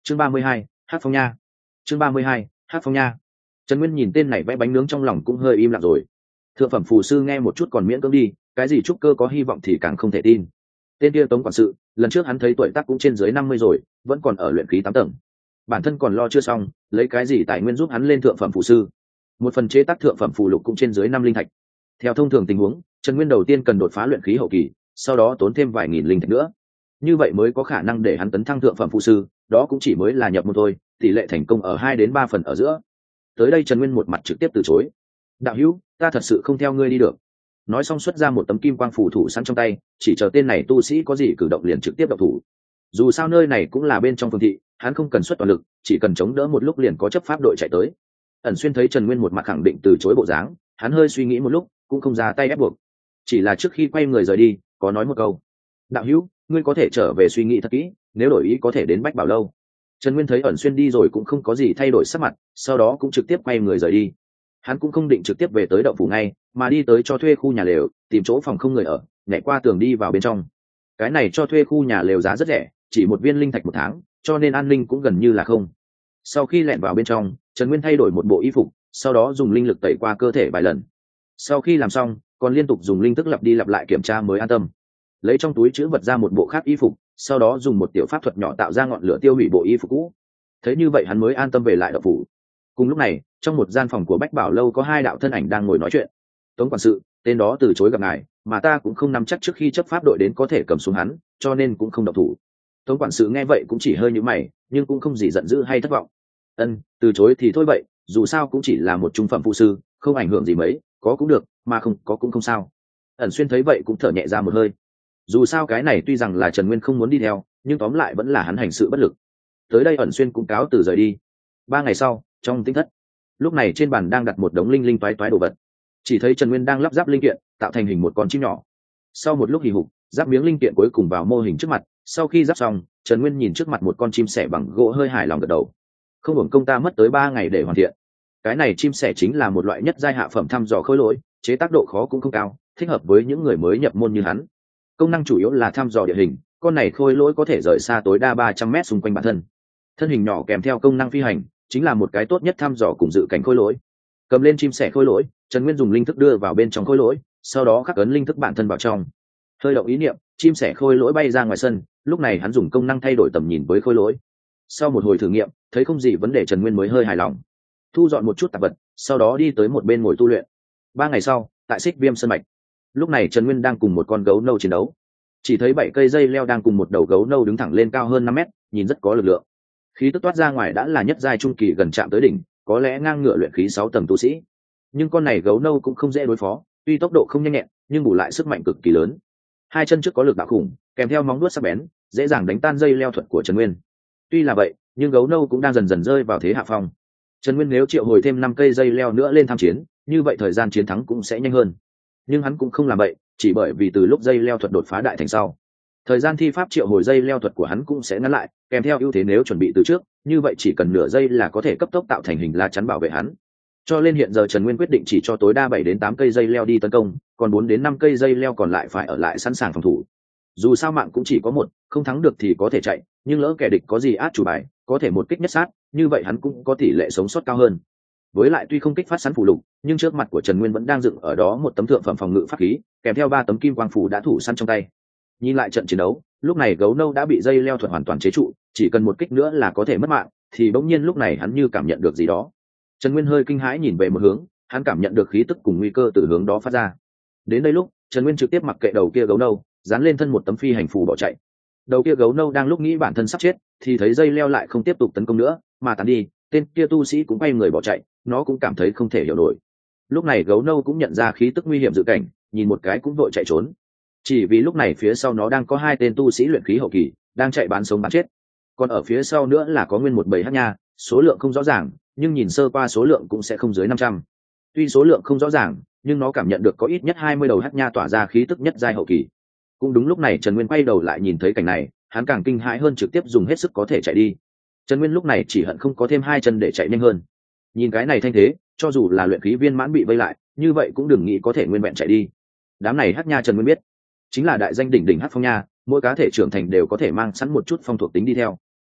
chương 32, hát phong nha. chương 32, hát phong nha. Trần Nguyên nhìn tên này vẽ bánh nướng trong lòng cũng hơi im lặng rồi. Thượng phẩm phù sư nghe một chút còn miễn cưỡng đi, cái gì trúc cơ có hy vọng thì càng không thể tin. Tên kia Tống quản sự, lần trước hắn thấy tuổi tác cũng trên dưới 50 rồi, vẫn còn ở luyện khí 8 tầng. Bản thân còn lo chưa xong, lấy cái gì tài nguyên giúp hắn lên thượng phẩm phù sư? Một phần chế tác thượng phẩm phù lục cũng trên dưới 5 linh thạch. Theo thông thường tình huống, Trần Nguyên đầu tiên cần đột phá luyện khí hậu kỳ, sau đó tốn thêm vài nghìn linh thạch nữa. Như vậy mới có khả năng để hắn tấn thăng thượng phẩm phù sư, đó cũng chỉ mới là nhập môn thôi, tỷ lệ thành công ở 2 đến 3 phần ở giữa. Tới đây Trần Nguyên một mặt trực tiếp từ chối. Đạo hữu, ta thật sự không theo ngươi đi được. Nói xong xuất ra một tấm kim quang phù thủ sẵn trong tay, chỉ chờ tên này tu sĩ có gì cử động liền trực tiếp động thủ. Dù sao nơi này cũng là bên trong phường thị, hắn không cần xuất toàn lực, chỉ cần chống đỡ một lúc liền có chấp pháp đội chạy tới. Ẩn Xuyên thấy Trần Nguyên một mặt khẳng định từ chối bộ dáng, hắn hơi suy nghĩ một lúc, cũng không ra tay ép buộc. Chỉ là trước khi quay người rời đi, có nói một câu: đạo hữu, ngươi có thể trở về suy nghĩ thật kỹ, nếu đổi ý có thể đến Bách Bảo lâu. Trần Nguyên thấy Ẩn Xuyên đi rồi cũng không có gì thay đổi sắc mặt, sau đó cũng trực tiếp quay người rời đi. Hắn cũng không định trực tiếp về tới động phủ ngay, mà đi tới cho thuê khu nhà lều, tìm chỗ phòng không người ở, nhảy qua tường đi vào bên trong. Cái này cho thuê khu nhà lều giá rất rẻ, chỉ 1 viên linh thạch 1 tháng, cho nên an ninh cũng gần như là không. Sau khi lẻn vào bên trong, Trần Nguyên thay đổi một bộ y phục, sau đó dùng linh lực tẩy qua cơ thể vài lần. Sau khi làm xong, còn liên tục dùng linh thức lặp đi lặp lại kiểm tra mới an tâm. Lấy trong túi trữ vật ra một bộ khác y phục, sau đó dùng một tiểu pháp thuật nhỏ tạo ra ngọn lửa tiêu hủy bộ y phục cũ. Thấy như vậy hắn mới an tâm về lại động phủ. Cùng lúc này, trong một gian phòng của Bách Bảo lâu có 2 đạo thân ảnh đang ngồi nói chuyện. Tống quản sự, tên đó từ chối gặp ngài, mà ta cũng không nắm chắc trước khi chấp pháp đội đến có thể cầm xuống hắn, cho nên cũng không động thủ. Tống quản sự nghe vậy cũng chỉ hơi nhíu mày, nhưng cũng không gì giận dữ hay thất vọng. Từ chối thì thôi vậy, dù sao cũng chỉ là một trung phẩm phụ sư, không ảnh hưởng gì mấy, có cũng được, mà không có cũng không sao. Ẩn Xuyên thấy vậy cũng thở nhẹ ra một hơi. Dù sao cái này tuy rằng là Trần Nguyên không muốn đi theo, nhưng tóm lại vẫn là hắn hành sự bất lực. Tới đây Ẩn Xuyên cũng cáo từ rời đi. 3 ngày sau, trong tinh thất, lúc này trên bàn đang đặt một đống linh linh toái toái đồ vật. Chỉ thấy Trần Nguyên đang lắp ráp linh kiện, tạo thành hình một con chim nhỏ. Sau một lúc hì hục, ráp miếng linh kiện cuối cùng vào mô hình trước mặt. Sau khi ráp xong, Trần Nguyên nhìn trước mặt một con chim sẻ bằng gỗ hơi hài lòng gật đầu. Không hưởng công ta mất tới 3 ngày để hoàn thiện. Cái này chim sẻ chính là một loại nhất giai hạ phẩm thăm dò khối lỗi, chế tác độ khó cũng không cao, thích hợp với những người mới nhập môn như hắn. Công năng chủ yếu là thăm dò địa hình, con này khôi lỗi có thể rời xa tối đa 300 mét xung quanh bản thân. Thân hình nhỏ kèm theo công năng phi hành, chính là một cái tốt nhất thăm dò cùng dự cảnh khôi lỗi. Cầm lên chim sẻ khôi lỗi, Trần Nguyên dùng linh thức đưa vào bên trong khôi lỗi, sau đó khắc ấn linh thức bản thân vào trong. Hơi động ý niệm, chim sẻ khôi lỗi bay ra ngoài sân, lúc này hắn dùng công năng thay đổi tầm nhìn với khôi lỗi. Sau một hồi thử nghiệm, thấy không gì vấn đề, Trần Nguyên mới hơi hài lòng. Thu dọn một chút tạp vật, sau đó đi tới một bên ngồi tu luyện. 3 ngày sau, tại Xích Viêm Sơn mạch, lúc này Trần Nguyên đang cùng một con gấu nâu chiến đấu. Chỉ thấy 7 cây dây leo đang cùng một đầu gấu nâu đứng thẳng lên cao hơn 5 mét, nhìn rất có lực lượng. Khí tức toát ra ngoài đã là nhất giai trung kỳ gần chạm tới đỉnh, có lẽ ngang ngửa luyện khí 6 tầng tu sĩ. Nhưng con này gấu nâu cũng không dễ đối phó, tuy tốc độ không nhanh nhẹn, nhưng bù lại sức mạnh cực kỳ lớn. 2 chân trước có lực đạo khủng, kèm theo móng vuốt sắc bén, dễ dàng đánh tan dây leo thuật của Trần Nguyên. Tuy là vậy, nhưng gấu nâu cũng đang dần dần rơi vào thế hạ phong. Trần Nguyên nếu triệu hồi thêm 5 cây dây leo nữa lên tham chiến, như vậy thời gian chiến thắng cũng sẽ nhanh hơn. Nhưng hắn cũng không làm vậy, chỉ bởi vì từ lúc dây leo thuật đột phá đại thành sau, thời gian thi pháp triệu hồi dây leo thuật của hắn cũng sẽ ngắn lại, kèm theo ưu thế nếu chuẩn bị từ trước, như vậy chỉ cần nửa giây là có thể cấp tốc tạo thành hình lá chắn bảo vệ hắn. Cho nên hiện giờ Trần Nguyên quyết định chỉ cho tối đa 7 đến 8 cây dây leo đi tấn công, còn 4 đến 5 cây dây leo còn lại phải ở lại sẵn sàng phòng thủ. Dù sao mạng cũng chỉ có một, không thắng được thì có thể chạy, nhưng lỡ kẻ địch có gì át chủ bài, có thể một kích nhất sát, như vậy hắn cũng có tỷ lệ sống sót cao hơn. Với lại tuy không kích phát sẵn phù lục, nhưng trước mặt của Trần Nguyên vẫn đang dựng ở đó một tấm thượng phẩm phòng ngự pháp khí, kèm theo 3 tấm kim quang phù đã thủ sẵn trong tay. Nhìn lại trận chiến đấu, lúc này gấu nâu đã bị dây leo thuật hoàn toàn chế trụ, chỉ cần một kích nữa là có thể mất mạng, thì bỗng nhiên lúc này hắn như cảm nhận được gì đó. Trần Nguyên hơi kinh hãi nhìn về một hướng, hắn cảm nhận được khí tức cùng nguy cơ từ hướng đó phát ra. Đến đây lúc, Trần Nguyên trực tiếp mặc kệ đầu kia gấu nâu, dán lên thân một tấm phi hành phù bỏ chạy. Đầu kia gấu nâu đang lúc nghĩ bản thân sắp chết, thì thấy dây leo lại không tiếp tục tấn công nữa, mà tàn đi, tên kia tu sĩ cũng quay người bỏ chạy, nó cũng cảm thấy không thể hiểu nổi. Lúc này gấu nâu cũng nhận ra khí tức nguy hiểm dự cảnh, nhìn một cái cũng vội chạy trốn. Chỉ vì lúc này phía sau nó đang có 2 tên tu sĩ luyện khí hậu kỳ, đang chạy bán sống bán chết. Còn ở phía sau nữa là có nguyên một bầy hắc nha, số lượng không rõ ràng, nhưng nhìn sơ qua số lượng cũng sẽ không dưới 500. Tuy số lượng không rõ ràng, nhưng nó cảm nhận được có ít nhất 20 đầu hắc nha tỏa ra khí tức nhất giai hậu kỳ. Cũng đúng lúc này Trần Nguyên quay đầu lại nhìn thấy cảnh này, hắn càng kinh hãi hơn, trực tiếp dùng hết sức có thể chạy đi. Trần Nguyên lúc này chỉ hận không có thêm 2 chân để chạy nhanh hơn. Nhìn cái này thanh thế, cho dù là luyện khí viên mãn bị vây lại, như vậy cũng đừng nghĩ có thể nguyên vẹn chạy đi. Đám này hắc nha Trần Nguyên biết, chính là đại danh đỉnh đỉnh hắc phong nha, mỗi cá thể trưởng thành đều có thể mang sẵn một chút phong thuộc tính đi theo.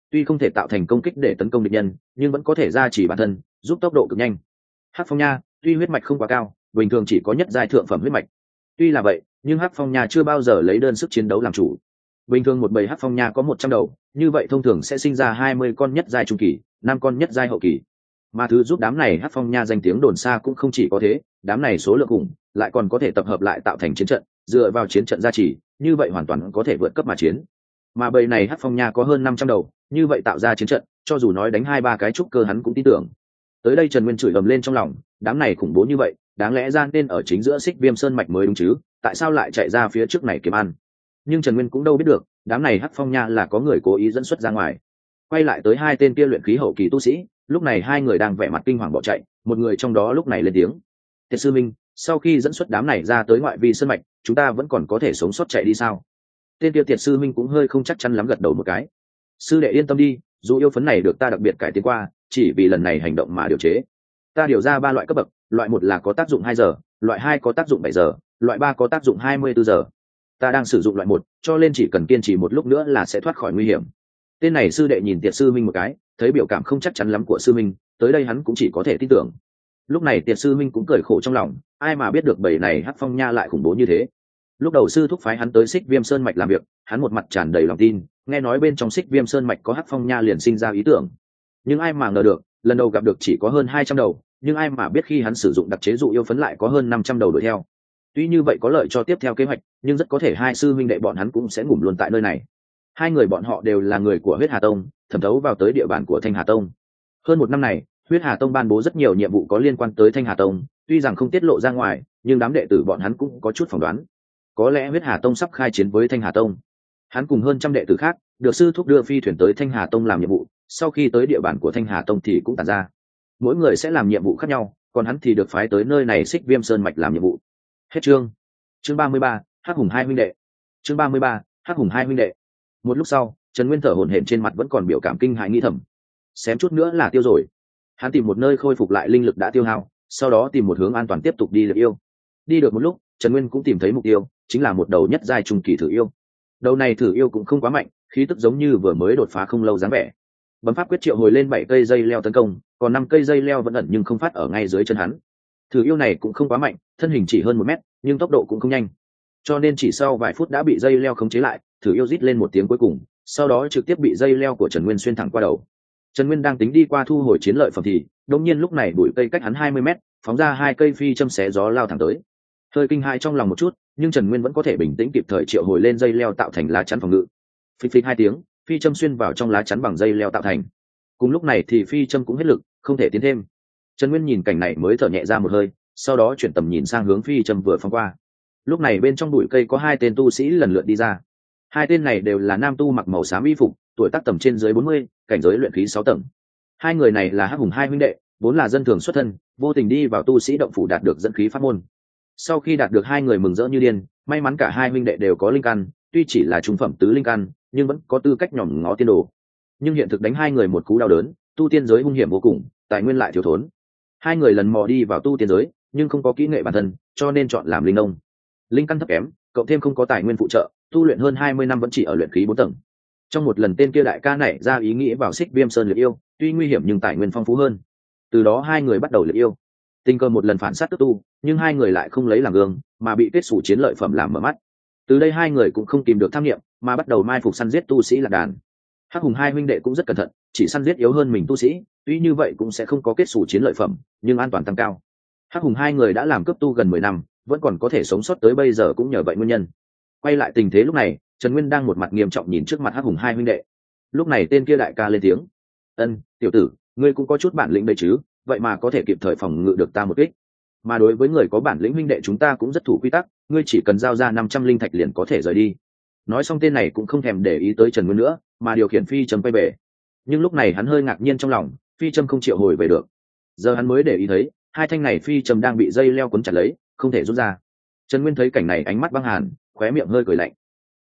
tuy không thể tạo thành công kích để tấn công địch nhân nhưng vẫn có thể gia trì bản thân, giúp tốc độ cực nhanh. Hắc phong nha tuy huyết mạch không quá cao, bình thường chỉ có nhất giai thượng phẩm huyết mạch. Tuy là vậy nhưng Hắc phong nha chưa bao giờ lấy đơn sức chiến đấu làm chủ. Bình thường một bầy Hắc phong nha có 100 đầu, như vậy thông thường sẽ sinh ra 20 con nhất giai trung kỳ, 5 con nhất giai hậu kỳ. Mà thứ giúp đám này Hắc phong nha danh tiếng đồn xa cũng không chỉ có thế, đám này số lượng khủng, lại còn có thể tập hợp lại tạo thành chiến trận, dựa vào chiến trận gia trì, như vậy hoàn toàn có thể vượt cấp mà chiến. Mà bầy này Hắc phong nha có hơn 500 đầu, như vậy tạo ra chiến trận, cho dù nói đánh 2-3 cái trúc cơ hắn cũng tin tưởng. Tới đây Trần Nguyên chửi ầm lên trong lòng, đám này khủng bố như vậy, đáng lẽ ra nên ở chính giữa Xích Viêm Sơn mạch mới đúng chứ, tại sao lại chạy ra phía trước này kiếm ăn? Nhưng Trần Nguyên cũng đâu biết được, đám này Hắc phong nha là có người cố ý dẫn xuất ra ngoài. Quay lại tới hai tên kia luyện khí hậu kỳ tu sĩ, lúc này hai người đang vẻ mặt kinh hoàng bỏ chạy, một người trong đó lúc này lên tiếng: "Tiệt sư minh, sau khi dẫn xuất đám này ra tới ngoại vi sơn mạch, chúng ta vẫn còn có thể sống sót chạy đi sao?" Tên kia Tiệt sư minh cũng hơi không chắc chắn lắm, gật đầu một cái: "Sư đệ yên tâm đi, dù yêu phấn này được ta đặc biệt cải tiến qua, chỉ vì lần này hành động mà điều chế. Ta điều ra 3 loại cấp bậc, loại 1 là có tác dụng 2 giờ, loại 2 có tác dụng 7 giờ, loại 3 có tác dụng 24 giờ. Ta đang sử dụng loại 1, cho nên chỉ cần kiên trì một lúc nữa là sẽ thoát khỏi nguy hiểm." Tên này sư đệ nhìn Tiệt sư minh một cái, thấy biểu cảm không chắc chắn lắm của sư minh, tới đây hắn cũng chỉ có thể tin tưởng. Lúc này Tiệt sư minh cũng cười khổ trong lòng, ai mà biết được bầy này Hắc phong nha lại khủng bố như thế. Lúc đầu sư thúc phái hắn tới Xích Viêm Sơn mạch làm việc, hắn một mặt tràn đầy lòng tin, nghe nói bên trong Xích Viêm Sơn mạch có Hắc phong nha liền sinh ra ý tưởng. Nhưng ai mà ngờ được, lần đầu gặp được chỉ có hơn 200 đầu, nhưng ai mà biết khi hắn sử dụng đặc chế dụ yêu phấn lại có hơn 500 đầu đuổi theo. Tuy như vậy có lợi cho tiếp theo kế hoạch, nhưng rất có thể hai sư minh đệ bọn hắn cũng sẽ ngủm luôn tại nơi này. Hai người bọn họ đều là người của Huyết Hà Tông, thẩm thấu vào tới địa bàn của Thanh Hà Tông. Hơn một năm này, Huyết Hà Tông ban bố rất nhiều nhiệm vụ có liên quan tới Thanh Hà Tông, tuy rằng không tiết lộ ra ngoài, nhưng đám đệ tử bọn hắn cũng có chút phỏng đoán. Có lẽ Huyết Hà Tông sắp khai chiến với Thanh Hà Tông. Hắn cùng hơn trăm đệ tử khác, được sư thúc đưa phi thuyền tới Thanh Hà Tông làm nhiệm vụ, sau khi tới địa bàn của Thanh Hà Tông thì cũng tản ra. Mỗi người sẽ làm nhiệm vụ khác nhau, còn hắn thì được phái tới nơi này Xích Viêm Sơn mạch làm nhiệm vụ. Hết chương. Chương 33, Hắc Hùng hai huynh đệ. Chương 33, Hắc Hùng hai huynh đệ. Một lúc sau, Trần Nguyên thở hổn hển, trên mặt vẫn còn biểu cảm kinh hãi nghĩ thầm: xém chút nữa là tiêu rồi. Hắn tìm một nơi khôi phục lại linh lực đã tiêu hao, sau đó tìm một hướng an toàn tiếp tục đi lượt yêu. Đi được một lúc, Trần Nguyên cũng tìm thấy mục tiêu, chính là một đầu nhất giai trung kỳ thử yêu. Đầu này thử yêu cũng không quá mạnh, khí tức giống như vừa mới đột phá không lâu dáng vẻ. Bấm pháp quyết triệu hồi lên 7 cây dây leo tấn công, còn 5 cây dây leo vẫn ẩn nhưng không phát ở ngay dưới chân hắn. Thử yêu này cũng không quá mạnh, thân hình chỉ hơn 1 mét, nhưng tốc độ cũng không nhanh. Cho nên chỉ sau vài phút đã bị dây leo khống chế lại, thử yêu rít lên một tiếng cuối cùng, sau đó trực tiếp bị dây leo của Trần Nguyên xuyên thẳng qua đầu. Trần Nguyên đang tính đi qua thu hồi chiến lợi phẩm thì, đột nhiên lúc này bụi cây cách hắn 20 mét, phóng ra 2 cây phi châm xé gió lao thẳng tới. Hơi kinh hãi trong lòng một chút, nhưng Trần Nguyên vẫn có thể bình tĩnh kịp thời triệu hồi lên dây leo tạo thành lá chắn phòng ngự. Phịch phịch 2 tiếng, phi châm xuyên vào trong lá chắn bằng dây leo tạo thành. Cùng lúc này thì phi châm cũng hết lực, không thể tiến thêm. Trần Nguyên nhìn cảnh này mới thở nhẹ ra một hơi, sau đó chuyển tầm nhìn sang hướng phi châm vừa phóng qua. Lúc này bên trong bụi cây có 2 tên tu sĩ lần lượt đi ra. 2 tên này đều là nam tu mặc màu xám y phục, tuổi tác tầm trên dưới 40, cảnh giới luyện khí 6 tầng. 2 người này là Hắc Hùng hai huynh đệ, vốn là dân thường xuất thân, vô tình đi vào tu sĩ động phủ đạt được dẫn khí pháp môn. Sau khi đạt được 2 người mừng rỡ như điên, may mắn cả 2 huynh đệ đều có linh căn, tuy chỉ là trung phẩm tứ linh căn, nhưng vẫn có tư cách nhòm ngó tiên đồ. Nhưng hiện thực đánh 2 người một cú đau đớn, tu tiên giới hung hiểm vô cùng, tài nguyên lại thiếu thốn. 2 người lần mò đi vào tu tiên giới, nhưng không có kỹ nghệ bản thân, cho nên chọn làm linh nông. Linh căn thấp kém, cộng thêm không có tài nguyên phụ trợ, tu luyện hơn 20 năm vẫn chỉ ở luyện khí 4 tầng. Trong một lần tên kia đại ca nảy ra ý nghĩ vào Xích Viêm Sơn luyện yêu, tuy nguy hiểm nhưng tài nguyên phong phú hơn. Từ đó 2 người bắt đầu luyện yêu. Tình cờ một lần phản sát tức tu, nhưng 2 người lại không lấy làm gương, mà bị kết sủ chiến lợi phẩm làm mở mắt. Từ đây 2 người cũng không tìm được tham nghiệm, mà bắt đầu mai phục săn giết tu sĩ lạc đàn. Hắc Hùng hai huynh đệ cũng rất cẩn thận, chỉ săn giết yếu hơn mình tu sĩ, tuy như vậy cũng sẽ không có kết sủ chiến lợi phẩm, nhưng an toàn tăng cao. Hắc Hùng hai người đã làm cấp tu gần 10 năm, vẫn còn có thể sống sót tới bây giờ cũng nhờ vậy nguyên nhân. Quay lại tình thế lúc này, Trần Nguyên đang một mặt nghiêm trọng nhìn trước mặt Hắc Hùng hai huynh đệ. Lúc này tên kia đại ca lên tiếng: "Ân, tiểu tử, ngươi cũng có chút bản lĩnh đấy chứ, vậy mà có thể kịp thời phòng ngự được ta một kích. Mà đối với người có bản lĩnh huynh đệ chúng ta cũng rất thủ quy tắc, ngươi chỉ cần giao ra 500 linh thạch liền có thể rời đi." Nói xong tên này cũng không thèm để ý tới Trần Nguyên nữa, mà điều khiển phi châm quay về. Nhưng lúc này hắn hơi ngạc nhiên trong lòng, phi châm không triệu hồi về được. Giờ hắn mới để ý thấy, 2 thanh này phi châm đang bị dây leo cuốn chặt lấy, không thể rút ra. Trần Nguyên thấy cảnh này ánh mắt băng hàn, khóe miệng hơi cười lạnh: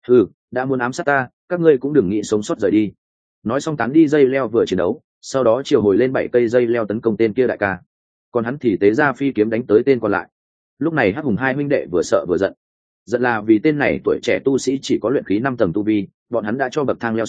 đã muốn ám sát ta, các ngươi cũng đừng nghĩ sống sót rời đi." Nói xong tán đi dây leo vừa chiến đấu, sau đó triệu hồi lên 7 cây dây leo tấn công tên kia đại ca. Còn hắn thì tế ra phi kiếm đánh tới tên còn lại. Lúc này Hắc Hùng hai huynh đệ vừa sợ vừa giận. Giận là vì tên này tuổi trẻ tu sĩ chỉ có luyện khí 5 tầng tu vi, bọn hắn đã cho bậc thang leo xuống,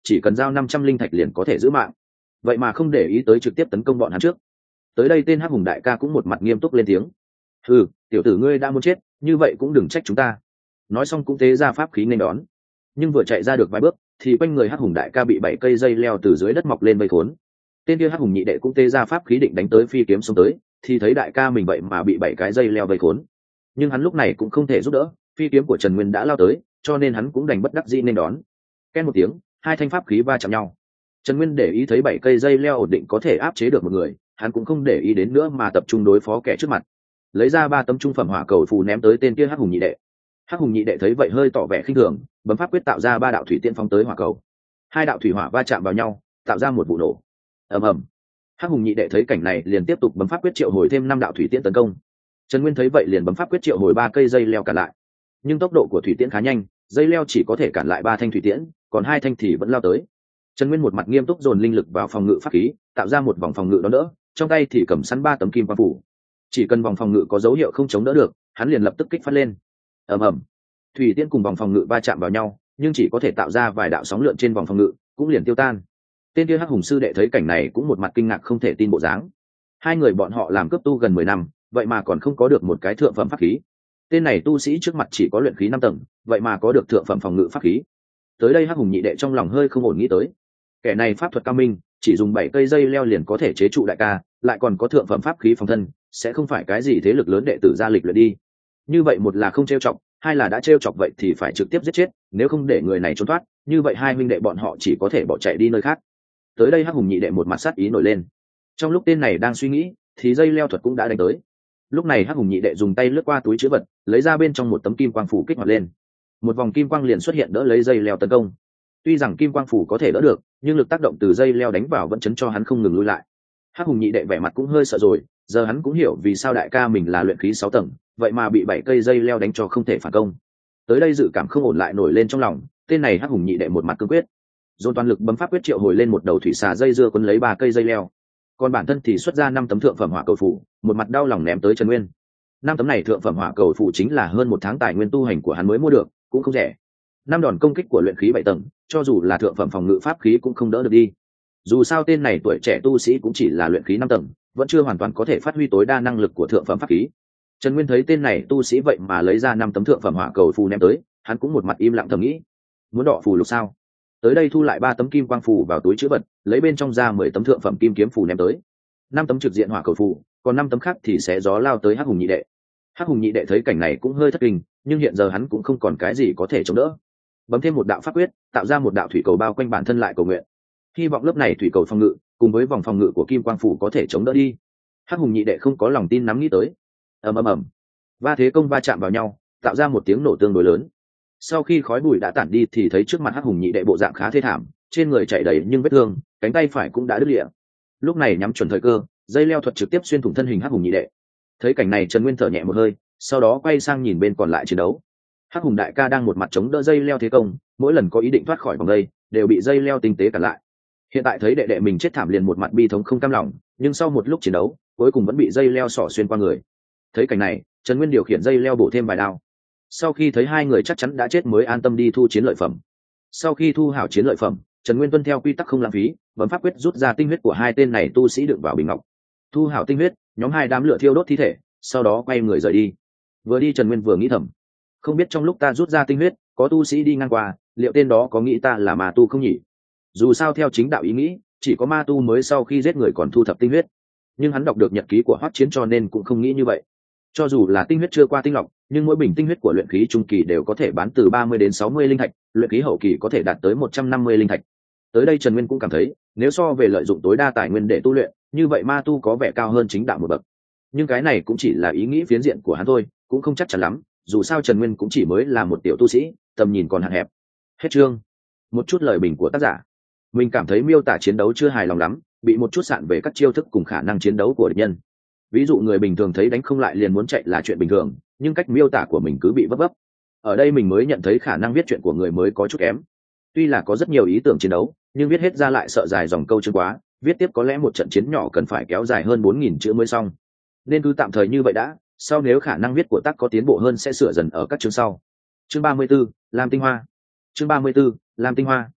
chỉ cần giao 500 linh thạch liền có thể giữ mạng, vậy mà không để ý tới trực tiếp tấn công bọn hắn trước. Tới đây tên hắc hùng đại ca cũng một mặt nghiêm túc lên tiếng: "Ừ, tiểu tử ngươi đã muốn chết, như vậy cũng đừng trách chúng ta." Nói xong cũng tế ra pháp khí nên đón, nhưng vừa chạy ra được vài bước thì quanh người hắc hùng đại ca bị 7 cây dây leo từ dưới đất mọc lên vây khốn. Tên kia hắc hùng nhị đệ cũng tế ra pháp khí định đánh tới phi kiếm xông tới, thì thấy đại ca mình vậy mà bị 7 cái dây leo vây khốn, nhưng hắn lúc này cũng không thể giúp đỡ, phi kiếm của Trần Nguyên đã lao tới, cho nên hắn cũng đành bất đắc dĩ nên đón. Ken một tiếng, hai thanh pháp khí va chạm nhau. Trần Nguyên để ý thấy 7 cây dây leo ổn định có thể áp chế được một người, hắn cũng không để ý đến nữa mà tập trung đối phó kẻ trước mặt, lấy ra 3 tấm trung phẩm hỏa cầu phù ném tới tên kia hắc hùng nhị đệ. Hắc hùng nhị đệ thấy vậy hơi tỏ vẻ khinh thường, bấm pháp quyết tạo ra 3 đạo thủy tiên phóng tới hỏa cầu. 2 đạo thủy hỏa va chạm vào nhau, tạo ra một vụ nổ. Ầm ầm. Hắc hùng nhị đệ thấy cảnh này liền tiếp tục bấm pháp quyết triệu hồi thêm 5 đạo thủy tiễn tấn công. Trần Nguyên thấy vậy liền bấm pháp quyết triệu hồi 3 cây dây leo cản lại, nhưng tốc độ của thủy tiễn khá nhanh, dây leo chỉ có thể cản lại 3 thanh thủy tiễn, còn 2 thanh thì vẫn lao tới. Trần Nguyên một mặt nghiêm túc dồn linh lực vào phòng ngự pháp khí, tạo ra một vòng phòng ngự đón đỡ, trong tay thì cầm sẵn 3 tấm kim quang phủ. Chỉ cần vòng phòng ngự có dấu hiệu không chống đỡ được, hắn liền lập tức kích phát lên. Ầm ầm. Thủy tiễn cùng vòng phòng ngự va chạm vào nhau, nhưng chỉ có thể tạo ra vài đạo sóng lượn trên vòng phòng ngự, cũng liền tiêu tan. Tên kia hắc hùng sư đệ thấy cảnh này cũng một mặt kinh ngạc không thể tin bộ dáng. Hai người bọn họ làm cấp tu gần 10 năm, vậy mà còn không có được một cái thượng phẩm pháp khí. Tên này tu sĩ trước mặt chỉ có luyện khí 5 tầng, vậy mà có được thượng phẩm phòng ngự pháp khí. Tới đây hắc hùng nhị đệ trong lòng hơi không ổn nghĩ tới. Kẻ này pháp thuật cao minh, chỉ dùng 7 cây dây leo liền có thể chế trụ đại ca, lại còn có thượng phẩm pháp khí phòng thân, sẽ không phải cái gì thế lực lớn đệ tử gia lịch luyện đi. Như vậy một là không trêu chọc, hai là đã trêu chọc vậy thì phải trực tiếp giết chết, nếu không để người này trốn thoát, như vậy hai huynh đệ bọn họ chỉ có thể bỏ chạy đi nơi khác. Tới đây hắc hùng nhị đệ một mặt sát ý nổi lên. Trong lúc tên này đang suy nghĩ thì dây leo thuật cũng đã đánh tới. Lúc này hắc hùng nhị đệ dùng tay lướt qua túi chứa vật, lấy ra bên trong một tấm kim quang phủ kích hoạt lên. Một vòng kim quang liền xuất hiện đỡ lấy dây leo tấn công. Tuy rằng kim quang phủ có thể đỡ được, nhưng lực tác động từ dây leo đánh vào vẫn chấn cho hắn không ngừng lùi lại. Hắc hùng nhị đệ vẻ mặt cũng hơi sợ rồi, giờ hắn cũng hiểu vì sao đại ca mình là luyện khí 6 tầng, vậy mà bị 7 cây dây leo đánh cho không thể phản công. Tới đây dự cảm không ổn lại nổi lên trong lòng, tên này hắc hùng nhị đệ một mặt cương quyết, dồn toàn lực bấm pháp quyết triệu hồi lên một đầu thủy xà dây dưa quấn lấy 3 cây dây leo, còn bản thân thì xuất ra 5 tấm thượng phẩm hỏa cầu phủ, một mặt đau lòng ném tới Trần Nguyên. 5 tấm này thượng phẩm hỏa cầu phủ chính là hơn 1 tháng tài nguyên tu hành của hắn mới mua được, cũng không rẻ. 5 đòn công kích của luyện khí 7 tầng, cho dù là thượng phẩm phòng ngự pháp khí cũng không đỡ được đi. Dù sao tên này tuổi trẻ tu sĩ cũng chỉ là luyện khí 5 tầng, vẫn chưa hoàn toàn có thể phát huy tối đa năng lực của thượng phẩm pháp khí. Trần Nguyên thấy tên này tu sĩ vậy mà lấy ra 5 tấm thượng phẩm hỏa cầu phù ném tới, hắn cũng một mặt im lặng thầm nghĩ, muốn đọ phù lục sao? Tới đây thu lại 3 tấm kim quang phù vào túi trữ vật, lấy bên trong ra 10 tấm thượng phẩm kim kiếm phù ném tới. 5 tấm trực diện hỏa cầu phù, còn 5 tấm khác thì sẽ gió lao tới hắc hùng nhị đệ. Hắc hùng nhị đệ thấy cảnh này cũng hơi thất kinh, nhưng hiện giờ hắn cũng không còn cái gì có thể chống đỡ. Bấm thêm một đạo pháp quyết, tạo ra một đạo thủy cầu bao quanh bản thân lại cầu nguyện. Hy vọng lớp này thủy cầu phòng ngự, cùng với vòng phòng ngự của kim quang phù có thể chống đỡ đi. Hắc hùng nhị đệ không có lòng tin nắm nghĩ tới. Ầm ầm ầm. Va thế công va chạm vào nhau, tạo ra một tiếng nổ tương đối lớn. Sau khi khói bụi đã tản đi thì thấy trước mặt hắc hùng nhị đệ bộ dạng khá thê thảm, trên người chảy đầy nhưng vết thương, cánh tay phải cũng đã đứt lìa. Lúc này nhắm chuẩn thời cơ, dây leo thuật trực tiếp xuyên thủng thân hình hắc hùng nhị đệ. Thấy cảnh này Trần Nguyên thở nhẹ một hơi, sau đó quay sang nhìn bên còn lại chiến đấu. Hắc hùng đại ca đang một mặt chống đỡ dây leo thế công, mỗi lần có ý định thoát khỏi vòng dây đều bị dây leo tinh tế cản lại. Hiện tại thấy đệ đệ mình chết thảm liền một mặt bi thống không cam lòng, nhưng sau một lúc chiến đấu cuối cùng vẫn bị dây leo xỏ xuyên qua người. Thấy cảnh này Trần Nguyên điều khiển dây leo bổ thêm vài đao. Sau khi thấy hai người chắc chắn đã chết mới an tâm đi thu chiến lợi phẩm. Sau khi thu hảo chiến lợi phẩm, Trần Nguyên tuân theo quy tắc không lãng phí, bấm pháp quyết rút ra tinh huyết của hai tên này tu sĩ đựng vào bình ngọc. Thu hảo tinh huyết, nhóm hai đám lửa thiêu đốt thi thể, sau đó quay người rời đi. Vừa đi Trần Nguyên vừa nghĩ thầm, không biết trong lúc ta rút ra tinh huyết, có tu sĩ đi ngang qua, liệu tên đó có nghĩ ta là ma tu không nhỉ? Dù sao theo chính đạo ý nghĩ, chỉ có ma tu mới sau khi giết người còn thu thập tinh huyết. Nhưng hắn đọc được nhật ký của Hoắc Chiến cho nên cũng không nghĩ như vậy. Cho dù là tinh huyết chưa qua tinh lọc, nhưng mỗi bình tinh huyết của luyện khí trung kỳ đều có thể bán từ 30 đến 60 linh thạch, luyện khí hậu kỳ có thể đạt tới 150 linh thạch. Tới đây Trần Nguyên cũng cảm thấy, nếu so về lợi dụng tối đa tài nguyên để tu luyện, như vậy ma tu có vẻ cao hơn chính đạo một bậc. Nhưng cái này cũng chỉ là ý nghĩ phiến diện của hắn thôi, cũng không chắc chắn lắm, dù sao Trần Nguyên cũng chỉ mới là một tiểu tu sĩ, tầm nhìn còn hạn hẹp. Hết chương. Một chút lời bình của tác giả. Mình cảm thấy miêu tả chiến đấu chưa hài lòng lắm, bị một chút sạn về các chiêu thức cùng khả năng chiến đấu của địch nhân. Ví dụ người bình thường thấy đánh không lại liền muốn chạy là chuyện bình thường, nhưng cách miêu tả của mình cứ bị vấp vấp. Ở đây mình mới nhận thấy khả năng viết chuyện của người mới có chút kém. Tuy là có rất nhiều ý tưởng chiến đấu, nhưng viết hết ra lại sợ dài dòng câu chương quá, viết tiếp có lẽ một trận chiến nhỏ cần phải kéo dài hơn 4.000 chữ mới xong. Nên cứ tạm thời như vậy đã, sau nếu khả năng viết của tác có tiến bộ hơn sẽ sửa dần ở các chương sau. Chương 34, Lam Tinh Hoa. Chương 34, Lam Tinh Hoa.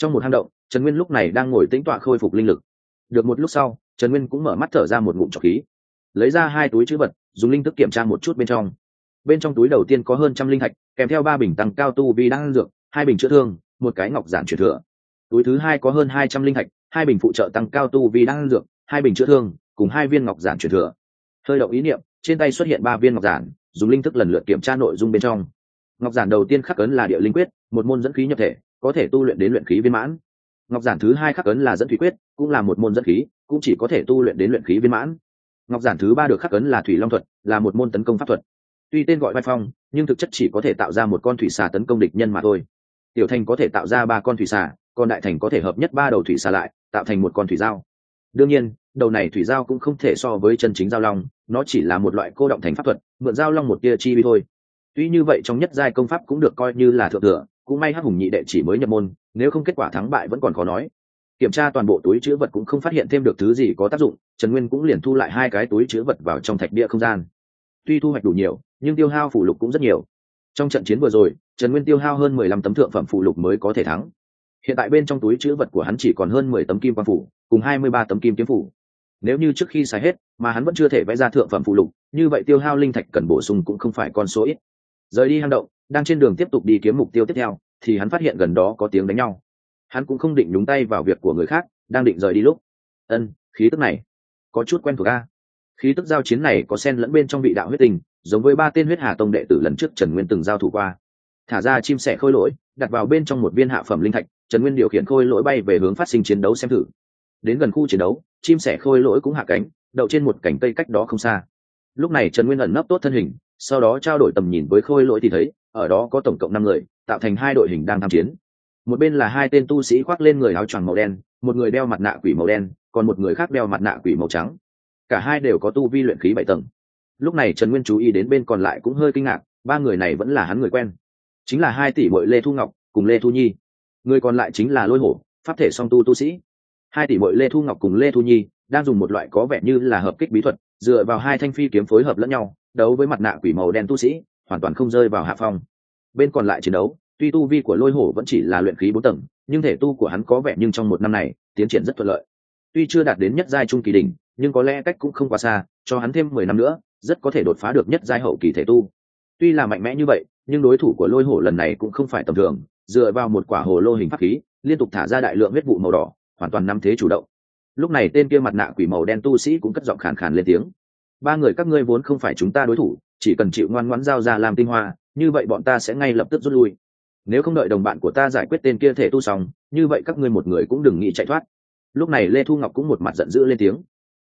Trong một hang động, Trần Nguyên lúc này đang ngồi tĩnh tọa khôi phục linh lực. Được một lúc sau, Trần Nguyên cũng mở mắt thở ra một ngụm trọc khí, lấy ra hai túi trữ vật, dùng linh thức kiểm tra một chút bên trong. Bên trong túi đầu tiên có hơn 100 linh thạch, kèm theo 3 bình tăng cao tu vi đan dược, 2 bình chữa thương, một cái ngọc giản truyền thừa. Túi thứ hai có hơn 200 linh thạch, 2 bình phụ trợ tăng cao tu vi đan dược, 2 bình chữa thương, cùng 2 viên ngọc giản truyền thừa. Hơi động ý niệm, trên tay xuất hiện 3 viên ngọc giản, dùng linh thức lần lượt kiểm tra nội dung bên trong. Ngọc giản đầu tiên khắc ấn là địa linh quyết, một môn dẫn khí nhập thể, có thể tu luyện đến luyện khí viên mãn. Ngọc giản thứ hai khắc ấn là dẫn thủy quyết, cũng là một môn dẫn khí, cũng chỉ có thể tu luyện đến luyện khí viên mãn. Ngọc giản thứ ba được khắc ấn là thủy long thuật, là một môn tấn công pháp thuật. Tuy tên gọi vai phong, nhưng thực chất chỉ có thể tạo ra một con thủy xà tấn công địch nhân mà thôi. Tiểu thành có thể tạo ra 3 con thủy xà, còn đại thành có thể hợp nhất 3 đầu thủy xà lại, tạo thành một con thủy dao. Đương nhiên, đầu này thủy dao cũng không thể so với chân chính dao long, nó chỉ là một loại cô động thành pháp thuật, mượn dao long một tia chi vi thôi. Tuy như vậy trong nhất giai công pháp cũng được coi như là thượng thừa, cũng may Hắc Hùng nhị đệ chỉ mới nhập môn, nếu không kết quả thắng bại vẫn còn khó nói. Kiểm tra toàn bộ túi trữ vật cũng không phát hiện thêm được thứ gì có tác dụng, Trần Nguyên cũng liền thu lại 2 cái túi trữ vật vào trong thạch bia không gian. Tuy thu hoạch đủ nhiều, nhưng tiêu hao phù lục cũng rất nhiều. Trong trận chiến vừa rồi, Trần Nguyên tiêu hao hơn 15 tấm thượng phẩm phù lục mới có thể thắng. Hiện tại bên trong túi trữ vật của hắn chỉ còn hơn 10 tấm kim quang phủ, cùng 23 tấm kim kiếm phủ. Nếu như trước khi xài hết mà hắn vẫn chưa thể vẽ ra thượng phẩm phù lục, như vậy tiêu hao linh thạch cần bổ sung cũng không phải con số ít. Rời đi hang động, đang trên đường tiếp tục đi kiếm mục tiêu tiếp theo, thì hắn phát hiện gần đó có tiếng đánh nhau. Hắn cũng không định nhúng tay vào việc của người khác, đang định rời đi lúc, khí tức này có chút quen thuộc a. Khí tức giao chiến này có xen lẫn bên trong vị đạo huyết tình, giống với 3 tên huyết hà tông đệ tử lần trước Trần Nguyên từng giao thủ qua. Thả ra chim sẻ khôi lỗi, đặt vào bên trong một viên hạ phẩm linh thạch, Trần Nguyên điều khiển khôi lỗi bay về hướng phát sinh chiến đấu xem thử. Đến gần khu chiến đấu, chim sẻ khôi lỗi cũng hạ cánh, đậu trên một cành cây cách đó không xa. Lúc này Trần Nguyên ẩn nấp tốt thân hình, sau đó trao đổi tầm nhìn với khôi lỗi thì thấy ở đó có tổng cộng 5 người, tạo thành 2 đội hình đang tham chiến. Một bên là 2 tên tu sĩ khoác lên người áo choàng màu đen, một người đeo mặt nạ quỷ màu đen, còn một người khác đeo mặt nạ quỷ màu trắng. Cả hai đều có tu vi luyện khí 7 tầng. Lúc này Trần Nguyên chú ý đến bên còn lại cũng hơi kinh ngạc, 3 người này vẫn là hắn người quen, chính là 2 tỷ muội Lê Thu Ngọc cùng Lê Thu Nhi. Người còn lại chính là Lôi Hổ, pháp thể song tu tu sĩ. 2 tỷ muội Lê Thu Ngọc cùng Lê Thu Nhi đang dùng một loại có vẻ như là hợp kích bí thuật, dựa vào 2 thanh phi kiếm phối hợp lẫn nhau, đấu với mặt nạ quỷ màu đen tu sĩ, hoàn toàn không rơi vào hạ phong. Bên còn lại chiến đấu, tuy tu vi của Lôi Hổ vẫn chỉ là luyện khí 4 tầng, nhưng thể tu của hắn có vẻ nhưng trong 1 năm này tiến triển rất thuận lợi. Tuy chưa đạt đến nhất giai trung kỳ đỉnh, nhưng có lẽ cách cũng không quá xa, cho hắn thêm 10 năm nữa, rất có thể đột phá được nhất giai hậu kỳ thể tu. Tuy là mạnh mẽ như vậy, nhưng đối thủ của Lôi Hổ lần này cũng không phải tầm thường, dựa vào một quả hồ lô hình pháp khí, liên tục thả ra đại lượng huyết vụ màu đỏ, hoàn toàn nắm thế chủ động. Lúc này tên kia mặt nạ quỷ màu đen tu sĩ cũng cất giọng khàn khàn lên tiếng: 3 người các ngươi vốn không phải chúng ta đối thủ, chỉ cần chịu ngoan ngoãn giao ra làm tinh hoa, như vậy bọn ta sẽ ngay lập tức rút lui. Nếu không đợi đồng bạn của ta giải quyết tên kia thể tu xong, như vậy các ngươi một người cũng đừng nghĩ chạy thoát. Lúc này Lê Thu Ngọc cũng một mặt giận dữ lên tiếng: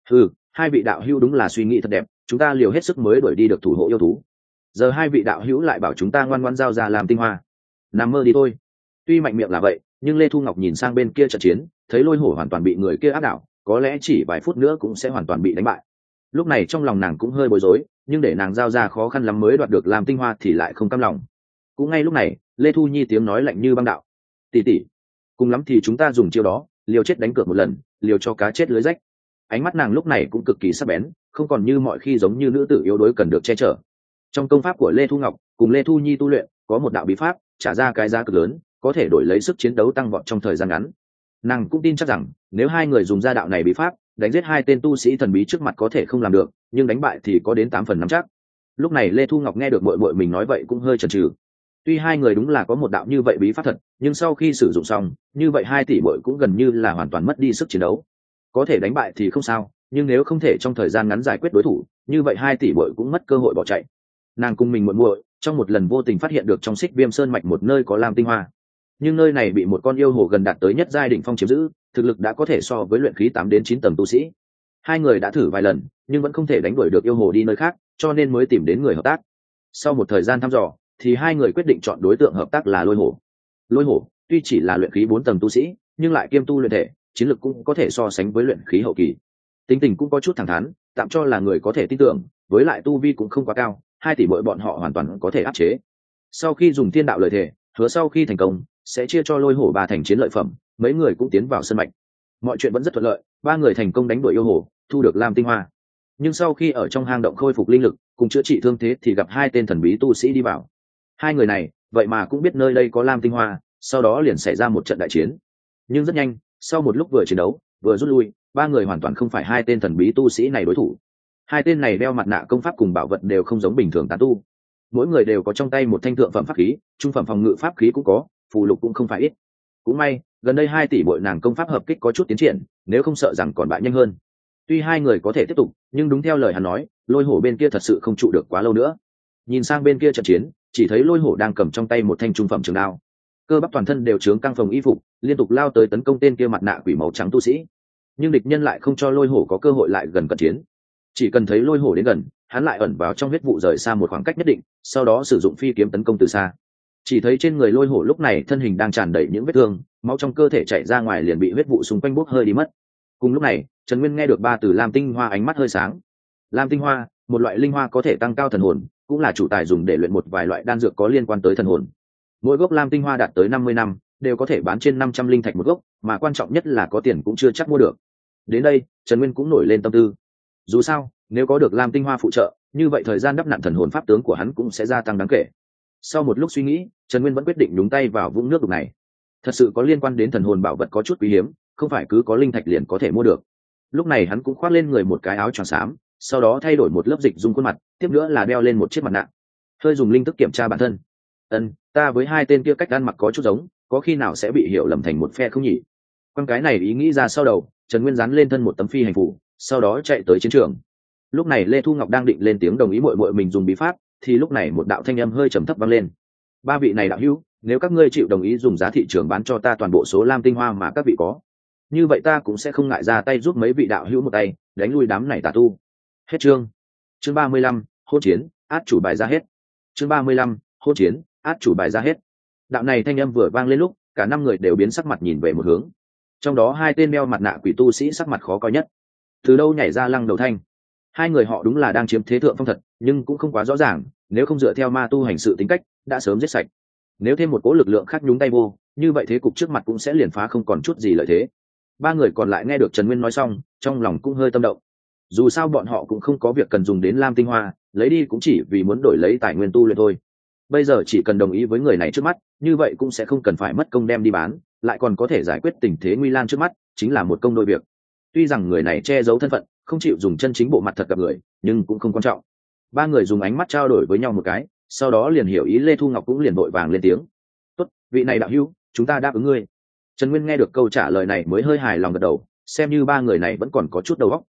2 vị đạo hữu đúng là suy nghĩ thật đẹp, chúng ta liều hết sức mới đuổi đi được thủ hộ yêu thú. Giờ 2 vị đạo hữu lại bảo chúng ta ngoan ngoãn giao ra làm tinh hoa, nằm mơ đi thôi. Tuy mạnh miệng là vậy, nhưng Lê Thu Ngọc nhìn sang bên kia trận chiến, thấy Lôi Hổ hoàn toàn bị người kia áp đảo, có lẽ chỉ vài phút nữa cũng sẽ hoàn toàn bị đánh bại. Lúc này trong lòng nàng cũng hơi bối rối, nhưng để nàng giao ra khó khăn lắm mới đoạt được làm tinh hoa thì lại không cam lòng. Cũng ngay lúc này, Lê Thu Nhi tiếng nói lạnh như băng đạo: tỷ tỷ, cùng lắm thì chúng ta dùng chiêu đó, liều chết đánh cược một lần, liều cho cá chết lưới rách. Ánh mắt nàng lúc này cũng cực kỳ sắc bén, không còn như mọi khi giống như nữ tử yếu đuối cần được che chở. Trong công pháp của Lê Thu Ngọc cùng Lê Thu Nhi tu luyện, có một đạo bí pháp trả ra cái giá cực lớn, có thể đổi lấy sức chiến đấu tăng vọt trong thời gian ngắn. Nàng cũng tin chắc rằng nếu 2 người dùng ra đạo này bí pháp, đánh giết 2 tên tu sĩ thần bí trước mặt có thể không làm được, nhưng đánh bại thì có đến 8 phần 5 chắc. Lúc này Lê Thu Ngọc nghe được muội muội mình nói vậy cũng hơi chần chừ. Tuy 2 người đúng là có một đạo như vậy bí pháp thật, nhưng sau khi sử dụng xong, như vậy 2 tỷ muội cũng gần như là hoàn toàn mất đi sức chiến đấu. Có thể đánh bại thì không sao, nhưng nếu không thể trong thời gian ngắn giải quyết đối thủ, như vậy 2 tỷ muội cũng mất cơ hội bỏ chạy. Nàng cùng mình muội trong một lần vô tình phát hiện được trong Xích Viêm Sơn mạch một nơi có lam tinh hoa, nhưng nơi này bị một con yêu hồ gần đạt tới nhất giai đỉnh phong chiếm giữ, thực lực đã có thể so với luyện khí 8 đến 9 tầng tu sĩ. 2 người đã thử vài lần, nhưng vẫn không thể đánh đuổi được yêu hồ đi nơi khác, cho nên mới tìm đến người hợp tác. Sau một thời gian thăm dò, thì 2 người quyết định chọn đối tượng hợp tác là Lôi Hổ. Lôi Hổ tuy chỉ là luyện khí 4 tầng tu sĩ, nhưng lại kiêm tu luyện thể, chiến lực cũng có thể so sánh với luyện khí hậu kỳ. Tính tình cũng có chút thẳng thắn, tạm cho là người có thể tin tưởng, với lại tu vi cũng không quá cao, 2 tỷ muội bọn họ hoàn toàn có thể áp chế. Sau khi dùng thiên đạo lời thề, hứa sau khi thành công sẽ chia cho Lôi Hổ 3 thành chiến lợi phẩm, mấy người cũng tiến vào sân mạch. Mọi chuyện vẫn rất thuận lợi, 3 người thành công đánh đuổi yêu hồ, thu được lam tinh hoa. Nhưng sau khi ở trong hang động khôi phục linh lực cùng chữa trị thương thế thì gặp 2 tên thần bí tu sĩ đi vào. 2 người này vậy mà cũng biết nơi đây có lam tinh hoa, sau đó liền xảy ra một trận đại chiến. Nhưng rất nhanh, sau một lúc vừa chiến đấu vừa rút lui, ba người hoàn toàn không phải hai tên thần bí tu sĩ này đối thủ. Hai tên này đeo mặt nạ công pháp cùng bảo vật đều không giống bình thường tán tu, mỗi người đều có trong tay một thanh thượng phẩm pháp khí, trung phẩm phòng ngự pháp khí cũng có, phù lục cũng không phải ít. Cũng may gần đây 2 tỷ bội nàng công pháp hợp kích có chút tiến triển, nếu không sợ rằng còn bại nhanh hơn. Tuy hai người có thể tiếp tục, nhưng đúng theo lời hắn nói, lôi hổ bên kia thật sự không trụ được quá lâu nữa. Nhìn sang bên kia trận chiến, chỉ thấy lôi hổ đang cầm trong tay một thanh trung phẩm trường đao, cơ bắp toàn thân đều chướng căng phồng y phục, liên tục lao tới tấn công tên kia mặt nạ quỷ màu trắng tu sĩ. Nhưng địch nhân lại không cho lôi hổ có cơ hội lại gần cận chiến, chỉ cần thấy lôi hổ đến gần, hắn lại ẩn vào trong huyết vụ rời xa một khoảng cách nhất định, sau đó sử dụng phi kiếm tấn công từ xa. Chỉ thấy trên người lôi hổ lúc này thân hình đang tràn đầy những vết thương, máu trong cơ thể chảy ra ngoài liền bị huyết vụ xung quanh bốc hơi đi mất. Cùng lúc này, Trần Nguyên nghe được ba từ lam tinh hoa, ánh mắt hơi sáng. Lam tinh hoa, một loại linh hoa có thể tăng cao thần hồn, cũng là chủ tài dùng để luyện một vài loại đan dược có liên quan tới thần hồn. Mỗi gốc lam tinh hoa đạt tới 50 năm, đều có thể bán trên 500 linh thạch một gốc, mà quan trọng nhất là có tiền cũng chưa chắc mua được. Đến đây, Trần Nguyên cũng nổi lên tâm tư. Dù sao, nếu có được lam tinh hoa phụ trợ, như vậy thời gian đắp nặn thần hồn pháp tướng của hắn cũng sẽ gia tăng đáng kể. Sau một lúc suy nghĩ, Trần Nguyên vẫn quyết định nhúng tay vào vũng nước đục này. Thật sự có liên quan đến thần hồn bảo vật có chút quý hiếm, không phải cứ có linh thạch liền có thể mua được. Lúc này hắn cũng khoác lên người một cái áo choàng xám, sau đó thay đổi một lớp dịch dung khuôn mặt, tiếp nữa là đeo lên một chiếc mặt nạ. Hơi dùng linh thức kiểm tra bản thân. Ta với hai tên kia cách ăn mặc có chút giống, có khi nào sẽ bị hiểu lầm thành một phe không nhỉ? Quan cái này ý nghĩ ra sau đầu, Trần Nguyên dán lên thân một tấm phi hành phù, sau đó chạy tới chiến trường. Lúc này Lê Thu Ngọc đang định lên tiếng đồng ý muội muội mình dùng bí pháp, thì lúc này một đạo thanh âm hơi trầm thấp vang lên. Ba vị này đạo hữu, nếu các ngươi chịu đồng ý dùng giá thị trường bán cho ta toàn bộ số lam tinh hoa mà các vị có, như vậy ta cũng sẽ không ngại ra tay giúp mấy vị đạo hữu một tay đánh lui đám này tà tu. Hết chương. Chương 35, hôn chiến, át chủ bài ra hết. Chương 35, hôn chiến, át chủ bài ra hết. Đạo này thanh âm vừa vang lên lúc, cả 5 người đều biến sắc mặt nhìn về một hướng. Trong đó 2 tên đeo mặt nạ quỷ tu sĩ sắc mặt khó coi nhất. Từ đâu nhảy ra Lăng Đầu Thanh? Hai người họ đúng là đang chiếm thế thượng phong thật, nhưng cũng không quá rõ ràng, nếu không dựa theo ma tu hành sự tính cách, đã sớm giết sạch. Nếu thêm một cỗ lực lượng khác nhúng tay vô, như vậy thế cục trước mặt cũng sẽ liền phá không còn chút gì lợi thế. 3 người còn lại nghe được Trần Nguyên nói xong, trong lòng cũng hơi tâm động. Dù sao bọn họ cũng không có việc cần dùng đến lam tinh hoa, lấy đi cũng chỉ vì muốn đổi lấy tài nguyên tu luyện thôi. Bây giờ chỉ cần đồng ý với người này trước mắt, như vậy cũng sẽ không cần phải mất công đem đi bán, lại còn có thể giải quyết tình thế nguy nan trước mắt, chính là một công đôi việc. Tuy rằng người này che giấu thân phận, không chịu dùng chân chính bộ mặt thật gặp người, nhưng cũng không quan trọng. 3 người dùng ánh mắt trao đổi với nhau một cái, sau đó liền hiểu ý. Lê Thu Ngọc cũng liền vội vàng lên tiếng. Tốt, vị này đạo hữu, chúng ta đáp ứng ngươi. Trần Nguyên nghe được câu trả lời này mới hơi hài lòng gật đầu, xem như 3 người này vẫn còn có chút đầu óc.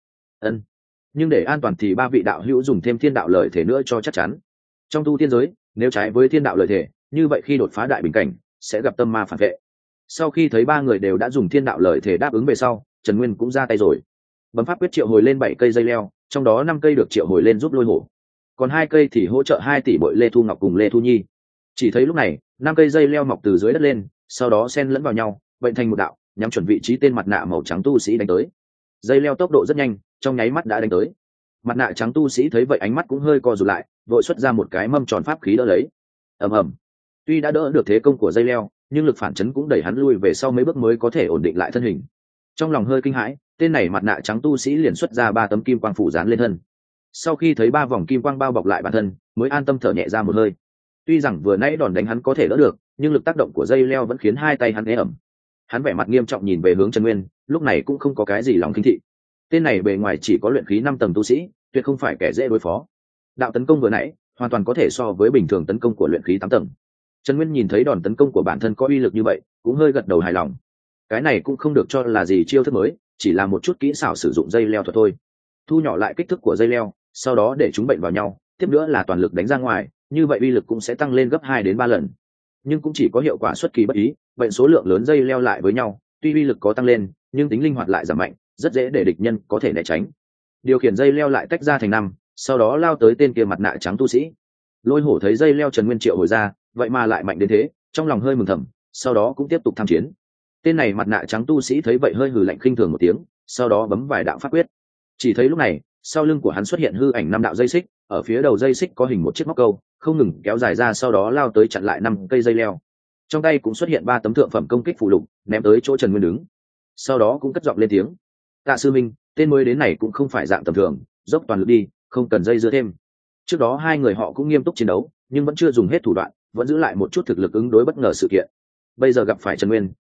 Nhưng để an toàn thì 3 vị đạo hữu dùng thêm thiên đạo lời thể nữa cho chắc chắn. Trong tu tiên giới, nếu trái với thiên đạo lời thể, như vậy khi đột phá đại bình cảnh sẽ gặp tâm ma phản vệ. Sau khi thấy 3 người đều đã dùng thiên đạo lời thể đáp ứng về sau, Trần Nguyên cũng ra tay rồi. Bấm pháp quyết triệu hồi lên 7 cây dây leo, trong đó 5 cây được triệu hồi lên giúp lôi hổ, còn 2 cây thì hỗ trợ 2 tỷ bội Lê Thu Ngọc cùng Lê Thu Nhi. Chỉ thấy lúc này 5 cây dây leo mọc từ dưới đất lên, sau đó xen lẫn vào nhau, bệnh thành một đạo, nhắm chuẩn vị trí tên mặt nạ màu trắng tu sĩ đánh tới. Dây leo tốc độ rất nhanh, trong nháy mắt đã đánh tới. Mặt nạ trắng tu sĩ thấy vậy ánh mắt cũng hơi co rụt lại, vội xuất ra một cái mâm tròn pháp khí đỡ lấy. Ầm ầm. Tuy đã đỡ được thế công của dây leo, nhưng lực phản chấn cũng đẩy hắn lui về sau mấy bước mới có thể ổn định lại thân hình. Trong lòng hơi kinh hãi, tên này mặt nạ trắng tu sĩ liền xuất ra 3 tấm kim quang phủ dán lên thân. Sau khi thấy 3 vòng kim quang bao bọc lại bản thân, mới an tâm thở nhẹ ra một hơi. Tuy rằng vừa nãy đòn đánh hắn có thể đỡ được, nhưng lực tác động của dây leo vẫn khiến 2 tay hắn ế ẩm. Hắn vẻ mặt nghiêm trọng nhìn về hướng Trần Nguyên, lúc này cũng không có cái gì lòng khinh thị. Tên này bề ngoài chỉ có luyện khí 5 tầng tu sĩ, tuyệt không phải kẻ dễ đối phó. Đạo tấn công vừa nãy hoàn toàn có thể so với bình thường tấn công của luyện khí 8 tầng. Trần Nguyên nhìn thấy đòn tấn công của bản thân có uy lực như vậy, cũng hơi gật đầu hài lòng. Cái này cũng không được cho là gì chiêu thức mới, chỉ là một chút kỹ xảo sử dụng dây leo thuật thôi. Thu nhỏ lại kích thước của dây leo, sau đó để chúng bệnh vào nhau, tiếp nữa là toàn lực đánh ra ngoài, như vậy uy lực cũng sẽ tăng lên gấp 2 đến 3 lần. Nhưng cũng chỉ có hiệu quả xuất kỳ bất ý, bệnh số lượng lớn dây leo lại với nhau, tuy uy lực có tăng lên, nhưng tính linh hoạt lại giảm mạnh, rất dễ để địch nhân có thể né tránh. Điều khiển dây leo lại tách ra thành 5, sau đó lao tới tên kia mặt nạ trắng tu sĩ. Lôi hổ thấy dây leo Trần Nguyên triệu hồi ra, vậy mà lại mạnh đến thế, trong lòng hơi mừng thầm, sau đó cũng tiếp tục tham chiến. Tên này mặt nạ trắng tu sĩ thấy vậy hơi hừ lạnh khinh thường một tiếng, sau đó bấm vài đạo pháp quyết. Chỉ thấy lúc này, sau lưng của hắn xuất hiện hư ảnh 5 đạo dây xích, ở phía đầu dây xích có hình một chiếc móc câu, không ngừng kéo dài ra, sau đó lao tới chặn lại 5 cây dây leo. Trong tay cũng xuất hiện 3 tấm thượng phẩm công kích phụ lục, ném tới chỗ Trần Nguyên đứng. Sau đó cũng cất giọng lên tiếng: Tạ sư minh, tên mới đến này cũng không phải dạng tầm thường, dốc toàn lực đi, không cần dây dưa thêm. Trước đó 2 người họ cũng nghiêm túc chiến đấu, nhưng vẫn chưa dùng hết thủ đoạn, vẫn giữ lại một chút thực lực ứng đối bất ngờ sự kiện. Bây giờ gặp phải Trần Nguyên,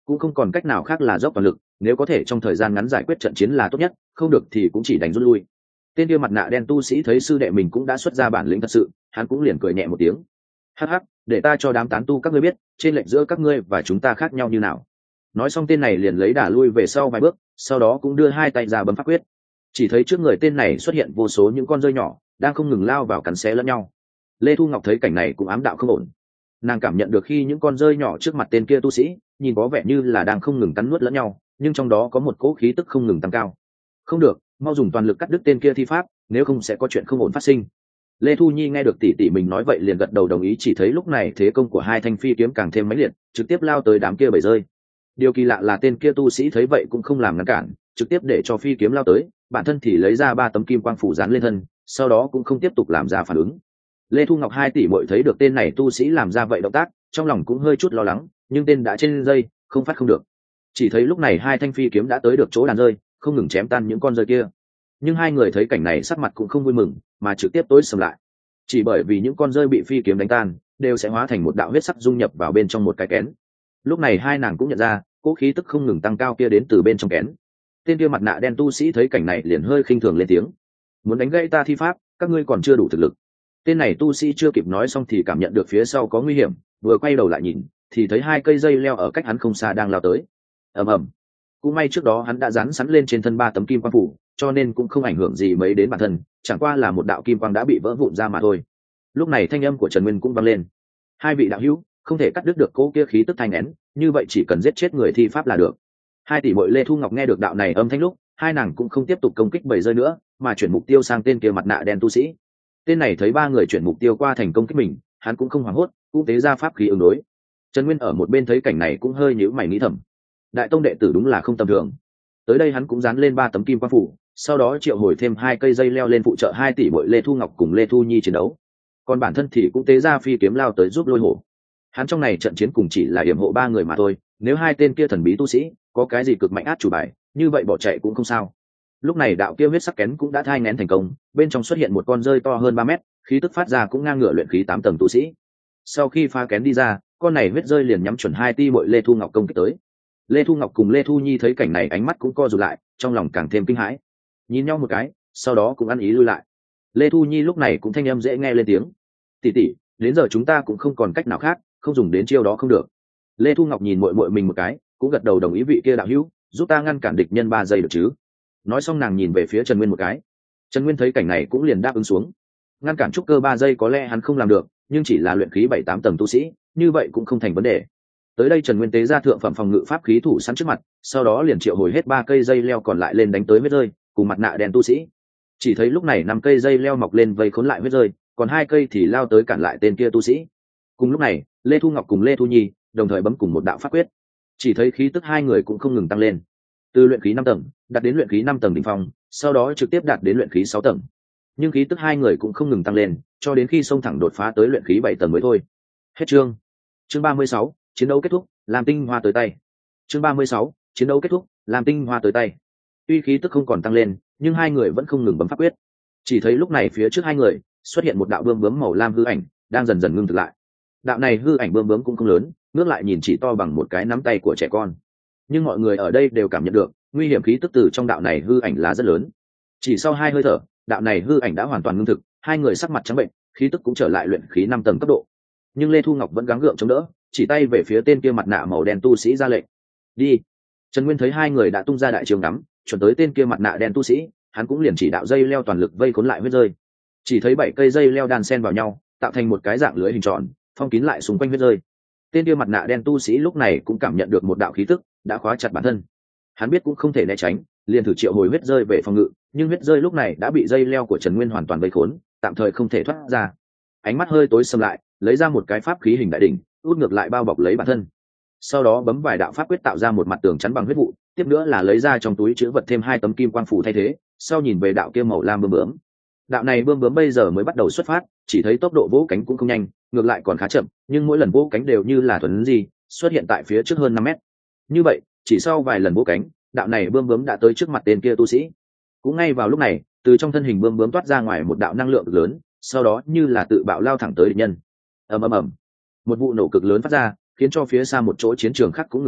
cũng không còn cách nào khác là dốc toàn lực, nếu có thể trong thời gian ngắn giải quyết trận chiến là tốt nhất, không được thì cũng chỉ đánh rút lui. Tên kia mặt nạ đen tu sĩ thấy sư đệ mình cũng đã xuất ra bản lĩnh thật sự, hắn cũng liền cười nhẹ một tiếng. Hắc hắc, để ta cho đám tán tu các ngươi biết trên lệnh giữa các ngươi và chúng ta khác nhau như nào. Nói xong tên này liền lấy đà lui về sau vài bước, sau đó cũng đưa hai tay ra bấm pháp quyết. Chỉ thấy trước người tên này xuất hiện vô số những con rơi nhỏ đang không ngừng lao vào cắn xé lẫn nhau. Lê Thu Ngọc thấy cảnh này cũng ám đạo không ổn. Nàng cảm nhận được khi những con rơi nhỏ trước mặt tên kia tu sĩ nhìn có vẻ như là đang không ngừng cắn nuốt lẫn nhau, nhưng trong đó có một cỗ khí tức không ngừng tăng cao. Không được, mau dùng toàn lực cắt đứt tên kia thi pháp, nếu không sẽ có chuyện không ổn phát sinh. Lê Thu Nhi nghe được tỷ tỷ mình nói vậy liền gật đầu đồng ý. Chỉ thấy lúc này thế công của hai thanh phi kiếm càng thêm mãnh liệt, trực tiếp lao tới đám kia bầy rơi. Điều kỳ lạ là tên kia tu sĩ thấy vậy cũng không làm ngăn cản, trực tiếp để cho phi kiếm lao tới, bản thân thì lấy ra 3 tấm kim quang phủ dán lên thân, sau đó cũng không tiếp tục làm ra phản ứng. Lê Thu Ngọc hai tỷ muội thấy được tên này tu sĩ làm ra vậy động tác, trong lòng cũng hơi chút lo lắng, nhưng tên đã trên dây, không phát không được. Chỉ thấy lúc này hai thanh phi kiếm đã tới được chỗ đàn rơi, không ngừng chém tan những con rơi kia. Nhưng hai người thấy cảnh này sắc mặt cũng không vui mừng, mà trực tiếp tối sầm lại. Chỉ bởi vì những con rơi bị phi kiếm đánh tan, đều sẽ hóa thành một đạo huyết sắc dung nhập vào bên trong một cái kén. Lúc này hai nàng cũng nhận ra, cỗ khí tức không ngừng tăng cao kia đến từ bên trong kén. Tên kia mặt nạ đen tu sĩ thấy cảnh này liền hơi khinh thường lên tiếng: "Muốn đánh gãy ta thi pháp, các ngươi còn chưa đủ thực lực." Tên này tu sĩ chưa kịp nói xong thì cảm nhận được phía sau có nguy hiểm, vừa quay đầu lại nhìn, thì thấy hai cây dây leo ở cách hắn không xa đang lao tới. Ầm ầm. Cũng may trước đó hắn đã dán sẵn lên trên thân 3 tấm kim quang phủ, cho nên cũng không ảnh hưởng gì mấy đến bản thân, chẳng qua là một đạo kim quang đã bị vỡ vụn ra mà thôi. Lúc này thanh âm của Trần Nguyên cũng vang lên: "Hai vị đạo hữu, không thể cắt đứt được cỗ kia khí tức thanh nén, như vậy chỉ cần giết chết người thi pháp là được." Hai tỷ muội Lê Thu Ngọc nghe được đạo này âm thanh lúc, hai nàng cũng không tiếp tục công kích bầy rơi nữa, mà chuyển mục tiêu sang tên kia mặt nạ đen tu sĩ. Tên này thấy ba người chuyển mục tiêu qua thành công kích mình, hắn cũng không hoảng hốt, cũng tế ra pháp khí ứng đối. Trần Nguyên ở một bên thấy cảnh này cũng hơi nhíu mày nghĩ thầm: đại tông đệ tử đúng là không tầm thường. Tới đây hắn cũng dán lên 3 tấm kim quang phủ, sau đó triệu hồi thêm 2 cây dây leo lên phụ trợ hai tỷ muội Lê Thu Ngọc cùng Lê Thu Nhi chiến đấu. Còn bản thân thì cũng tế ra phi kiếm lao tới giúp lôi hổ. Hắn trong này trận chiến cùng chỉ là yểm hộ 3 người mà thôi, nếu hai tên kia thần bí tu sĩ có cái gì cực mạnh át chủ bài, như vậy bỏ chạy cũng không sao. Lúc này đạo kia huyết sắc kén cũng đã thai nghén thành công, bên trong xuất hiện một con rơi to hơn 3 mét, khí tức phát ra cũng ngang ngửa luyện khí 8 tầng tu sĩ. Sau khi phá kén đi ra, con này huyết rơi liền nhắm chuẩn hai tỷ muội Lê Thu Ngọc công kích tới. Lê Thu Ngọc cùng Lê Thu Nhi thấy cảnh này ánh mắt cũng co rụt lại, trong lòng càng thêm kinh hãi. Nhìn nhau một cái, sau đó cũng ăn ý lui lại. Lê Thu Nhi lúc này cũng thanh âm dễ nghe lên tiếng: "Tỷ tỷ, đến giờ chúng ta cũng không còn cách nào khác, không dùng đến chiêu đó không được." Lê Thu Ngọc nhìn muội muội mình một cái, cũng gật đầu đồng ý: "Vị kia đạo hữu, giúp ta ngăn cản địch nhân 3 giây được chứ?" Nói xong nàng nhìn về phía Trần Nguyên một cái. Trần Nguyên thấy cảnh này cũng liền đáp ứng xuống. Ngăn cản trúc cơ 3 giây có lẽ hắn không làm được, nhưng chỉ là luyện khí 7-8 tầng tu sĩ, như vậy cũng không thành vấn đề. Tới đây Trần Nguyên tế ra thượng phẩm phòng ngự pháp khí thủ sẵn trước mặt, sau đó liền triệu hồi hết 3 cây dây leo còn lại lên đánh tới huyết rơi cùng mặt nạ đen tu sĩ. Chỉ thấy lúc này 5 cây dây leo mọc lên vây khốn lại huyết rơi, còn 2 cây thì lao tới cản lại tên kia tu sĩ. Cùng lúc này, Lê Thu Ngọc cùng Lê Thu Nhi đồng thời bấm cùng một đạo pháp quyết. Chỉ thấy khí tức hai người cũng không ngừng tăng lên, từ luyện khí 5 tầng đạt đến luyện khí 5 tầng đỉnh phong, sau đó trực tiếp đạt đến luyện khí 6 tầng. Nhưng khí tức hai người cũng không ngừng tăng lên, cho đến khi xông thẳng đột phá tới luyện khí 7 tầng mới thôi. Hết chương. Chương 36, chiến đấu kết thúc, làm tinh hoa tới tay. Chương 36, chiến đấu kết thúc, làm tinh hoa tới tay. Tuy khí tức không còn tăng lên, nhưng hai người vẫn không ngừng bấm pháp quyết. Chỉ thấy lúc này phía trước hai người xuất hiện một đạo bươm bướm màu lam hư ảnh, đang dần dần ngưng thực lại. Đạo này hư ảnh bươm bướm cũng không lớn, ngước lại nhìn chỉ to bằng một cái nắm tay của trẻ con. Nhưng mọi người ở đây đều cảm nhận được, nguy hiểm khí tức từ trong đạo này hư ảnh là rất lớn. Chỉ sau 2 hơi thở, đạo này hư ảnh đã hoàn toàn ngưng thực, hai người sắc mặt trắng bệnh, khí tức cũng trở lại luyện khí 5 tầng cấp độ. Nhưng Lê Thu Ngọc vẫn gắng gượng chống đỡ, chỉ tay về phía tên kia mặt nạ màu đen tu sĩ ra lệnh: "Đi." Trần Nguyên thấy hai người đã tung ra đại trường ngắm, chuẩn tới tên kia mặt nạ đen tu sĩ, hắn cũng liền chỉ đạo dây leo toàn lực vây khốn lại huyết rơi. Chỉ thấy 7 cây dây leo đan xen vào nhau, tạo thành một cái dạng lưới hình tròn, phong kín lại xung quanh huyết rơi. Tên kia mặt nạ đen tu sĩ lúc này cũng cảm nhận được một đạo khí tức đã khóa chặt bản thân. Hắn biết cũng không thể né tránh, liền thử triệu hồi huyết rơi về phòng ngự, nhưng huyết rơi lúc này đã bị dây leo của Trần Nguyên hoàn toàn vây khốn, tạm thời không thể thoát ra. Ánh mắt hơi tối sầm lại, lấy ra một cái pháp khí hình đại đỉnh, út ngược lại bao bọc lấy bản thân. Sau đó bấm vài đạo pháp quyết tạo ra một mặt tường chắn bằng huyết vụ, tiếp nữa là lấy ra trong túi chứa vật thêm 2 tấm kim quang phủ thay thế, sau nhìn về đạo kia màu lam bướm bướm. Đạo này bướm bướm bây giờ mới bắt đầu xuất phát, chỉ thấy tốc độ vỗ cánh cũng không nhanh, ngược lại còn khá chậm, nhưng mỗi lần vỗ cánh đều như là thuần gì, xuất hiện tại phía trước hơn 5 mét. Như vậy, chỉ sau vài lần vỗ cánh, đạo này bướm bướm đã tới trước mặt tên kia tu sĩ. Cũng ngay vào lúc này, từ trong thân hình bướm bướm toát ra ngoài một đạo năng lượng lớn, sau đó như là tự bạo lao thẳng tới địch nhân. Ầm ầm ầm. Một vụ nổ cực lớn phát ra, khiến cho phía xa một chỗ chiến trường khác cũng ngừng tay,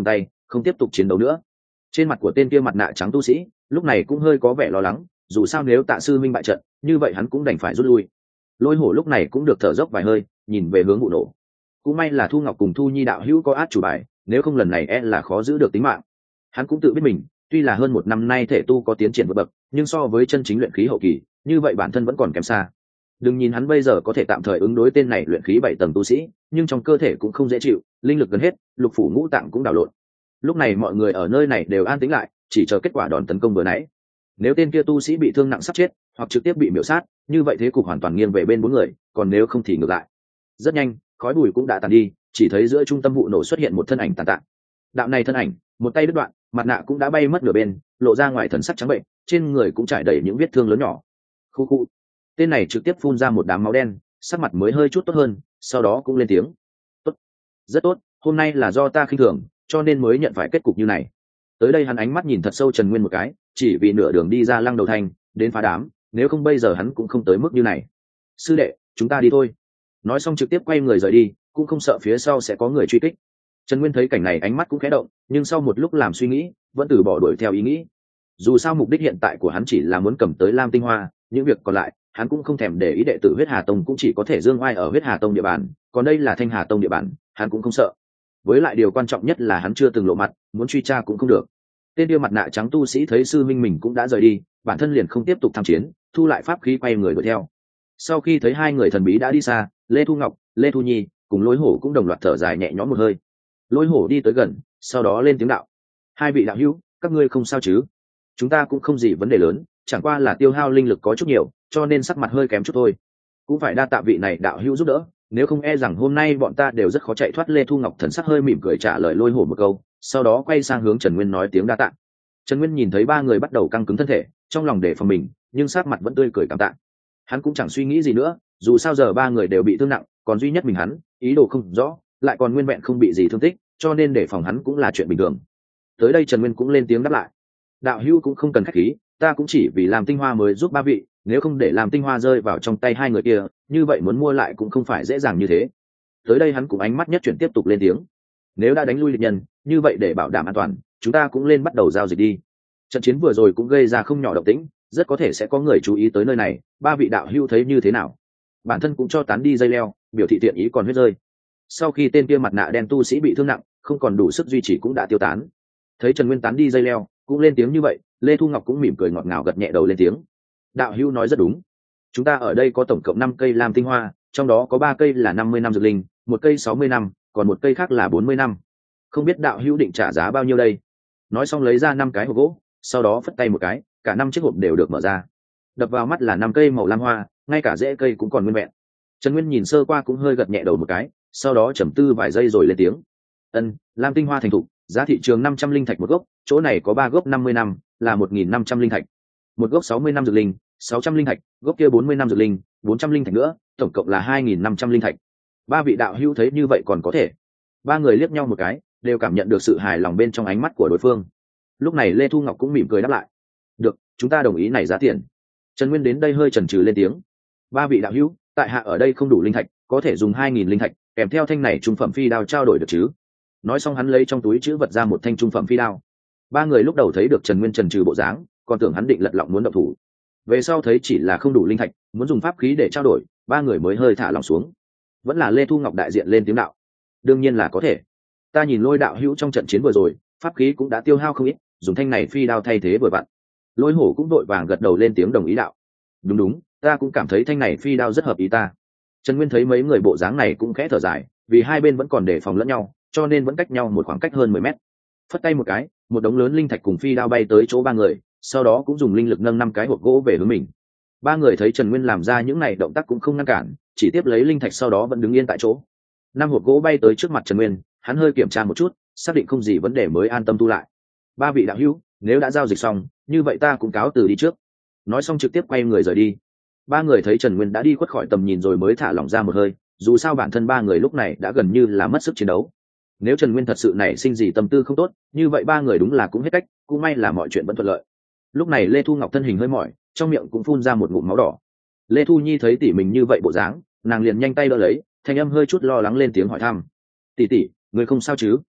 không tiếp tục chiến đấu nữa. Trên mặt của tên kia mặt nạ trắng tu sĩ lúc này cũng hơi có vẻ lo lắng, dù sao nếu Tạ sư minh bại trận như vậy hắn cũng đành phải rút lui. Lôi hổ lúc này cũng được thở dốc vài hơi, nhìn về hướng vụ nổ. Cũng may là Thu Ngọc cùng Thu Nhi đạo hữu có át chủ bài, nếu không lần này là khó giữ được tính mạng. Hắn cũng tự biết mình tuy là hơn một năm nay thể tu có tiến triển vượt bậc, nhưng so với chân chính luyện khí hậu kỳ như vậy bản thân vẫn còn kém xa. Đừng nhìn hắn bây giờ có thể tạm thời ứng đối tên này luyện khí 7 tầng tu sĩ, nhưng trong cơ thể cũng không dễ chịu, linh lực gần hết, lục phủ ngũ tạng cũng đảo lộn. Lúc này mọi người ở nơi này đều an tĩnh lại, chỉ chờ kết quả đòn tấn công vừa nãy. Nếu tên kia tu sĩ bị thương nặng sắp chết hoặc trực tiếp bị miểu sát, như vậy thế cục hoàn toàn nghiêng về bên bốn người, còn nếu không thì ngược lại. Rất nhanh khói bụi cũng đã tàn đi, chỉ thấy giữa trung tâm vụ nổ xuất hiện một thân ảnh tàn tạ. Đạo này thân ảnh một tay đứt đoạn, mặt nạ cũng đã bay mất nửa bên, lộ ra ngoài thần sắc trắng bệnh, trên người cũng trải đầy những vết thương lớn nhỏ. Khu khu. Tên này trực tiếp phun ra một đám máu đen, sắc mặt mới hơi chút tốt hơn, sau đó cũng lên tiếng. Tốt, rất tốt, hôm nay là do ta khinh thường, cho nên mới nhận phải kết cục như này. Tới đây hắn ánh mắt nhìn thật sâu Trần Nguyên một cái, chỉ vì nửa đường đi ra Lăng Đầu Thành đến phá đám, nếu không bây giờ hắn cũng không tới mức như này. Sư đệ, chúng ta đi thôi. Nói xong trực tiếp quay người rời đi, cũng không sợ phía sau sẽ có người truy kích. Trần Nguyên thấy cảnh này ánh mắt cũng khẽ động, nhưng sau một lúc làm suy nghĩ vẫn từ bỏ đuổi theo ý nghĩ. Dù sao mục đích hiện tại của hắn chỉ là muốn cầm tới Lam Tinh Hoa, những việc còn lại hắn cũng không thèm để ý. Đệ tử Huyết Hà Tông cũng chỉ có thể dương oai ở Huyết Hà Tông địa bàn, còn đây là Thanh Hà Tông địa bàn, hắn cũng không sợ. Với lại điều quan trọng nhất là hắn chưa từng lộ mặt, muốn truy tra cũng không được. Tên kia mặt nạ trắng tu sĩ thấy sư minh mình cũng đã rời đi, bản thân liền không tiếp tục tham chiến, thu lại pháp khí quay người đuổi theo. Sau khi thấy hai người thần bí đã đi xa, Lê Thu Ngọc, Lê Thu Nhi cùng Lôi Hổ cũng đồng loạt thở dài nhẹ nhõm một hơi. Lôi Hổ đi tới gần, sau đó lên tiếng đạo: hai vị đạo hữu, các ngươi không sao chứ? Chúng ta cũng không gì vấn đề lớn, chẳng qua là tiêu hao linh lực có chút nhiều, cho nên sắc mặt hơi kém chút thôi. Cũng phải đa tạ vị này đạo hữu giúp đỡ, nếu không e rằng hôm nay bọn ta đều rất khó chạy thoát. Lê Thu Ngọc thần sắc hơi mỉm cười trả lời Lôi Hổ một câu, sau đó quay sang hướng Trần Nguyên nói tiếng đa tạ. Trần Nguyên nhìn thấy ba người bắt đầu căng cứng thân thể, trong lòng để phòng mình, nhưng sát mặt vẫn tươi cười cảm tạ. Hắn cũng chẳng suy nghĩ gì nữa, dù sao giờ ba người đều bị thương nặng, còn duy nhất mình hắn ý đồ không rõ, lại còn nguyên vẹn không bị gì thương tích, cho nên để phòng hắn cũng là chuyện bình thường. Tới đây Trần Nguyên cũng lên tiếng đáp lại: đạo hữu cũng không cần khách khí, ta cũng chỉ vì làm tinh hoa mới giúp ba vị, nếu không để làm tinh hoa rơi vào trong tay hai người kia, như vậy muốn mua lại cũng không phải dễ dàng như thế. Tới đây hắn cũng ánh mắt nhất chuyển tiếp tục lên tiếng: nếu đã đánh lui địch nhân, như vậy để bảo đảm an toàn, chúng ta cũng lên bắt đầu giao dịch đi. Trận chiến vừa rồi cũng gây ra không nhỏ động tĩnh, rất có thể sẽ có người chú ý tới nơi này, ba vị đạo hữu thấy như thế nào? Bản thân cũng cho tán đi dây leo, biểu thị thiện ý còn huyết rơi. Sau khi tên kia mặt nạ đen tu sĩ bị thương nặng, không còn đủ sức duy trì cũng đã tiêu tán. Thấy Trần Nguyên tán đi dây leo, cũng lên tiếng như vậy, Lê Thu Ngọc cũng mỉm cười ngọt ngào gật nhẹ đầu lên tiếng: đạo hữu nói rất đúng, chúng ta ở đây có tổng cộng 5 cây lam tinh hoa, trong đó có 3 cây là 50 năm dược linh, một cây 60 năm, còn một cây khác là 40 năm. Không biết đạo hữu định trả giá bao nhiêu đây? Nói xong lấy ra 5 cái hộp gỗ, sau đó phất tay một cái, cả 5 chiếc hộp đều được mở ra. Đập vào mắt là 5 cây màu lam hoa, ngay cả rễ cây cũng còn nguyên vẹn. Trần Nguyên nhìn sơ qua cũng hơi gật nhẹ đầu một cái, sau đó trầm tư vài giây rồi lên tiếng: ân, lam tinh hoa thành thục, giá thị trường 500 linh thạch một gốc, chỗ này có 3 gốc 50 năm là 1.500 linh thạch, một gốc 60 năm dược linh 600 linh thạch, gốc kia 40 năm dược linh 400 linh thạch nữa, tổng cộng là 2.500 linh thạch. Ba vị đạo hữu thấy như vậy còn có thể? Ba người liếc nhau một cái, đều cảm nhận được sự hài lòng bên trong ánh mắt của đối phương. Lúc này Lê Thu Ngọc cũng mỉm cười đáp lại: được, chúng ta đồng ý này giá tiền. Trần Nguyên đến đây hơi chần chừ lên tiếng: ba vị đạo hữu, tại hạ ở đây không đủ linh thạch, có thể dùng 2.000 linh thạch kèm theo thanh này trung phẩm phi đao trao đổi được chứ? Nói xong hắn lấy trong túi chữ vật ra một thanh trung phẩm phi đao. Ba người lúc đầu thấy được Trần Nguyên chần chừ bộ dáng, còn tưởng hắn định lật lọng muốn động thủ. Về sau thấy chỉ là không đủ linh thạch, muốn dùng pháp khí để trao đổi, ba người mới hơi thả lòng xuống. Vẫn là Lê Thu Ngọc đại diện lên tiếng đạo: đương nhiên là có thể. Ta nhìn Lôi đạo hữu trong trận chiến vừa rồi, pháp khí cũng đã tiêu hao không ít, dùng thanh này phi đao thay thế vừa vặn. Lôi Hổ cũng vội vàng gật đầu lên tiếng đồng ý đạo: đúng đúng, ta cũng cảm thấy thanh này phi đao rất hợp ý ta. Trần Nguyên thấy mấy người bộ dáng này cũng khẽ thở dài, vì hai bên vẫn còn đề phòng lẫn nhau, cho nên vẫn cách nhau một khoảng cách hơn 10 mét. Phất tay một cái, một đống lớn linh thạch cùng phi đao bay tới chỗ ba người, sau đó cũng dùng linh lực nâng 5 cái hộp gỗ về hướng mình. Ba người thấy Trần Nguyên làm ra những này động tác cũng không ngăn cản, chỉ tiếp lấy linh thạch sau đó vẫn đứng yên tại chỗ. 5 hộp gỗ bay tới trước mặt Trần Nguyên, hắn hơi kiểm tra một chút, xác định không gì vấn đề mới an tâm thu lại. Ba vị đạo hữu, nếu đã giao dịch xong, như vậy ta cũng cáo từ đi trước. Nói xong trực tiếp quay người rời đi. Ba người thấy Trần Nguyên đã đi khuất khỏi tầm nhìn rồi mới thả lỏng ra một hơi, dù sao bản thân ba người lúc này đã gần như là mất sức chiến đấu. Nếu Trần Nguyên thật sự nảy sinh gì tâm tư không tốt, như vậy ba người đúng là cũng hết cách, cũng may là mọi chuyện vẫn thuận lợi. Lúc này Lê Thu Ngọc thân hình hơi mỏi, trong miệng cũng phun ra một ngụm máu đỏ. Lê Thu Nhi thấy tỷ mình như vậy bộ dáng, nàng liền nhanh tay đỡ lấy, thanh âm hơi chút lo lắng lên tiếng hỏi thăm: tỷ tỷ, người không sao chứ?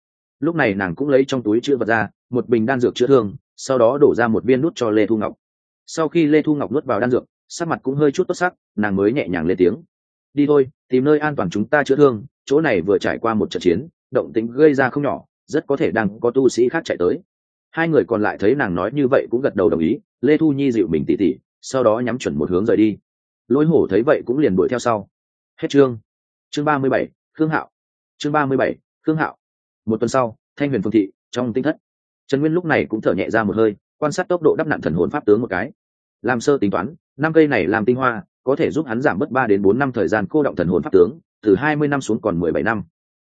lúc này nàng cũng lấy trong túi chữ vật ra một bình đan dược chữa thương, sau đó đổ ra một viên nút cho Lê Thu Ngọc. Sau khi Lê Thu Ngọc nuốt vào đan dược, sắc mặt cũng hơi chút tốt sắc, nàng mới nhẹ nhàng lên tiếng: đi thôi, tìm nơi an toàn chúng ta chữa thương, chỗ này vừa trải qua một trận chiến, động tĩnh gây ra không nhỏ, rất có thể đang có tu sĩ khác chạy tới. Hai người còn lại thấy nàng nói như vậy cũng gật đầu đồng ý. Lê Thu Nhi dịu mình tỉ tỉ, sau đó nhắm chuẩn một hướng rời đi. Lôi Hổ thấy vậy cũng liền đuổi theo sau. Hết chương 37, Khương Hạo. chương 37, Khương Hạo. Một tuần sau, Thanh Huyền Phương thị, trong tinh thất, Trần Nguyên lúc này cũng thở nhẹ ra một hơi, quan sát tốc độ đắp nặn thần hồn pháp tướng một cái. Làm sơ tính toán, 5 cây này làm tinh hoa, có thể giúp hắn giảm bớt 3 đến 4 năm thời gian cô động thần hồn pháp tướng, từ 20 năm xuống còn 17 năm.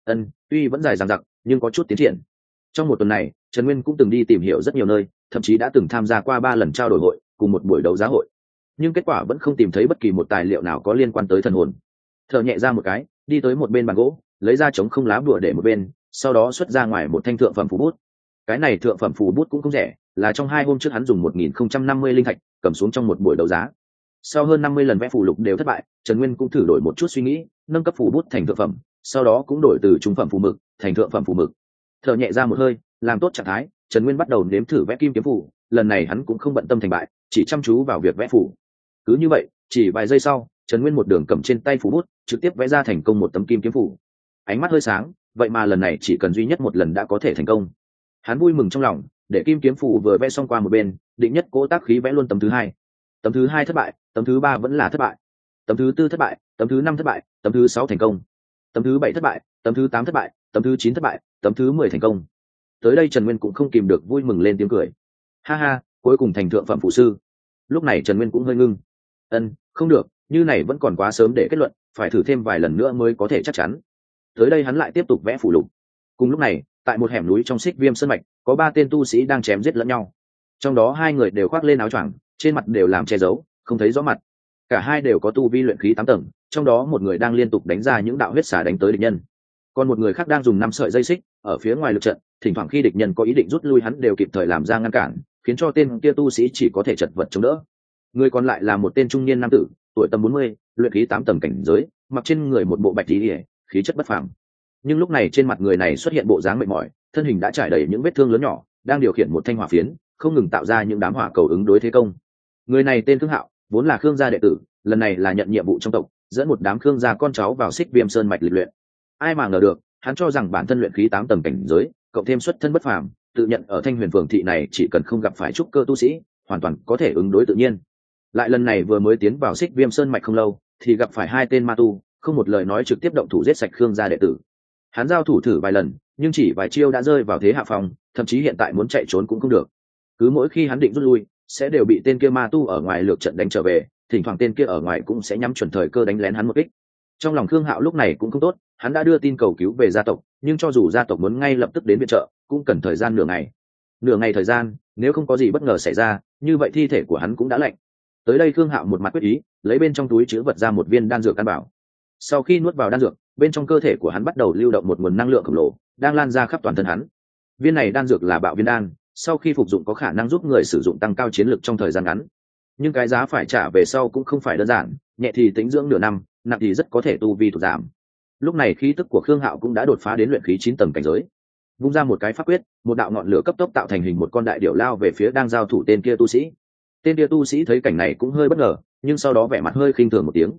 Tuy vẫn dài dằng dặc, nhưng có chút tiến triển. Trong một tuần này, Trần Nguyên cũng từng đi tìm hiểu rất nhiều nơi, thậm chí đã từng tham gia qua 3 lần trao đổi hội, cùng một buổi đấu giá hội. Nhưng kết quả vẫn không tìm thấy bất kỳ một tài liệu nào có liên quan tới thần hồn. Thở nhẹ ra một cái, đi tới một bên bàn gỗ, lấy ra trống không lá bùa để một bên, sau đó xuất ra ngoài một thanh thượng phẩm phù bút. Cái này thượng phẩm phù bút cũng không rẻ, là trong 2 hôm trước hắn dùng 1050 linh thạch cầm xuống trong một buổi đấu giá. Sau hơn 50 lần vẽ phù lục đều thất bại, Trần Nguyên cũng thử đổi một chút suy nghĩ, nâng cấp phù bút thành thượng phẩm, sau đó cũng đổi từ trung phẩm phù mực thành thượng phẩm phù mực. Thở nhẹ ra một hơi, làm tốt trạng thái, Trần Nguyên bắt đầu nếm thử vẽ kim kiếm phù. Lần này hắn cũng không bận tâm thành bại, chỉ chăm chú vào việc vẽ phù. Cứ như vậy, chỉ vài giây sau, Trần Nguyên một đường cầm trên tay phù bút, trực tiếp vẽ ra thành công một tấm kim kiếm phù. Ánh mắt hơi sáng, vậy mà lần này chỉ cần duy nhất một lần đã có thể thành công. Hắn vui mừng trong lòng, để kim kiếm phù vừa vẽ xong qua một bên, định nhất cố tác khí vẽ luôn tấm thứ hai. Tấm thứ hai thất bại, tấm thứ ba vẫn là thất bại, tấm thứ tư thất bại, tấm thứ năm thất bại, tấm thứ sáu thành công, tấm thứ bảy thất bại, tấm thứ tám thất bại, tấm thứ chín thất bại, tấm thứ 10 thành công. Tới đây Trần Nguyên cũng không kìm được vui mừng lên tiếng cười. Ha ha, cuối cùng thành thượng phẩm phụ sư. Lúc này Trần Nguyên cũng hơi ngưng. Không được, như này vẫn còn quá sớm để kết luận, phải thử thêm vài lần nữa mới có thể chắc chắn. Tới đây hắn lại tiếp tục vẽ phù lục. Cùng lúc này, tại một hẻm núi trong Xích Viêm Sơn mạch, có 3 tên tu sĩ đang chém giết lẫn nhau. Trong đó 2 người đều khoác lên áo choàng, trên mặt đều làm che giấu, không thấy rõ mặt. Cả hai đều có tu vi luyện khí 8 tầng, trong đó một người đang liên tục đánh ra những đạo huyết xà đánh tới địch nhân, còn một người khác đang dùng 5 sợi dây xích ở phía ngoài lực trận, thỉnh thoảng khi địch nhân có ý định rút lui hắn đều kịp thời làm ra ngăn cản, khiến cho tên kia tu sĩ chỉ có thể chật vật chống đỡ. Người còn lại là một tên trung niên nam tử, tuổi tầm 40, luyện khí 8 tầng cảnh giới, mặc trên người một bộ bạch y, khí chất bất phàm. Nhưng lúc này trên mặt người này xuất hiện bộ dáng mệt mỏi, thân hình đã trải đầy những vết thương lớn nhỏ, đang điều khiển một thanh hỏa phiến, không ngừng tạo ra những đám hỏa cầu ứng đối thế công. Người này tên Khương Hạo, vốn là Khương gia đệ tử, lần này là nhận nhiệm vụ trong tộc, dẫn một đám Khương gia con cháu vào Xích Viêm Sơn mạch lịch luyện. Ai mà ngờ được, hắn cho rằng bản thân luyện khí 8 tầng cảnh giới, cộng thêm xuất thân bất phàm, tự nhận ở Thanh Huyền Phường thị này chỉ cần không gặp phải trúc cơ tu sĩ, hoàn toàn có thể ứng đối tự nhiên. Lại lần này vừa mới tiến vào Xích Viêm Sơn mạch không lâu, thì gặp phải 2 tên ma tu, không một lời nói trực tiếp động thủ giết sạch Khương gia đệ tử. Hắn giao thủ thử vài lần, nhưng chỉ vài chiêu đã rơi vào thế hạ phòng, thậm chí hiện tại muốn chạy trốn cũng không được. Cứ mỗi khi hắn định rút lui, sẽ đều bị tên kia ma tu ở ngoài lược trận đánh trở về, thỉnh thoảng tên kia ở ngoài cũng sẽ nhắm chuẩn thời cơ đánh lén hắn một kích. Trong lòng Khương Hạo lúc này cũng không tốt, hắn đã đưa tin cầu cứu về gia tộc, nhưng cho dù gia tộc muốn ngay lập tức đến viện trợ, cũng cần thời gian nửa ngày. Nửa ngày thời gian, nếu không có gì bất ngờ xảy ra, như vậy thi thể của hắn cũng đã lạnh. Tới đây Khương Hạo một mặt quyết ý, lấy bên trong túi trữ vật ra một viên đan dược căn bảo. Sau khi nuốt vào đan dược, bên trong cơ thể của hắn bắt đầu lưu động một nguồn năng lượng khổng lồ, đang lan ra khắp toàn thân hắn. Viên này đan dược là Bạo Viên đan, sau khi phục dụng có khả năng giúp người sử dụng tăng cao chiến lực trong thời gian ngắn. Nhưng cái giá phải trả về sau cũng không phải đơn giản, nhẹ thì tĩnh dưỡng nửa năm, nặng thì rất có thể tu vi tụt giảm. Lúc này khí tức của Khương Hạo cũng đã đột phá đến luyện khí 9 tầng cảnh giới. Vung ra một cái pháp quyết, một đạo ngọn lửa cấp tốc tạo thành hình một con đại điểu lao về phía đang giao thủ tên kia tu sĩ. Tên kia tu sĩ thấy cảnh này cũng hơi bất ngờ, nhưng sau đó vẻ mặt hơi khinh thường một tiếng.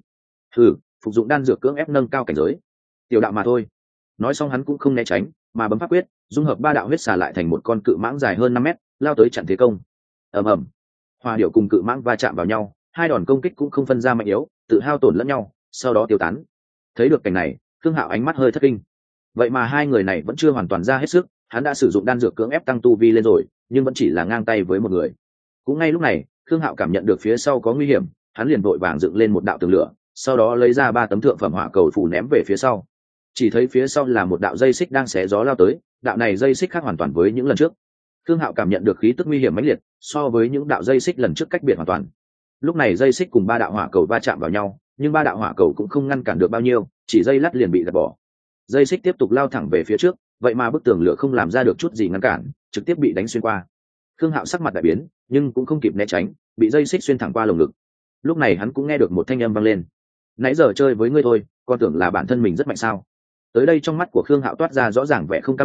Phục dụng đan dược cưỡng ép nâng cao cảnh giới, tiểu đạo mà thôi. Nói xong hắn cũng không né tránh, mà bấm pháp quyết, dung hợp 3 đạo huyết xà lại thành một con cự mãng dài hơn 5 mét, lao tới chặn thế công. Ầm ầm, hỏa điểu cùng cự mãng va chạm vào nhau, 2 đòn công kích cũng không phân ra mạnh yếu, tự hao tổn lẫn nhau, sau đó tiêu tán. Thấy được cảnh này, Khương Hạo ánh mắt hơi thất kinh. Vậy mà 2 người này vẫn chưa hoàn toàn ra hết sức, hắn đã sử dụng đan dược cưỡng ép tăng tu vi lên rồi, nhưng vẫn chỉ là ngang tay với một người. Cũng ngay lúc này, Khương Hạo cảm nhận được phía sau có nguy hiểm, hắn liền vội vàng dựng lên một đạo tường lửa, sau đó lấy ra 3 tấm thượng phẩm hỏa cầu phủ ném về phía sau. Chỉ thấy phía sau là một đạo dây xích đang xé gió lao tới, đạo này dây xích khác hoàn toàn với những lần trước. Khương Hạo cảm nhận được khí tức nguy hiểm mãnh liệt, so với những đạo dây xích lần trước cách biệt hoàn toàn. Lúc này dây xích cùng 3 đạo hỏa cầu va chạm vào nhau, nhưng 3 đạo hỏa cầu cũng không ngăn cản được bao nhiêu, chỉ dây lát liền bị gạt bỏ. Dây xích tiếp tục lao thẳng về phía trước, vậy mà bức tường lửa không làm ra được chút gì ngăn cản, trực tiếp bị đánh xuyên qua. Khương Hạo sắc mặt đại biến, nhưng cũng không kịp né tránh, bị dây xích xuyên thẳng qua lồng ngực. Lúc này hắn cũng nghe được một thanh âm vang lên: "Nãy giờ chơi với ngươi thôi, con tưởng là bản thân mình rất mạnh sao?" Tới đây trong mắt của Khương Hạo toát ra rõ ràng vẻ không cam lòng,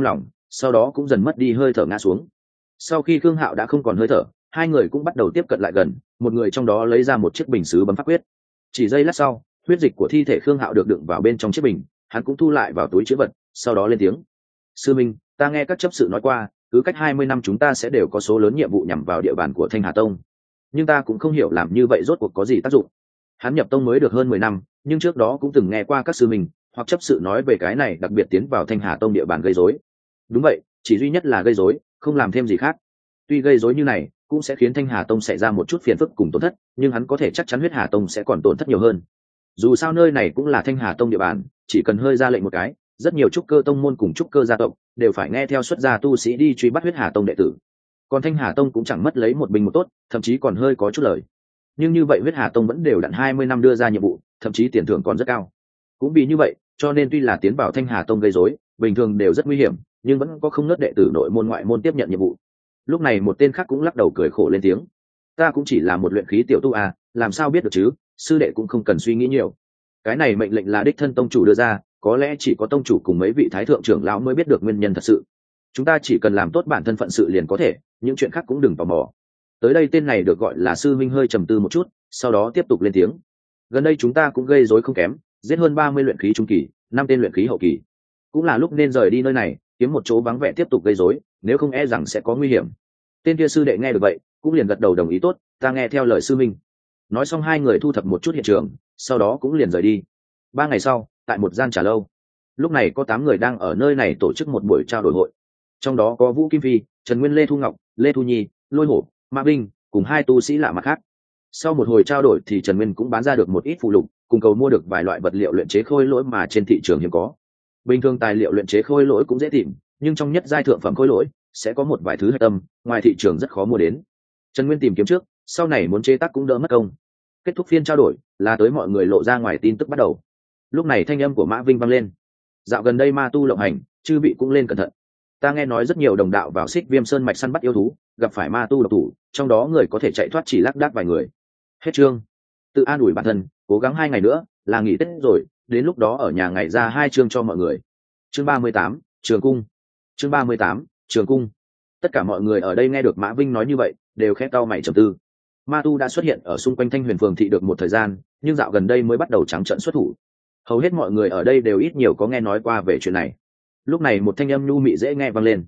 sau đó cũng dần mất đi hơi thở ngã xuống. Sau khi Khương Hạo đã không còn hơi thở, hai người cũng bắt đầu tiếp cận lại gần, một người trong đó lấy ra một chiếc bình sứ bấm pháp quyết. Chỉ giây lát sau, huyết dịch của thi thể Khương Hạo được đựng vào bên trong chiếc bình, hắn cũng thu lại vào túi trữ vật, sau đó lên tiếng: sư minh, ta nghe các chấp sự nói qua, cứ cách 20 năm chúng ta sẽ đều có số lớn nhiệm vụ nhằm vào địa bàn của Thanh Hà Tông, nhưng ta cũng không hiểu làm như vậy rốt cuộc có gì tác dụng. Hắn nhập tông mới được hơn 10 năm, nhưng trước đó cũng từng nghe qua các sư minh hoặc chấp sự nói về cái này, đặc biệt tiến vào Thanh Hà Tông địa bàn gây rối. Đúng vậy, chỉ duy nhất là gây rối, không làm thêm gì khác. Tuy gây rối như này cũng sẽ khiến Thanh Hà Tông xảy ra một chút phiền phức cùng tổn thất, nhưng hắn có thể chắc chắn Huyết Hà Tông sẽ còn tổn thất nhiều hơn. Dù sao nơi này cũng là Thanh Hà Tông địa bàn, chỉ cần hơi ra lệnh một cái, rất nhiều trúc cơ tông môn cùng trúc cơ gia tộc đều phải nghe theo xuất gia tu sĩ đi truy bắt Huyết Hà Tông đệ tử. Còn Thanh Hà Tông cũng chẳng mất lấy một binh một tốt, thậm chí còn hơi có chút lời. Nhưng như vậy Huyết Hà Tông vẫn đều đặn 20 năm đưa ra nhiệm vụ, thậm chí tiền thưởng còn rất cao. Cũng vì như vậy, cho nên tuy là tiến vào Thanh Hà Tông gây rối, bình thường đều rất nguy hiểm, nhưng vẫn có không ngớt đệ tử nội môn ngoại môn tiếp nhận nhiệm vụ. Lúc này một tên khác cũng lắc đầu cười khổ lên tiếng: ta cũng chỉ là một luyện khí tiểu tu à, làm sao biết được chứ, sư đệ cũng không cần suy nghĩ nhiều. Cái này mệnh lệnh là đích thân tông chủ đưa ra, có lẽ chỉ có tông chủ cùng mấy vị thái thượng trưởng lão mới biết được nguyên nhân thật sự. Chúng ta chỉ cần làm tốt bản thân phận sự liền có thể, những chuyện khác cũng đừng tò mò. Tới đây tên này được gọi là sư minh hơi trầm tư một chút, sau đó tiếp tục lên tiếng: gần đây chúng ta cũng gây rối không kém, giết hơn 30 luyện khí trung kỳ, 5 tên luyện khí hậu kỳ. Cũng là lúc nên rời đi nơi này, kiếm một chỗ vắng vẻ tiếp tục gây rối, nếu không e rằng sẽ có nguy hiểm. Tên kia sư đệ nghe được vậy cũng liền gật đầu đồng ý: tốt, ta nghe theo lời sư minh. Nói xong hai người thu thập một chút hiện trường, sau đó cũng liền rời đi. 3 ngày sau, tại một gian trà lâu, lúc này có 8 người đang ở nơi này tổ chức một buổi trao đổi hội. Trong đó có Vũ Kim Phi, Trần Nguyên, Lê Thu Ngọc, Lê Thu Nhi, Lôi Hổ, Ma Vinh cùng 2 tu sĩ lạ mặt khác. Sau một hồi trao đổi thì Trần Nguyên cũng bán ra được một ít phụ lục, cùng cầu mua được vài loại vật liệu luyện chế khôi lỗi mà trên thị trường hiếm có. Bình thường tài liệu luyện chế khôi lỗi cũng dễ tìm, nhưng trong nhất giai thượng phẩm khôi lỗi sẽ có một vài thứ hạch tâm, ngoài thị trường rất khó mua đến. Trần Nguyên tìm kiếm trước, sau này muốn chế tác cũng đỡ mất công. Kết thúc phiên trao đổi là tới mọi người lộ ra ngoài tin tức bắt đầu. Lúc này thanh âm của Mã Vinh vang lên: dạo gần đây ma tu lộng hành, chư vị cũng lên cẩn thận. Ta nghe nói rất nhiều đồng đạo vào Xích Viêm Sơn mạch săn bắt yêu thú, gặp phải ma tu độc thủ, trong đó người có thể chạy thoát chỉ lác đác vài người. Hết chương. Tự an ủi bản thân, cố gắng 2 ngày nữa là nghỉ Tết rồi, đến lúc đó ở nhà ngày ra 2 chương cho mọi người. Chương 38, Trường Cung. Chương 38, Trường Cung. Tất cả mọi người ở đây nghe được Mã Vinh nói như vậy đều khẽ cau mày trầm tư. Ma tu đã xuất hiện ở xung quanh Thanh Huyền Phường thị được một thời gian, nhưng dạo gần đây mới bắt đầu trắng trợn xuất thủ. Hầu hết mọi người ở đây đều ít nhiều có nghe nói qua về chuyện này. Lúc này một thanh âm nhu mị dễ nghe vang lên: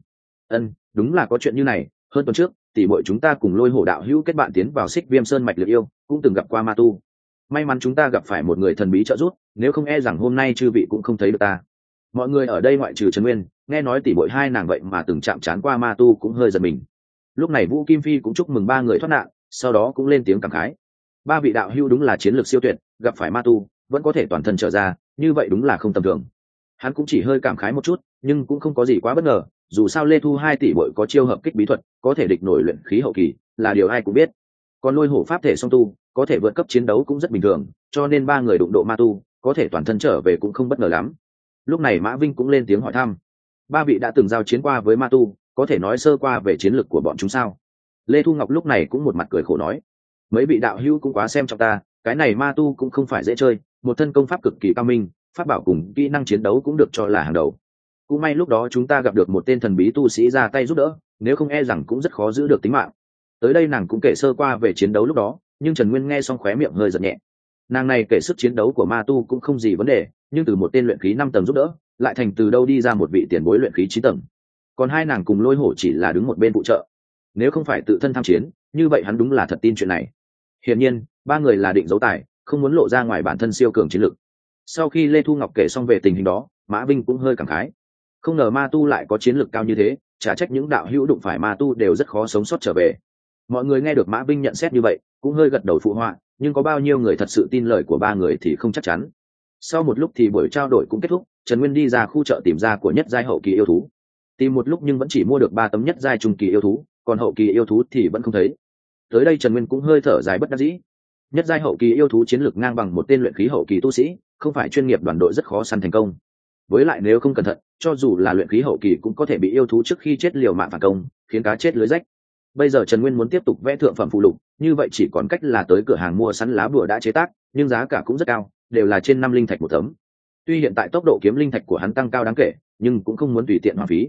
đúng là có chuyện như này, hơn tuần trước tỷ muội chúng ta cùng Lôi Hổ đạo hữu kết bạn tiến vào Xích Viêm Sơn mạch luyện yêu, cũng từng gặp qua ma tu. May mắn chúng ta gặp phải một người thần bí trợ giúp, nếu không e rằng hôm nay chư vị cũng không thấy được ta. Mọi người ở đây ngoại trừ Trần Nguyên, nghe nói tỷ muội hai nàng vậy mà từng chạm trán qua ma tu cũng hơi giật mình. Lúc này Vũ Kim Phi cũng chúc mừng 3 người thoát nạn, sau đó cũng lên tiếng cảm khái: 3 vị đạo hữu đúng là chiến lược siêu tuyệt, gặp phải ma tu vẫn có thể toàn thân trở ra, như vậy đúng là không tầm thường. Hắn cũng chỉ hơi cảm khái một chút, nhưng cũng không có gì quá bất ngờ, dù sao Lê Thu 2 tỷ muội có chiêu hợp kích bí thuật, có thể địch nổi luyện khí hậu kỳ, là điều ai cũng biết. Còn Lôi Hổ pháp thể song tu, có thể vượt cấp chiến đấu cũng rất bình thường, cho nên 3 người đụng độ ma tu, có thể toàn thân trở về cũng không bất ngờ lắm. Lúc này Mã Vinh cũng lên tiếng hỏi thăm: 3 vị đã từng giao chiến qua với ma tu, có thể nói sơ qua về chiến lược của bọn chúng sao? Lê Thu Ngọc lúc này cũng một mặt cười khổ nói: mấy vị đạo hữu cũng quá xem trọng ta, cái này ma tu cũng không phải dễ chơi, một thân công pháp cực kỳ cao minh, pháp bảo cùng kỹ năng chiến đấu cũng được cho là hàng đầu. Cũng may lúc đó chúng ta gặp được một tên thần bí tu sĩ ra tay giúp đỡ, nếu không e rằng cũng rất khó giữ được tính mạng. Tới đây nàng cũng kể sơ qua về chiến đấu lúc đó, nhưng Trần Nguyên nghe xong khóe miệng hơi giật nhẹ. Nàng này kể sức chiến đấu của ma tu cũng không gì vấn đề, nhưng từ một tên luyện khí 5 tầng giúp đỡ, lại thành từ đâu đi ra một vị tiền bối luyện khí 9 tầng. Còn hai nàng cùng Lôi Hổ chỉ là đứng một bên phụ trợ. Nếu không phải tự thân tham chiến, như vậy hắn đúng là thật tin chuyện này. Hiển nhiên, 3 người là định giấu tài, không muốn lộ ra ngoài bản thân siêu cường chiến lực. Sau khi Lê Thu Ngọc kể xong về tình hình đó, Mã Vinh cũng hơi cảm khái. Không ngờ ma tu lại có chiến lực cao như thế, chả trách những đạo hữu đụng phải ma tu đều rất khó sống sót trở về. Mọi người nghe được Mã Vinh nhận xét như vậy, cũng hơi gật đầu phụ họa, nhưng có bao nhiêu người thật sự tin lời của 3 người thì không chắc chắn. Sau một lúc thì buổi trao đổi cũng kết thúc, Trần Nguyên đi ra khu chợ tìm ra của nhất giai hậu kỳ yêu thú. Tìm một lúc nhưng vẫn chỉ mua được 3 tấm nhất giai trung kỳ yêu thú, còn hậu kỳ yêu thú thì vẫn không thấy. Tới đây Trần Nguyên cũng hơi thở dài bất đắc dĩ. Nhất giai hậu kỳ yêu thú chiến lược ngang bằng một tên luyện khí hậu kỳ tu sĩ, không phải chuyên nghiệp đoàn đội rất khó săn thành công. Với lại nếu không cẩn thận, cho dù là luyện khí hậu kỳ cũng có thể bị yêu thú trước khi chết liều mạng phản công, khiến cá chết lưới rách. Bây giờ Trần Nguyên muốn tiếp tục vẽ thượng phẩm phụ lục, như vậy chỉ còn cách là tới cửa hàng mua sẵn lá bùa đã chế tác, nhưng giá cả cũng rất cao, đều là trên 5 linh thạch một tấm. Tuy hiện tại tốc độ kiếm linh thạch của hắn tăng cao đáng kể, nhưng cũng không muốn tùy tiện hoang phí.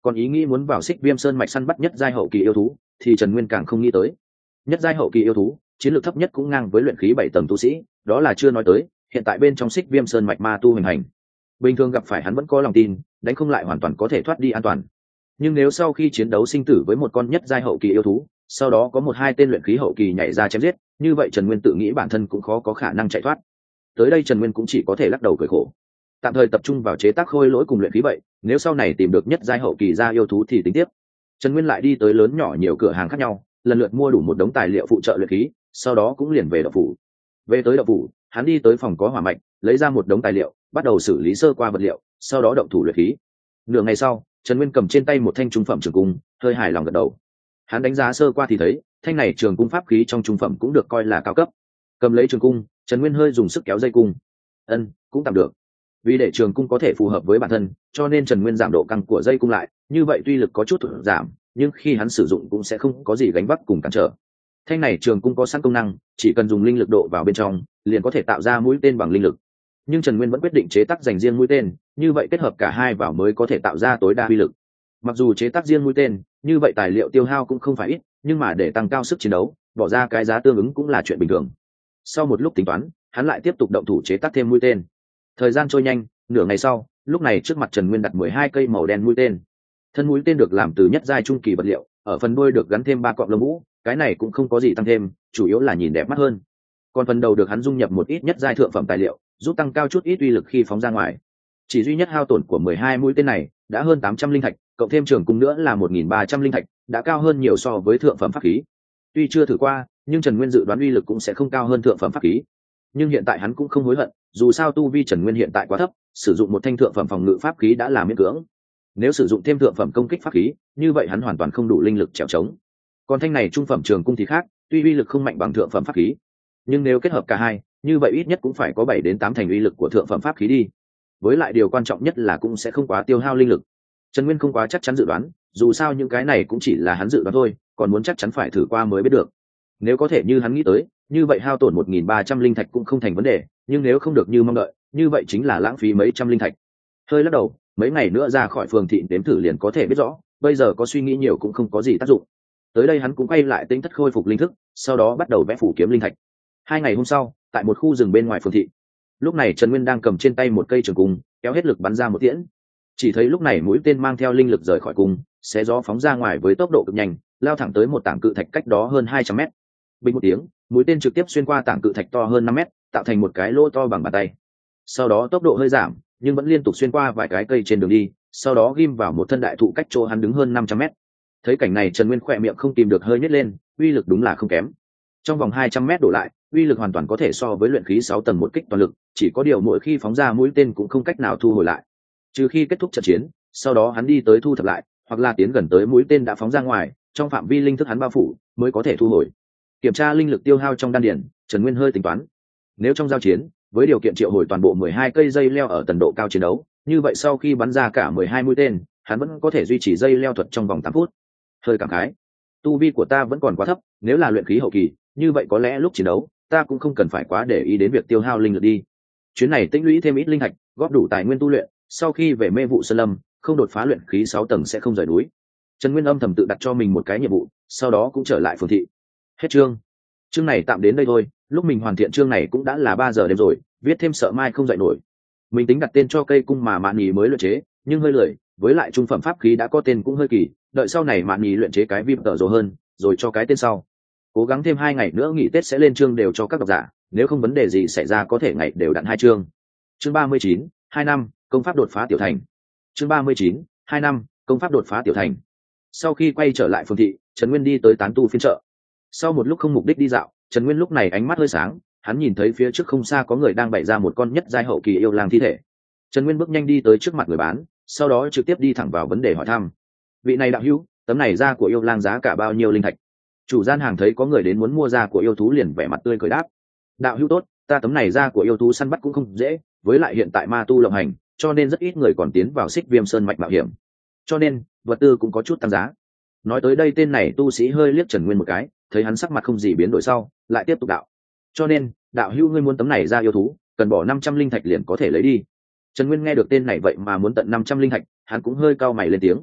còn ý nghĩ muốn vào Xích Viêm Sơn mạch săn bắt nhất giai hậu kỳ yêu thú thì Trần Nguyên càng không nghĩ tới. Nhất giai hậu kỳ yêu thú chiến lược thấp nhất cũng ngang với luyện khí 7 tầng tu sĩ, đó là chưa nói tới hiện tại bên trong Xích Viêm Sơn mạch ma tu hình hành, bình thường gặp phải hắn vẫn có lòng tin đánh không lại hoàn toàn có thể thoát đi an toàn. Nhưng nếu sau khi chiến đấu sinh tử với một con nhất giai hậu kỳ yêu thú, sau đó có một hai tên luyện khí hậu kỳ nhảy ra chém giết, như vậy Trần Nguyên tự nghĩ bản thân cũng khó có khả năng chạy thoát. Tới đây Trần Nguyên cũng chỉ có thể lắc đầu cười khổ, tạm thời tập trung vào chế tác khôi lỗi cùng luyện khí vậy, nếu sau này tìm được nhất giai hậu kỳ ra yêu thú thì tính tiếp. Trần Nguyên lại đi tới lớn nhỏ nhiều cửa hàng khác nhau, lần lượt mua đủ một đống tài liệu phụ trợ luyện khí, sau đó cũng liền về đậu phủ. Về tới đậu phủ, hắn đi tới phòng có hỏa mạch, lấy ra một đống tài liệu, bắt đầu xử lý sơ qua vật liệu, sau đó động thủ luyện khí. Nửa ngày sau, Trần Nguyên cầm trên tay một thanh trung phẩm trường cung, hơi hài lòng gật đầu. Hắn đánh giá sơ qua thì thấy thanh này trường cung pháp khí trong trung phẩm cũng được coi là cao cấp. Cầm lấy trường cung, Trần Nguyên hơi dùng sức kéo dây cung. Cũng tạm được. Vì để trường cung có thể phù hợp với bản thân, cho nên Trần Nguyên giảm độ căng của dây cung lại, như vậy tuy lực có chút thụt giảm, nhưng khi hắn sử dụng cũng sẽ không có gì gánh vác cùng cản trở. Thanh này trường cung có sẵn công năng, chỉ cần dùng linh lực độ vào bên trong, liền có thể tạo ra mũi tên bằng linh lực. Nhưng Trần Nguyên vẫn quyết định chế tác dành riêng mũi tên, như vậy kết hợp cả hai vào mới có thể tạo ra tối đa uy lực. Mặc dù chế tác riêng mũi tên, như vậy tài liệu tiêu hao cũng không phải ít, nhưng mà để tăng cao sức chiến đấu, bỏ ra cái giá tương ứng cũng là chuyện bình thường. Sau một lúc tính toán, hắn lại tiếp tục động thủ chế tác thêm mũi tên. Thời gian trôi nhanh, nửa ngày sau, lúc này trước mặt Trần Nguyên đặt 12 cây màu đen mũi tên. Thân mũi tên được làm từ nhất giai trung kỳ vật liệu, ở phần đuôi được gắn thêm 3 cọng lông vũ, cái này cũng không có gì tăng thêm, chủ yếu là nhìn đẹp mắt hơn. Còn phần đầu được hắn dung nhập một ít nhất giai thượng phẩm tài liệu, giúp tăng cao chút ít uy lực khi phóng ra ngoài. Chỉ duy nhất hao tổn của 12 mũi tên này đã hơn 800 linh thạch, cộng thêm trường cung nữa là 1300 linh thạch, đã cao hơn nhiều so với thượng phẩm pháp khí. Tuy chưa thử qua, nhưng Trần Nguyên dự đoán uy lực cũng sẽ không cao hơn thượng phẩm pháp khí. Nhưng hiện tại hắn cũng không hối hận, dù sao tu vi Trần Nguyên hiện tại quá thấp, sử dụng một thanh thượng phẩm phòng ngự pháp khí đã là miễn cưỡng. Nếu sử dụng thêm thượng phẩm công kích pháp khí, như vậy hắn hoàn toàn không đủ linh lực chèo chống. Còn thanh này trung phẩm trường cung thì khác, tuy uy lực không mạnh bằng thượng phẩm pháp khí, nhưng nếu kết hợp cả hai, như vậy ít nhất cũng phải có 7 đến 8 thành uy lực của thượng phẩm pháp khí đi. Với lại điều quan trọng nhất là cũng sẽ không quá tiêu hao linh lực. Trần Nguyên không quá chắc chắn dự đoán, dù sao những cái này cũng chỉ là hắn dự đoán thôi, còn muốn chắc chắn phải thử qua mới biết được. Nếu có thể như hắn nghĩ tới, như vậy hao tổn 1300 linh thạch cũng không thành vấn đề, nhưng nếu không được như mong đợi, như vậy chính là lãng phí mấy trăm linh thạch. Hơi lắc đầu, mấy ngày nữa ra khỏi phường thị đếm thử liền có thể biết rõ, bây giờ có suy nghĩ nhiều cũng không có gì tác dụng. Tới đây hắn cũng quay lại tính thất khôi phục linh thức, sau đó bắt đầu vẽ phủ kiếm linh thạch. 2 ngày hôm sau, tại một khu rừng bên ngoài phường thị, lúc này Trần Nguyên đang cầm trên tay một cây trường cung, kéo hết lực bắn ra một tiễn. Chỉ thấy lúc này mũi tên mang theo linh lực rời khỏi cung, xé gió phóng ra ngoài với tốc độ cực nhanh, lao thẳng tới một tảng cự thạch cách đó hơn 200 mét. Bình một tiếng, mũi tên trực tiếp xuyên qua tảng cự thạch to hơn 5 mét, tạo thành một cái lỗ to bằng bàn tay. Sau đó tốc độ hơi giảm, nhưng vẫn liên tục xuyên qua vài cái cây trên đường đi, sau đó ghim vào một thân đại thụ cách chỗ hắn đứng hơn 500 mét. Thấy cảnh này Trần Nguyên khỏe miệng không tìm được hơi nhếch lên, uy lực đúng là không kém. Trong vòng 200 mét đổ lại, uy lực hoàn toàn có thể so với luyện khí 6 tầng một kích toàn lực, chỉ có điều mỗi khi phóng ra mũi tên cũng không cách nào thu hồi lại. Trừ khi kết thúc trận chiến, sau đó hắn đi tới thu thập lại, hoặc là tiến gần tới mũi tên đã phóng ra ngoài, trong phạm vi linh thức hắn bao phủ, mới có thể thu hồi. Kiểm tra linh lực tiêu hao trong đan điền, Trần Nguyên hơi tính toán. Nếu trong giao chiến, với điều kiện triệu hồi toàn bộ 12 cây dây leo ở tần độ cao chiến đấu, như vậy sau khi bắn ra cả 12 mũi tên, hắn vẫn có thể duy trì dây leo thuật trong vòng 8 phút. Hơi cảm khái, tu vi của ta vẫn còn quá thấp, nếu là luyện khí hậu kỳ, như vậy có lẽ lúc chiến đấu, ta cũng không cần phải quá để ý đến việc tiêu hao linh lực đi. Chuyến này tích lũy thêm ít linh thạch, góp đủ tài nguyên tu luyện, sau khi về Mê Vụ Sơn Lâm, không đột phá luyện khí 6 tầng sẽ không rời núi. Trần Nguyên âm thầm tự đặt cho mình một cái nhiệm vụ, sau đó cũng trở lại phường thị. Hết chương. Chương này tạm đến đây thôi, lúc mình hoàn thiện chương này cũng đã là 3 giờ đêm rồi, viết thêm sợ mai không dậy nổi. Mình tính đặt tên cho cây cung mà Mạn Nhì mới luyện chế, nhưng hơi lười, với lại trung phẩm pháp khí đã có tên cũng hơi kỳ, đợi sau này Mạn Nhì luyện chế cái vip tờ rồi hơn, rồi cho cái tên sau. Cố gắng thêm 2 ngày nữa nghỉ Tết sẽ lên chương đều cho các độc giả, nếu không vấn đề gì xảy ra có thể ngày đều đặn 2 chương. Chương 39, 2 năm, công pháp đột phá tiểu thành. Chương 39, 2 năm, công pháp đột phá tiểu thành. Sau khi quay trở lại phường thị, Trần Nguyên đi tới tán tu phiên chợ. Sau một lúc không mục đích đi dạo, Trần Nguyên lúc này ánh mắt hơi sáng, hắn nhìn thấy phía trước không xa có người đang bày ra một con nhất giai hậu kỳ yêu lang thi thể. Trần Nguyên bước nhanh đi tới trước mặt người bán, sau đó trực tiếp đi thẳng vào vấn đề hỏi thăm. Vị này đạo hữu, tấm này da của yêu lang giá cả bao nhiêu linh thạch? Chủ gian hàng thấy có người đến muốn mua da của yêu thú liền vẻ mặt tươi cười đáp. Đạo hữu tốt, ta tấm này da của yêu thú săn bắt cũng không dễ, với lại hiện tại ma tu lộng hành, cho nên rất ít người còn tiến vào Xích Viêm Sơn mạch mạo hiểm, cho nên vật tư cũng có chút tăng giá. Nói tới đây tên này tu sĩ hơi liếc Trần Nguyên một cái, thấy hắn sắc mặt không gì biến đổi sau, lại tiếp tục đạo. Cho nên, đạo hữu ngươi muốn tấm này da yêu thú, cần bỏ 500 linh thạch liền có thể lấy đi. Trần Nguyên nghe được tên này vậy mà muốn tận 500 linh thạch, hắn cũng hơi cau mày lên tiếng.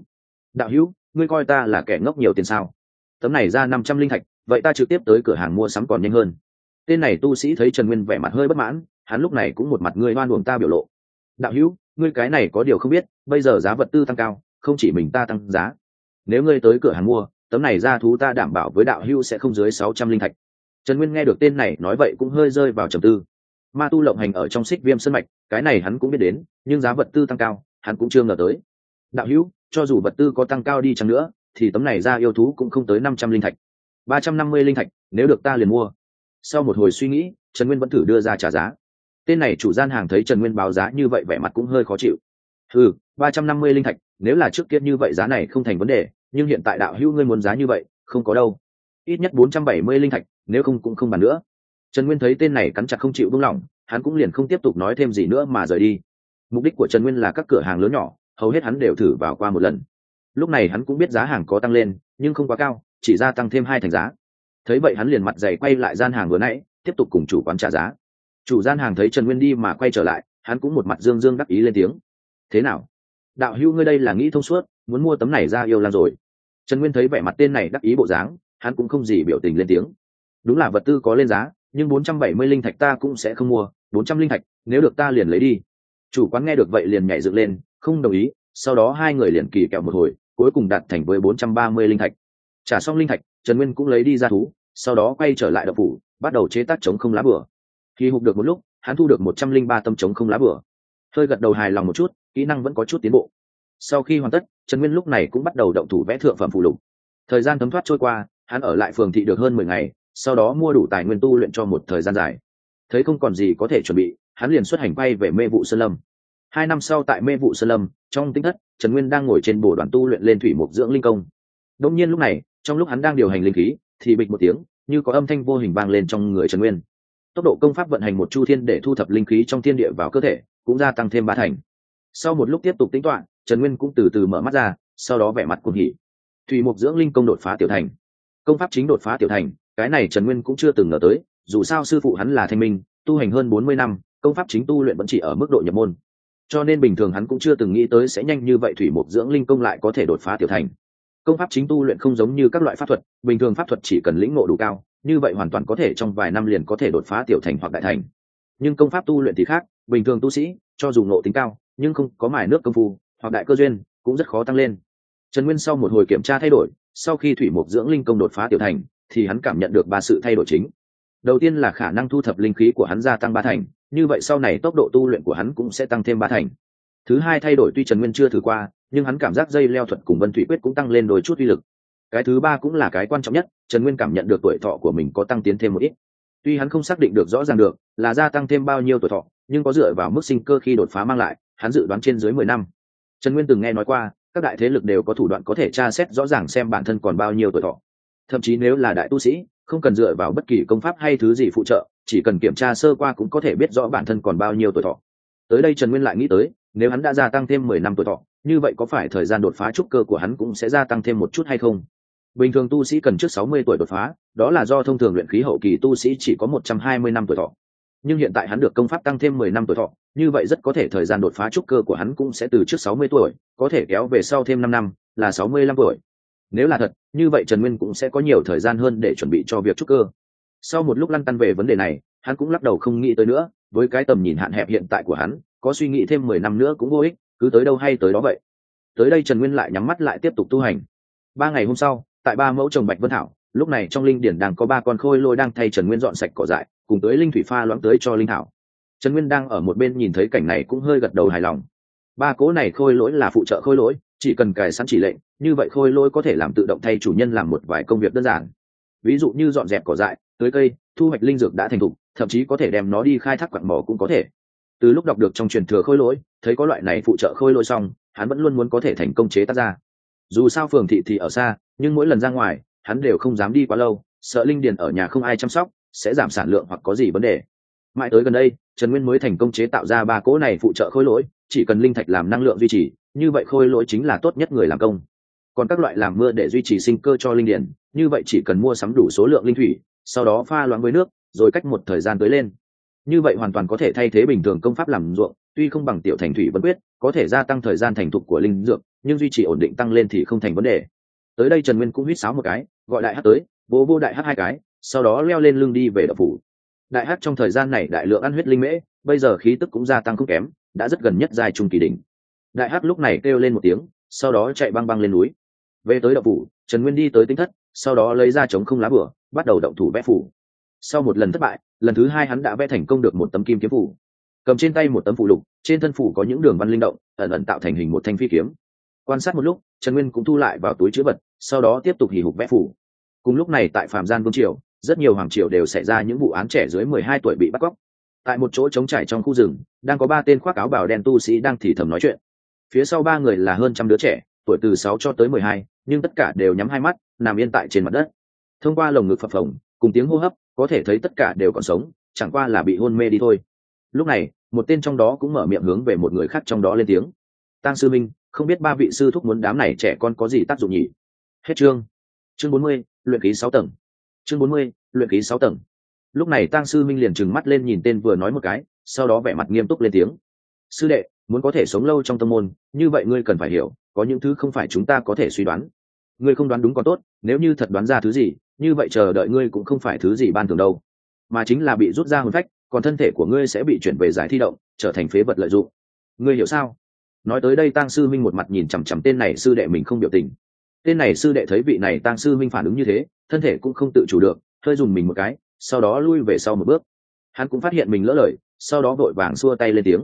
đạo hữu, ngươi coi ta là kẻ ngốc nhiều tiền sao? Tấm này ra 500 linh thạch, vậy ta trực tiếp tới cửa hàng mua sắm còn nhanh hơn. Tên này tu sĩ thấy Trần Nguyên vẻ mặt hơi bất mãn, hắn lúc này cũng một mặt ngươi oan uổng ta biểu lộ. Đạo hữu, ngươi cái này có điều không biết, bây giờ giá vật tư tăng cao, không chỉ mình ta tăng giá. Nếu ngươi tới cửa hàng mua, tấm này ra thú ta đảm bảo với đạo hữu sẽ không dưới 600 linh thạch. Trần Nguyên nghe được tên này nói vậy cũng hơi rơi vào trầm tư. Ma tu lộng hành ở trong Xích Viêm Sơn mạch, cái này hắn cũng biết đến, nhưng giá vật tư tăng cao, hắn cũng chưa ngờ tới. Đạo hữu, cho dù vật tư có tăng cao đi chăng nữa, thì tấm này ra yêu thú cũng không tới 500 linh thạch. 350 linh thạch, nếu được ta liền mua. Sau một hồi suy nghĩ, Trần Nguyên vẫn thử đưa ra trả giá. Tên này chủ gian hàng thấy Trần Nguyên báo giá như vậy vẻ mặt cũng hơi khó chịu. 350 linh thạch, nếu là trước kia như vậy giá này không thành vấn đề, nhưng hiện tại đạo hữu ngươi muốn giá như vậy, không có đâu. Ít nhất 470 linh thạch, nếu không cũng không bàn nữa. Trần Nguyên thấy tên này cắn chặt không chịu buông lỏng, hắn cũng liền không tiếp tục nói thêm gì nữa mà rời đi. Mục đích của Trần Nguyên là các cửa hàng lớn nhỏ, hầu hết hắn đều thử vào qua một lần. Lúc này hắn cũng biết giá hàng có tăng lên, nhưng không quá cao, chỉ gia tăng thêm 2 thành giá. Thấy vậy hắn liền mặt dày quay lại gian hàng vừa nãy, tiếp tục cùng chủ quán trả giá. Chủ gian hàng thấy Trần Nguyên đi mà quay trở lại, hắn cũng một mặt dương dương đắc ý lên tiếng. Thế nào? Đạo hữu ngươi đây là nghĩ thông suốt, muốn mua tấm này ra yêu lang rồi. Trần Nguyên thấy vẻ mặt tên này đắc ý bộ dáng, hắn cũng không gì biểu tình lên tiếng. Đúng là vật tư có lên giá, nhưng 470 linh thạch ta cũng sẽ không mua, 400 linh thạch, nếu được ta liền lấy đi. Chủ quán nghe được vậy liền nhảy dựng lên, không đồng ý, sau đó hai người liền kỳ kèo một hồi, cuối cùng đạt thành với 430 linh thạch. Trả xong linh thạch, Trần Nguyên cũng lấy đi ra thú, sau đó quay trở lại động phủ, bắt đầu chế tác chống không lá bửa. Khi hụt được một lúc, hắn thu được 103 tâm chống không lá bửa. Hơi gật đầu hài lòng một chút, kỹ năng vẫn có chút tiến bộ. Sau khi hoàn tất, Trần Nguyên lúc này cũng bắt đầu động thủ vẽ thượng phẩm phụ lục. Thời gian thấm thoát trôi qua, hắn ở lại phường thị được hơn 10 ngày, sau đó mua đủ tài nguyên tu luyện cho một thời gian dài. Thấy không còn gì có thể chuẩn bị, hắn liền xuất hành quay về Mê Vụ Sơn Lâm. 2 năm sau tại Mê Vụ Sơn Lâm, trong tinh thất, Trần Nguyên đang ngồi trên bồ đoàn tu luyện lên thủy mục dưỡng linh công. Đột nhiên lúc này, trong lúc hắn đang điều hành linh khí, thì bịch một tiếng, như có âm thanh vô hình vang lên trong người Trần Nguyên. Tốc độ công pháp vận hành một chu thiên để thu thập linh khí trong thiên địa vào cơ thể, cũng gia tăng thêm 3 thành. Sau một lúc tiếp tục tính toán, Trần Nguyên cũng từ từ mở mắt ra, sau đó vẻ mặt cuồng hỉ. Thủy mục dưỡng linh công đột phá tiểu thành. Công pháp chính đột phá tiểu thành, cái này Trần Nguyên cũng chưa từng ngờ tới, dù sao sư phụ hắn là Thanh Minh, tu hành hơn 40 năm, công pháp chính tu luyện vẫn chỉ ở mức độ nhập môn. Cho nên bình thường hắn cũng chưa từng nghĩ tới sẽ nhanh như vậy thủy mục dưỡng linh công lại có thể đột phá tiểu thành. Công pháp chính tu luyện không giống như các loại pháp thuật, bình thường pháp thuật chỉ cần lĩnh ngộ đủ cao, như vậy hoàn toàn có thể trong vài năm liền có thể đột phá tiểu thành hoặc đại thành. Nhưng công pháp tu luyện thì khác, bình thường tu sĩ, cho dù ngộ tính cao, nhưng không có mài nước công phu hoặc đại cơ duyên, cũng rất khó tăng lên. Trần Nguyên sau một hồi kiểm tra thay đổi, sau khi thủy mục dưỡng linh công đột phá tiểu thành, thì hắn cảm nhận được 3 sự thay đổi chính. Đầu tiên là khả năng thu thập linh khí của hắn gia tăng 3 thành, như vậy sau này tốc độ tu luyện của hắn cũng sẽ tăng thêm 3 thành. Thứ hai thay đổi tuy Trần Nguyên chưa thử qua, nhưng hắn cảm giác dây leo thuật cùng Vân Thủy Quyết cũng tăng lên đôi chút uy lực. Cái thứ ba cũng là cái quan trọng nhất, Trần Nguyên cảm nhận được tuổi thọ của mình có tăng tiến thêm một ít. Tuy hắn không xác định được rõ ràng được là gia tăng thêm bao nhiêu tuổi thọ, nhưng có dựa vào mức sinh cơ khi đột phá mang lại, hắn dự đoán trên dưới 10 năm. Trần Nguyên từng nghe nói qua, các đại thế lực đều có thủ đoạn có thể tra xét rõ ràng xem bản thân còn bao nhiêu tuổi thọ. Thậm chí nếu là đại tu sĩ, không cần dựa vào bất kỳ công pháp hay thứ gì phụ trợ, chỉ cần kiểm tra sơ qua cũng có thể biết rõ bản thân còn bao nhiêu tuổi thọ. Tới đây Trần Nguyên lại nghĩ tới, nếu hắn đã gia tăng thêm 10 năm tuổi thọ, như vậy có phải thời gian đột phá trúc cơ của hắn cũng sẽ gia tăng thêm một chút hay không? Bình thường tu sĩ cần trước 60 tuổi đột phá, đó là do thông thường luyện khí hậu kỳ tu sĩ chỉ có 120 năm tuổi thọ. Nhưng hiện tại hắn được công pháp tăng thêm 10 năm tuổi thọ, như vậy rất có thể thời gian đột phá trúc cơ của hắn cũng sẽ từ trước 60 tuổi, có thể kéo về sau thêm 5 năm, là 65 tuổi. Nếu là thật, như vậy Trần Nguyên cũng sẽ có nhiều thời gian hơn để chuẩn bị cho việc trúc cơ. Sau một lúc lăn tăn về vấn đề này, hắn cũng lắc đầu không nghĩ tới nữa, với cái tầm nhìn hạn hẹp hiện tại của hắn, có suy nghĩ thêm 10 năm nữa cũng vô ích, cứ tới đâu hay tới đó vậy. Tới đây Trần Nguyên lại nhắm mắt lại tiếp tục tu hành. 3 ngày hôm sau, tại 3 mẫu trồng Bạch Vân Thảo, lúc này trong linh điển đang có 3 con khôi lôi đang thay Trần Nguyên dọn sạch cỏ dại, cùng tới linh thủy pha loãng tới cho linh thảo. Trần Nguyên đang ở một bên nhìn thấy cảnh này cũng hơi gật đầu hài lòng. 3 cố này khôi lỗi là phụ trợ khôi lỗi, chỉ cần cài sẵn chỉ lệnh, như vậy khôi lỗi có thể làm tự động thay chủ nhân làm một vài công việc đơn giản. Ví dụ như dọn dẹp cỏ dại, tưới cây, thu hoạch linh dược đã thành thục, thậm chí có thể đem nó đi khai thác quặng mỏ cũng có thể. Từ lúc đọc được trong truyền thừa khôi lỗi, thấy có loại này phụ trợ khôi lỗi xong, hắn vẫn luôn muốn có thể thành công chế tác ra. Dù sao phường thị thì ở xa, nhưng mỗi lần ra ngoài, hắn đều không dám đi quá lâu, sợ linh điền ở nhà không ai chăm sóc, sẽ giảm sản lượng hoặc có gì vấn đề. Mãi tới gần đây, Trần Nguyên mới thành công chế tạo ra 3 cỗ này phụ trợ khôi lỗi, chỉ cần linh thạch làm năng lượng duy trì, như vậy khôi lỗi chính là tốt nhất người làm công. Còn các loại làm mưa để duy trì sinh cơ cho linh điền, như vậy chỉ cần mua sắm đủ số lượng linh thủy, sau đó pha loãng với nước, rồi cách một thời gian tới lên. Như vậy hoàn toàn có thể thay thế bình thường công pháp làm ruộng, tuy không bằng tiểu thành thủy vân quyết, có thể gia tăng thời gian thành thục của linh dược, nhưng duy trì ổn định tăng lên thì không thành vấn đề. Tới đây Trần Nguyên cũng huýt sáo một cái, gọi đại hắc tới, vô đại hắc hai cái, sau đó leo lên lưng đi về đậu phủ. Đại hắc trong thời gian này đại lượng ăn huyết linh mễ, bây giờ khí tức cũng gia tăng không kém, đã rất gần nhất giai trung kỳ đỉnh. Đại hắc lúc này kêu lên một tiếng, sau đó chạy băng băng lên núi. Về tới đậu phủ, Trần Nguyên đi tới tinh thất, sau đó lấy ra trống không lá bửa, bắt đầu động thủ vẽ phủ. Sau một lần thất bại, lần thứ hai hắn đã vẽ thành công được một tấm kim kiếm phủ. Cầm trên tay một tấm phù lục, trên thân phủ có những đường văn linh động, ẩn ẩn tạo thành hình một thanh phi kiếm. Quan sát một lúc, Trần Nguyên cũng thu lại vào túi trữ vật, sau đó tiếp tục hì hục vẽ phủ. Cùng lúc này tại Phạm Gian Vương triều, rất nhiều hoàng triều đều xảy ra những vụ án trẻ dưới 12 tuổi bị bắt cóc. Tại một chỗ trống trải trong khu rừng, đang có 3 tên khoác áo bào đen tu sĩ đang thì thầm nói chuyện. Phía sau 3 người là hơn trăm đứa trẻ, tuổi từ 6 cho tới 12, nhưng tất cả đều nhắm hai mắt, nằm yên tại trên mặt đất. Thông qua lồng ngực phập phồng, cùng tiếng hô hấp, có thể thấy tất cả đều còn sống, chẳng qua là bị hôn mê đi thôi. Lúc này, một tên trong đó cũng mở miệng hướng về một người khác trong đó lên tiếng. Tang sư minh, không biết 3 vị sư thúc muốn đám này trẻ con có gì tác dụng nhỉ? Hết chương. Chương 40, luyện khí 6 tầng. Chương 40, luyện khí 6 tầng. Lúc này Tang sư minh liền trừng mắt lên nhìn tên vừa nói một cái, sau đó vẻ mặt nghiêm túc lên tiếng. Sư đệ, muốn có thể sống lâu trong tông môn, như vậy ngươi cần phải hiểu, có những thứ không phải chúng ta có thể suy đoán. Ngươi không đoán đúng còn tốt, nếu như thật đoán ra thứ gì, như vậy chờ đợi ngươi cũng không phải thứ gì ban thường đâu, mà chính là bị rút ra hồn phách, còn thân thể của ngươi sẽ bị chuyển về giải thi động, trở thành phế vật lợi dụng. Ngươi hiểu sao? Nói tới đây Tang sư minh một mặt nhìn chằm chằm tên này sư đệ mình không biểu tình. Tên này sư đệ thấy vị này Tang sư minh phản ứng như thế, thân thể cũng không tự chủ được, hơi dùng mình một cái, sau đó lui về sau một bước. Hắn cũng phát hiện mình lỡ lời, sau đó vội vàng xua tay lên tiếng.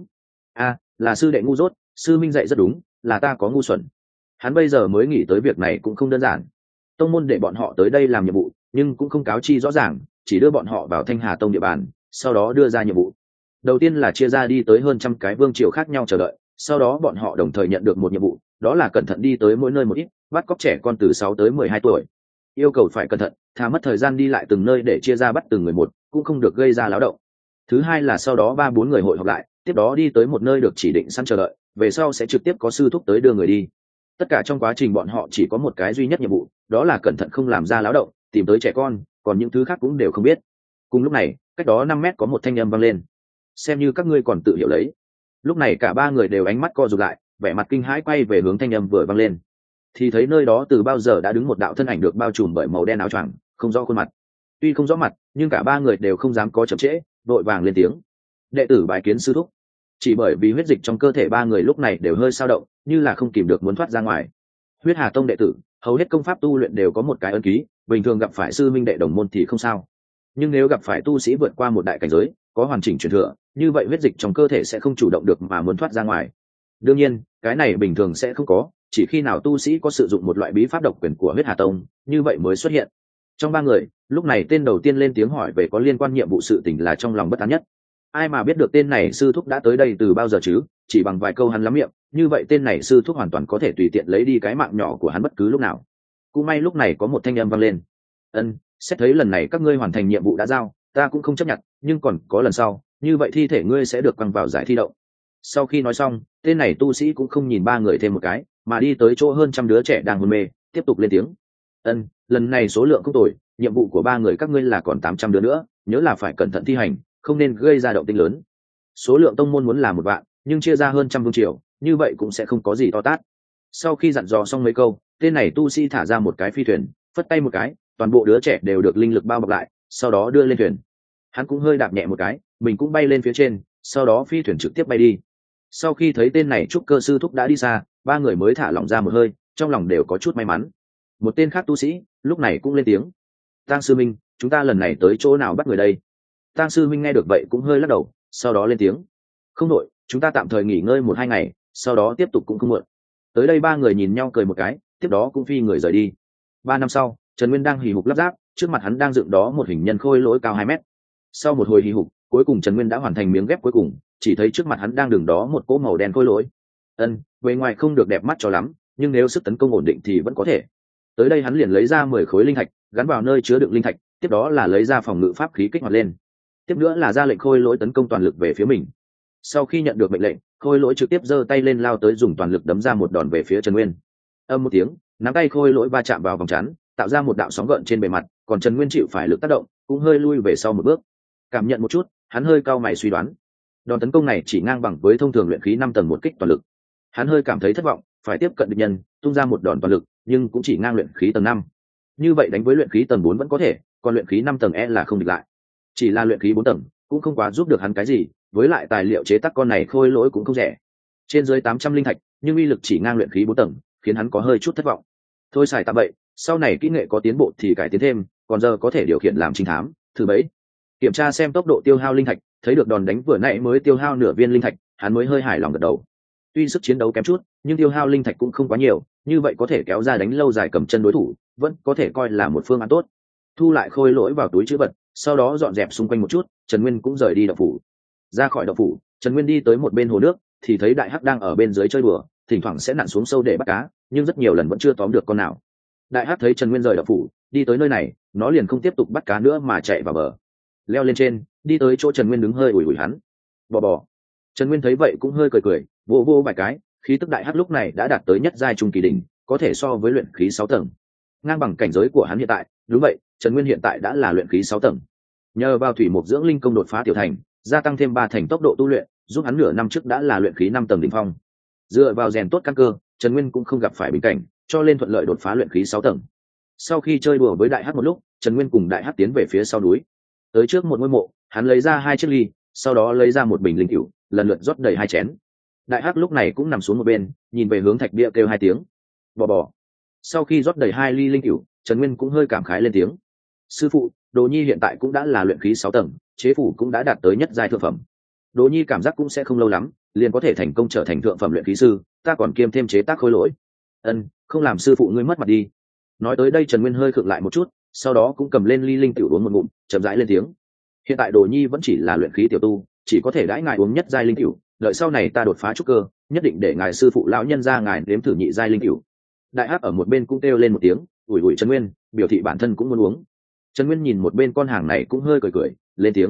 Là sư đệ ngu dốt, sư minh dạy rất đúng, là ta có ngu xuẩn. Hắn bây giờ mới nghĩ tới việc này cũng không đơn giản. Tông môn để bọn họ tới đây làm nhiệm vụ, nhưng cũng không cáo chi rõ ràng, chỉ đưa bọn họ vào Thanh Hà Tông địa bàn, sau đó đưa ra nhiệm vụ. Đầu tiên là chia ra đi tới hơn trăm cái vương triều khác nhau chờ đợi, sau đó bọn họ đồng thời nhận được một nhiệm vụ, đó là cẩn thận đi tới mỗi nơi một ít, bắt cóc trẻ con từ 6 tới 12 tuổi. Yêu cầu phải cẩn thận, thà mất thời gian đi lại từng nơi để chia ra bắt từng người một, cũng không được gây ra náo động. Thứ hai là sau đó 3-4 người hội họp lại, tiếp đó đi tới một nơi được chỉ định sẵn chờ đợi, về sau sẽ trực tiếp có sư thúc tới đưa người đi. Tất cả trong quá trình bọn họ chỉ có một cái duy nhất nhiệm vụ, đó là cẩn thận không làm ra náo động, tìm tới trẻ con, còn những thứ khác cũng đều không biết. Cùng lúc này, cách đó 5 mét có một thanh âm vang lên. Xem như các ngươi còn tự hiểu lấy. Lúc này cả 3 người đều ánh mắt co rụt lại, vẻ mặt kinh hãi quay về hướng thanh âm vừa vang lên. Thì thấy nơi đó từ bao giờ đã đứng một đạo thân ảnh được bao trùm bởi màu đen áo choàng, không rõ khuôn mặt. Tuy không rõ mặt, nhưng cả 3 người đều không dám có chậm trễ, đội vàng lên tiếng. Đệ tử bái kiến sư thúc. Chỉ bởi vì huyết dịch trong cơ thể 3 người lúc này đều hơi dao động, như là không kìm được muốn thoát ra ngoài. Huyết Hà Tông đệ tử, hầu hết công pháp tu luyện đều có một cái ấn ký, bình thường gặp phải sư minh đệ đồng môn thì không sao. Nhưng nếu gặp phải tu sĩ vượt qua một đại cảnh giới, có hoàn chỉnh truyền thừa, như vậy huyết dịch trong cơ thể sẽ không chủ động được mà muốn thoát ra ngoài. Đương nhiên, cái này bình thường sẽ không có, chỉ khi nào tu sĩ có sử dụng một loại bí pháp độc quyền của Huyết Hà Tông, như vậy mới xuất hiện. Trong 3 người, lúc này tên đầu tiên lên tiếng hỏi về có liên quan nhiệm vụ sự tình là trong lòng bất an nhất. Ai mà biết được tên này sư thúc đã tới đây từ bao giờ chứ, chỉ bằng vài câu hắn lắm miệng, như vậy tên này sư thúc hoàn toàn có thể tùy tiện lấy đi cái mạng nhỏ của hắn bất cứ lúc nào. Cũng may lúc này có một thanh âm vang lên. Xét thấy lần này các ngươi hoàn thành nhiệm vụ đã giao, ta cũng không chấp nhận, nhưng còn có lần sau, như vậy thi thể ngươi sẽ được quăng vào giải thi động. Sau khi nói xong, tên này tu sĩ cũng không nhìn 3 người thêm một cái, mà đi tới chỗ hơn trăm đứa trẻ đang hôn mê, tiếp tục lên tiếng. Lần này số lượng không tồi, nhiệm vụ của 3 người các ngươi là còn 800 đứa nữa, nhớ là phải cẩn thận thi hành, không nên gây ra động tĩnh lớn. Số lượng tông môn muốn là 1 vạn, nhưng chia ra hơn trăm vương triều, như vậy cũng sẽ không có gì to tát. Sau khi dặn dò xong mấy câu, tên này tu sĩ thả ra một cái phi thuyền, phất tay một cái, toàn bộ đứa trẻ đều được linh lực bao bọc lại, sau đó đưa lên thuyền. Hắn cũng hơi đạp nhẹ một cái, mình cũng bay lên phía trên, sau đó phi thuyền trực tiếp bay đi. Sau khi thấy tên này trúc cơ sư thúc đã đi xa, 3 người mới thả lỏng ra một hơi, trong lòng đều có chút may mắn. Một tên khác tu sĩ lúc này cũng lên tiếng. Tang sư minh, chúng ta lần này tới chỗ nào bắt người đây? Tang sư minh nghe được vậy cũng hơi lắc đầu, sau đó lên tiếng. Không đội, chúng ta tạm thời nghỉ ngơi 1-2 ngày, sau đó tiếp tục cũng không muộn. Tới đây 3 người nhìn nhau cười một cái, tiếp đó cũng phi người rời đi. 3 năm sau, Trần Nguyên đang hì hục lắp ráp, trước mặt hắn đang dựng đó một hình nhân khôi lỗi cao 2 mét. Sau một hồi hì hục, cuối cùng Trần Nguyên đã hoàn thành miếng ghép cuối cùng, chỉ thấy trước mặt hắn đang đường đó một cỗ màu đen khôi lỗi. Bề ngoài không được đẹp mắt cho lắm, nhưng nếu sức tấn công ổn định thì vẫn có thể. Tới đây hắn liền lấy ra 10 khối linh thạch, gắn vào nơi chứa đựng linh thạch, tiếp đó là lấy ra phòng ngự pháp khí kích hoạt lên. Tiếp nữa là ra lệnh khôi lỗi tấn công toàn lực về phía mình. Sau khi nhận được mệnh lệnh, khôi lỗi trực tiếp giơ tay lên lao tới dùng toàn lực đấm ra một đòn về phía Trần Nguyên. Âm một tiếng, nắm tay khôi lỗi va chạm vào vòng chắn, tạo ra một đạo sóng gợn trên bề mặt, còn Trần Nguyên chịu phải lực tác động, cũng hơi lui về sau một bước. Cảm nhận một chút, hắn hơi cau mày suy đoán, đòn tấn công này chỉ ngang bằng với thông thường luyện khí 5 tầng một kích toàn lực. Hắn hơi cảm thấy thất vọng, phải tiếp cận địch nhân tung ra một đòn toàn lực, nhưng cũng chỉ ngang luyện khí tầng 5. Như vậy đánh với luyện khí tầng 4 vẫn có thể, còn luyện khí 5 tầng là không địch lại. Chỉ là luyện khí 4 tầng cũng không quá giúp được hắn cái gì, với lại tài liệu chế tác con này khôi lỗi cũng không rẻ, trên dưới 800 linh thạch, nhưng uy lực chỉ ngang luyện khí 4 tầng, khiến hắn có hơi chút thất vọng. Thôi xài tạm vậy, sau này kỹ nghệ có tiến bộ thì cải tiến thêm, còn giờ có thể điều khiển làm trinh thám. Thứ bảy, kiểm tra xem tốc độ tiêu hao linh thạch, thấy được đòn đánh vừa nãy mới tiêu hao nửa viên linh thạch, hắn mới hơi hài lòng gật đầu. Tuy sức chiến đấu kém chút, nhưng tiêu hao linh thạch cũng không quá nhiều, như vậy có thể kéo ra đánh lâu dài cầm chân đối thủ, vẫn có thể coi là một phương án tốt. Thu lại khôi lỗi vào túi trữ vật, sau đó dọn dẹp xung quanh một chút, Trần Nguyên cũng rời đi động phủ. Ra khỏi động phủ, Trần Nguyên đi tới một bên hồ nước, thì thấy đại hắc đang ở bên dưới chơi đùa, thỉnh thoảng sẽ nặn xuống sâu để bắt cá, nhưng rất nhiều lần vẫn chưa tóm được con nào. Đại hắc thấy Trần Nguyên rời động phủ, đi tới nơi này, nó liền không tiếp tục bắt cá nữa mà chạy vào bờ, leo lên trên, đi tới chỗ Trần Nguyên đứng hơi ủi ủi hắn. Bò bò. Trần Nguyên thấy vậy cũng hơi cười cười, vô vô vài cái, khí tức đại hắc lúc này đã đạt tới nhất giai trung kỳ đỉnh, có thể so với luyện khí 6 tầng, ngang bằng cảnh giới của hắn hiện tại. Đúng vậy, Trần Nguyên hiện tại đã là luyện khí 6 tầng. Nhờ vào thủy mục dưỡng linh công đột phá tiểu thành, gia tăng thêm 3 thành tốc độ tu luyện, giúp hắn nửa năm trước đã là luyện khí 5 tầng đỉnh phong. Dựa vào rèn tốt căn cơ, Trần Nguyên cũng không gặp phải bình cảnh, cho nên thuận lợi đột phá luyện khí 6 tầng. Sau khi chơi đùa với đại hắc một lúc, Trần Nguyên cùng đại hắc tiến về phía sau núi. Tới trước một ngôi mộ, hắn lấy ra 2 chiếc ly, sau đó lấy ra một bình linh cửu, lần lượt rót đầy 2 chén. Đại hắc lúc này cũng nằm xuống một bên, nhìn về hướng thạch bia kêu 2 tiếng. Bò bò. Sau khi rót đầy 2 ly linh cửu, Trần Nguyên cũng hơi cảm khái lên tiếng. Sư phụ, Đồ Nhi hiện tại cũng đã là luyện khí 6 tầng, chế phủ cũng đã đạt tới nhất giai thượng phẩm. Đồ Nhi cảm giác cũng sẽ không lâu lắm, liền có thể thành công trở thành thượng phẩm luyện khí sư, ta còn kiêm thêm chế tác khối lỗi. Không làm sư phụ ngươi mất mặt đi. Nói tới đây Trần Nguyên hơi khựng lại một chút, sau đó cũng cầm lên ly linh tiểu uống một ngụm, chậm rãi lên tiếng. Hiện tại Đồ Nhi vẫn chỉ là luyện khí tiểu tu, chỉ có thể đãi ngài uống nhất giai linh tiểu, đợi sau này ta đột phá trúc cơ, nhất định để ngài sư phụ lão nhân gia ngài nếm thử nhị giai linh tiểu. Đại hắc ở một bên cũng kêu lên một tiếng, ủi ủi Trần Nguyên, biểu thị bản thân cũng muốn uống. Trần Nguyên nhìn một bên con hàng này cũng hơi cười cười, lên tiếng.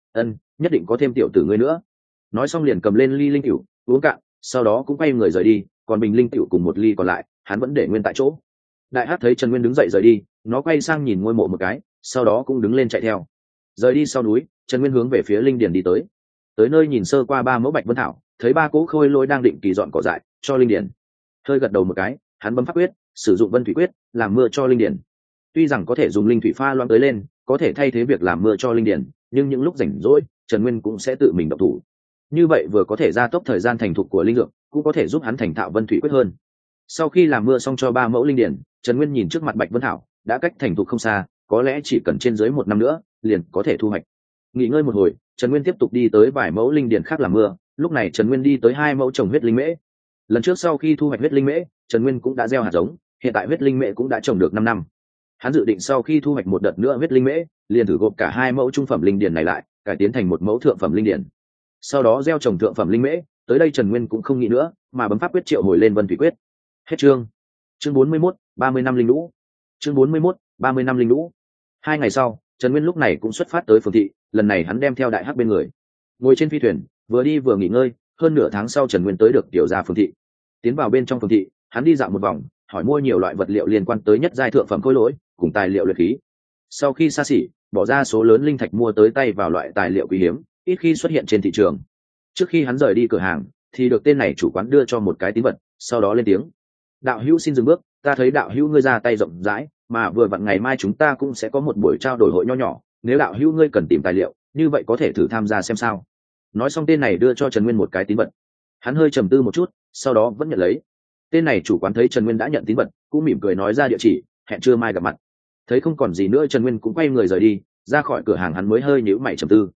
Nhất định có thêm tiểu tử ngươi nữa. Nói xong liền cầm lên ly linh tiểu, uống cạn, sau đó cũng quay người rời đi, còn bình linh tiểu cùng một ly còn lại, hắn vẫn để nguyên tại chỗ. Đại hắc thấy Trần Nguyên đứng dậy rời đi, nó quay sang nhìn ngôi mộ một cái, sau đó cũng đứng lên chạy theo. Rời đi sau núi, Trần Nguyên hướng về phía linh điền đi tới. Tới nơi nhìn sơ qua 3 mẫu bạch vân thảo, thấy 3 cỗ khôi lỗi đang định kỳ dọn cỏ dại cho linh điền. Hơi gật đầu một cái, hắn bấm pháp quyết, sử dụng vân thủy quyết, làm mưa cho linh điền. Tuy rằng có thể dùng linh thủy pha loãng tới lên, có thể thay thế việc làm mưa cho linh điền, nhưng những lúc rảnh rỗi, Trần Nguyên cũng sẽ tự mình động thủ. Như vậy vừa có thể gia tốc thời gian thành thục của linh dược, cũng có thể giúp hắn thành thạo vân thủy quyết hơn. Sau khi làm mưa xong cho 3 mẫu linh điền, Trần Nguyên nhìn trước mặt bạch vân thảo, đã cách thành thục không xa, có lẽ chỉ cần trên dưới 1 năm nữa, liền có thể thu hoạch. Nghỉ ngơi một hồi, Trần Nguyên tiếp tục đi tới vài mẫu linh điền khác làm mưa. Lúc này Trần Nguyên đi tới 2 mẫu trồng huyết linh mễ. Lần trước sau khi thu hoạch huyết linh mễ, Trần Nguyên cũng đã gieo hạt giống, hiện tại huyết linh mễ cũng đã trồng được 5 năm. Hắn dự định sau khi thu hoạch một đợt nữa huyết linh mễ, liền thử gộp cả 2 mẫu trung phẩm linh điền này lại, cải tiến thành một mẫu thượng phẩm linh điền. Sau đó gieo trồng thượng phẩm linh mễ. Tới đây Trần Nguyên cũng không nghĩ nữa, mà bấm pháp quyết triệu hồi lên vân thủy quyết. Hết chương. Chương 41, 30 năm linh lũ. Chương 41, 30 năm linh lũ. 2 ngày sau, Trần Nguyên lúc này cũng xuất phát tới phường thị, lần này hắn đem theo đại hắc bên người. Ngồi trên phi thuyền, vừa đi vừa nghỉ ngơi, hơn nửa tháng sau Trần Nguyên tới được tiểu gia phường thị. Tiến vào bên trong phường thị, hắn đi dạo một vòng, hỏi mua nhiều loại vật liệu liên quan tới nhất giai thượng phẩm khối lỗi, cùng tài liệu luyện khí. Sau khi xa xỉ, bỏ ra số lớn linh thạch mua tới tay vào loại tài liệu quý hiếm, ít khi xuất hiện trên thị trường. Trước khi hắn rời đi cửa hàng, thì được tên này chủ quán đưa cho một cái tín vật, sau đó lên tiếng. Đạo hữu xin dừng bước, ta thấy đạo hữu ngươi ra tay rộng rãi, mà vừa vặn ngày mai chúng ta cũng sẽ có một buổi trao đổi hội nho nhỏ, nếu đạo hữu ngươi cần tìm tài liệu, như vậy có thể thử tham gia xem sao. Nói xong tên này đưa cho Trần Nguyên một cái tín vật. Hắn hơi trầm tư một chút, sau đó vẫn nhận lấy. Tên này chủ quán thấy Trần Nguyên đã nhận tín vật, cũng mỉm cười nói ra địa chỉ, hẹn trưa mai gặp mặt. Thấy không còn gì nữa Trần Nguyên cũng quay người rời đi, ra khỏi cửa hàng hắn mới hơi nhíu mày trầm tư.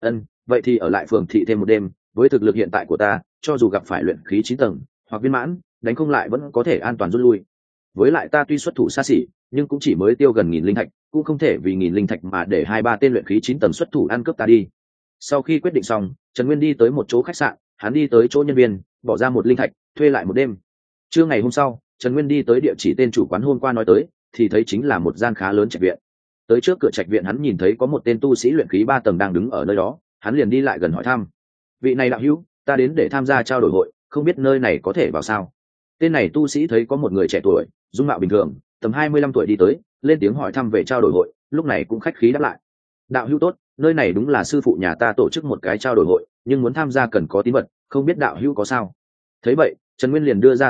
Vậy thì ở lại phường thị thêm một đêm, với thực lực hiện tại của ta, cho dù gặp phải luyện khí 9 tầng hoặc viên mãn, đánh không lại vẫn có thể an toàn rút lui. Với lại ta tuy xuất thủ xa xỉ, nhưng cũng chỉ mới tiêu gần 1000 linh thạch, cũng không thể vì 1000 linh thạch mà để 2-3 tên luyện khí 9 tầng xuất thủ ăn cướp ta đi. Sau khi quyết định xong, Trần Nguyên đi tới một chỗ khách sạn, hắn đi tới chỗ nhân viên, bỏ ra 1 linh thạch, thuê lại một đêm. Trưa ngày hôm sau, Trần Nguyên đi tới địa chỉ tên chủ quán hôm qua nói tới, thì thấy chính là một gian khá lớn trạch viện. Tới trước cửa trạch viện hắn nhìn thấy có một tên tu sĩ luyện khí 3 tầng đang đứng ở nơi đó, hắn liền đi lại gần hỏi thăm. Vị này đạo hữu, ta đến để tham gia trao đổi hội, không biết nơi này có thể vào sao? Tên này tu sĩ thấy có một người trẻ tuổi, dung mạo bình thường, tầm 25 tuổi đi tới, lên tiếng hỏi thăm về trao đổi hội, lúc này cũng khách khí đáp lại. Đạo hữu tốt, nơi này đúng là sư phụ nhà ta tổ chức một cái trao đổi hội, nhưng muốn tham gia cần có tín vật, không biết đạo hữu có sao? Thấy vậy, Trần Nguyên liền đưa ra tín vật,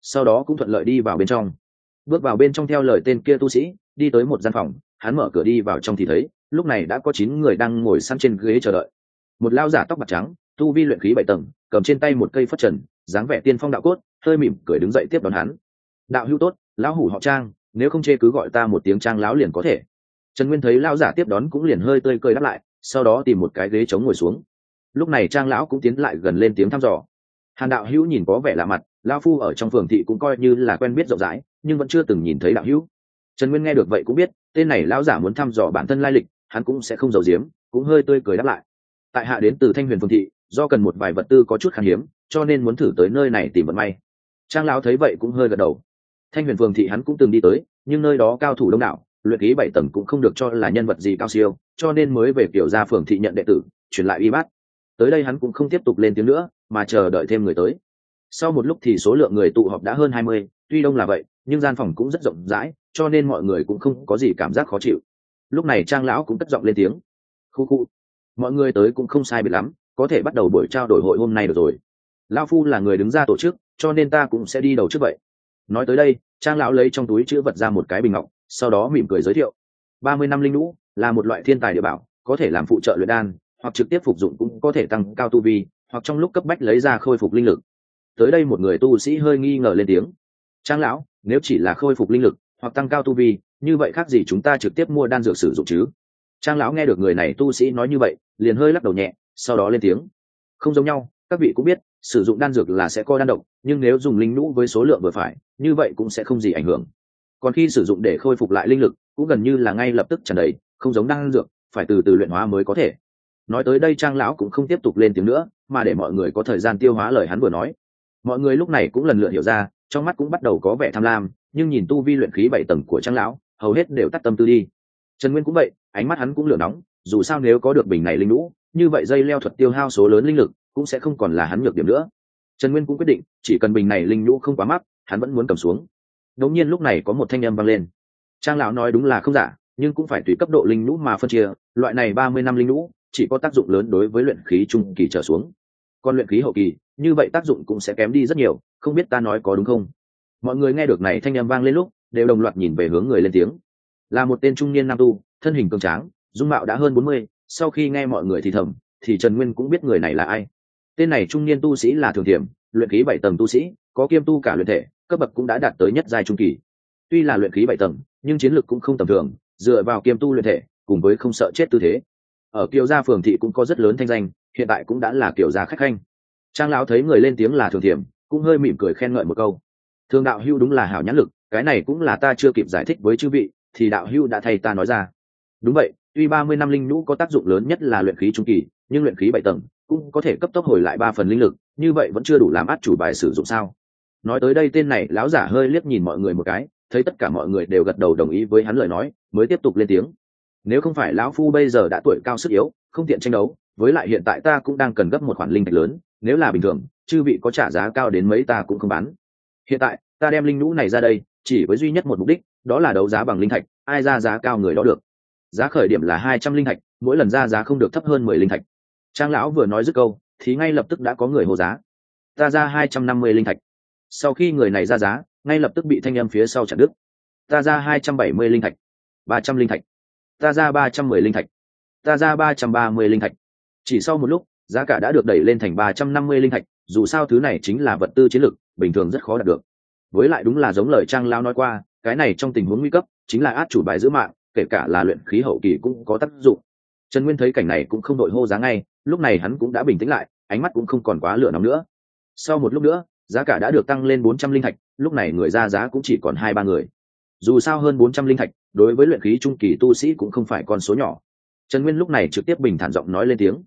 sau đó cũng thuận lợi đi vào bên trong. Bước vào bên trong theo lời tên kia tu sĩ, đi tới một gian phòng, hắn mở cửa đi vào trong thì thấy lúc này đã có 9 người đang ngồi sẵn trên ghế chờ đợi. Một lao giả tóc bạc trắng, tu vi luyện khí 7 tầng, cầm trên tay một cây phất trần, dáng vẻ tiên phong đạo cốt, hơi mỉm cười đứng dậy tiếp đón hắn. Đạo hữu tốt, lão hủ họ Trang, nếu không chê cứ gọi ta một tiếng Trang lão liền có thể. Trần Nguyên thấy lao giả tiếp đón cũng liền hơi tươi cười đáp lại, sau đó tìm một cái ghế trống ngồi xuống. Lúc này Trang lão cũng tiến lại gần lên tiếng thăm dò. Hàn đạo hữu nhìn có vẻ lạ mặt, lão phu ở trong phường thị cũng coi như là quen biết rộng rãi, nhưng vẫn chưa từng nhìn thấy đạo hữu. Trần Nguyên nghe được vậy cũng biết tên này lão giả muốn thăm dò bản thân lai lịch, hắn cũng sẽ không giấu giếm, cũng hơi tươi cười đáp lại. Tại hạ đến từ Thanh Huyền phường thị, do cần một vài vật tư có chút khan hiếm, cho nên muốn thử tới nơi này tìm vận may. Trang lão thấy vậy cũng hơi gật đầu. Thanh Huyền phường thị hắn cũng từng đi tới, nhưng nơi đó cao thủ đông đảo, luyện khí 7 tầng cũng không được cho là nhân vật gì cao siêu, cho nên mới về kiểu ra phường thị nhận đệ tử, truyền lại y bát. Tới đây hắn cũng không tiếp tục lên tiếng nữa, mà chờ đợi thêm người tới. Sau một lúc thì số lượng người tụ họp đã hơn 20, tuy đông là vậy, nhưng gian phòng cũng rất rộng rãi, cho nên mọi người cũng không có gì cảm giác khó chịu. Lúc này Trang lão cũng cất giọng lên tiếng. Khu khu, mọi người tới cũng không sai biệt lắm, có thể bắt đầu buổi trao đổi hội hôm nay được rồi. Lão phu là người đứng ra tổ chức, cho nên ta cũng sẽ đi đầu trước vậy. Nói tới đây, Trang lão lấy trong túi chữ vật ra một cái bình ngọc, sau đó mỉm cười giới thiệu. 30 năm linh lũ là một loại thiên tài địa bảo, có thể làm phụ trợ luyện đan, hoặc trực tiếp phục dụng cũng có thể tăng cao tu vi, hoặc trong lúc cấp bách lấy ra khôi phục linh lực. Tới đây một người tu sĩ hơi nghi ngờ lên tiếng. Trang lão, nếu chỉ là khôi phục linh lực hoặc tăng cao tu vi, như vậy khác gì chúng ta trực tiếp mua đan dược sử dụng chứ? Trang lão nghe được người này tu sĩ nói như vậy, liền hơi lắc đầu nhẹ, sau đó lên tiếng. Không giống nhau, các vị cũng biết, sử dụng đan dược là sẽ có đan độc, nhưng nếu dùng linh lũ với số lượng vừa phải, như vậy cũng sẽ không gì ảnh hưởng. Còn khi sử dụng để khôi phục lại linh lực, cũng gần như là ngay lập tức tràn đầy, không giống đan dược, phải từ từ luyện hóa mới có thể. Nói tới đây Trang lão cũng không tiếp tục lên tiếng nữa, mà để mọi người có thời gian tiêu hóa lời hắn vừa nói. Mọi người lúc này cũng lần lượt hiểu ra, trong mắt cũng bắt đầu có vẻ tham lam, nhưng nhìn tu vi luyện khí 7 tầng của Trang lão, hầu hết đều tắt tâm tư đi. Trần Nguyên cũng vậy, ánh mắt hắn cũng lửa nóng, dù sao nếu có được bình này linh lũ, như vậy dây leo thuật tiêu hao số lớn linh lực, cũng sẽ không còn là hắn nhược điểm nữa. Trần Nguyên cũng quyết định, chỉ cần bình này linh lũ không quá mắc, hắn vẫn muốn cầm xuống. Đột nhiên lúc này có một thanh âm vang lên. Trang lão nói đúng là không giả, nhưng cũng phải tùy cấp độ linh lũ mà phân chia, loại này 30 năm linh lũ chỉ có tác dụng lớn đối với luyện khí trung kỳ trở xuống. Còn luyện khí hậu kỳ, như vậy tác dụng cũng sẽ kém đi rất nhiều, không biết ta nói có đúng không? Mọi người nghe được này thanh âm vang lên lúc, đều đồng loạt nhìn về hướng người lên tiếng. Là một tên trung niên nam tu, thân hình cường tráng, dung mạo đã hơn 40, sau khi nghe mọi người thì thầm, thì Trần Nguyên cũng biết người này là ai. Tên này trung niên tu sĩ là Thường Thiểm, luyện khí 7 tầng tu sĩ, có kiêm tu cả luyện thể, cấp bậc cũng đã đạt tới nhất giai trung kỳ. Tuy là luyện khí 7 tầng, nhưng chiến lực cũng không tầm thường, dựa vào kiêm tu luyện thể, cùng với không sợ chết tư thế. Ở Kiều gia phường thị cũng có rất lớn thanh danh, hiện tại cũng đã là Kiều gia khách khanh. Trang lão thấy người lên tiếng là Thường Thiểm, cũng hơi mỉm cười khen ngợi một câu. Thường đạo hữu đúng là hảo nhãn lực, cái này cũng là ta chưa kịp giải thích với chư vị, thì đạo hữu đã thay ta nói ra. Đúng vậy, tuy 30 năm linh nhũ có tác dụng lớn nhất là luyện khí trung kỳ, nhưng luyện khí 7 tầng cũng có thể cấp tốc hồi lại 3 phần linh lực, như vậy vẫn chưa đủ làm át chủ bài sử dụng sao? Nói tới đây tên này lão giả hơi liếc nhìn mọi người một cái, thấy tất cả mọi người đều gật đầu đồng ý với hắn lời nói, mới tiếp tục lên tiếng. Nếu không phải lão phu bây giờ đã tuổi cao sức yếu, không tiện tranh đấu, với lại hiện tại ta cũng đang cần gấp một khoản linh thạch lớn, nếu là bình thường, chư vị có trả giá cao đến mấy ta cũng không bán. Hiện tại, ta đem linh nhũ này ra đây, chỉ với duy nhất một mục đích, đó là đấu giá bằng linh thạch, ai ra giá cao người đó được. Giá khởi điểm là 200 linh thạch, mỗi lần ra giá không được thấp hơn 10 linh thạch. Trang lão vừa nói dứt câu, thì ngay lập tức đã có người hô giá. Ta ra 250 linh thạch. Sau khi người này ra giá, ngay lập tức bị thanh âm phía sau chặn đứt. Ta ra 270 linh thạch. 300 linh thạch. Ta ra 310 linh thạch. Ta ra 330 linh thạch. Chỉ sau một lúc, giá cả đã được đẩy lên thành 350 linh thạch, dù sao thứ này chính là vật tư chiến lược, bình thường rất khó đạt được. Với lại đúng là giống lời Trang lão nói qua, cái này trong tình huống nguy cấp, chính là át chủ bài giữ mạng, kể cả là luyện khí hậu kỳ cũng có tác dụng. Trần Nguyên thấy cảnh này cũng không đội hô giá ngay, lúc này hắn cũng đã bình tĩnh lại, ánh mắt cũng không còn quá lửa nóng nữa. Sau một lúc nữa, giá cả đã được tăng lên 400 linh thạch, lúc này người ra giá cũng chỉ còn 2-3 người. Dù sao hơn 400 linh thạch, đối với luyện khí trung kỳ tu sĩ cũng không phải con số nhỏ. Trần Nguyên lúc này trực tiếp bình thản giọng nói lên tiếng.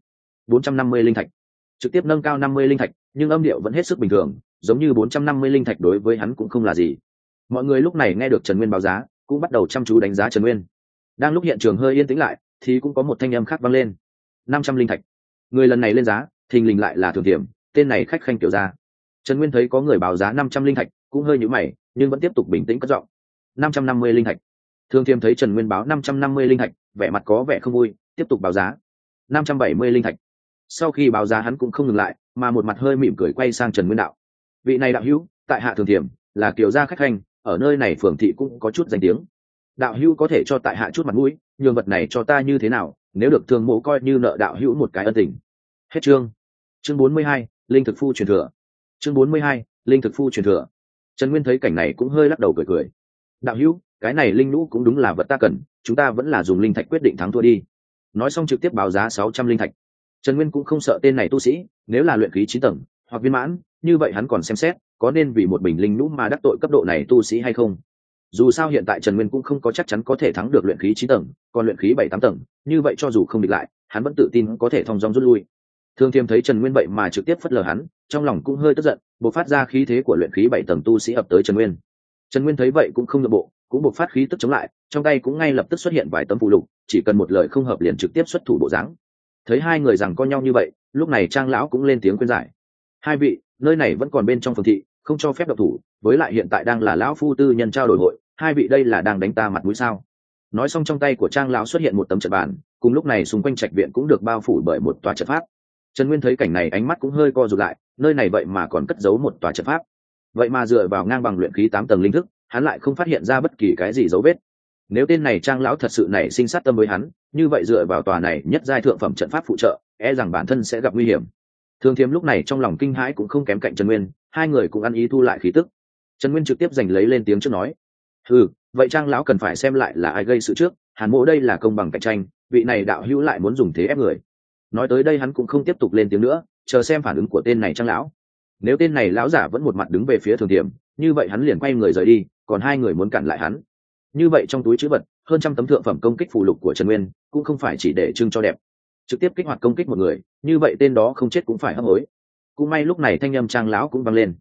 450 linh thạch. Trực tiếp nâng cao 50 linh thạch, nhưng âm điệu vẫn hết sức bình thường, giống như 450 linh thạch đối với hắn cũng không là gì. Mọi người lúc này nghe được Trần Nguyên báo giá, cũng bắt đầu chăm chú đánh giá Trần Nguyên. Đang lúc hiện trường hơi yên tĩnh lại, thì cũng có một thanh âm khác vang lên. 500 linh thạch. Người lần này lên giá, thình lình lại là Thường Thiểm, tên này khách khanh Kiều gia. Trần Nguyên thấy có người báo giá 500 linh thạch, cũng hơi nhíu mày, nhưng vẫn tiếp tục bình tĩnh cất giọng. 550 linh thạch. Thường Thiểm thấy Trần Nguyên báo 550 linh thạch, vẻ mặt có vẻ không vui, tiếp tục báo giá. 570 linh thạch. Sau khi báo giá hắn cũng không ngừng lại, mà một mặt hơi mỉm cười quay sang Trần Nguyên đạo. Vị này đạo hữu, tại hạ Thường Thiểm, là Kiều gia khách khanh, ở nơi này phường thị cũng có chút danh tiếng. Đạo hữu có thể cho tại hạ chút mặt mũi, nhường vật này cho ta như thế nào, nếu được Thường Mộ coi như nợ đạo hữu một cái ân tình. Hết chương 42, linh thực phu truyền thừa. Chương 42, linh thực phu truyền thừa. Trần Nguyên thấy cảnh này cũng hơi lắc đầu cười cười. Đạo hữu, cái này linh nhũ cũng đúng là vật ta cần, chúng ta vẫn là dùng linh thạch quyết định thắng thua đi. Nói xong trực tiếp báo giá 600 linh thạch. Trần Nguyên cũng không sợ tên này tu sĩ, nếu là luyện khí 9 tầng hoặc viên mãn, như vậy hắn còn xem xét có nên vì một bình linh nhũ mà đắc tội cấp độ này tu sĩ hay không. Dù sao hiện tại Trần Nguyên cũng không có chắc chắn có thể thắng được luyện khí 9 tầng, còn luyện khí 7-8 tầng, như vậy cho dù không địch lại, hắn vẫn tự tin có thể thong dong rút lui. Thương Thiêm thấy Trần Nguyên vậy mà trực tiếp phất lờ hắn, trong lòng cũng hơi tức giận, bộc phát ra khí thế của luyện khí 7 tầng tu sĩ ập tới Trần Nguyên. Trần Nguyên thấy vậy cũng không nhượng bộ, cũng bộc phát khí tức chống lại, trong tay cũng ngay lập tức xuất hiện vài tấm phù lục, chỉ cần một lời không hợp liền trực tiếp xuất thủ bộ dáng. Thấy hai người rằng co nhau như vậy, lúc này Trang lão cũng lên tiếng khuyên giải. Hai vị, nơi này vẫn còn bên trong phường thị, không cho phép động thủ, với lại hiện tại đang là lão phu tư nhân trao đổi hội, hai vị đây là đang đánh ta mặt mũi sao? Nói xong trong tay của Trang lão xuất hiện một tấm trận bàn, cùng lúc này xung quanh trạch viện cũng được bao phủ bởi một tòa trận pháp. Trần Nguyên thấy cảnh này ánh mắt cũng hơi co rụt lại, nơi này vậy mà còn cất giấu một tòa trận pháp. Vậy mà dựa vào ngang bằng luyện khí 8 tầng linh thức, hắn lại không phát hiện ra bất kỳ cái gì dấu vết. Nếu tên này Trang lão thật sự nảy sinh sát tâm với hắn, như vậy dựa vào tòa này nhất giai thượng phẩm trận pháp phụ trợ, e rằng bản thân sẽ gặp nguy hiểm. Thương Thiêm lúc này trong lòng kinh hãi cũng không kém cạnh Trần Nguyên, hai người cũng ăn ý thu lại khí tức. Trần Nguyên trực tiếp giành lấy lên tiếng trước nói: vậy Trang lão cần phải xem lại là ai gây sự trước, Hàn Mỗ đây là công bằng cạnh tranh, vị này đạo hữu lại muốn dùng thế ép người. Nói tới đây hắn cũng không tiếp tục lên tiếng nữa, chờ xem phản ứng của tên này Trang lão. Nếu tên này lão giả vẫn một mặt đứng về phía Thường Thiểm, như vậy hắn liền quay người rời đi, còn hai người muốn cản lại hắn. Như vậy trong túi trữ vật hơn trăm tấm thượng phẩm công kích phù lục của Trần Nguyên cũng không phải chỉ để trưng cho đẹp, trực tiếp kích hoạt công kích một người, như vậy tên đó không chết cũng phải hấp hối. Cũng may lúc này thanh âm Trang lão cũng vang lên: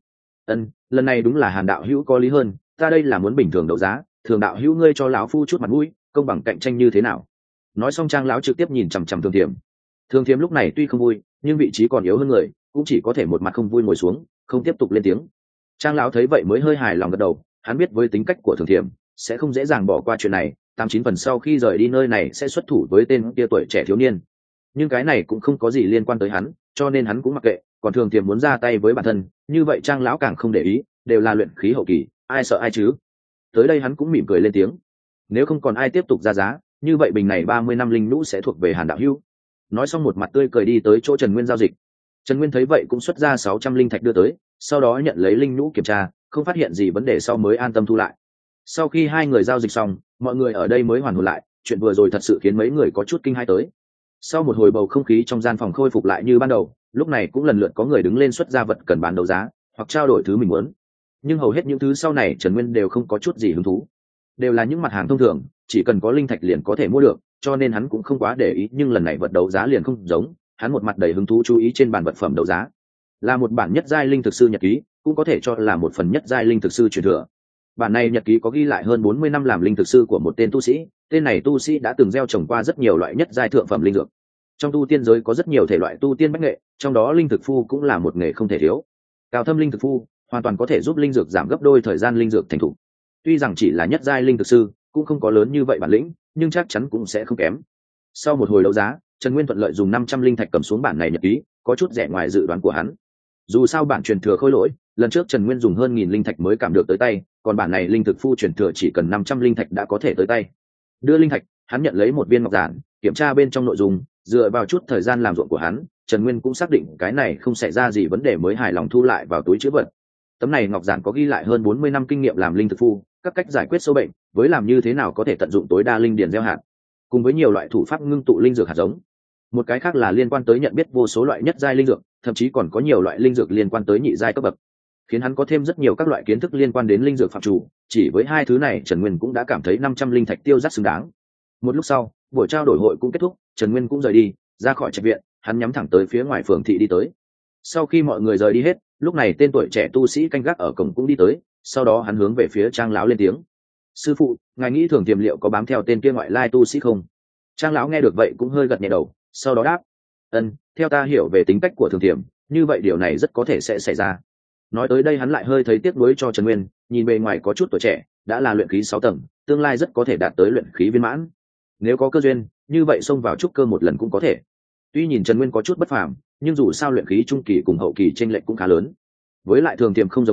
lần này đúng là Hàn đạo hữu có lý hơn, ta đây là muốn bình thường đấu giá, thường đạo hữu ngươi cho lão phu chút mặt mũi, công bằng cạnh tranh như thế nào? Nói xong Trang lão trực tiếp nhìn chằm chằm Thường Thiểm lúc này tuy không vui, nhưng vị trí còn yếu hơn người, cũng chỉ có thể một mặt không vui ngồi xuống, không tiếp tục lên tiếng. Trang lão thấy vậy mới hơi hài lòng gật đầu, hắn biết với tính cách của Thường Thiểm sẽ không dễ dàng bỏ qua chuyện này, 89 phần sau khi rời đi nơi này sẽ xuất thủ với tên kia tuổi trẻ thiếu niên. Nhưng cái này cũng không có gì liên quan tới hắn, cho nên hắn cũng mặc kệ, còn Thường Thiểm muốn ra tay với bản thân, như vậy Trang lão càng không để ý, đều là luyện khí hậu kỳ, ai sợ ai chứ. Tới đây hắn cũng mỉm cười lên tiếng: nếu không còn ai tiếp tục ra giá, như vậy bình này 30 năm linh nhũ sẽ thuộc về Hàn đạo hữu. Nói xong một mặt tươi cười đi tới chỗ Trần Nguyên giao dịch. Trần Nguyên thấy vậy cũng xuất ra 600 linh thạch đưa tới, sau đó nhận lấy linh nhũ kiểm tra, không phát hiện gì vấn đề sau mới an tâm thu lại. Sau khi hai người giao dịch xong, mọi người ở đây mới hoàn hồn lại, chuyện vừa rồi thật sự khiến mấy người có chút kinh hãi tới. Sau một hồi bầu không khí trong gian phòng khôi phục lại như ban đầu, lúc này cũng lần lượt có người đứng lên xuất ra vật cần bán đấu giá, hoặc trao đổi thứ mình muốn. Nhưng hầu hết những thứ sau này Trần Nguyên đều không có chút gì hứng thú, đều là những mặt hàng thông thường, chỉ cần có linh thạch liền có thể mua được, cho nên hắn cũng không quá để ý. Nhưng lần này vật đấu giá liền không giống, hắn một mặt đầy hứng thú chú ý trên bàn vật phẩm đấu giá, là một bản nhất giai linh thực sư nhật ký, cũng có thể cho là một phần nhất giai linh thực sư truyền thừa. Bản này nhật ký có ghi lại hơn 40 năm làm linh thực sư của một tên tu sĩ, tên này tu sĩ đã từng gieo trồng qua rất nhiều loại nhất giai thượng phẩm linh dược. Trong tu tiên giới có rất nhiều thể loại tu tiên bách nghệ, trong đó linh thực phu cũng là một nghề không thể thiếu. Cao thâm linh thực phu hoàn toàn có thể giúp linh dược giảm gấp đôi thời gian linh dược thành thục. Tuy rằng chỉ là nhất giai linh thực sư, cũng không có lớn như vậy bản lĩnh, nhưng chắc chắn cũng sẽ không kém. Sau một hồi đấu giá, Trần Nguyên thuận lợi dùng 500 linh thạch cầm xuống bản này nhật ký, có chút rẻ ngoài dự đoán của hắn. Dù sao bản truyền thừa khôi lỗi, lần trước Trần Nguyên dùng hơn 1000 linh thạch mới cảm được tới tay, còn bản này linh thực phu truyền thừa chỉ cần 500 linh thạch đã có thể tới tay. Đưa linh thạch, hắn nhận lấy một viên ngọc giản, kiểm tra bên trong nội dung, dựa vào chút thời gian làm ruộng của hắn, Trần Nguyên cũng xác định cái này không xảy ra gì vấn đề mới hài lòng thu lại vào túi trữ vật. Tấm này ngọc giản có ghi lại hơn 40 năm kinh nghiệm làm linh thực phu, các cách giải quyết sâu bệnh, với làm như thế nào có thể tận dụng tối đa linh điển gieo hạt, cùng với nhiều loại thủ pháp ngưng tụ linh dược hạt giống. Một cái khác là liên quan tới nhận biết vô số loại nhất giai linh dược, thậm chí còn có nhiều loại linh dược liên quan tới nhị giai cấp bậc, khiến hắn có thêm rất nhiều các loại kiến thức liên quan đến linh dược phạm chủ. Chỉ với hai thứ này Trần Nguyên cũng đã cảm thấy 500 linh thạch tiêu rất xứng đáng. Một lúc sau, buổi trao đổi hội cũng kết thúc, Trần Nguyên cũng rời đi, ra khỏi trạch viện, hắn nhắm thẳng tới phía ngoài phường thị đi tới. Sau khi mọi người rời đi hết, lúc này tên tuổi trẻ tu sĩ canh gác ở cổng cũng đi tới, sau đó hắn hướng về phía Trang lão lên tiếng: sư phụ, ngài nghĩ Thường Tiềm liệu có bám theo tên kia ngoại lai tu sĩ không? Trang lão nghe được vậy cũng hơi gật nhẹ đầu, sau đó đáp: theo ta hiểu về tính cách của Thường Tiềm, như vậy điều này rất có thể sẽ xảy ra. Nói tới đây hắn lại hơi thấy tiếc nuối cho Trần Nguyên, nhìn bề ngoài có chút tuổi trẻ, đã là luyện khí 6 tầng, tương lai rất có thể đạt tới luyện khí viên mãn. Nếu có cơ duyên, như vậy xông vào trúc cơ một lần cũng có thể. Tuy nhìn Trần Nguyên có chút bất phàm, nhưng dù sao luyện khí trung kỳ cùng hậu kỳ chênh lệch cũng khá lớn. Với lại Thường Tiềm không giống hắn,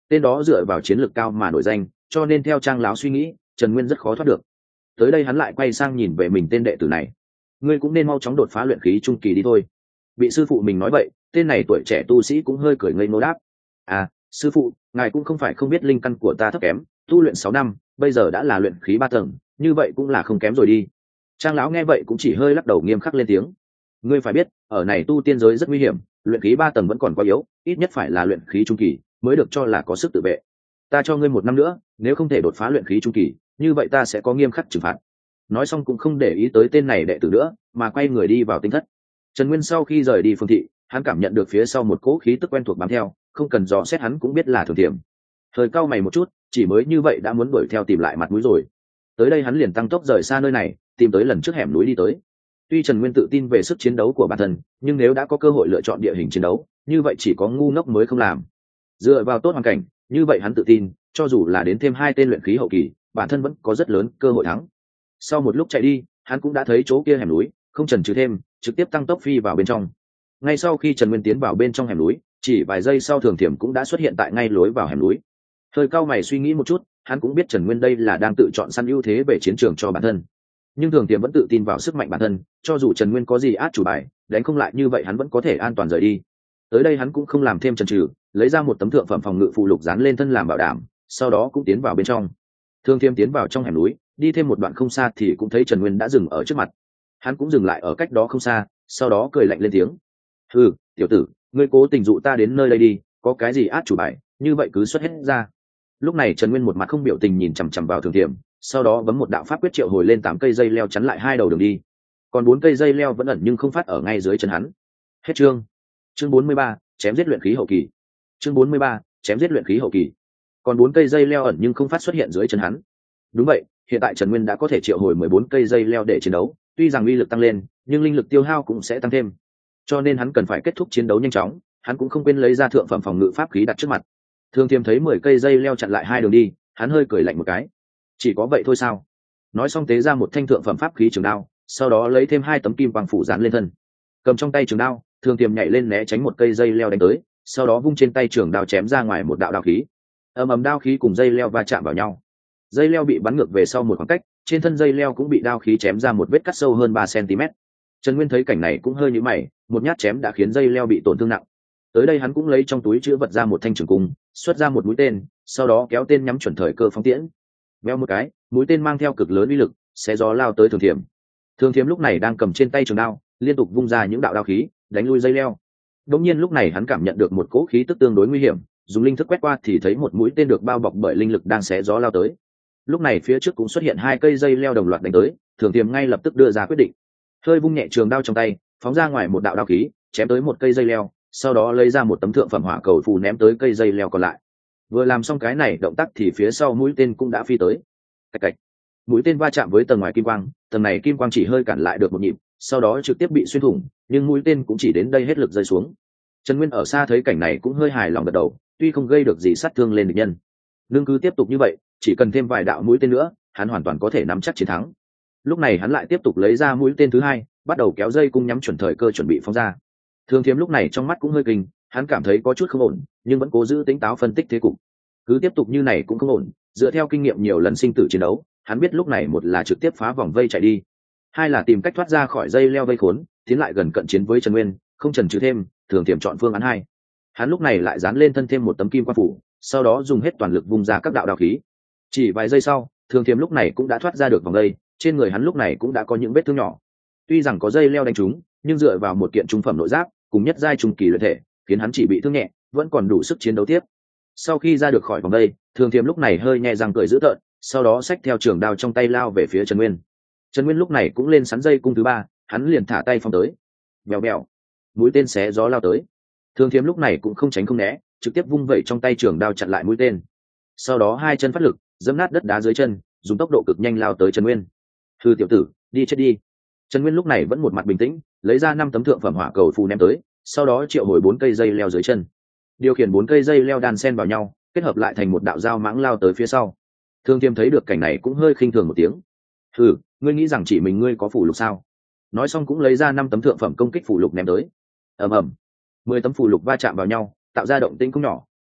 tên đó dựa vào chiến lược cao mà nổi danh, cho nên theo Trang lão suy nghĩ, Trần Nguyên rất khó thoát được. Tới đây hắn lại quay sang nhìn về mình tên đệ tử này. Ngươi cũng nên mau chóng đột phá luyện khí trung kỳ đi thôi. Bị sư phụ mình nói vậy, tên này tuổi trẻ tu sĩ cũng hơi cười ngây ngô đáp. À, sư phụ, ngài cũng không phải không biết linh căn của ta thấp kém, tu luyện 6 năm, bây giờ đã là luyện khí 3 tầng, như vậy cũng là không kém rồi đi. Trang lão nghe vậy cũng chỉ hơi lắc đầu nghiêm khắc lên tiếng. Ngươi phải biết, ở này tu tiên giới rất nguy hiểm, luyện khí 3 tầng vẫn còn quá yếu, ít nhất phải là luyện khí trung kỳ mới được cho là có sức tự vệ. Ta cho ngươi 1 năm nữa, nếu không thể đột phá luyện khí trung kỳ, như vậy ta sẽ có nghiêm khắc trừng phạt. Nói xong cũng không để ý tới tên này đệ tử nữa, mà quay người đi vào tinh thất. Trần Nguyên sau khi rời đi phương thị, hắn cảm nhận được phía sau một cỗ khí tức quen thuộc bám theo, không cần dò xét hắn cũng biết là Thường Tiềm. Thời cau mày một chút, chỉ mới như vậy đã muốn đuổi theo tìm lại mặt mũi rồi. Tới đây hắn liền tăng tốc rời xa nơi này, tìm tới lần trước hẻm núi đi tới. Tuy Trần Nguyên tự tin về sức chiến đấu của bản thân, nhưng nếu đã có cơ hội lựa chọn địa hình chiến đấu, như vậy chỉ có ngu ngốc mới không làm. Dựa vào tốt hoàn cảnh, như vậy hắn tự tin, cho dù là đến thêm 2 tên luyện khí hậu kỳ, bản thân vẫn có rất lớn cơ hội thắng. Sau một lúc chạy đi, hắn cũng đã thấy chỗ kia hẻm núi, không chần chừ thêm, trực tiếp tăng tốc phi vào bên trong. Ngay sau khi Trần Nguyên tiến vào bên trong hẻm núi, chỉ vài giây sau Thường Thiểm cũng đã xuất hiện tại ngay lối vào hẻm núi. Hơi cao mày suy nghĩ một chút, hắn cũng biết Trần Nguyên đây là đang tự chọn săn ưu thế về chiến trường cho bản thân. Nhưng Thường Thiểm vẫn tự tin vào sức mạnh bản thân, cho dù Trần Nguyên có gì át chủ bài, đánh không lại như vậy hắn vẫn có thể an toàn rời đi. Tới đây hắn cũng không làm thêm chần chừ, lấy ra một tấm thượng phẩm phòng ngự phụ lục dán lên thân làm bảo đảm, sau đó cũng tiến vào bên trong. Thường Thiểm tiến vào trong hẻm núi, đi thêm một đoạn không xa thì cũng thấy Trần Nguyên đã dừng ở trước mặt. Hắn cũng dừng lại ở cách đó không xa, sau đó cười lạnh lên tiếng. "Ừ, tiểu tử, ngươi cố tình dụ ta đến nơi đây đi, có cái gì át chủ bài, như vậy cứ xuất hết ra." Lúc này Trần Nguyên một mặt không biểu tình nhìn chằm chằm vào Thường Thiểm, sau đó bấm một đạo pháp quyết triệu hồi lên 8 cây dây leo chắn lại 2 đầu đường đi. Còn 4 cây dây leo vẫn ẩn nhưng không phát ở ngay dưới chân hắn. Hết chương. Chương 43, chém giết luyện khí hậu kỳ. Chương 43, chém giết luyện khí hậu kỳ. Còn 4 cây dây leo ẩn nhưng không phát xuất hiện dưới chân hắn. Đúng vậy, hiện tại Trần Nguyên đã có thể triệu hồi 14 cây dây leo để chiến đấu, tuy rằng uy lực tăng lên, nhưng linh lực tiêu hao cũng sẽ tăng thêm. Cho nên hắn cần phải kết thúc chiến đấu nhanh chóng, hắn cũng không quên lấy ra thượng phẩm phòng ngự pháp khí đặt trước mặt. Thường Thiêm thấy 10 cây dây leo chặn lại 2 đường đi, hắn hơi cười lạnh một cái. Chỉ có vậy thôi sao? Nói xong tế ra một thanh thượng phẩm pháp khí trường đao, sau đó lấy thêm 2 tấm kim quang phủ dán lên thân. Cầm trong tay trường đao, Thường Thiêm nhảy lên né tránh một cây dây leo đánh tới, sau đó vung trên tay trường đao chém ra ngoài một đạo đao khí. Ầm ầm, đao khí cùng dây leo va chạm vào nhau. Dây leo bị bắn ngược về sau một khoảng cách, trên thân dây leo cũng bị đao khí chém ra một vết cắt sâu hơn 3 cm. Trần Nguyên thấy cảnh này cũng hơi nhíu mày, một nhát chém đã khiến dây leo bị tổn thương nặng. Tới đây hắn cũng lấy trong túi chứa vật ra một thanh trường cung, xuất ra một mũi tên, sau đó kéo tên nhắm chuẩn thời cơ phóng tiễn. Veo một cái, mũi tên mang theo cực lớn uy lực, xé gió lao tới Thường Thiểm. Thường Thiểm lúc này đang cầm trên tay trường đao, liên tục vung ra những đạo đao khí, đánh lui dây leo. Đột nhiên lúc này hắn cảm nhận được một cỗ khí tức tương đối nguy hiểm, dùng linh thức quét qua thì thấy một mũi tên được bao bọc bởi linh lực đang xé gió lao tới. Lúc này phía trước cũng xuất hiện 2 cây dây leo đồng loạt đánh tới, Thường Thiểm ngay lập tức đưa ra quyết định. Hơi vung nhẹ trường đao trong tay, phóng ra ngoài một đạo đao khí, chém tới một cây dây leo, sau đó lấy ra một tấm thượng phẩm hỏa cầu phù ném tới cây dây leo còn lại. Vừa làm xong cái này động tác thì phía sau mũi tên cũng đã phi tới. Cạch cạch. Mũi tên va chạm với tầng ngoài kim quang, tầng này kim quang chỉ hơi cản lại được một nhịp, sau đó trực tiếp bị xuyên thủng, nhưng mũi tên cũng chỉ đến đây hết lực rơi xuống. Trần Nguyên ở xa thấy cảnh này cũng hơi hài lòng gật đầu, tuy không gây được gì sát thương lên địch nhân, nhưng cứ tiếp tục như vậy, chỉ cần thêm vài đạo mũi tên nữa, hắn hoàn toàn có thể nắm chắc chiến thắng. Lúc này hắn lại tiếp tục lấy ra mũi tên thứ 2, bắt đầu kéo dây cung nhắm chuẩn thời cơ chuẩn bị phóng ra. Thường Thiểm lúc này trong mắt cũng hơi kinh, hắn cảm thấy có chút không ổn, nhưng vẫn cố giữ tính táo phân tích thế cục. Cứ tiếp tục như này cũng không ổn, dựa theo kinh nghiệm nhiều lần sinh tử chiến đấu, hắn biết lúc này một là trực tiếp phá vòng vây chạy đi, hai là tìm cách thoát ra khỏi dây leo vây khốn, tiến lại gần cận chiến với Trần Nguyên, không chần chừ thêm, Thường Thiểm chọn phương án 2. Hắn lúc này lại dán lên thân thêm một tấm kim quang phủ, sau đó dùng hết toàn lực vung ra các đạo đao khí. Chỉ vài giây sau, Thường Thiểm lúc này cũng đã thoát ra được vòng vây, trên người hắn lúc này cũng đã có những vết thương nhỏ. Tuy rằng có dây leo đánh trúng, nhưng dựa vào một kiện trung phẩm nội giáp cùng nhất giai trung kỳ luyện thể, khiến hắn chỉ bị thương nhẹ, vẫn còn đủ sức chiến đấu tiếp. Sau khi ra được khỏi vòng vây, Thường Thiểm lúc này hơi nhẹ răng cười dữ tợn, sau đó xách theo trường đao trong tay lao về phía Trần Nguyên. Trần Nguyên lúc này cũng lên sắn dây cung thứ 3, hắn liền thả tay phong tới. Bèo bèo, mũi tên xé gió lao tới. Thường Thiểm lúc này cũng không tránh không né, trực tiếp vung vẩy trong tay trường đao chặn lại mũi tên. Sau đó 2 chân phát lực, giẫm nát đất đá dưới chân, dùng tốc độ cực nhanh lao tới Trần Nguyên. "Hư tiểu tử, đi chết đi." Trần Nguyên lúc này vẫn một mặt bình tĩnh, lấy ra 5 tấm thượng phẩm hỏa cầu phù ném tới, sau đó triệu hồi 4 cây dây leo dưới chân, điều khiển 4 cây dây leo đan xen vào nhau, kết hợp lại thành một đạo dao mãng lao tới phía sau. Thương Thiêm thấy được cảnh này cũng hơi khinh thường một tiếng. "Hừ, ngươi nghĩ rằng chỉ mình ngươi có phù lục sao?" Nói xong cũng lấy ra 5 tấm thượng phẩm công kích phù lục ném tới. Ầm ầm, 10 tấm phù lục va chạm vào nhau, tạo ra động tĩnh không nhỏ,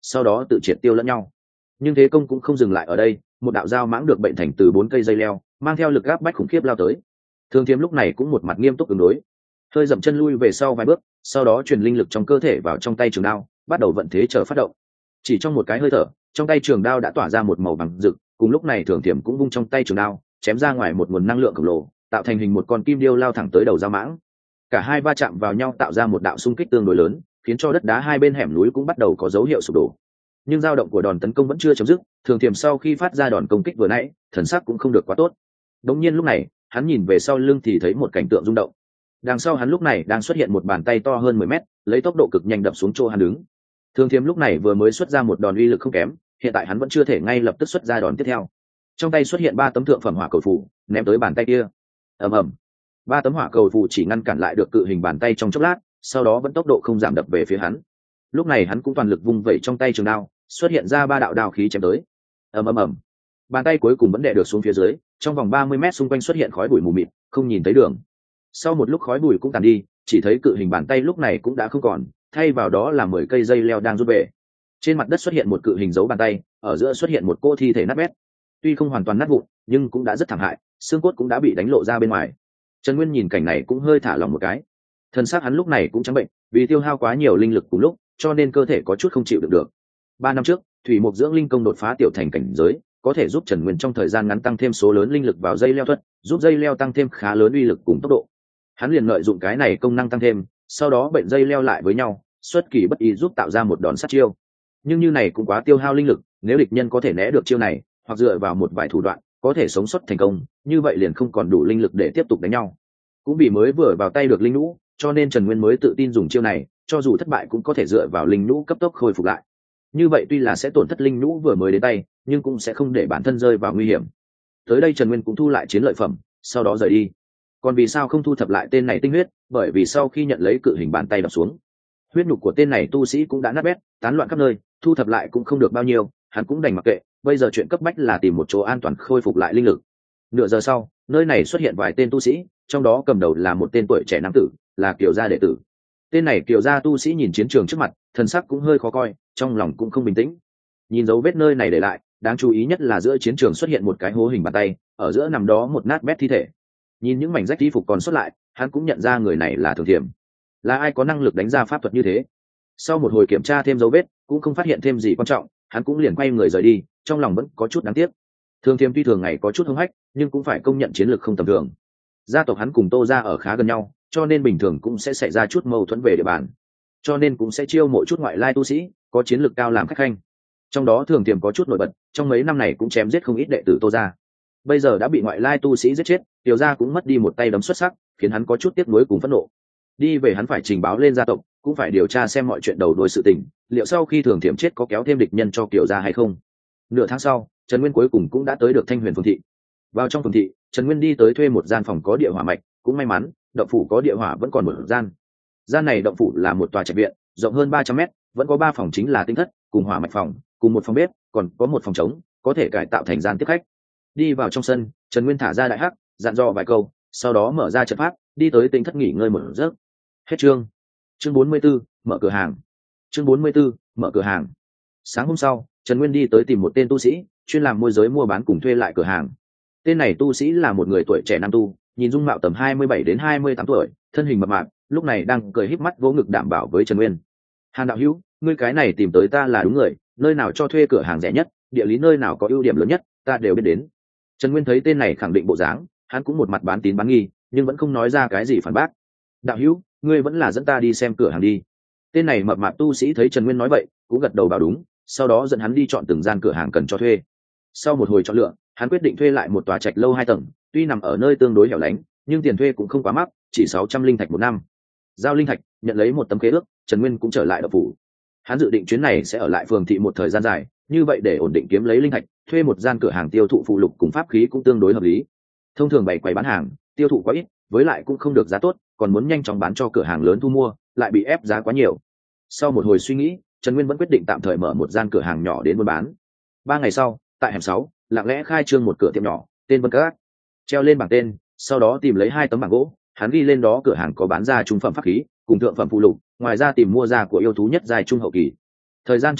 sau đó tự triệt tiêu lẫn nhau. Nhưng thế công cũng không dừng lại ở đây, một đạo dao mãng được bệnh thành từ 4 cây dây leo, mang theo lực áp bách khủng khiếp lao tới. Thương Thiếm lúc này cũng một mặt nghiêm túc ứng đối, hơi dậm chân lui về sau vài bước, sau đó truyền linh lực trong cơ thể vào trong tay trường đao, bắt đầu vận thế chờ phát động. Chỉ trong một cái hơi thở, trong tay trường đao đã tỏa ra một màu vàng rực, cùng lúc này Thường Thiểm cũng vung trong tay trường đao, chém ra ngoài một nguồn năng lượng khổng lồ, tạo thành hình một con kim điêu lao thẳng tới đầu dao mãng. Cả hai va chạm vào nhau tạo ra một đạo xung kích tương đối lớn, khiến cho đất đá hai bên hẻm núi cũng bắt đầu có dấu hiệu sụp đổ. Nhưng dao động của đòn tấn công vẫn chưa chấm dứt, Thường Thiểm sau khi phát ra đòn công kích vừa nãy, thần sắc cũng không được quá tốt. Đống nhiên lúc này, hắn nhìn về sau lưng thì thấy một cảnh tượng rung động. Đằng sau hắn lúc này đang xuất hiện một bàn tay to hơn 10 mét, lấy tốc độ cực nhanh đập xuống chỗ hắn đứng. Thường Thiểm lúc này vừa mới xuất ra một đòn uy lực không kém, hiện tại hắn vẫn chưa thể ngay lập tức xuất ra đòn tiếp theo. Trong tay xuất hiện 3 tấm thượng phẩm hỏa cầu phù, ném tới bàn tay kia. Ầm ầm. 3 tấm hỏa cầu phù chỉ ngăn cản lại được cự hình bàn tay trong chốc lát, sau đó vẫn tốc độ không giảm đập về phía hắn. Lúc này hắn cũng toàn lực vung vẩy trong tay trường đao, xuất hiện ra 3 đạo đao khí chém tới. Ầm ầm ầm. Bàn tay cuối cùng vẫn đè được xuống phía dưới, trong vòng 30 mét xung quanh xuất hiện khói bụi mù mịt, không nhìn thấy đường. Sau một lúc khói bụi cũng tàn đi, chỉ thấy cự hình bàn tay lúc này cũng đã không còn, thay vào đó là 10 cây dây leo đang rút về. Trên mặt đất xuất hiện một cự hình dấu bàn tay, ở giữa xuất hiện một cô thi thể nát bét. Tuy không hoàn toàn nát vụn, nhưng cũng đã rất thảm hại, xương cốt cũng đã bị đánh lộ ra bên ngoài. Trần Nguyên nhìn cảnh này cũng hơi thả lỏng một cái. Thân xác hắn lúc này cũng trắng bệnh, vì tiêu hao quá nhiều linh lực cùng lúc, cho nên cơ thể có chút không chịu đựng được. 3 năm trước, thủy mục dưỡng linh công đột phá tiểu thành cảnh giới, có thể giúp Trần Nguyên trong thời gian ngắn tăng thêm số lớn linh lực vào dây leo thuật, giúp dây leo tăng thêm khá lớn uy lực cùng tốc độ. Hắn liền lợi dụng cái này công năng tăng thêm, sau đó bệnh dây leo lại với nhau, xuất kỳ bất ý giúp tạo ra một đòn sát chiêu. Nhưng như này cũng quá tiêu hao linh lực, nếu địch nhân có thể né được chiêu này, hoặc dựa vào một vài thủ đoạn có thể sống sót thành công, như vậy liền không còn đủ linh lực để tiếp tục đánh nhau. Cũng vì mới vừa vào tay được linh nũ, cho nên Trần Nguyên mới tự tin dùng chiêu này, cho dù thất bại cũng có thể dựa vào linh nũ cấp tốc khôi phục lại. Như vậy tuy là sẽ tổn thất linh nũ vừa mới đến tay, nhưng cũng sẽ không để bản thân rơi vào nguy hiểm. Tới đây Trần Nguyên cũng thu lại chiến lợi phẩm, sau đó rời đi. Còn vì sao không thu thập lại tên này tinh huyết? Bởi vì sau khi nhận lấy cự hình bàn tay đập xuống, huyết nhục của tên này tu sĩ cũng đã nát bét, tán loạn khắp nơi, thu thập lại cũng không được bao nhiêu, hắn cũng đành mặc kệ. Bây giờ chuyện cấp bách là tìm một chỗ an toàn khôi phục lại linh lực. Nửa giờ sau, nơi này xuất hiện vài tên tu sĩ, trong đó cầm đầu là một tên tuổi trẻ nam tử, là Kiều gia đệ tử. Tên này Kiều gia tu sĩ nhìn chiến trường trước mặt, thần sắc cũng hơi khó coi, trong lòng cũng không bình tĩnh. Nhìn dấu vết nơi này để lại, đáng chú ý nhất là giữa chiến trường xuất hiện một cái hố hình bàn tay, ở giữa nằm đó một nát bét thi thể. Nhìn những mảnh rách y phục còn xuất lại, hắn cũng nhận ra người này là Thường Thiểm. Là ai có năng lực đánh ra pháp thuật như thế? Sau một hồi kiểm tra thêm dấu vết, cũng không phát hiện thêm gì quan trọng, hắn cũng liền quay người rời đi, trong lòng vẫn có chút đáng tiếc. Thường Thiểm tuy thường ngày có chút hung hách, nhưng cũng phải công nhận chiến lược không tầm thường. Gia tộc hắn cùng Tô gia ở khá gần nhau, cho nên bình thường cũng sẽ xảy ra chút mâu thuẫn về địa bàn, cho nên cũng sẽ chiêu mộ chút ngoại lai tu sĩ có chiến lược cao làm khách khanh. Trong đó Thường Thiểm có chút nổi bật, trong mấy năm này cũng chém giết không ít đệ tử Tô gia. Bây giờ đã bị ngoại lai tu sĩ giết chết, Tiểu gia cũng mất đi một tay đấm xuất sắc, khiến hắn có chút tiếc nuối cùng phẫn nộ. Đi về hắn phải trình báo lên gia tộc, cũng phải điều tra xem mọi chuyện đầu đuôi sự tình, liệu sau khi Thường Thiểm chết có kéo thêm địch nhân cho Kiều gia hay không. Nửa tháng sau, Trần Nguyên cuối cùng cũng đã tới được Thanh Huyền Phường thị. Vào trong phường thị, Trần Nguyên đi tới thuê một gian phòng có địa hỏa mạch, cũng may mắn, động phủ có địa hỏa vẫn còn một gian. Gian này động phủ là một tòa trạch viện, rộng hơn 300 mét, vẫn có 3 phòng chính là tinh thất, cùng hỏa mạch phòng, cùng một phòng bếp, còn có một phòng trống, có thể cải tạo thành gian tiếp khách. Đi vào trong sân, Trần Nguyên thả ra đại hắc, dặn dò vài câu, sau đó mở ra trận pháp, đi tới tinh thất nghỉ ngơi một giấc. Hết chương. Chương 44, mở cửa hàng. Chương 44, mở cửa hàng. Sáng hôm sau, Trần Nguyên đi tới tìm một tên tu sĩ, chuyên làm môi giới mua bán cùng thuê lại cửa hàng. Tên này tu sĩ là một người tuổi trẻ nam tu, nhìn dung mạo tầm 27 đến 28 tuổi, thân hình mập mạp, lúc này đang cười híp mắt vỗ ngực đảm bảo với Trần Nguyên. Hàn đạo hữu, ngươi cái này tìm tới ta là đúng người, nơi nào cho thuê cửa hàng rẻ nhất, địa lý nơi nào có ưu điểm lớn nhất, ta đều biết đến. Trần Nguyên thấy tên này khẳng định bộ dáng, hắn cũng một mặt bán tín bán nghi, nhưng vẫn không nói ra cái gì phản bác. Đạo hữu, ngươi vẫn là dẫn ta đi xem cửa hàng đi. Tên này mập mạp tu sĩ thấy Trần Nguyên nói vậy, cũng gật đầu bảo đúng, sau đó dẫn hắn đi chọn từng gian cửa hàng cần cho thuê. Sau một hồi chọn lựa, hắn quyết định thuê lại một tòa trạch lâu 2 tầng, tuy nằm ở nơi tương đối hẻo lánh, nhưng tiền thuê cũng không quá mắc, chỉ 600 linh thạch một năm. Giao linh thạch, nhận lấy một tấm khế ước, Trần Nguyên cũng trở lại đậu phủ. Hắn dự định chuyến này sẽ ở lại phường thị một thời gian dài, như vậy để ổn định kiếm lấy linh thạch, thuê một gian cửa hàng tiêu thụ phụ lục cùng pháp khí cũng tương đối hợp lý. Thông thường bày quầy bán hàng, tiêu thụ quá ít, với lại cũng không được giá tốt, còn muốn nhanh chóng bán cho cửa hàng lớn thu mua, lại bị ép giá quá nhiều. Sau một hồi suy nghĩ, Trần Nguyên vẫn quyết định tạm thời mở một gian cửa hàng nhỏ đến buôn bán. 3 ngày sau, tại hẻm 6, lặng lẽ khai trương một cửa tiệm nhỏ, tên Vân Các, treo lên bảng tên, sau đó tìm lấy 2 tấm bảng gỗ, hắn ghi lên đó cửa hàng có bán ra trung phẩm pháp khí cùng thượng phẩm phụ lục, ngoài ra tìm mua ra của yêu thú nhất giai trung hậu kỳ. Thời gian trôi đi,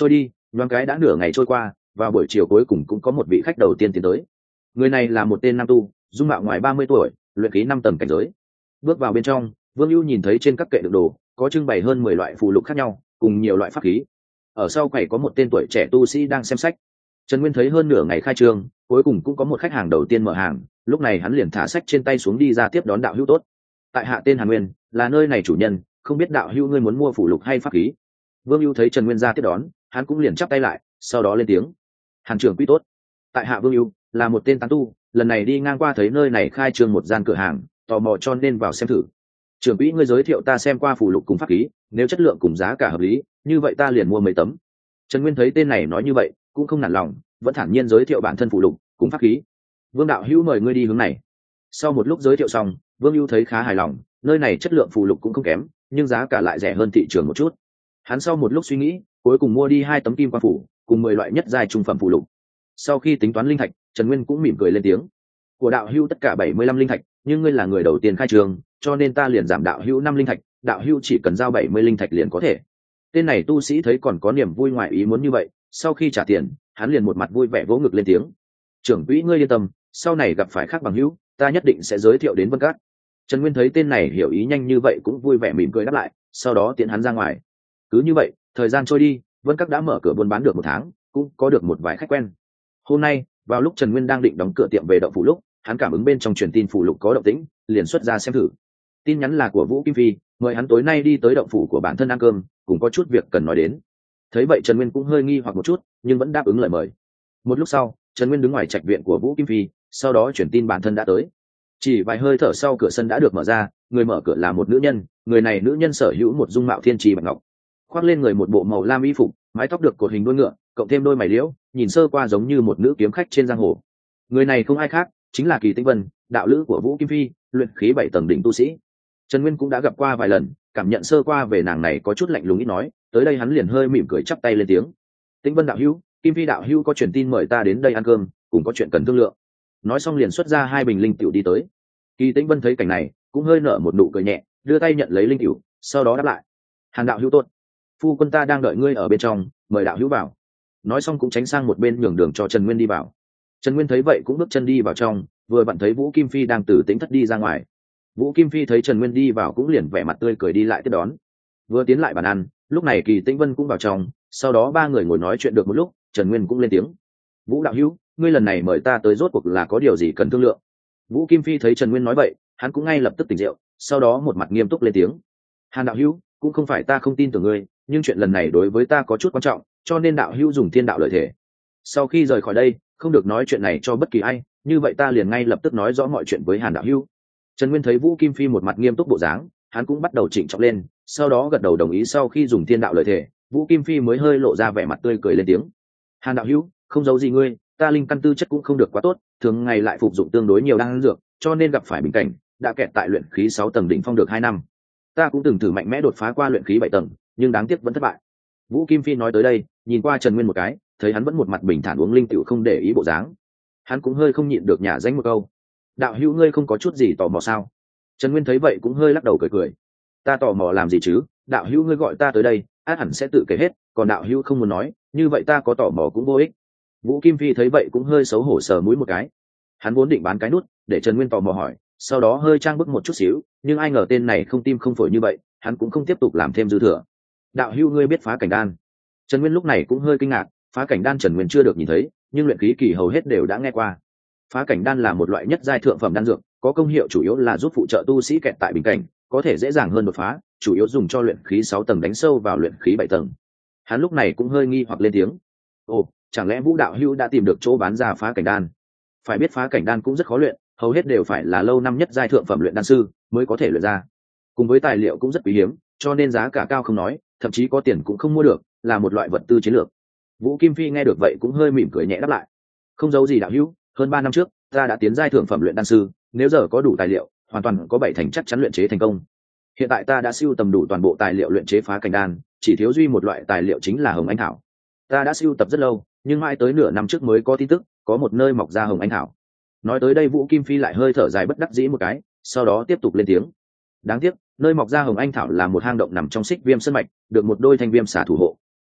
nhoáng cái đã nửa ngày trôi qua, vào buổi chiều cuối cùng cũng có một vị khách đầu tiên tiến tới. Người này là một tên nam tu, dung mạo ngoài 30 tuổi, luyện khí 5 tầng cảnh giới. Bước vào bên trong, Vương Ưu nhìn thấy trên các kệ đựng đồ có trưng bày hơn 10 loại phù lục khác nhau, cùng nhiều loại pháp khí. Ở sau quầy có một tên tuổi trẻ tu sĩ đang xem sách. Trần Nguyên thấy hơn nửa ngày khai trương, cuối cùng cũng có một khách hàng đầu tiên mở hàng, lúc này hắn liền thả sách trên tay xuống đi ra tiếp đón đạo hữu tốt. Tại hạ tên Hàn Nguyên, là nơi này chủ nhân, không biết đạo hữu ngươi muốn mua phù lục hay pháp khí. Vương Ưu thấy Trần Nguyên ra tiếp đón, hắn cũng liền chắp tay lại, sau đó lên tiếng: Hàn trưởng quý tốt. Tại hạ Vương Ưu là một tên tán tu, lần này đi ngang qua thấy nơi này khai trương một gian cửa hàng, tò mò cho nên vào xem thử. Trưởng quỹ ngươi giới thiệu ta xem qua phù lục cùng pháp khí, nếu chất lượng cùng giá cả hợp lý, như vậy ta liền mua mấy tấm. Trần Nguyên thấy tên này nói như vậy, cũng không nản lòng, vẫn thản nhiên giới thiệu bản thân phù lục cùng pháp khí. Vương đạo hữu mời ngươi đi hướng này. Sau một lúc giới thiệu xong, Vương Ưu thấy khá hài lòng, nơi này chất lượng phù lục cũng không kém, nhưng giá cả lại rẻ hơn thị trường một chút. Hắn sau một lúc suy nghĩ, cuối cùng mua đi 2 tấm kim quang phủ, cùng 10 loại nhất giai trung phẩm phù lục. Sau khi tính toán linh thạch, Trần Nguyên cũng mỉm cười lên tiếng: của đạo hữu tất cả 75 linh thạch, nhưng ngươi là người đầu tiên khai trường, cho nên ta liền giảm đạo hữu 5 linh thạch, đạo hữu chỉ cần giao 70 linh thạch liền có thể. Tên này tu sĩ thấy còn có niềm vui ngoài ý muốn như vậy, sau khi trả tiền, hắn liền một mặt vui vẻ vỗ ngực lên tiếng: trưởng quỹ ngươi yên tâm, sau này gặp phải khác bằng hữu, ta nhất định sẽ giới thiệu đến Vân Các. Trần Nguyên thấy tên này hiểu ý nhanh như vậy cũng vui vẻ mỉm cười đáp lại, sau đó tiễn hắn ra ngoài. Cứ như vậy, thời gian trôi đi, Vân Các đã mở cửa buôn bán được 1 tháng, cũng có được một vài khách quen. Hôm nay, vào lúc Trần Nguyên đang định đóng cửa tiệm về động phủ lúc, hắn cảm ứng bên trong truyền tin phủ lục có động tĩnh, liền xuất ra xem thử. Tin nhắn là của Vũ Kim Phi, mời hắn tối nay đi tới động phủ của bản thân ăn cơm, cùng có chút việc cần nói đến. Thấy vậy Trần Nguyên cũng hơi nghi hoặc một chút, nhưng vẫn đáp ứng lời mời. Một lúc sau, Trần Nguyên đứng ngoài trạch viện của Vũ Kim Phi, sau đó chuyển tin bản thân đã tới. Chỉ vài hơi thở sau cửa sân đã được mở ra, người mở cửa là một nữ nhân, người này nữ nhân sở hữu một dung mạo thiên trì bạch ngọc, khoác lên người một bộ màu lam y phục, mái tóc được cột hình đuôi ngựa, cộng thêm đôi mày liễu, nhìn sơ qua giống như một nữ kiếm khách trên giang hồ. Người này không ai khác, chính là Kỳ Tĩnh Vân, đạo lữ của Vũ Kim Phi, luyện khí 7 tầng đỉnh tu sĩ. Trần Nguyên cũng đã gặp qua vài lần, cảm nhận sơ qua về nàng này có chút lạnh lùng ít nói, tới đây hắn liền hơi mỉm cười chắp tay lên tiếng: Tĩnh Vân đạo hữu, Kim Phi đạo hữu có truyền tin mời ta đến đây ăn cơm, cùng có chuyện cần thương lượng. Nói xong liền xuất ra 2 bình linh tiểu đi tới. Kỳ Tĩnh Vân thấy cảnh này, cũng hơi nở một nụ cười nhẹ, đưa tay nhận lấy linh tiểu, sau đó đáp lại: Hàn đạo hữu tốt, phu quân ta đang đợi ngươi ở bên trong, mời đạo hữu vào. Nói xong cũng tránh sang một bên nhường đường cho Trần Nguyên đi vào. Trần Nguyên thấy vậy cũng bước chân đi vào trong, vừa vặn thấy Vũ Kim Phi đang từ Tĩnh thất đi ra ngoài. Vũ Kim Phi thấy Trần Nguyên đi vào cũng liền vẻ mặt tươi cười đi lại tiếp đón. Vừa tiến lại bàn ăn, lúc này Kỳ Tĩnh Vân cũng vào trong, sau đó 3 người ngồi nói chuyện được một lúc, Trần Nguyên cũng lên tiếng: Vũ đạo hữu, ngươi lần này mời ta tới rốt cuộc là có điều gì cần thương lượng? Vũ Kim Phi thấy Trần Nguyên nói vậy, hắn cũng ngay lập tức tỉnh rượu, sau đó một mặt nghiêm túc lên tiếng: Hàn đạo hữu, cũng không phải ta không tin tưởng ngươi, nhưng chuyện lần này đối với ta có chút quan trọng, cho nên đạo hữu dùng thiên đạo lợi thể. Sau khi rời khỏi đây, không được nói chuyện này cho bất kỳ ai, như vậy ta liền ngay lập tức nói rõ mọi chuyện với Hàn đạo hữu. Trần Nguyên thấy Vũ Kim Phi một mặt nghiêm túc bộ dáng, hắn cũng bắt đầu chỉnh trọng lên, sau đó gật đầu đồng ý. Sau khi dùng thiên đạo lợi thể, Vũ Kim Phi mới hơi lộ ra vẻ mặt tươi cười lên tiếng: Hàn đạo hữu, không giấu gì ngươi, ta linh căn tư chất cũng không được quá tốt, thường ngày lại phục dụng tương đối nhiều đan dược, cho nên gặp phải bình cảnh, đã kẹt tại luyện khí 6 tầng đỉnh phong được 2 năm. Ta cũng từng thử mạnh mẽ đột phá qua luyện khí 7 tầng, nhưng đáng tiếc vẫn thất bại. Vũ Kim Phi nói tới đây, nhìn qua Trần Nguyên một cái, thấy hắn vẫn một mặt bình thản uống linh tiểu không để ý bộ dáng, hắn cũng hơi không nhịn được nhả danh một câu: đạo hữu ngươi không có chút gì tò mò sao? Trần Nguyên thấy vậy cũng hơi lắc đầu cười cười: ta tò mò làm gì chứ, đạo hữu ngươi gọi ta tới đây, át hẳn sẽ tự kể hết, còn đạo hữu không muốn nói, như vậy ta có tò mò cũng vô ích. Vũ Kim Phi thấy vậy cũng hơi xấu hổ sờ mũi một cái, hắn vốn định bán cái nút để Trần Nguyên tò mò hỏi, sau đó hơi trang bức một chút xíu, nhưng ai ngờ tên này không tim không phổi như vậy, hắn cũng không tiếp tục làm thêm dư thừa. Đạo hữu ngươi biết phá cảnh đan? Trần Nguyên lúc này cũng hơi kinh ngạc, phá cảnh đan Trần Nguyên chưa được nhìn thấy, nhưng luyện khí kỳ hầu hết đều đã nghe qua. Phá cảnh đan là một loại nhất giai thượng phẩm đan dược, có công hiệu chủ yếu là giúp phụ trợ tu sĩ kẹt tại bình cảnh, có thể dễ dàng hơn đột phá, chủ yếu dùng cho luyện khí 6 tầng đánh sâu vào luyện khí 7 tầng. Hắn lúc này cũng hơi nghi hoặc lên tiếng: ồ, chẳng lẽ Vũ đạo hữu đã tìm được chỗ bán ra phá cảnh đan? Phải biết phá cảnh đan cũng rất khó luyện, hầu hết đều phải là lâu năm nhất giai thượng phẩm luyện đan sư mới có thể luyện ra, cùng với tài liệu cũng rất quý hiếm, cho nên giá cả cao không nói, thậm chí có tiền cũng không mua được, là một loại vật tư chiến lược. Vũ Kim Phi nghe được vậy cũng hơi mỉm cười nhẹ đáp lại: không giấu gì đạo hữu, hơn 3 năm trước ta đã tiến giai thượng phẩm luyện đan sư, nếu giờ có đủ tài liệu, hoàn toàn có 7 thành chắc chắn luyện chế thành công. Hiện tại ta đã sưu tầm đủ toàn bộ tài liệu luyện chế phá cảnh đan, chỉ thiếu duy một loại tài liệu chính là hồng anh thảo. Ta đã sưu tập rất lâu, nhưng mãi tới nửa năm trước mới có tin tức có một nơi mọc ra hồng anh thảo. Nói tới đây Vũ Kim Phi lại hơi thở dài bất đắc dĩ một cái, sau đó tiếp tục lên tiếng: đáng tiếc nơi mọc ra hồng anh thảo là một hang động nằm trong xích viêm sơn mạch, được một đôi thanh viêm xả thủ hộ.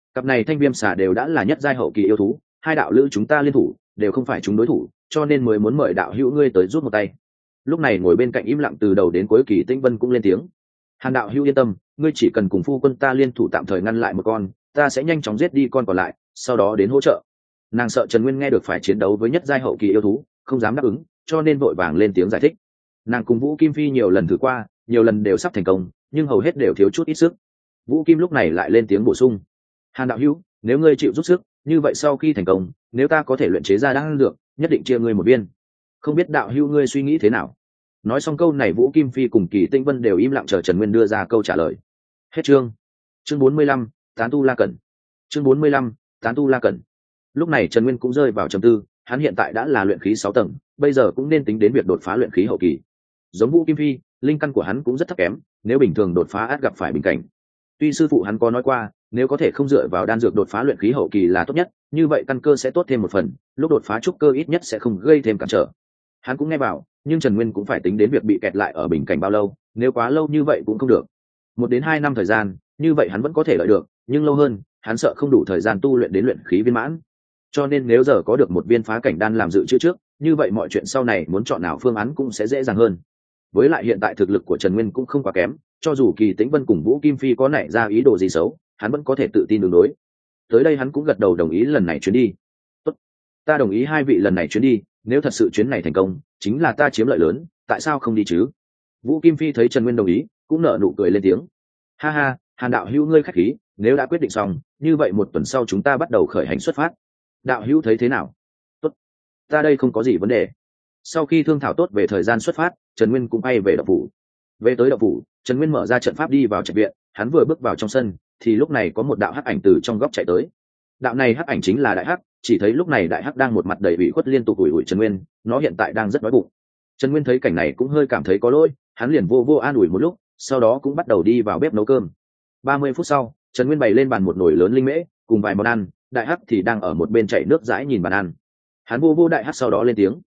Cặp này thanh viêm xà đều đã là nhất giai hậu kỳ yêu thú, hai đạo lữ chúng ta liên thủ đều không phải chúng đối thủ, cho nên mới muốn mời đạo hữu ngươi tới giúp một tay. Lúc này ngồi bên cạnh im lặng từ đầu đến cuối Kỳ Tĩnh Vân cũng lên tiếng. Hàn đạo hữu yên tâm, ngươi chỉ cần cùng phu quân ta liên thủ tạm thời ngăn lại một con, ta sẽ nhanh chóng giết đi con còn lại, sau đó đến hỗ trợ. Nàng sợ Trần Nguyên nghe được phải chiến đấu với nhất giai hậu kỳ yêu thú, không dám đáp ứng, cho nên vội vàng lên tiếng giải thích. Nàng cùng Vũ Kim Phi nhiều lần thử qua, nhiều lần đều sắp thành công, nhưng hầu hết đều thiếu chút ít sức. Vũ Kim lúc này lại lên tiếng bổ sung. Hàn đạo hữu, nếu ngươi chịu giúp sức, như vậy sau khi thành công, nếu ta có thể luyện chế ra đan dược, nhất định chia ngươi một viên. Không biết đạo hữu ngươi suy nghĩ thế nào? Nói xong câu này, Vũ Kim Phi cùng Kỳ Tĩnh Vân đều im lặng chờ Trần Nguyên đưa ra câu trả lời. Hết chương. Chương 45, Tán Tu La Cẩn. Chương 45, Tán Tu La Cẩn. Lúc này Trần Nguyên cũng rơi vào trầm tư, hắn hiện tại đã là luyện khí 6 tầng, bây giờ cũng nên tính đến việc đột phá luyện khí hậu kỳ. Giống Vũ Kim Phi, linh căn của hắn cũng rất thấp kém, nếu bình thường đột phá ắt gặp phải bình cảnh. Tuy sư phụ hắn có nói qua, nếu có thể không dựa vào đan dược đột phá luyện khí hậu kỳ là tốt nhất, như vậy căn cơ sẽ tốt thêm một phần, lúc đột phá trúc cơ ít nhất sẽ không gây thêm cản trở. Hắn cũng nghe vào, nhưng Trần Nguyên cũng phải tính đến việc bị kẹt lại ở bình cảnh bao lâu, nếu quá lâu như vậy cũng không được. 1 đến 2 năm thời gian, như vậy hắn vẫn có thể lợi được, nhưng lâu hơn, hắn sợ không đủ thời gian tu luyện đến luyện khí viên mãn. Cho nên nếu giờ có được một viên phá cảnh đan làm dự trữ trước, như vậy mọi chuyện sau này muốn chọn nào phương án cũng sẽ dễ dàng hơn. Với lại hiện tại thực lực của Trần Nguyên cũng không quá kém, cho dù Kỳ Tĩnh Vân cùng Vũ Kim Phi có nảy ra ý đồ gì xấu, hắn vẫn có thể tự tin ứng đối. Tới đây hắn cũng gật đầu đồng ý lần này chuyến đi. Tốt, ta đồng ý hai vị lần này chuyến đi, nếu thật sự chuyến này thành công, chính là ta chiếm lợi lớn, tại sao không đi chứ? Vũ Kim Phi thấy Trần Nguyên đồng ý, cũng nở nụ cười lên tiếng. Ha ha, Hàn đạo hữu ngươi khách khí, nếu đã quyết định xong, như vậy 1 tuần sau chúng ta bắt đầu khởi hành xuất phát. Đạo hữu thấy thế nào? Tốt, ta đây không có gì vấn đề. Sau khi thương thảo tốt về thời gian xuất phát, Trần Nguyên cũng bay về động phủ. Về tới động phủ, Trần Nguyên mở ra trận pháp đi vào trạch viện, hắn vừa bước vào trong sân thì lúc này có một đạo hắc ảnh từ trong góc chạy tới. Đạo này hắc ảnh chính là Đại Hắc, chỉ thấy lúc này Đại Hắc đang một mặt đầy ủy khuất liên tục ủi ủi Trần Nguyên, nó hiện tại đang rất đói bụng. Trần Nguyên thấy cảnh này cũng hơi cảm thấy có lỗi, hắn liền vô an ủi một lúc, sau đó cũng bắt đầu đi vào bếp nấu cơm. 30 phút sau, Trần Nguyên bày lên bàn một nồi lớn linh mễ cùng vài món ăn, Đại Hắc thì đang ở một bên chảy nước dãi nhìn bàn ăn. Hắn vô Đại Hắc sau đó lên tiếng.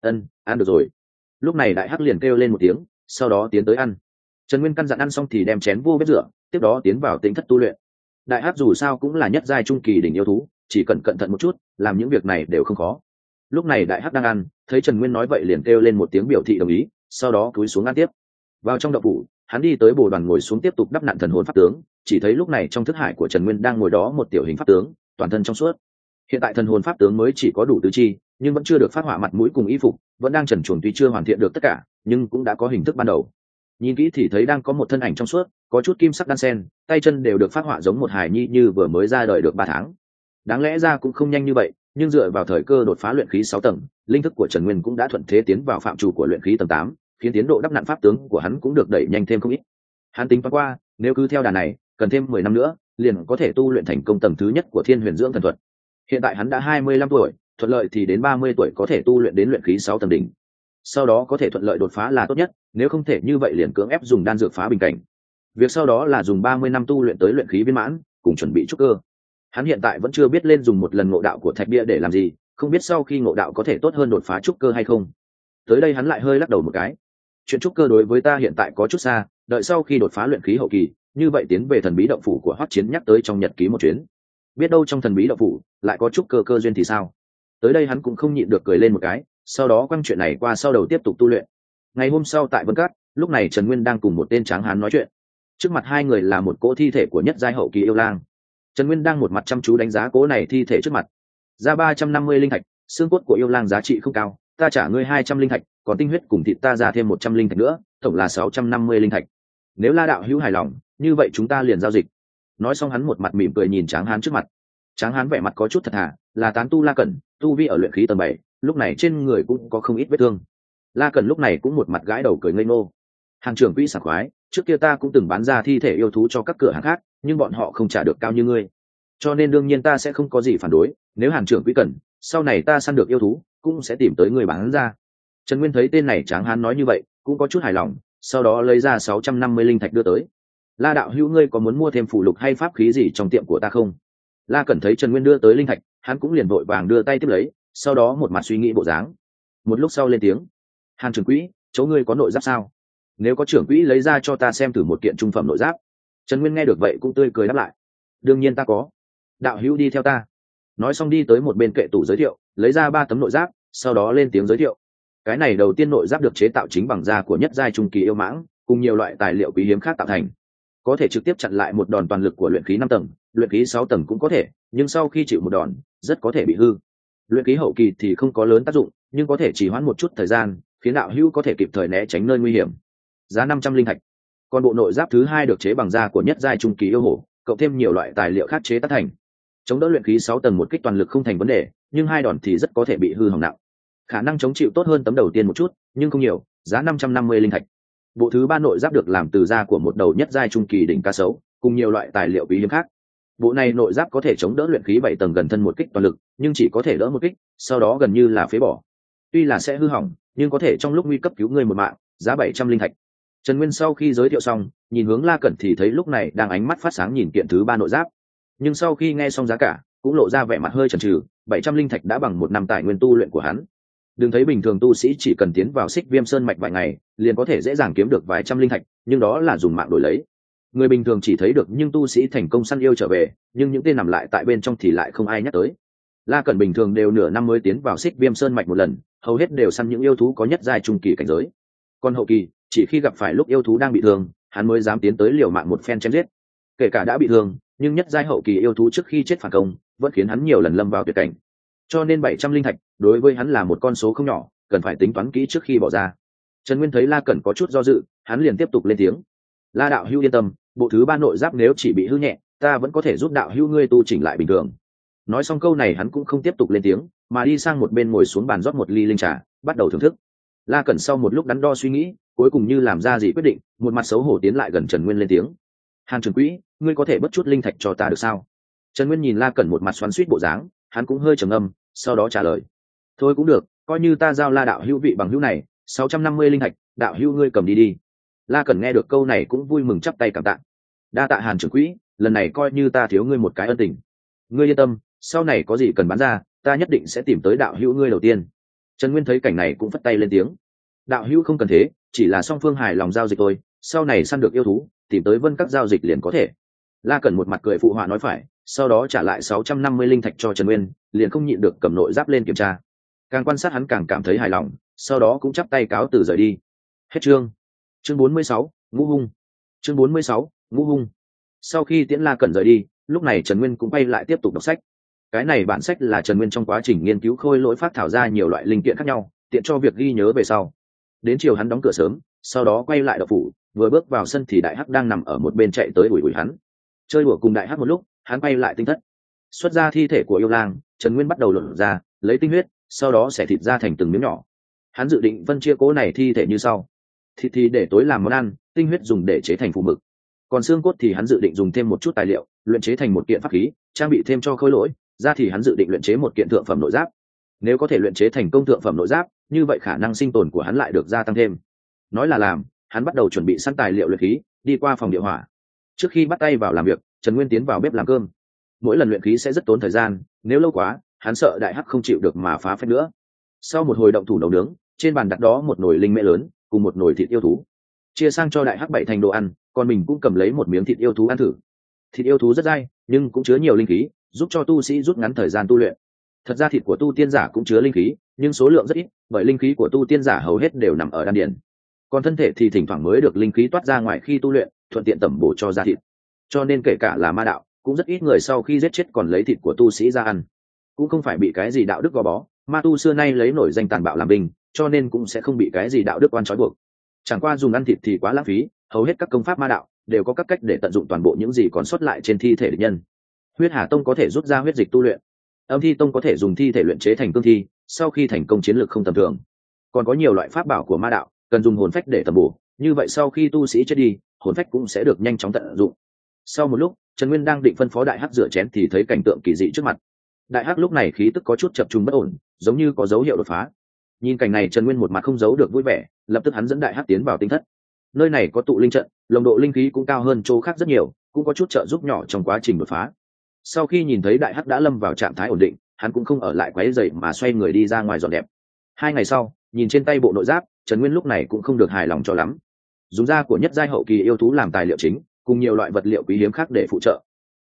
Ăn được rồi. Lúc này Đại Hắc liền kêu lên một tiếng, sau đó tiến tới ăn. Trần Nguyên căn dặn ăn xong thì đem chén vô bếp rửa, tiếp đó tiến vào tĩnh thất tu luyện. Đại Hắc dù sao cũng là nhất giai trung kỳ đỉnh yêu thú, chỉ cần cẩn thận một chút, làm những việc này đều không khó. Lúc này Đại Hắc đang ăn, thấy Trần Nguyên nói vậy liền kêu lên một tiếng biểu thị đồng ý, sau đó cúi xuống ăn tiếp. Vào trong động phủ, hắn đi tới bồ đoàn ngồi xuống tiếp tục đắp nặn thần hồn pháp tướng, chỉ thấy lúc này trong thức hải của Trần Nguyên đang ngồi đó một tiểu hình pháp tướng, toàn thân trong suốt. Hiện tại thần hồn pháp tướng mới chỉ có đủ tứ chi, nhưng vẫn chưa được phát họa mặt mũi cùng y phục, vẫn đang trần truồng, tuy chưa hoàn thiện được tất cả, nhưng cũng đã có hình thức ban đầu. Nhìn kỹ thì thấy đang có một thân ảnh trong suốt, có chút kim sắc đan sen, tay chân đều được phát họa giống một hài nhi như vừa mới ra đời được 3 tháng. Đáng lẽ ra cũng không nhanh như vậy, nhưng dựa vào thời cơ đột phá luyện khí 6 tầng, linh thức của Trần Nguyên cũng đã thuận thế tiến vào phạm trù của luyện khí tầng 8, khiến tiến độ đắp nặn pháp tướng của hắn cũng được đẩy nhanh thêm không ít. Hắn tính toán qua, nếu cứ theo đà này, cần thêm 10 năm nữa, liền có thể tu luyện thành công tầng thứ nhất của Thiên Huyền Dưỡng Thần Thuật. Hiện tại hắn đã 25 tuổi, thuận lợi thì đến 30 tuổi có thể tu luyện đến luyện khí 6 tầng đỉnh. Sau đó có thể thuận lợi đột phá là tốt nhất, nếu không thể như vậy liền cưỡng ép dùng đan dược phá bình cảnh. Việc sau đó là dùng 30 năm tu luyện tới luyện khí viên mãn, cùng chuẩn bị trúc cơ. Hắn hiện tại vẫn chưa biết lên dùng một lần ngộ đạo của thạch bia để làm gì, không biết sau khi ngộ đạo có thể tốt hơn đột phá trúc cơ hay không. Tới đây hắn lại hơi lắc đầu một cái. Chuyện trúc cơ đối với ta hiện tại có chút xa, đợi sau khi đột phá luyện khí hậu kỳ, như vậy tiến về thần bí động phủ của Hoắc Chiến nhắc tới trong nhật ký một chuyến. Biết đâu trong thần bí động phủ lại có trúc cơ cơ duyên thì sao? Tới đây hắn cũng không nhịn được cười lên một cái, sau đó quăng chuyện này qua sau đầu tiếp tục tu luyện. Ngày hôm sau tại Vân Cát, lúc này Trần Nguyên đang cùng một tên tráng hán nói chuyện. Trước mặt hai người là một cỗ thi thể của nhất giai hậu kỳ yêu lang. Trần Nguyên đang một mặt chăm chú đánh giá cỗ này thi thể trước mặt. Ra 350 linh thạch, xương cốt của yêu lang giá trị không cao, ta trả ngươi 200 linh thạch, còn tinh huyết cùng thịt ta ra thêm 100 linh thạch nữa, tổng là 650 linh thạch. Nếu La đạo hữu hài lòng, như vậy chúng ta liền giao dịch. Nói xong hắn một mặt mỉm cười nhìn tráng hán trước mặt. Tráng hán vẻ mặt có chút thật thà, là tán tu La Cẩn, tu vi ở luyện khí tầng 7, lúc này trên người cũng có không ít vết thương. La Cẩn lúc này cũng một mặt gãi đầu cười ngây ngô. Hàng trưởng quỹ sảng khoái, trước kia ta cũng từng bán ra thi thể yêu thú cho các cửa hàng khác, nhưng bọn họ không trả được cao như ngươi, cho nên đương nhiên ta sẽ không có gì phản đối. Nếu Hàng trưởng quỹ cần, sau này ta săn được yêu thú cũng sẽ tìm tới người bán ra. Trần Nguyên thấy tên này tráng hán nói như vậy, cũng có chút hài lòng, sau đó lấy ra 650 linh thạch đưa tới. La đạo hữu ngươi có muốn mua thêm phụ lục hay pháp khí gì trong tiệm của ta không? La Cẩn thấy Trần Nguyên đưa tới linh thạch, hắn cũng liền vội vàng đưa tay tiếp lấy, sau đó một mặt suy nghĩ bộ dáng. Một lúc sau lên tiếng. Hàn trưởng quỹ, chỗ ngươi có nội giáp sao? Nếu có trưởng quỹ lấy ra cho ta xem thử một kiện trung phẩm nội giáp. Trần Nguyên nghe được vậy cũng tươi cười đáp lại. Đương nhiên ta có. đạo hữu đi theo ta. Nói xong đi tới một bên kệ tủ giới thiệu, lấy ra 3 tấm nội giáp, sau đó lên tiếng giới thiệu. Cái này đầu tiên nội giáp được chế tạo chính bằng da của nhất giai trung kỳ yêu mãng, cùng nhiều loại tài liệu quý hiếm khác tạo thành, có thể trực tiếp chặn lại một đòn toàn lực của luyện khí 5 tầng, luyện khí 6 tầng cũng có thể, nhưng sau khi chịu một đòn rất có thể bị hư. Luyện khí hậu kỳ thì không có lớn tác dụng, nhưng có thể chỉ hoãn một chút thời gian, khiến đạo hữu có thể kịp thời né tránh nơi nguy hiểm. Giá 500 linh thạch. Còn bộ nội giáp thứ hai được chế bằng da của nhất giai trung kỳ yêu hổ, cộng thêm nhiều loại tài liệu khác chế tác thành, chống đỡ luyện khí 6 tầng một kích toàn lực không thành vấn đề, nhưng 2 đòn thì rất có thể bị hư hỏng nặng. Khả năng chống chịu tốt hơn tấm đầu tiên một chút, nhưng không nhiều, giá 550 linh thạch. Bộ thứ ba nội giáp được làm từ da của một đầu nhất giai trung kỳ đỉnh cá sấu, cùng nhiều loại tài liệu quý hiếm khác. Bộ này nội giáp có thể chống đỡ luyện khí 7 tầng gần thân một kích toàn lực, nhưng chỉ có thể đỡ một kích, sau đó gần như là phế bỏ. Tuy là sẽ hư hỏng, nhưng có thể trong lúc nguy cấp cứu người một mạng, giá 700 linh thạch. Trần Nguyên sau khi giới thiệu xong, nhìn hướng La Cẩn thì thấy lúc này đang ánh mắt phát sáng nhìn kiện thứ ba nội giáp. Nhưng sau khi nghe xong giá cả, cũng lộ ra vẻ mặt hơi chần chừ, 700 linh thạch đã bằng 1 năm tài nguyên tu luyện của hắn. Đừng thấy bình thường tu sĩ chỉ cần tiến vào Xích Viêm Sơn mạch vài ngày, liền có thể dễ dàng kiếm được vài trăm linh thạch, nhưng đó là dùng mạng đổi lấy. Người bình thường chỉ thấy được nhưng tu sĩ thành công săn yêu trở về, nhưng những tên nằm lại tại bên trong thì lại không ai nhắc tới. La Cẩn bình thường đều nửa năm mới tiến vào Xích Viêm Sơn mạch một lần, hầu hết đều săn những yêu thú có nhất giai trung kỳ cảnh giới. Còn hậu kỳ, chỉ khi gặp phải lúc yêu thú đang bị thương, hắn mới dám tiến tới liều mạng một phen chém giết. Kể cả đã bị thương, nhưng nhất giai hậu kỳ yêu thú trước khi chết phản công, vẫn khiến hắn nhiều lần lâm vào tuyệt cảnh. Cho nên 700 linh thạch đối với hắn là một con số không nhỏ, cần phải tính toán kỹ trước khi bỏ ra. Trần Nguyên thấy La Cẩn có chút do dự, hắn liền tiếp tục lên tiếng. La đạo hữu yên tâm, bộ thứ ba nội giáp nếu chỉ bị hư nhẹ, ta vẫn có thể giúp đạo hữu ngươi tu chỉnh lại bình thường. Nói xong câu này hắn cũng không tiếp tục lên tiếng, mà đi sang một bên ngồi xuống bàn rót một ly linh trà, bắt đầu thưởng thức. La Cẩn sau một lúc đắn đo suy nghĩ, cuối cùng như làm ra gì quyết định, một mặt xấu hổ tiến lại gần Trần Nguyên lên tiếng. Hàn trưởng quỹ, ngươi có thể bớt chút linh thạch cho ta được sao? Trần Nguyên nhìn La Cẩn một mặt xoắn xuýt bộ dáng, hắn cũng hơi trầm ngâm, sau đó trả lời. Thôi cũng được, coi như ta giao La đạo hữu vị bằng hữu này, 650 linh thạch, đạo hữu ngươi cầm đi đi. La Cẩn nghe được câu này cũng vui mừng chắp tay cảm tạ. Đa tạ Hàn trưởng quỹ, lần này coi như ta thiếu ngươi một cái ân tình. Ngươi yên tâm, sau này có gì cần bán ra, ta nhất định sẽ tìm tới đạo hữu ngươi đầu tiên. Trần Nguyên thấy cảnh này cũng phất tay lên tiếng. Đạo hữu không cần thế, chỉ là song phương hài lòng giao dịch thôi, sau này săn được yêu thú, tìm tới Vân các giao dịch liền có thể. La Cẩn một mặt cười phụ họa nói phải, sau đó trả lại 650 linh thạch cho Trần Nguyên, liền không nhịn được cầm nội giáp lên kiểm tra. Càng quan sát hắn càng cảm thấy hài lòng, sau đó cũng chắp tay cáo từ rời đi. Hết chương. Chương 46, Ngũ Hung. Chương 46, Ngũ Hung. Sau khi tiễn La Cẩn rời đi, lúc này Trần Nguyên cũng quay lại tiếp tục đọc sách. Cái này bản sách là Trần Nguyên trong quá trình nghiên cứu khôi lỗi phát thảo ra nhiều loại linh kiện khác nhau, tiện cho việc ghi nhớ về sau. Đến chiều hắn đóng cửa sớm, sau đó quay lại đậu phủ, vừa bước vào sân thì Đại Hắc đang nằm ở một bên chạy tới ủi ủi hắn. Chơi đùa cùng Đại Hắc một lúc, hắn quay lại tinh thất. Xuất ra thi thể của yêu lang, Trần Nguyên bắt đầu lột ra, lấy tinh huyết, sau đó xẻ thịt ra thành từng miếng nhỏ. Hắn dự định phân chia cố này thi thể như sau: thịt thì để tối làm món ăn, tinh huyết dùng để chế thành phù mực, còn xương cốt thì hắn dự định dùng thêm một chút tài liệu, luyện chế thành một kiện pháp khí, trang bị thêm cho khôi lỗi. Da thì hắn dự định luyện chế một kiện thượng phẩm nội giáp. Nếu có thể luyện chế thành công thượng phẩm nội giáp, như vậy khả năng sinh tồn của hắn lại được gia tăng thêm. Nói là làm, hắn bắt đầu chuẩn bị sẵn tài liệu luyện khí, đi qua phòng địa hỏa. Trước khi bắt tay vào làm việc, Trần Nguyên tiến vào bếp làm cơm. Mỗi lần luyện khí sẽ rất tốn thời gian, nếu lâu quá, hắn sợ Đại Hắc không chịu được mà phá phách nữa. Sau một hồi động thủ nấu nướng, trên bàn đặt đó một nồi linh mễ lớn, cùng một nồi thịt yêu thú. Chia sang cho Đại Hắc 7 thành đồ ăn, còn mình cũng cầm lấy một miếng thịt yêu thú ăn thử. Thịt yêu thú rất dai, nhưng cũng chứa nhiều linh khí, giúp cho tu sĩ rút ngắn thời gian tu luyện. Thật ra thịt của tu tiên giả cũng chứa linh khí, nhưng số lượng rất ít, bởi linh khí của tu tiên giả hầu hết đều nằm ở đan điền. Còn thân thể thì thỉnh thoảng mới được linh khí toát ra ngoài khi tu luyện, thuận tiện tẩm bổ cho da thịt. Cho nên kể cả là ma đạo, cũng rất ít người sau khi giết chết còn lấy thịt của tu sĩ ra ăn. Cũng không phải bị cái gì đạo đức gò bó, ma tu xưa nay lấy nổi danh tàn bạo làm binh, cho nên cũng sẽ không bị cái gì đạo đức oan trói buộc. Chẳng qua dùng ăn thịt thì quá lãng phí, hầu hết các công pháp ma đạo đều có các cách để tận dụng toàn bộ những gì còn sót lại trên thi thể địch nhân. Huyết Hà Tông có thể rút ra huyết dịch tu luyện, Âm Thi Tông có thể dùng thi thể luyện chế thành cương thi, sau khi thành công chiến lược không tầm thường. Còn có nhiều loại pháp bảo của ma đạo cần dùng hồn phách để tầm bổ, như vậy sau khi tu sĩ chết đi, hồn phách cũng sẽ được nhanh chóng tận dụng. Sau một lúc, Trần Nguyên đang định phân phó Đại Hắc rửa chén thì thấy cảnh tượng kỳ dị trước mặt. Đại Hắc lúc này khí tức có chút chập trùng bất ổn, giống như có dấu hiệu đột phá. Nhìn cảnh này, Trần Nguyên một mặt không giấu được vui vẻ, lập tức hắn dẫn Đại Hắc tiến vào tinh thất. Nơi này có tụ linh trận, nồng độ linh khí cũng cao hơn chỗ khác rất nhiều, cũng có chút trợ giúp nhỏ trong quá trình đột phá. Sau khi nhìn thấy Đại Hắc đã lâm vào trạng thái ổn định, hắn cũng không ở lại quấy rầy mà xoay người đi ra ngoài dọn dẹp. 2 ngày sau, nhìn trên tay bộ nội giáp, Trần Nguyên lúc này cũng không được hài lòng cho lắm. Dùng da của nhất giai hậu kỳ yêu thú làm tài liệu chính, cùng nhiều loại vật liệu quý hiếm khác để phụ trợ.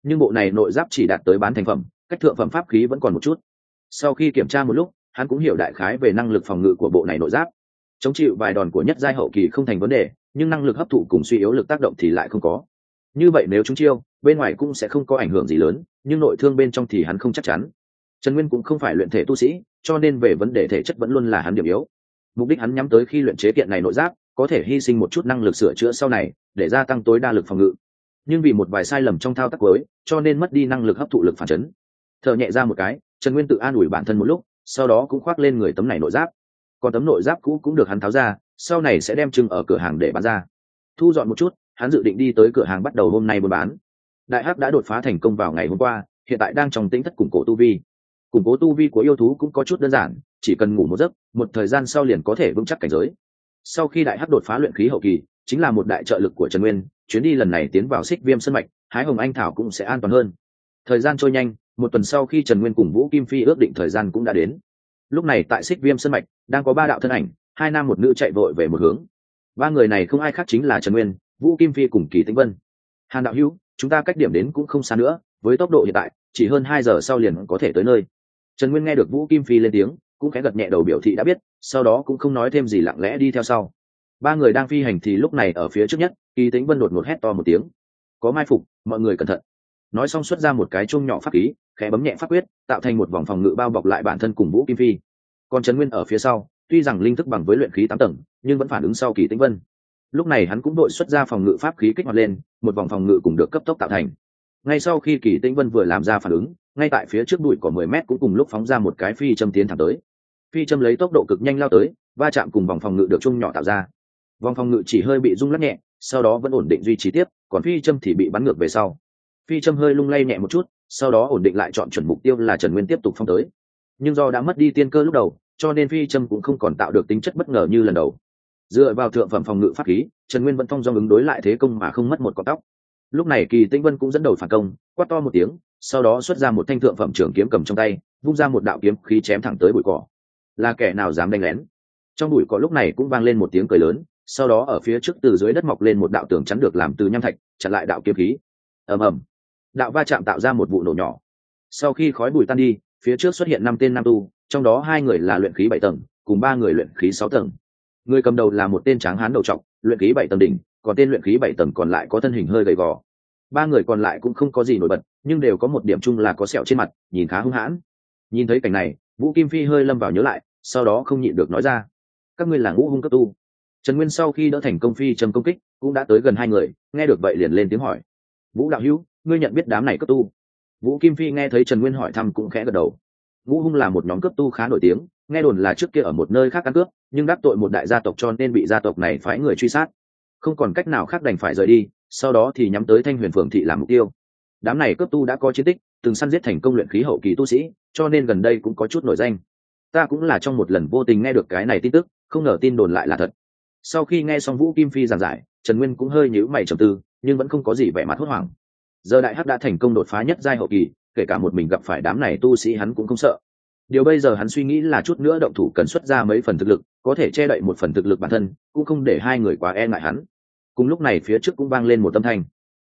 nhưng bộ này nội giáp chỉ đạt tới bán thành phẩm, cách thượng phẩm pháp khí vẫn còn một chút. Sau khi kiểm tra một lúc, hắn cũng hiểu đại khái về năng lực phòng ngự của bộ này nội giáp. Chống chịu vài đòn của nhất giai hậu kỳ không thành vấn đề, nhưng năng lực hấp thụ cùng suy yếu lực tác động thì lại không có. Như vậy nếu chúng chiêu, bên ngoài cũng sẽ không có ảnh hưởng gì lớn, nhưng nội thương bên trong thì hắn không chắc chắn. Trần Nguyên cũng không phải luyện thể tu sĩ, cho nên về vấn đề thể chất vẫn luôn là hắn điểm yếu. Mục đích hắn nhắm tới khi luyện chế kiện này nội giáp, có thể hy sinh một chút năng lực sửa chữa sau này, để gia tăng tối đa lực phòng ngự. Nhưng vì một vài sai lầm trong thao tác cuối, cho nên mất đi năng lực hấp thụ lực phản chấn. Thở nhẹ ra một cái, Trần Nguyên tự an ủi bản thân một lúc, sau đó cũng khoác lên người tấm này nội giáp. Còn tấm nội giáp cũ cũng được hắn tháo ra, sau này sẽ đem trưng ở cửa hàng để bán ra. Thu dọn một chút, hắn dự định đi tới cửa hàng bắt đầu hôm nay buôn bán. Đại Hắc đã đột phá thành công vào ngày hôm qua, hiện tại đang trong tĩnh thất củng cố tu vi. Củng cố tu vi của yêu thú cũng có chút đơn giản, chỉ cần ngủ một giấc, một thời gian sau liền có thể vững chắc cảnh giới. Sau khi Đại Hắc đột phá luyện khí hậu kỳ, chính là một đại trợ lực của Trần Nguyên, chuyến đi lần này tiến vào Xích Viêm Sơn mạch, hái hồng anh thảo cũng sẽ an toàn hơn. Thời gian trôi nhanh, một tuần sau khi Trần Nguyên cùng Vũ Kim Phi ước định thời gian cũng đã đến. Lúc này tại Xích Viêm Sơn mạch, đang có 3 đạo thân ảnh, 2 nam 1 nữ chạy vội về một hướng. 3 người này không ai khác chính là Trần Nguyên, Vũ Kim Phi cùng Kỳ Tĩnh Vân. Hàn đạo hữu, chúng ta cách điểm đến cũng không xa nữa, với tốc độ hiện tại, chỉ hơn 2 giờ sau liền có thể tới nơi. Trần Nguyên nghe được Vũ Kim Phi lên tiếng, cũng khẽ gật nhẹ đầu biểu thị đã biết, sau đó cũng không nói thêm gì, lặng lẽ đi theo sau. 3 người đang phi hành thì lúc này ở phía trước nhất, Kỳ Tĩnh Vân đột ngột hét to một tiếng: "Có mai phục, mọi người cẩn thận!" Nói xong xuất ra một cái chuông nhỏ pháp khí, khẽ bấm nhẹ pháp quyết, tạo thành một vòng phòng ngự bao bọc lại bản thân cùng Vũ Kim Phi. Còn Trần Nguyên ở phía sau, tuy rằng linh thức bằng với luyện khí 8 tầng, nhưng vẫn phản ứng sau Kỳ Tĩnh Vân. Lúc này hắn cũng đội xuất ra phòng ngự pháp khí kích hoạt lên, một vòng phòng ngự cùng được cấp tốc tạo thành. Ngay sau khi Kỳ Tĩnh Vân vừa làm ra phản ứng, ngay tại phía trước bụi cỏ 10 mét cũng cùng lúc phóng ra một cái phi châm tiến thẳng tới. Phi châm lấy tốc độ cực nhanh lao tới, va chạm cùng vòng phòng ngự được chung nhỏ tạo ra. Vòng phòng ngự chỉ hơi bị rung lắc nhẹ, sau đó vẫn ổn định duy trì tiếp, còn phi châm thì bị bắn ngược về sau. Phi châm hơi lung lay nhẹ một chút, sau đó ổn định lại, chọn chuẩn mục tiêu là Trần Nguyên tiếp tục phong tới. Nhưng do đã mất đi tiên cơ lúc đầu, cho nên phi châm cũng không còn tạo được tính chất bất ngờ như lần đầu. Dựa vào thượng phẩm phòng ngự pháp khí, Trần Nguyên vẫn phong dong ứng đối lại thế công mà không mất một cọng tóc. Lúc này Kỳ Tĩnh Vân cũng dẫn đầu phản công, quát to một tiếng, sau đó xuất ra một thanh thượng phẩm trường kiếm cầm trong tay, vung ra một đạo kiếm khí chém thẳng tới bụi cỏ. Là kẻ nào dám đánh lén? Trong bụi cỏ lúc này cũng vang lên một tiếng cười lớn, sau đó ở phía trước từ dưới đất mọc lên một đạo tường chắn được làm từ nham thạch, chặn lại đạo kiếm khí. Ầm ầm, đạo va chạm tạo ra một vụ nổ nhỏ. Sau khi khói bụi tan đi, phía trước xuất hiện 5 tên nam tu, trong đó 2 người là luyện khí 7 tầng, cùng 3 người luyện khí 6 tầng. Người cầm đầu là một tên tráng hán đầu trọc, luyện khí 7 tầng đỉnh, còn tên luyện khí 7 tầng còn lại có thân hình hơi gầy gò. 3 người còn lại cũng không có gì nổi bật, nhưng đều có một điểm chung là có sẹo trên mặt, nhìn khá hung hãn. Nhìn thấy cảnh này, Vũ Kim Phi hơi lâm vào nhớ lại, sau đó không nhịn được nói ra: "Các ngươi là ngũ hung cấp tu?" Trần Nguyên sau khi đỡ thành công phi châm công kích, cũng đã tới gần 2 người, nghe được vậy liền lên tiếng hỏi: "Vũ đạo hữu, ngươi nhận biết đám này cấp tu?" Vũ Kim Phi nghe thấy Trần Nguyên hỏi thăm cũng khẽ gật đầu. Ngũ hung là một nhóm cấp tu khá nổi tiếng, nghe đồn là trước kia ở một nơi khác ăn cướp, nhưng đắc tội một đại gia tộc cho nên bị gia tộc này phái người truy sát, không còn cách nào khác đành phải rời đi, sau đó thì nhắm tới Thanh Huyền Phường thị làm mục tiêu. Đám này cấp tu đã có chiến tích, từng săn giết thành công luyện khí hậu kỳ tu sĩ, cho nên gần đây cũng có chút nổi danh. Ta cũng là trong một lần vô tình nghe được cái này tin tức, không ngờ tin đồn lại là thật. Sau khi nghe xong Vũ Kim Phi giảng giải, Trần Nguyên cũng hơi nhíu mày trầm tư, nhưng vẫn không có gì vẻ mặt hốt hoảng. Giờ Đại Hắc đã thành công đột phá nhất giai hậu kỳ, kể cả một mình gặp phải đám này tu sĩ hắn cũng không sợ. Điều bây giờ hắn suy nghĩ là chút nữa động thủ cần xuất ra mấy phần thực lực, có thể che đậy một phần thực lực bản thân, cũng không để 2 người quá e ngại hắn. Cùng lúc này phía trước cũng vang lên một âm thanh: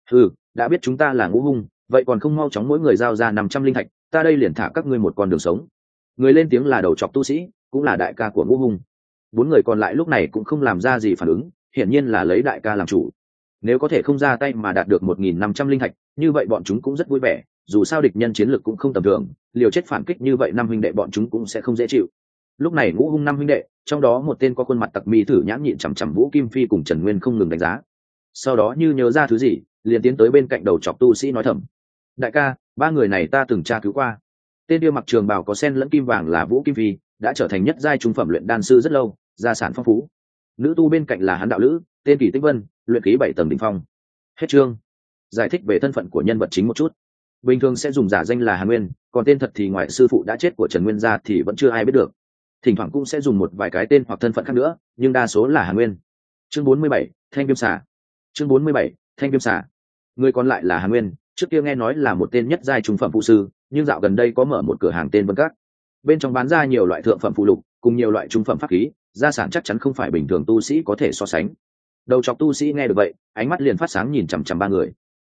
đã biết chúng ta là ngũ hung, vậy còn không mau chóng mỗi người giao ra 500 linh thạch, ta đây liền thả các ngươi một con đường sống. Người lên tiếng là đầu trọc tu sĩ, cũng là đại ca của ngũ hung. 4 người còn lại lúc này cũng không làm ra gì phản ứng, hiển nhiên là lấy đại ca làm chủ. Nếu có thể không ra tay mà đạt được 1.500 linh thạch, như vậy bọn chúng cũng rất vui vẻ, dù sao địch nhân chiến lực cũng không tầm thường, liều chết phản kích như vậy 5 huynh đệ bọn chúng cũng sẽ không dễ chịu. Lúc này ngũ hung 5 huynh đệ, trong đó một tên có khuôn mặt tặc mi thử nhãn nhịn chằm chằm Vũ Kim Phi cùng Trần Nguyên không ngừng đánh giá. Sau đó như nhớ ra thứ gì, liền tiến tới bên cạnh đầu trọc tu sĩ nói thầm: "Đại ca, 3 người này ta từng tra cứu qua. Tên kia mặc trường bào có sen lẫn kim vàng là Vũ Kim Phi, đã trở thành nhất giai trung phẩm luyện đan sư rất lâu, gia sản phong phú. Nữ tu bên cạnh là hắn đạo lữ, tên Kỳ Tĩnh Vân, luyện khí 7 tầng đỉnh phong." Hết chương. Giải thích về thân phận của nhân vật chính một chút. Bình thường sẽ dùng giả danh là Hàn Nguyên, còn tên thật thì ngoài sư phụ đã chết của Trần Nguyên ra thì vẫn chưa ai biết được. Thỉnh thoảng cũng sẽ dùng một vài cái tên hoặc thân phận khác nữa, nhưng đa số là Hàn Nguyên. Chương 47, Thanh Viêm Xà. Chương 47, Thanh Viêm Xà. Người còn lại là Hàn Nguyên, trước kia nghe nói là một tên nhất giai trung phẩm phụ sư, nhưng dạo gần đây có mở một cửa hàng tên Vân Các. Bên trong bán ra nhiều loại thượng phẩm phụ lục, cùng nhiều loại trung phẩm pháp khí, gia sản chắc chắn không phải bình thường tu sĩ có thể so sánh. Đầu chọc tu sĩ nghe được vậy, ánh mắt liền phát sáng nhìn chằm chằm 3 người.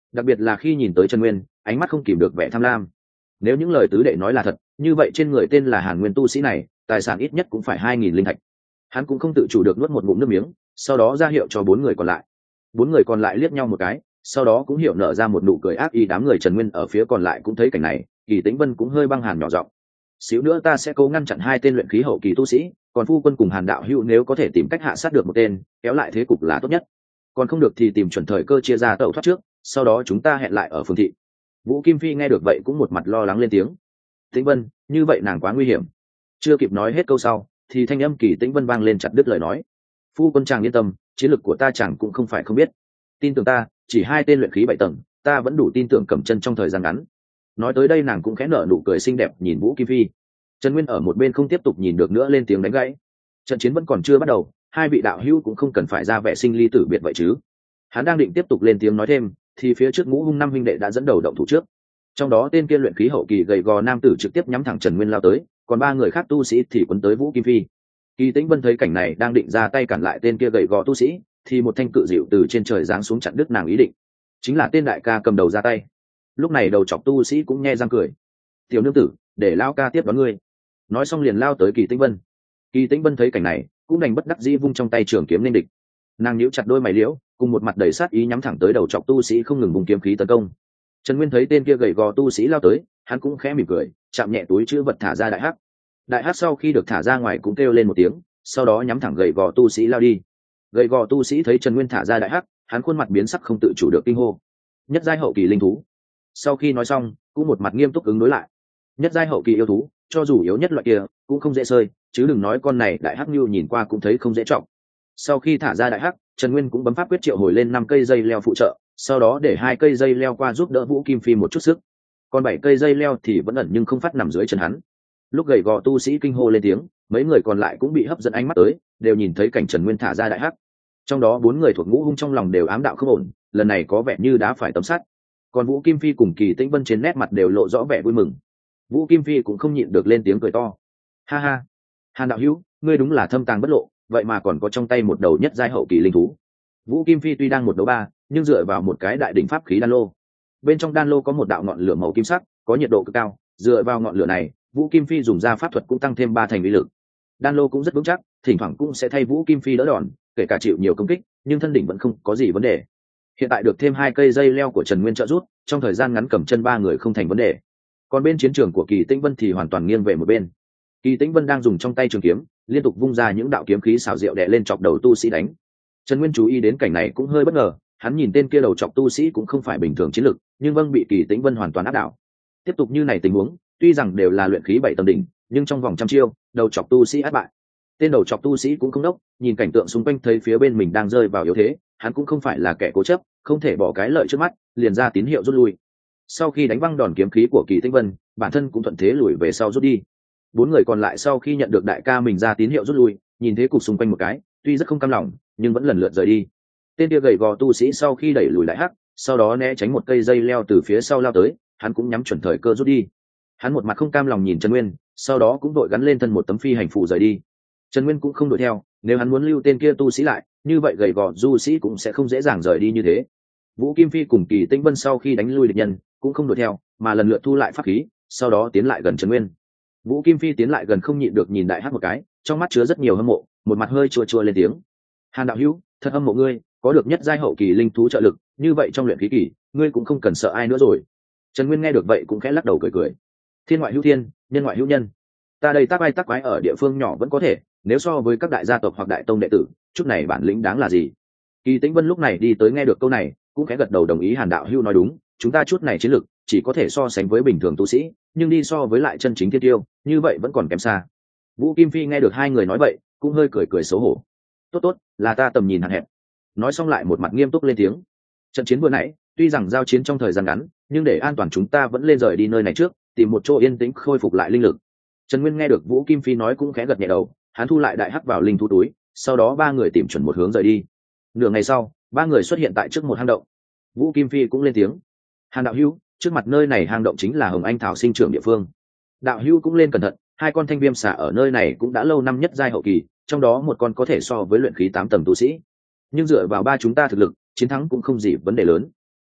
đặc biệt là khi nhìn tới Trần Nguyên, ánh mắt không kìm được vẻ tham lam. Nếu những lời tứ đệ nói là thật, như vậy trên người tên là Hàn Nguyên tu sĩ này, tài sản ít nhất cũng phải 2.000 linh thạch. Hắn cũng không tự chủ được nuốt một ngụm nước miếng, sau đó ra hiệu cho bốn người còn lại. Bốn người còn lại liếc nhau một cái, sau đó cũng hiểu nở ra một nụ cười ác ý. Đám người Trần Nguyên ở phía còn lại cũng thấy cảnh này, Kỳ Tĩnh Vân cũng hơi băng hàn nhỏ giọng: xíu nữa ta sẽ cố ngăn chặn hai tên luyện khí hậu kỳ tu sĩ, còn phu quân cùng Hàn đạo hữu nếu có thể tìm cách hạ sát được một tên, kéo lại thế cục là tốt nhất, còn không được thì tìm chuẩn thời cơ chia ra tẩu thoát trước, sau đó chúng ta hẹn lại ở phường thị. Vũ Kim Phi nghe được vậy cũng một mặt lo lắng lên tiếng: Tĩnh Vân, như vậy nàng quá nguy hiểm. Chưa kịp nói hết câu sau thì thanh âm Kỳ Tĩnh Vân vang lên chặt đứt lời nói: phu quân chàng yên tâm, chiến lược của ta chàng cũng không phải không biết, tin tưởng ta, chỉ hai tên luyện khí 7 tầng, ta vẫn đủ tin tưởng Cẩm Chân trong thời gian ngắn. Nói tới đây nàng cũng khẽ nở nụ cười xinh đẹp nhìn Vũ Kim Phi. Trần Nguyên ở một bên không tiếp tục nhìn được nữa lên tiếng đánh gãy: trận chiến vẫn còn chưa bắt đầu, hai vị đạo hữu cũng không cần phải ra vẻ sinh ly tử biệt vậy chứ. Hắn đang định tiếp tục lên tiếng nói thêm thì phía trước Ngũ Hung năm huynh đệ đã dẫn đầu động thủ trước. Trong đó tên kia luyện khí hậu kỳ gầy gò nam tử trực tiếp nhắm thẳng Trần Nguyên lao tới, còn ba người khác tu sĩ thì quấn tới Vũ Kim Phi. Kỳ Tĩnh Vân thấy cảnh này đang định ra tay cản lại tên kia gầy gò tu sĩ, thì một thanh cự dịu từ trên trời giáng xuống chặn đứt nàng ý định. Chính là tên đại ca cầm đầu ra tay. Lúc này đầu chọc tu sĩ cũng nhe răng cười: tiểu nương tử, để lao ca tiếp đón ngươi. Nói xong liền lao tới Kỳ Tĩnh Vân. Kỳ Tĩnh Vân thấy cảnh này cũng đành bất đắc dĩ vung trong tay trường kiếm nên địch. Nàng nhíu chặt đôi mày liễu, cùng một mặt đầy sát ý nhắm thẳng tới đầu chọc tu sĩ không ngừng vùng kiếm khí tấn công. Trần Nguyên thấy tên kia gầy gò tu sĩ lao tới, hắn cũng khẽ mỉm cười, chạm nhẹ túi chữ vật thả ra đại hắc. Đại hắc sau khi được thả ra ngoài cũng kêu lên một tiếng, sau đó nhắm thẳng gầy gò tu sĩ lao đi. Gầy gò tu sĩ thấy Trần Nguyên thả ra đại hắc, hắn khuôn mặt biến sắc không tự chủ được kinh hô: nhất giai hậu kỳ linh thú. Sau khi nói xong cũng một mặt nghiêm túc ứng đối lại: nhất giai hậu kỳ yêu thú, cho dù yếu nhất loại kia cũng không dễ sơi, chứ đừng nói con này đại hắc như nhìn qua cũng thấy không dễ trọng. Sau khi thả ra đại hắc, Trần Nguyên cũng bấm pháp quyết triệu hồi lên 5 cây dây leo phụ trợ, sau đó để 2 cây dây leo qua giúp đỡ Vũ Kim Phi một chút sức, còn 7 cây dây leo thì vẫn ẩn nhưng không phát nằm dưới chân hắn. Lúc gầy gò tu sĩ kinh hô lên tiếng, mấy người còn lại cũng bị hấp dẫn ánh mắt tới, đều nhìn thấy cảnh Trần Nguyên thả ra đại hắc. Trong đó 4 người thuộc Ngũ Hung trong lòng đều ám đạo không ổn, lần này có vẻ như đã phải tấm sắt. Còn Vũ Kim Phi cùng Kỳ Tĩnh Vân trên nét mặt đều lộ rõ vẻ vui mừng. Vũ Kim Phi cũng không nhịn được lên tiếng cười to: ha ha, Hàn đạo hữu, ngươi đúng là thâm tàng bất lộ, vậy mà còn có trong tay một đầu nhất giai hậu kỳ linh thú. Vũ Kim Phi tuy đang 1 đấu 3, nhưng dựa vào một cái đại đỉnh pháp khí đan lô. Bên trong đan lô có một đạo ngọn lửa màu kim sắc, có nhiệt độ cực cao, dựa vào ngọn lửa này, Vũ Kim Phi dùng ra pháp thuật cũng tăng thêm 3 thành uy lực. Đan lô cũng rất vững chắc, thỉnh thoảng cũng sẽ thay Vũ Kim Phi đỡ đòn, kể cả chịu nhiều công kích, nhưng thân đỉnh vẫn không có gì vấn đề. Hiện tại được thêm 2 cây dây leo của Trần Nguyên trợ giúp, trong thời gian ngắn cầm chân 3 người không thành vấn đề. Còn bên chiến trường của Kỳ Tĩnh Vân thì hoàn toàn nghiêng về một bên. Kỳ Tĩnh Vân đang dùng trong tay trường kiếm, liên tục vung ra những đạo kiếm khí xảo diệu đè lên chọc đầu tu sĩ đánh. Trần Nguyên chú ý đến cảnh này cũng hơi bất ngờ, hắn nhìn tên kia đầu chọc tu sĩ cũng không phải bình thường chiến lực, nhưng vâng bị Kỳ Tĩnh Vân hoàn toàn áp đảo. Tiếp tục như này tình huống, tuy rằng đều là luyện khí 7 tầng đỉnh, nhưng trong vòng trăm chiêu, đầu chọc tu sĩ áp bại. Tên đầu chọc tu sĩ cũng không đốc, nhìn cảnh tượng xung quanh thấy phía bên mình đang rơi vào yếu thế, hắn cũng không phải là kẻ cố chấp, không thể bỏ cái lợi trước mắt, liền ra tín hiệu rút lui. Sau khi đánh văng đòn kiếm khí của Kỳ Tĩnh Vân, bản thân cũng thuận thế lùi về sau rút đi. 4 người còn lại sau khi nhận được đại ca mình ra tín hiệu rút lui, nhìn thế cục xung quanh một cái, tuy rất không cam lòng, nhưng vẫn lần lượt rời đi. Tên kia gầy gò tu sĩ sau khi đẩy lùi đại hắc, sau đó né tránh một cây dây leo từ phía sau lao tới, hắn cũng nhắm chuẩn thời cơ rút đi. Hắn một mặt không cam lòng nhìn Trần Nguyên, sau đó cũng đội gắn lên thân một tấm phi hành phù rời đi. Trần Nguyên cũng không đuổi theo, nếu hắn muốn lưu tên kia tu sĩ lại, như vậy gầy gò du sĩ cũng sẽ không dễ dàng rời đi như thế. Vũ Kim Phi cùng Kỳ Tĩnh Vân sau khi đánh lui địch nhân, cũng không đuổi theo, mà lần lượt thu lại pháp khí, sau đó tiến lại gần Trần Nguyên. Vũ Kim Phi tiến lại gần không nhịn được nhìn đại hắc một cái, trong mắt chứa rất nhiều hâm mộ, một mặt hơi chua chua lên tiếng: Hàn đạo hữu, thật hâm mộ ngươi, có được nhất giai hậu kỳ linh thú trợ lực, như vậy trong luyện khí kỳ, ngươi cũng không cần sợ ai nữa rồi. Trần Nguyên nghe được vậy cũng khẽ lắc đầu cười cười: thiên ngoại hữu thiên, nhân ngoại hữu nhân, ta đây tác ai tác quái ở địa phương nhỏ vẫn có thể, nếu so với các đại gia tộc hoặc đại tông đệ tử, chút này bản lĩnh đáng là gì. Kỳ Tĩnh Vân lúc này đi tới nghe được câu này, cũng khẽ gật đầu đồng ý Hàn đạo hữu nói đúng, chúng ta chút này chiến lực chỉ có thể so sánh với bình thường tu sĩ, nhưng đi so với lại chân chính thiên tiêu, như vậy vẫn còn kém xa. Vũ Kim Phi nghe được hai người nói vậy, cũng hơi cười cười xấu hổ: tốt tốt, là ta tầm nhìn hạn hẹp. Nói xong lại một mặt nghiêm túc lên tiếng: trận chiến vừa nãy tuy rằng giao chiến trong thời gian ngắn, nhưng để an toàn chúng ta vẫn lên rời đi nơi này trước, tìm một chỗ yên tĩnh khôi phục lại linh lực. Trần Nguyên nghe được Vũ Kim Phi nói cũng khẽ gật nhẹ đầu, hắn thu lại đại hắc vào linh thú túi, sau đó 3 người tìm chuẩn một hướng rời đi. Nửa ngày sau, 3 người xuất hiện tại trước một hang động. Vũ Kim Phi cũng lên tiếng: Hàn đạo hữu, trước mặt nơi này hang động chính là Hồng Anh Thảo sinh trưởng địa phương. Đạo hữu cũng lên cẩn thận, 2 con thanh viêm xà ở nơi này cũng đã lâu năm nhất giai hậu kỳ, trong đó một con có thể so với luyện khí 8 tầng tu sĩ. Nhưng dựa vào 3 chúng ta thực lực, chiến thắng cũng không gì vấn đề lớn.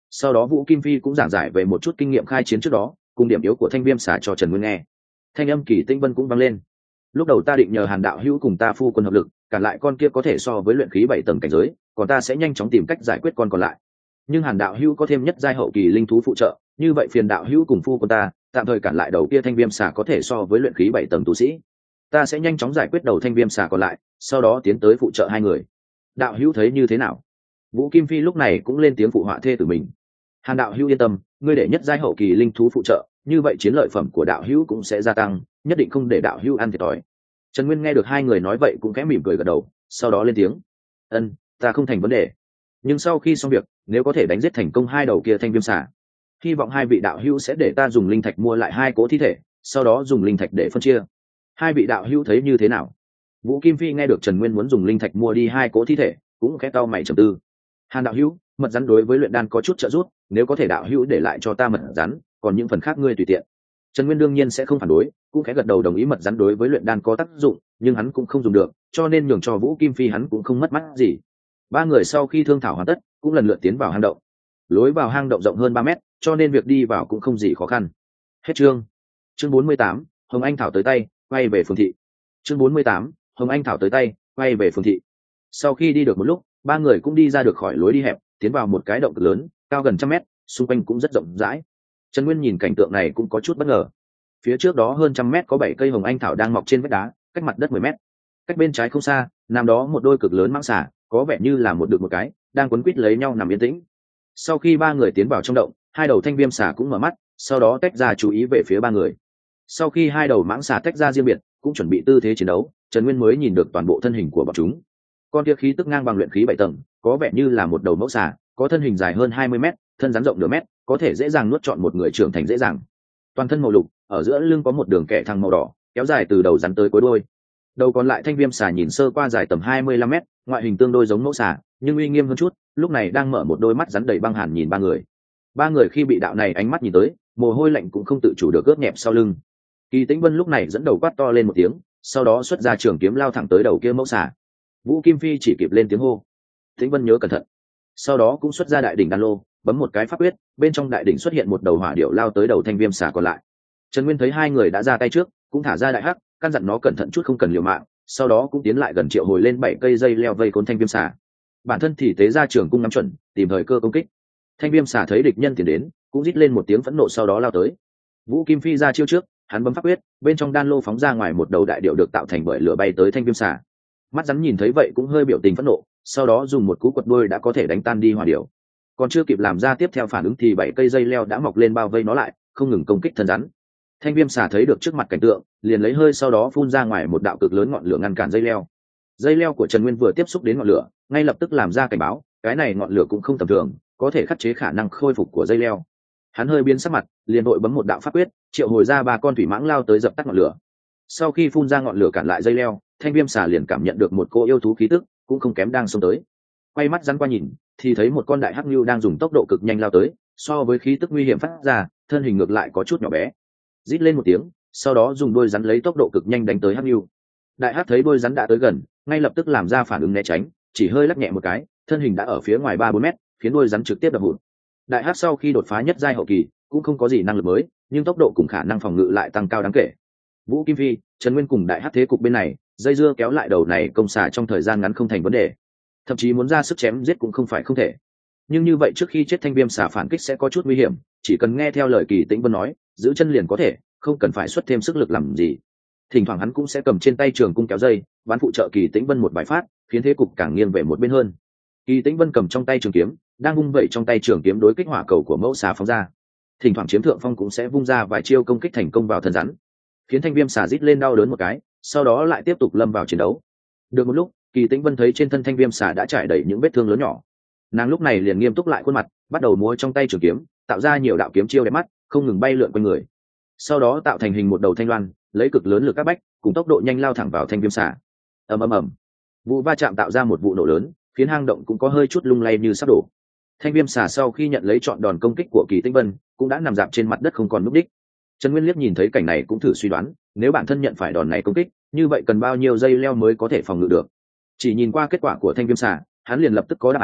Sau đó Vũ Kim Phi cũng giảng giải về một chút kinh nghiệm khai chiến trước đó cùng điểm yếu của thanh viêm xà cho Trần Nguyên nghe. Thanh âm Kỳ Tĩnh Vân cũng vang lên. Lúc đầu ta định nhờ Hàn đạo hữu cùng ta phu quân hợp lực cản lại con kia có thể so với luyện khí 7 tầng cảnh giới, còn ta sẽ nhanh chóng tìm cách giải quyết con còn lại. Nhưng Hàn đạo hữu có thêm nhất giai hậu kỳ linh thú phụ trợ, như vậy phiền đạo hữu cùng phu quân ta tạm thời cản lại đầu kia thanh viêm xà có thể so với luyện khí 7 tầng tu sĩ. Ta sẽ nhanh chóng giải quyết đầu thanh viêm xà còn lại, sau đó tiến tới phụ trợ hai người. Đạo hữu thấy như thế nào? Vũ Kim Phi lúc này cũng lên tiếng phụ họa thê tử mình. Hàn đạo hữu yên tâm, ngươi để nhất giai hậu kỳ linh thú phụ trợ, như vậy chiến lợi phẩm của đạo hữu cũng sẽ gia tăng, nhất định không để đạo hữu ăn thiệt thòi. Trần Nguyên nghe được hai người nói vậy cũng khẽ mỉm cười gật đầu, sau đó lên tiếng. Ân, ta không thành vấn đề. Nhưng sau khi xong việc, nếu có thể đánh giết thành công hai đầu kia thanh viêm xà, hy vọng hai vị đạo hữu sẽ để ta dùng linh thạch mua lại hai cỗ thi thể, sau đó dùng linh thạch để phân chia. Hai vị đạo hữu thấy như thế nào? Vũ Kim Phi nghe được Trần Nguyên muốn dùng linh thạch mua đi hai cỗ thi thể, cũng khẽ cau mày trầm tư. Hàn đạo hữu, mật rắn đối với luyện đan có chút trợ giúp, nếu có thể đạo hữu để lại cho ta mật rắn, còn những phần khác ngươi tùy tiện. Trần Nguyên đương nhiên sẽ không phản đối, cũng khẽ gật đầu đồng ý mật rắn đối với luyện đan có tác dụng, nhưng hắn cũng không dùng được, cho nên nhường cho Vũ Kim Phi hắn cũng không mất mắt gì. Ba người sau khi thương thảo hoàn tất, cũng lần lượt tiến vào hang động. Lối vào hang động rộng hơn 3 mét, cho nên việc đi vào cũng không gì khó khăn. Hết chương. Chương 48, Hồng Anh thảo tới tay, quay về phường thị. Chương 48, Hồng Anh thảo tới tay, quay về phường thị. Sau khi đi được một lúc, ba người cũng đi ra được khỏi lối đi hẹp, tiến vào một cái động cực lớn, cao gần 100 mét, xung quanh cũng rất rộng rãi. Trần Nguyên nhìn cảnh tượng này cũng có chút bất ngờ. Phía trước đó hơn 100 mét có 7 cây hồng anh thảo đang mọc trên vách đá, cách mặt đất 10 mét. Cách bên trái không xa, nằm đó một đôi cực lớn mãng xà, có vẻ như là một đực một cái, đang quấn quýt lấy nhau nằm yên tĩnh. Sau khi ba người tiến vào trong động, hai đầu thanh viêm xà cũng mở mắt, sau đó tách ra chú ý về phía ba người. Sau khi hai đầu mãng xà tách ra riêng biệt, cũng chuẩn bị tư thế chiến đấu, Trần Nguyên mới nhìn được toàn bộ thân hình của bọn chúng. Con kia khí tức ngang bằng luyện khí 7 tầng, có vẻ như là một đầu mẫu xà, có thân hình dài hơn 20 mét, thân rắn rộng nửa mét, có thể dễ dàng nuốt trọn một người trưởng thành dễ dàng. Toàn thân màu lục, ở giữa lưng có một đường kẻ thăng màu đỏ, kéo dài từ đầu rắn tới cuối đuôi. Đầu còn lại thanh viêm xà nhìn sơ qua dài tầm 25 mét, ngoại hình tương đối giống mẫu xà, nhưng uy nghiêm hơn chút, lúc này đang mở một đôi mắt rắn đầy băng hàn nhìn ba người. Ba người khi bị đạo này ánh mắt nhìn tới, mồ hôi lạnh cũng không tự chủ được ướt nhẹp sau lưng. Kỳ Tĩnh Vân lúc này dẫn đầu quát to lên một tiếng, sau đó xuất ra trường kiếm lao thẳng tới đầu kia mẫu xà. Vũ Kim Phi chỉ kịp lên tiếng hô. Tĩnh Vân nhớ cẩn thận. Sau đó cũng xuất ra đại đỉnh đan lô, bấm một cái pháp quyết, bên trong đại đỉnh xuất hiện một đầu hỏa điểu lao tới đầu thanh viêm xà còn lại. Trần Nguyên thấy hai người đã ra tay trước, cũng thả ra đại hắc, căn dặn nó cẩn thận chút không cần liều mạng, sau đó cũng tiến lại gần triệu hồi lên 7 cây dây leo vây khốn thanh viêm xà. Bản thân thì tế ra trường cung ngắm chuẩn, tìm thời cơ công kích. Thanh viêm xà thấy địch nhân tiến đến, cũng rít lên một tiếng phẫn nộ sau đó lao tới. Vũ Kim Phi ra chiêu trước, hắn bấm pháp quyết, bên trong đan lô phóng ra ngoài một đầu đại điểu được tạo thành bởi lửa bay tới thanh viêm xà. Mắt rắn nhìn thấy vậy cũng hơi biểu tình phẫn nộ, sau đó dùng một cú quật đuôi đã có thể đánh tan đi hỏa điểu. Còn chưa kịp làm ra tiếp theo phản ứng thì 7 cây dây leo đã mọc lên bao vây nó lại, không ngừng công kích thân rắn. Thanh viêm xà thấy được trước mặt cảnh tượng, liền lấy hơi sau đó phun ra ngoài một đạo cực lớn ngọn lửa ngăn cản dây leo. Dây leo của Trần Nguyên vừa tiếp xúc đến ngọn lửa, ngay lập tức làm ra cảnh báo, cái này ngọn lửa cũng không tầm thường, có thể khắc chế khả năng khôi phục của dây leo. Hắn hơi biến sắc mặt, liền đội bấm một đạo pháp quyết, triệu hồi ra 3 con thủy mãng lao tới dập tắt ngọn lửa. Sau khi phun ra ngọn lửa cản lại dây leo, thanh viêm xà liền cảm nhận được một cô yêu thú khí tức, cũng không kém đang xông tới. Quay mắt rắn qua nhìn, thì thấy một con đại hắc lưu đang dùng tốc độ cực nhanh lao tới, so với khí tức nguy hiểm phát ra, thân hình ngược lại có chút nhỏ bé. Rít lên một tiếng, sau đó dùng đôi rắn lấy tốc độ cực nhanh đánh tới hắc lưu. Đại hắc thấy đôi rắn đã tới gần, ngay lập tức làm ra phản ứng né tránh, chỉ hơi lắc nhẹ một cái, thân hình đã ở phía ngoài 3-4 mét, khiến đôi rắn trực tiếp đập hụt. Đại hắc sau khi đột phá nhất giai hậu kỳ, cũng không có gì năng lực mới, nhưng tốc độ cùng khả năng phòng ngự lại tăng cao đáng kể. Vũ Kim Phi, Trần Nguyên cùng đại hắc thế cục bên này, dây dưa kéo lại đầu này công xà trong thời gian ngắn không thành vấn đề, thậm chí muốn ra sức chém giết cũng không phải không thể. Nhưng như vậy trước khi chết thanh viêm xà phản kích sẽ có chút nguy hiểm, chỉ cần nghe theo lời Kỳ Tĩnh Vân nói, giữ chân liền có thể, không cần phải xuất thêm sức lực làm gì. Thỉnh thoảng hắn cũng sẽ cầm trên tay trường cung kéo dây, bắn phụ trợ Kỳ Tĩnh Vân một bài phát, khiến thế cục càng nghiêng về một bên hơn. Kỳ Tĩnh Vân cầm trong tay trường kiếm, đang vung vẩy trong tay trường kiếm đối kích hỏa cầu của mẫu xà phóng ra. Thỉnh thoảng chiếm thượng phong cũng sẽ vung ra vài chiêu công kích thành công vào thân rắn, khiến thanh viêm xà rít lên đau đớn một cái, sau đó lại tiếp tục lâm vào chiến đấu. Được một lúc, Kỳ Tĩnh Vân thấy trên thân thanh viêm xà đã trải đầy những vết thương lớn nhỏ. Nàng lúc này liền nghiêm túc lại khuôn mặt, bắt đầu múa trong tay trường kiếm, tạo ra nhiều đạo kiếm chiêu đẹp mắt, không ngừng bay lượn quanh người. Sau đó tạo thành hình một đầu thanh loan, lấy cực lớn lực các bách, cùng tốc độ nhanh lao thẳng vào thanh viêm xà. Ầm ầm ầm. Vụ va chạm tạo ra một vụ nổ lớn, khiến hang động cũng có hơi chút lung lay như sắp đổ. Thanh viêm xà sau khi nhận lấy trọn đòn công kích của Kỳ Tĩnh Vân, cũng đã nằm rạp trên mặt đất không còn núp đích. Trần Nguyên liếc nhìn thấy cảnh này cũng thử suy đoán, nếu bản thân nhận phải đòn này công kích, như vậy cần bao nhiêu dây leo mới có thể phòng ngự được. Chỉ nhìn qua kết quả của thanh viêm xà, hắn liền lập tức có đáp án,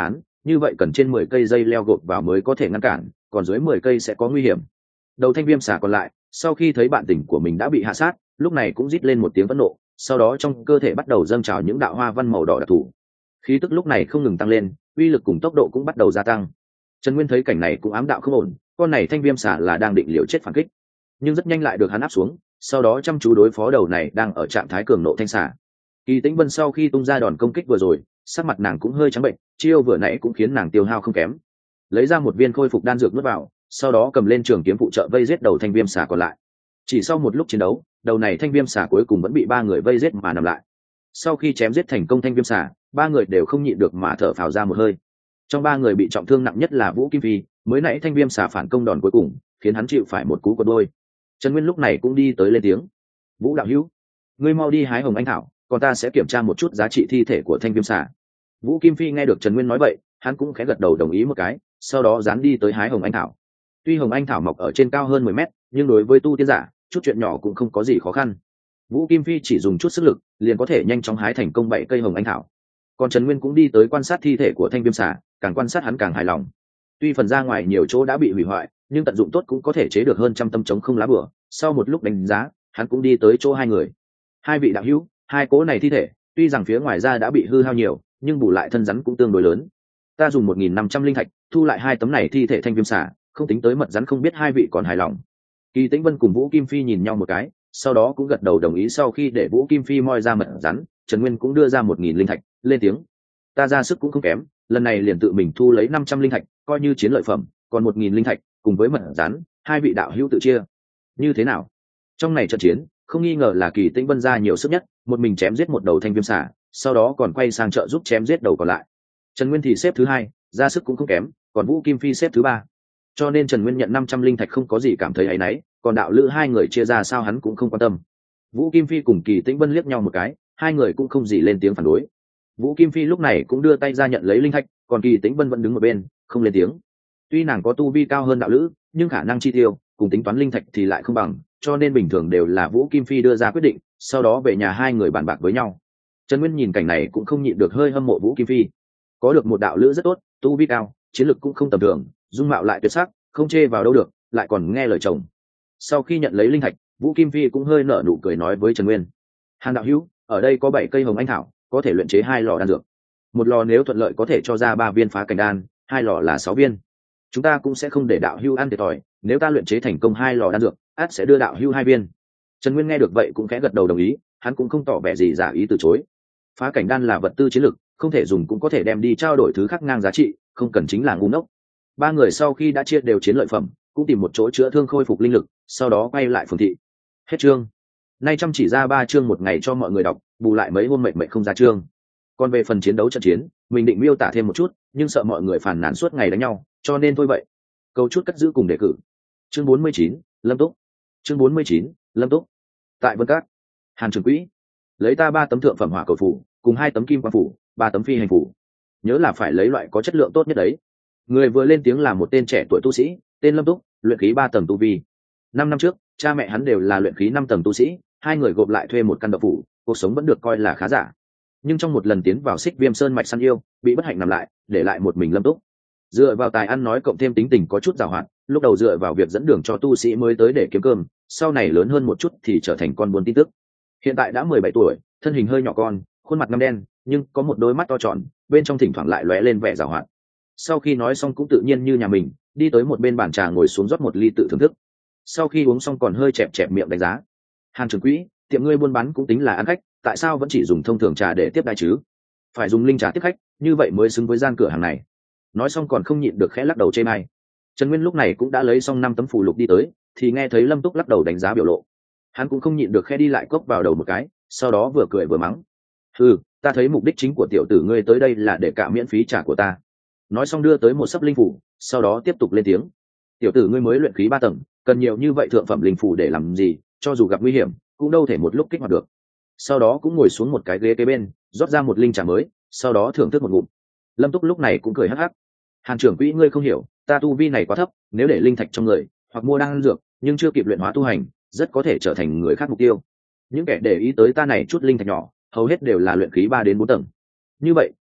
như vậy cần trên 10 cây dây leo gộp vào mới có thể ngăn cản, còn dưới 10 cây sẽ có nguy hiểm. Đầu thanh viêm xà còn lại sau khi thấy bạn tình của mình đã bị hạ sát, lúc này cũng rít lên một tiếng phẫn nộ, sau đó trong cơ thể bắt đầu dâng trào những đạo hoa văn màu đỏ đặc thù. Khí tức lúc này không ngừng tăng lên, uy lực cùng tốc độ cũng bắt đầu gia tăng. Trần Nguyên thấy cảnh này cũng ám đạo không ổn, con này thanh viêm xà là đang định liều chết phản kích, nhưng rất nhanh lại được hắn áp xuống, sau đó chăm chú đối phó đầu này đang ở trạng thái cường nộ thanh xà. Kỳ Tĩnh Vân sau khi tung ra đòn công kích vừa rồi, sắc mặt nàng cũng hơi trắng bệnh, chiêu vừa nãy cũng khiến nàng tiêu hao không kém. Lấy ra một viên khôi phục đan dược nuốt vào, sau đó cầm lên trường kiếm phụ trợ vây giết đầu thanh viêm xà còn lại. Chỉ sau một lúc chiến đấu, đầu này thanh viêm xà cuối cùng vẫn bị ba người vây giết mà nằm lại. Sau khi chém giết thành công thanh viêm xà, ba người đều không nhịn được mà thở phào ra một hơi. Trong ba người bị trọng thương nặng nhất là Vũ Kim Phi, mới nãy thanh viêm xà phản công đòn cuối cùng, khiến hắn chịu phải một cú quật đôi. Trần Nguyên lúc này cũng đi tới lên tiếng: "Vũ đạo hữu, ngươi mau đi hái hồng anh thảo, còn ta sẽ kiểm tra một chút giá trị thi thể của thanh viêm xà." Vũ Kim Phi nghe được Trần Nguyên nói vậy, hắn cũng khẽ gật đầu đồng ý một cái, sau đó dán đi tới hái hồng anh thảo. Tuy hồng anh thảo mọc ở trên cao hơn 10 mét, nhưng đối với tu tiên giả, chút chuyện nhỏ cũng không có gì khó khăn. Vũ Kim Phi chỉ dùng chút sức lực, liền có thể nhanh chóng hái thành công 7 cây hồng anh thảo. Còn Trần Nguyên cũng đi tới quan sát thi thể của thanh viêm xà, càng quan sát hắn càng hài lòng. Tuy phần ra ngoài nhiều chỗ đã bị hủy hoại, nhưng tận dụng tốt cũng có thể chế được hơn trăm tấm chống không lá bửa. Sau một lúc đánh giá, hắn cũng đi tới chỗ hai người. "Hai vị đạo hữu, hai cố này thi thể, tuy rằng phía ngoài da đã bị hư hao nhiều, nhưng bù lại thân rắn cũng tương đối lớn. Ta dùng 1.500 linh thạch thu lại hai tấm này thi thể thanh viêm xà, không tính tới mật rắn, không biết hai vị còn hài lòng." Kỳ Tĩnh Vân cùng Vũ Kim Phi nhìn nhau một cái, sau đó cũng gật đầu đồng ý. Sau khi để Vũ Kim Phi moi ra mật rắn, Trần Nguyên cũng đưa ra 1.000 linh thạch, lên tiếng: "Ta ra sức cũng không kém, lần này liền tự mình thu lấy 500 linh thạch, coi như chiến lợi phẩm, còn 1.000 linh thạch cùng với mật rắn, hai vị đạo hữu tự chia. Như thế nào?" Trong này trận chiến, không nghi ngờ là Kỳ Tĩnh Vân ra nhiều sức nhất, một mình chém giết một đầu thanh viêm xà, sau đó còn quay sang trợ giúp chém giết đầu còn lại. Trần Nguyên thì xếp thứ hai, ra sức cũng không kém, còn Vũ Kim Phi xếp thứ ba. Cho nên Trần Nguyên nhận 500 linh thạch không có gì cảm thấy áy náy, còn đạo lữ hai người chia ra sao hắn cũng không quan tâm. Vũ Kim Phi cùng Kỳ Tĩnh Vân liếc nhau một cái, hai người cũng không gì lên tiếng phản đối. Vũ Kim Phi lúc này cũng đưa tay ra nhận lấy linh thạch, còn Kỳ Tĩnh Vân vẫn đứng ở bên, không lên tiếng. Tuy nàng có tu vi cao hơn đạo lữ, nhưng khả năng chi tiêu cùng tính toán linh thạch thì lại không bằng, cho nên bình thường đều là Vũ Kim Phi đưa ra quyết định, sau đó về nhà hai người bàn bạc với nhau. Trần Nguyên nhìn cảnh này cũng không nhịn được hơi hâm mộ Vũ Kim Phi. Có được một đạo lữ rất tốt, tu vi cao, chiến lực cũng không tầm thường, dung mạo lại tuyệt sắc, không chê vào đâu được, lại còn nghe lời chồng. Sau khi nhận lấy linh thạch, Vũ Kim Phi cũng hơi nở nụ cười nói với Trần Nguyên: "Hàn đạo hữu, ở đây có 7 cây hồng anh thảo, có thể luyện chế 2 lò đan dược. Một lò nếu thuận lợi có thể cho ra 3 viên phá cảnh đan, 2 lò là 6 viên. Chúng ta cũng sẽ không để đạo hữu ăn thiệt thòi, nếu ta luyện chế thành công 2 lò đan dược, ắt sẽ đưa đạo hữu 2 viên." Trần Nguyên nghe được vậy cũng khẽ gật đầu đồng ý, hắn cũng không tỏ vẻ gì giả ý từ chối. Phá cảnh đan là vật tư chiến lực, không thể dùng cũng có thể đem đi trao đổi thứ khác ngang giá trị, không cần chính là ngu ngốc. Ba người sau khi đã chia đều chiến lợi phẩm, cũng tìm một chỗ chữa thương khôi phục linh lực, sau đó quay lại phường thị. Hết chương. Nay chăm chỉ ra 3 chương một ngày cho mọi người đọc, bù lại mấy hôm mệt không ra chương. Còn về phần chiến đấu trận chiến, mình định miêu tả thêm một chút, nhưng sợ mọi người phản nàn suốt ngày đánh nhau, cho nên thôi vậy. Câu chút cất giữ cùng đề cử. Chương 49, Lâm Túc. Chương 49, Lâm Túc. Tại Vân Cát, Hàn Trường Quỹ lấy ta 3 tấm thượng phẩm hỏa cầu phủ, cùng 2 tấm kim quang phủ, 3 tấm phi hành phủ. Nhớ là phải lấy loại có chất lượng tốt nhất đấy. Người vừa lên tiếng là một tên trẻ tuổi tu sĩ, tên Lâm Túc, luyện khí 3 tầng tu vi. 5 năm trước, cha mẹ hắn đều là luyện khí 5 tầng tu sĩ, hai người gộp lại thuê một căn động phủ, cuộc sống vẫn được coi là khá giả. Nhưng trong một lần tiến vào Xích Viêm Sơn mạch săn yêu, bị bất hạnh nằm lại, để lại một mình Lâm Túc. Dựa vào tài ăn nói cộng thêm tính tình có chút giàu hoạt, lúc đầu dựa vào việc dẫn đường cho tu sĩ mới tới để kiếm cơm, sau này lớn hơn một chút thì trở thành con buôn tin tức. Hiện tại đã 17 tuổi, thân hình hơi nhỏ con, khuôn mặt ngăm đen, nhưng có một đôi mắt to tròn, bên trong thỉnh thoảng lại lóe lên vẻ giàu hoạt. Sau khi nói xong cũng tự nhiên như nhà mình, đi tới một bên bàn trà ngồi xuống rót một ly tự thưởng thức. Sau khi uống xong còn hơi chẹp chẹp miệng đánh giá: "Hàn Trường Quỹ, tiệm ngươi buôn bán cũng tính là ăn khách, tại sao vẫn chỉ dùng thông thường trà để tiếp đãi chứ? Phải dùng linh trà tiếp khách, như vậy mới xứng với gian cửa hàng này." Nói xong còn không nhịn được khẽ lắc đầu chê bai. Trần Nguyên lúc này cũng đã lấy xong 5 tấm phù lục đi tới, thì nghe thấy Lâm Túc lắc đầu đánh giá biểu lộ. Hắn cũng không nhịn được khẽ đi lại cốc vào đầu một cái, sau đó vừa cười vừa mắng: "Ừ, ta thấy mục đích chính của tiểu tử ngươi tới đây là để cạ miễn phí trà của ta." Nói xong đưa tới một sấp linh phủ, sau đó tiếp tục lên tiếng: "Tiểu tử ngươi mới luyện khí 3 tầng, cần nhiều như vậy thượng phẩm linh phủ để làm gì, cho dù gặp nguy hiểm cũng đâu thể một lúc kích hoạt được." Sau đó cũng ngồi xuống một cái ghế kế bên, rót ra một linh trà mới, sau đó thưởng thức một ngụm. Lâm Túc lúc này cũng cười hắc hắc: "Hàn trưởng quỹ ngươi không hiểu, ta tu vi này quá thấp, nếu để linh thạch trong người hoặc mua đan dược nhưng chưa kịp luyện hóa tu hành, rất có thể trở thành người khác mục tiêu. Những kẻ để ý tới ta này chút linh thạch nhỏ, hầu hết đều là luyện khí 3 đến 4 tầng. Như vậy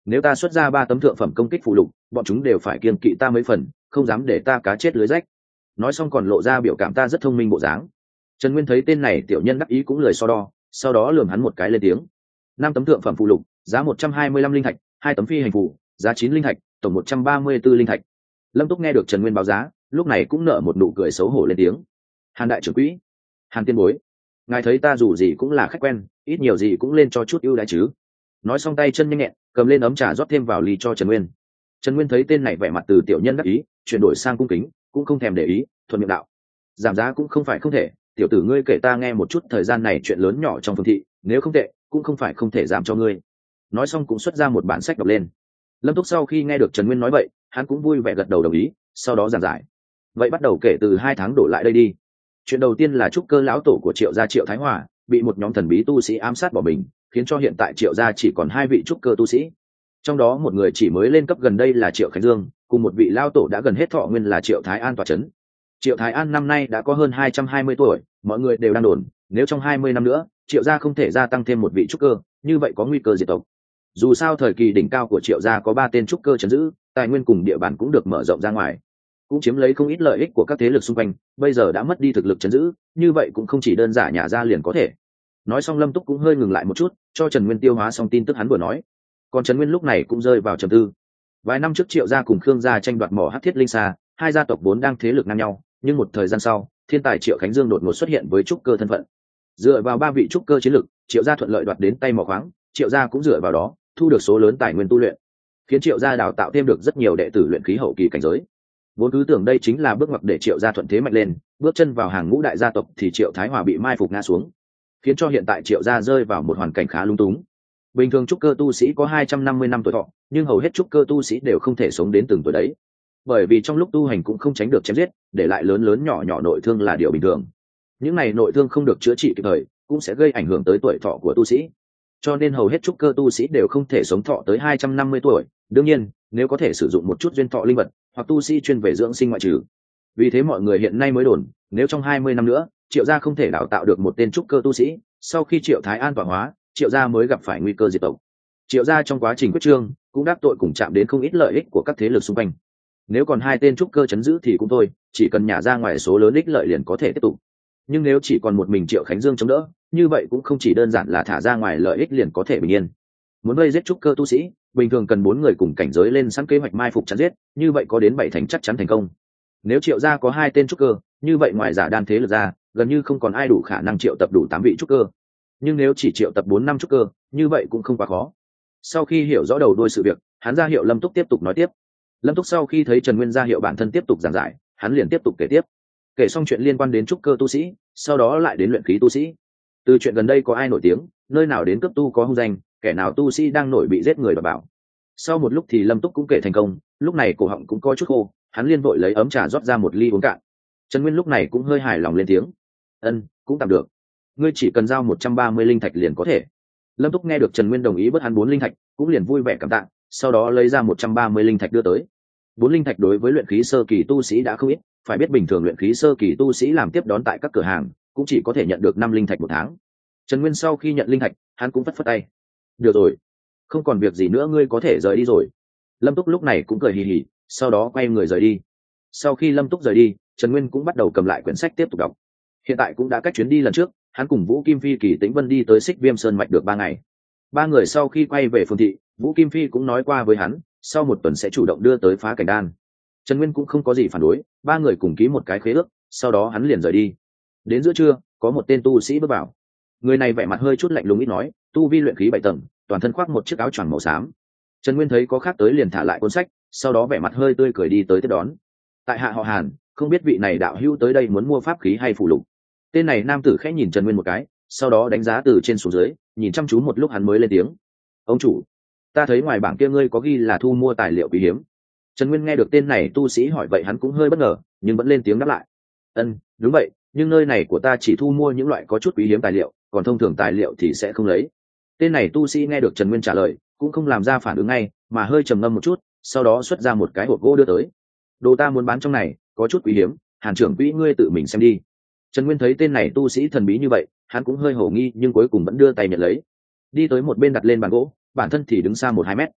nếu ta xuất ra 3 tấm thượng phẩm công kích phụ lục, bọn chúng đều phải kiêng kỵ ta mấy phần, không dám để ta cá chết lưới rách. Nói xong còn lộ ra biểu cảm ta rất thông minh bộ dáng. Trần Nguyên thấy tên này tiểu nhân đắc ý cũng lười so đo, sau đó lườm hắn một cái lên tiếng. 5 tấm thượng phẩm phụ lục, giá 125 linh thạch, 2 tấm phi hành phù, giá 9 linh thạch, tổng 134 linh thạch. Lâm Túc nghe được Trần Nguyên báo giá, lúc này cũng nở một nụ cười xấu hổ lên tiếng. Hàn đại trưởng quỹ, Hàn tiên bối, ngài thấy ta dù gì cũng là khách quen, ít nhiều gì cũng lên cho chút ưu đãi chứ. Nói xong tay chân nhanh nhẹn, cầm lên ấm trà rót thêm vào ly cho Trần Nguyên. Trần Nguyên thấy tên này vẻ mặt từ tiểu nhân đắc ý chuyển đổi sang cung kính, cũng không thèm để ý, thuận miệng đạo: giảm giá cũng không phải không thể, tiểu tử ngươi kể ta nghe một chút thời gian này chuyện lớn nhỏ trong phương thị, nếu không tệ cũng không phải không thể giảm cho ngươi. Nói xong cũng xuất ra một bản sách đọc lên. Lâm Túc sau khi nghe được Trần Nguyên nói vậy, hắn cũng vui vẻ gật đầu đồng ý, sau đó giảng giải. Vậy bắt đầu kể từ 2 tháng đổ lại đây đi. Chuyện đầu tiên là trúc cơ lão tổ của Triệu gia Triệu Thái Hòa bị một nhóm thần bí tu sĩ ám sát bỏ mình, khiến cho hiện tại Triệu gia chỉ còn 2 vị trúc cơ tu sĩ. Trong đó một người chỉ mới lên cấp gần đây là Triệu Khánh Dương, cùng một vị lão tổ đã gần hết thọ nguyên là Triệu Thái An tọa chấn. Triệu Thái An năm nay đã có hơn 220 tuổi, mọi người đều đang đồn, nếu trong 20 năm nữa, Triệu gia không thể gia tăng thêm một vị trúc cơ, như vậy có nguy cơ diệt tộc. Dù sao thời kỳ đỉnh cao của Triệu gia có 3 tên trúc cơ trấn giữ, tài nguyên cùng địa bàn cũng được mở rộng ra ngoài, cũng chiếm lấy không ít lợi ích của các thế lực xung quanh, bây giờ đã mất đi thực lực trấn giữ, như vậy cũng không chỉ đơn giản nhả ra liền có thể. Nói xong Lâm Túc cũng hơi ngừng lại một chút, cho Trần Nguyên tiêu hóa xong tin tức hắn vừa nói. Còn Trần Nguyên lúc này cũng rơi vào trầm tư. Vài năm trước Triệu gia cùng Khương gia tranh đoạt mỏ hắc thiết linh xa, 2 gia tộc vốn đang thế lực ngang nhau, nhưng một thời gian sau, thiên tài Triệu Khánh Dương đột ngột xuất hiện với trúc cơ thân phận. Dựa vào 3 vị trúc cơ chiến lực, Triệu gia thuận lợi đoạt đến tay mỏ khoáng, Triệu gia cũng dựa vào đó thu được số lớn tài nguyên tu luyện, khiến Triệu gia đào tạo thêm được rất nhiều đệ tử luyện khí hậu kỳ cảnh giới. Vốn cứ tưởng đây chính là bước ngoặt để Triệu gia thuận thế mạnh lên, bước chân vào hàng ngũ đại gia tộc, thì Triệu Thái Hòa bị mai phục ngã xuống, khiến cho hiện tại Triệu gia rơi vào một hoàn cảnh khá lung túng. Bình thường trúc cơ tu sĩ có 250 năm tuổi thọ, nhưng hầu hết trúc cơ tu sĩ đều không thể sống đến từng tuổi đấy, bởi vì trong lúc tu hành cũng không tránh được chém giết, để lại lớn lớn nhỏ nhỏ nội thương là điều bình thường. Những này nội thương không được chữa trị kịp thời, cũng sẽ gây ảnh hưởng tới tuổi thọ của tu sĩ, cho nên hầu hết trúc cơ tu sĩ đều không thể sống thọ tới 250 tuổi. Đương nhiên, nếu có thể sử dụng một chút duyên thọ linh vật, hoặc tu sĩ chuyên về dưỡng sinh ngoại trừ. Vì thế mọi người hiện nay mới đồn, nếu trong 20 năm nữa, Triệu gia không thể đào tạo được một tên trúc cơ tu sĩ, sau khi Triệu Thái An tọa hóa, Triệu gia mới gặp phải nguy cơ diệt tộc. Triệu gia trong quá trình quyết trương cũng đắc tội cùng chạm đến không ít lợi ích của các thế lực xung quanh. Nếu còn 2 tên trúc cơ trấn giữ thì cũng thôi, chỉ cần nhả ra ngoài số lớn ích lợi liền có thể tiếp tục. Nhưng nếu chỉ còn một mình Triệu Khánh Dương chống đỡ, như vậy cũng không chỉ đơn giản là thả ra ngoài lợi ích liền có thể bình yên. Muốn vây giết trúc cơ tu sĩ, bình thường cần 4 người cùng cảnh giới lên sẵn kế hoạch mai phục chắn giết, như vậy có đến 7 thành chắc chắn thành công. Nếu Triệu gia có 2 tên trúc cơ, như vậy ngoài giả đan thế lực ra, gần như không còn ai đủ khả năng triệu tập đủ 8 vị trúc cơ. Nhưng nếu chỉ triệu tập 4 năm trúc cơ, như vậy cũng không quá khó. Sau khi hiểu rõ đầu đuôi sự việc, hắn ra hiệu Lâm Túc tiếp tục nói tiếp. Lâm Túc sau khi thấy Trần Nguyên ra hiệu bản thân tiếp tục giảng giải, hắn liền tiếp tục kể tiếp. Kể xong chuyện liên quan đến trúc cơ tu sĩ, sau đó lại đến luyện khí tu sĩ. Từ chuyện gần đây có ai nổi tiếng, nơi nào đến cấp tu có hung danh, kẻ nào tu sĩ đang nổi bị giết người và bảo. Sau một lúc thì Lâm Túc cũng kể thành công, lúc này cổ họng cũng có chút khô, hắn liên vội lấy ấm trà rót ra một ly uống cạn. Trần Nguyên lúc này cũng hơi hài lòng lên tiếng. Cũng tạm được. Ngươi chỉ cần giao 130 linh thạch liền có thể. Lâm Túc nghe được Trần Nguyên đồng ý bớt hắn 4 linh thạch, cũng liền vui vẻ cảm tạ, sau đó lấy ra 130 linh thạch đưa tới. 4 linh thạch đối với luyện khí sơ kỳ tu sĩ đã không ít, phải biết bình thường luyện khí sơ kỳ tu sĩ làm tiếp đón tại các cửa hàng, cũng chỉ có thể nhận được 5 linh thạch một tháng. Trần Nguyên sau khi nhận linh thạch, hắn cũng phất phất tay. Được rồi, không còn việc gì nữa, ngươi có thể rời đi rồi. Lâm Túc lúc này cũng cười hì hì, sau đó quay người rời đi. Sau khi Lâm Túc rời đi, Trần Nguyên cũng bắt đầu cầm lại quyển sách tiếp tục đọc. Hiện tại cũng đã cách chuyến đi lần trước, hắn cùng Vũ Kim Phi, Kỳ Tĩnh Vân đi tới Xích Viêm Sơn mạch được 3 ngày. 3 người sau khi quay về phường thị, Vũ Kim Phi cũng nói qua với hắn, sau 1 tuần sẽ chủ động đưa tới phá cảnh đan. Trần Nguyên cũng không có gì phản đối, 3 người cùng ký một cái khế ước, sau đó hắn liền rời đi. Đến giữa trưa, có một tên tu sĩ bước vào. Người này vẻ mặt hơi chút lạnh lùng ít nói, tu vi luyện khí 7 tầng, toàn thân khoác một chiếc áo choàng màu xám. Trần Nguyên thấy có khác tới liền thả lại cuốn sách, sau đó vẻ mặt hơi tươi cười đi tới tiếp đón. Tại hạ họ Hàn, không biết vị này đạo hữu tới đây muốn mua pháp khí hay phù lục. Tên này nam tử khẽ nhìn Trần Nguyên một cái, sau đó đánh giá từ trên xuống dưới, nhìn chăm chú một lúc hắn mới lên tiếng. Ông chủ, ta thấy ngoài bảng kia ngươi có ghi là thu mua tài liệu quý hiếm. Trần Nguyên nghe được tên này tu sĩ hỏi vậy hắn cũng hơi bất ngờ, nhưng vẫn lên tiếng đáp lại. Đúng vậy, nhưng nơi này của ta chỉ thu mua những loại có chút quý hiếm tài liệu, còn thông thường tài liệu thì sẽ không lấy. Tên này tu sĩ nghe được Trần Nguyên trả lời, cũng không làm ra phản ứng ngay, mà hơi trầm ngâm một chút, sau đó xuất ra một cái hộp gỗ đưa tới. Đồ ta muốn bán trong này, có chút quý hiếm, Hàn trưởng quỹ ngươi tự mình xem đi. Trần Nguyên thấy tên này tu sĩ thần bí như vậy, hắn cũng hơi hổ nghi nhưng cuối cùng vẫn đưa tay nhận lấy. Đi tới một bên đặt lên bàn gỗ, bản thân thì đứng xa 1-2 mét.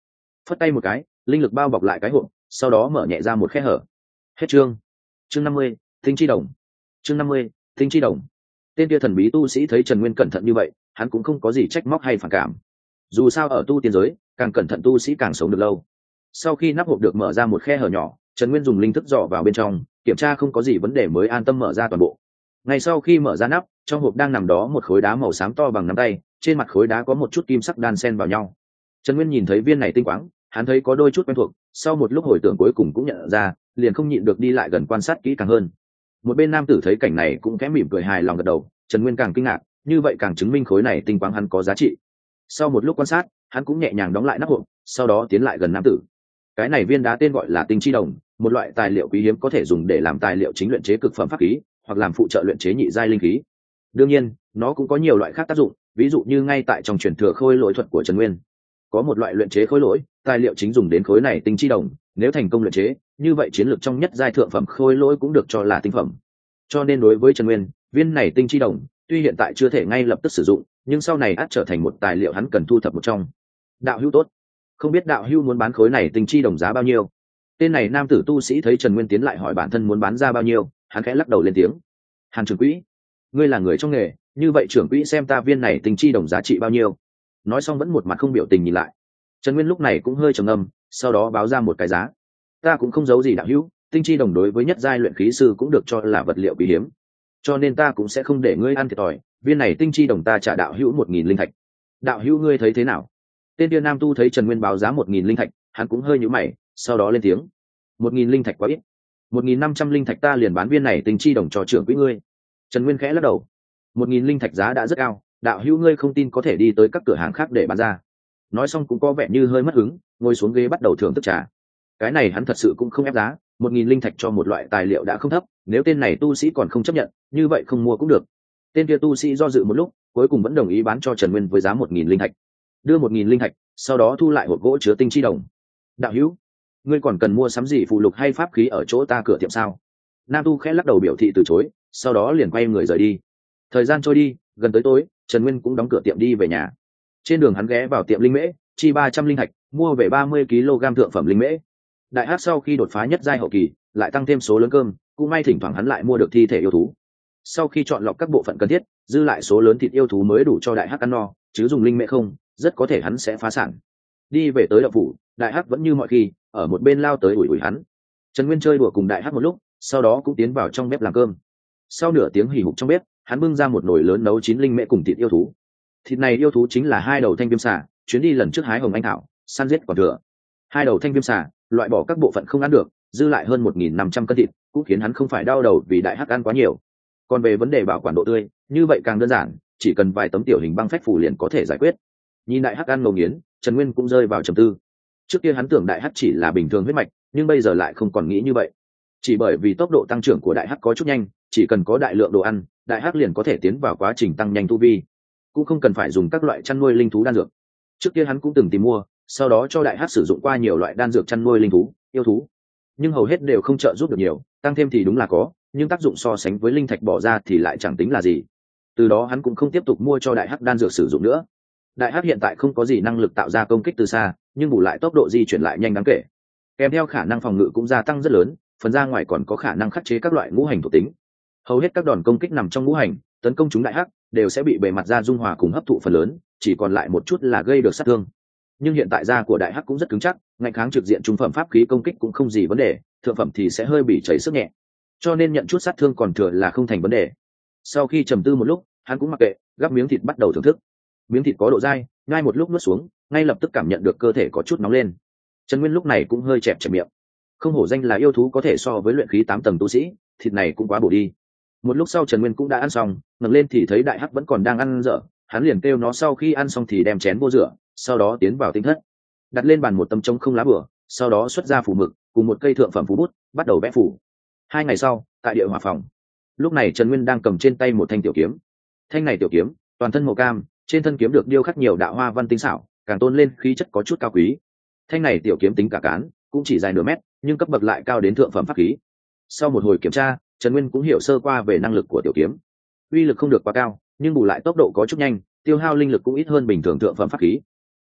phất tay một cái, linh lực bao bọc lại cái hộp, sau đó mở nhẹ ra một khe hở. Hết chương. Chương 50, tinh chi đồng. Chương 50, tinh chi đồng. Tên kia thần bí tu sĩ thấy Trần Nguyên cẩn thận như vậy, hắn cũng không có gì trách móc hay phản cảm. Dù sao ở tu tiên giới, càng cẩn thận tu sĩ càng sống được lâu. Sau khi nắp hộp được mở ra một khe hở nhỏ, Trần Nguyên dùng linh thức dò vào bên trong, kiểm tra không có gì vấn đề mới an tâm mở ra toàn bộ. Ngay sau khi mở ra nắp, trong hộp đang nằm đó một khối đá màu xám to bằng nắm tay, trên mặt khối đá có một chút kim sắc đan xen vào nhau. Trần Nguyên nhìn thấy viên này tinh quáng, hắn thấy có đôi chút quen thuộc, sau một lúc hồi tưởng cuối cùng cũng nhận ra, liền không nhịn được đi lại gần quan sát kỹ càng hơn. Một bên nam tử thấy cảnh này cũng khẽ mỉm cười hài lòng gật đầu, Trần Nguyên càng kinh ngạc, như vậy càng chứng minh khối này tinh quáng hắn có giá trị. Sau một lúc quan sát, hắn cũng nhẹ nhàng đóng lại nắp hộp, sau đó tiến lại gần nam tử. Cái này viên đá tên gọi là tinh chi đồng, một loại tài liệu quý hiếm có thể dùng để làm tài liệu chính luyện chế cực phẩm pháp khí, hoặc làm phụ trợ luyện chế nhị giai linh khí. Đương nhiên, nó cũng có nhiều loại khác tác dụng, ví dụ như ngay tại trong truyền thừa khôi lỗi thuật của Trần Nguyên, có một loại luyện chế khối lỗi, tài liệu chính dùng đến khối này tinh chi đồng, nếu thành công luyện chế, như vậy chiến lược trong nhất giai thượng phẩm khôi lỗi cũng được cho là tinh phẩm. Cho nên đối với Trần Nguyên, viên này tinh chi đồng, tuy hiện tại chưa thể ngay lập tức sử dụng, nhưng sau này ắt trở thành một tài liệu hắn cần thu thập một trong. Đạo hữu tốt, không biết đạo hữu muốn bán khối này tinh chi đồng giá bao nhiêu? Tên này nam tử tu sĩ thấy Trần Nguyên tiến lại hỏi bản thân muốn bán ra bao nhiêu, hắn khẽ lắc đầu lên tiếng. Hàn trưởng quỹ, ngươi là người trong nghề, như vậy trưởng quỹ xem ta viên này tinh chi đồng giá trị bao nhiêu? Nói xong vẫn một mặt không biểu tình nhìn lại. Trần Nguyên lúc này cũng hơi trầm ngâm, sau đó báo ra một cái giá. Ta cũng không giấu gì đạo hữu, tinh chi đồng đối với nhất giai luyện khí sư cũng được cho là vật liệu quý hiếm, cho nên ta cũng sẽ không để ngươi ăn thiệt thòi. Viên này tinh chi đồng ta trả đạo hữu 1.000 linh thạch. Đạo hữu ngươi thấy thế nào? Tên tiên nam tu thấy Trần Nguyên báo giá 1.000 linh thạch, hắn cũng hơi nhíu mày, sau đó lên tiếng. 1.000 linh thạch quá ít, 1.500 linh thạch ta liền bán viên này tinh chi đồng cho trưởng quỹ ngươi. Trần Nguyên khẽ lắc đầu. 1.000 linh thạch giá đã rất cao, đạo hữu ngươi không tin có thể đi tới các cửa hàng khác để bán ra. Nói xong cũng có vẻ như hơi mất hứng, ngồi xuống ghế bắt đầu thưởng thức trà. Cái này hắn thật sự cũng không ép giá, 1.000 linh thạch cho một loại tài liệu đã không thấp, nếu tên này tu sĩ còn không chấp nhận, như vậy không mua cũng được. Tên kia tu sĩ do dự một lúc, cuối cùng vẫn đồng ý bán cho Trần Nguyên với giá 1.000 linh thạch. Đưa 1.000 linh thạch, sau đó thu lại hộp gỗ chứa tinh chi đồng. Đạo hữu, ngươi còn cần mua sắm gì phụ lục hay pháp khí ở chỗ ta cửa tiệm sao? Nam tu khẽ lắc đầu biểu thị từ chối, sau đó liền quay người rời đi. Thời gian trôi đi, gần tới tối, Trần Nguyên cũng đóng cửa tiệm đi về nhà. Trên đường hắn ghé vào tiệm linh mễ, chi 300 linh thạch, mua về 30 kg thượng phẩm linh mễ. Đại hắc sau khi đột phá nhất giai hậu kỳ, lại tăng thêm số lớn cơm, cũng may thỉnh thoảng hắn lại mua được thi thể yêu thú. Sau khi chọn lọc các bộ phận cần thiết, dư lại số lớn thịt yêu thú mới đủ cho đại hắc ăn no, chứ dùng linh mễ không, rất có thể hắn sẽ phá sản. Đi về tới đậu phủ, đại hắc vẫn như mọi khi, ở một bên lao tới ủi ủi hắn. Trần Nguyên chơi đùa cùng đại hắc một lúc, sau đó cũng tiến vào trong bếp làm cơm. Sau nửa tiếng hì hục trong bếp, hắn bưng ra một nồi lớn nấu chín linh mễ cùng thịt yêu thú. Thịt này yêu thú chính là 2 đầu thanh viêm xà, chuyến đi lần trước hái hồng anh thảo, săn giết còn thừa. 2 đầu thanh viêm xà, loại bỏ các bộ phận không ăn được, dư lại hơn 1.500 cân thịt, cũng khiến hắn không phải đau đầu vì đại hắc ăn quá nhiều. Còn về vấn đề bảo quản độ tươi, như vậy càng đơn giản, chỉ cần vài tấm tiểu hình băng phách phủ liền có thể giải quyết. Nhìn đại hắc ăn ngầu nghiến, Trần Nguyên cũng rơi vào trầm tư. Trước kia hắn tưởng đại hắc chỉ là bình thường huyết mạch, nhưng bây giờ lại không còn nghĩ như vậy. Chỉ bởi vì tốc độ tăng trưởng của đại hắc có chút nhanh, chỉ cần có đại lượng đồ ăn, đại hắc liền có thể tiến vào quá trình tăng nhanh tu vi, cũng không cần phải dùng các loại chăn nuôi linh thú đan dược. Trước kia hắn cũng từng tìm mua, sau đó cho đại hắc sử dụng qua nhiều loại đan dược chăn nuôi linh thú, yêu thú, nhưng hầu hết đều không trợ giúp được nhiều, tăng thêm thì đúng là có, nhưng tác dụng so sánh với linh thạch bỏ ra thì lại chẳng tính là gì. Từ đó hắn cũng không tiếp tục mua cho đại hắc đan dược sử dụng nữa. Đại hắc hiện tại không có gì năng lực tạo ra công kích từ xa, nhưng bù lại tốc độ di chuyển lại nhanh đáng kể, kèm theo khả năng phòng ngự cũng gia tăng rất lớn, phần ra ngoài còn có khả năng khắc chế các loại ngũ hành thuộc tính. Hầu hết các đòn công kích nằm trong ngũ hành, tấn công chúng đại hắc đều sẽ bị bề mặt da dung hòa cùng hấp thụ phần lớn, chỉ còn lại một chút là gây được sát thương. Nhưng hiện tại da của đại hắc cũng rất cứng chắc, ngạnh kháng trực diện trung phẩm pháp khí công kích cũng không gì vấn đề, thượng phẩm thì sẽ hơi bị chảy sức nhẹ, cho nên nhận chút sát thương còn thừa là không thành vấn đề. Sau khi trầm tư một lúc, hắn cũng mặc kệ, gắp miếng thịt bắt đầu thưởng thức. Miếng thịt có độ dai, ngay một lúc nuốt xuống, ngay lập tức cảm nhận được cơ thể có chút nóng lên. Trần Nguyên lúc này cũng hơi chẹp chẹp miệng. Không hổ danh là yêu thú có thể so với luyện khí 8 tầng tu sĩ, thịt này cũng quá bổ đi. Một lúc sau Trần Nguyên cũng đã ăn xong, ngẩng lên thì thấy đại hắc vẫn còn đang ăn dở, hắn liền kêu nó sau khi ăn xong thì đem chén vô rửa, sau đó tiến vào tinh thất, đặt lên bàn một tấm trống không lá bửa, sau đó xuất ra phù mực cùng một cây thượng phẩm phù bút, bắt đầu vẽ phù. 2 ngày sau, tại địa hỏa phòng, lúc này Trần Nguyên đang cầm trên tay một thanh tiểu kiếm. Thanh này tiểu kiếm, toàn thân màu cam, trên thân kiếm được điêu khắc nhiều đạo hoa văn tinh xảo, càng tôn lên khí chất có chút cao quý. Thanh này tiểu kiếm tính cả cán, cũng chỉ dài nửa mét, nhưng cấp bậc lại cao đến thượng phẩm pháp khí. Sau một hồi kiểm tra, Trần Nguyên cũng hiểu sơ qua về năng lực của tiểu kiếm. Uy lực không được quá cao, nhưng bù lại tốc độ có chút nhanh, tiêu hao linh lực cũng ít hơn bình thường thượng phẩm pháp khí.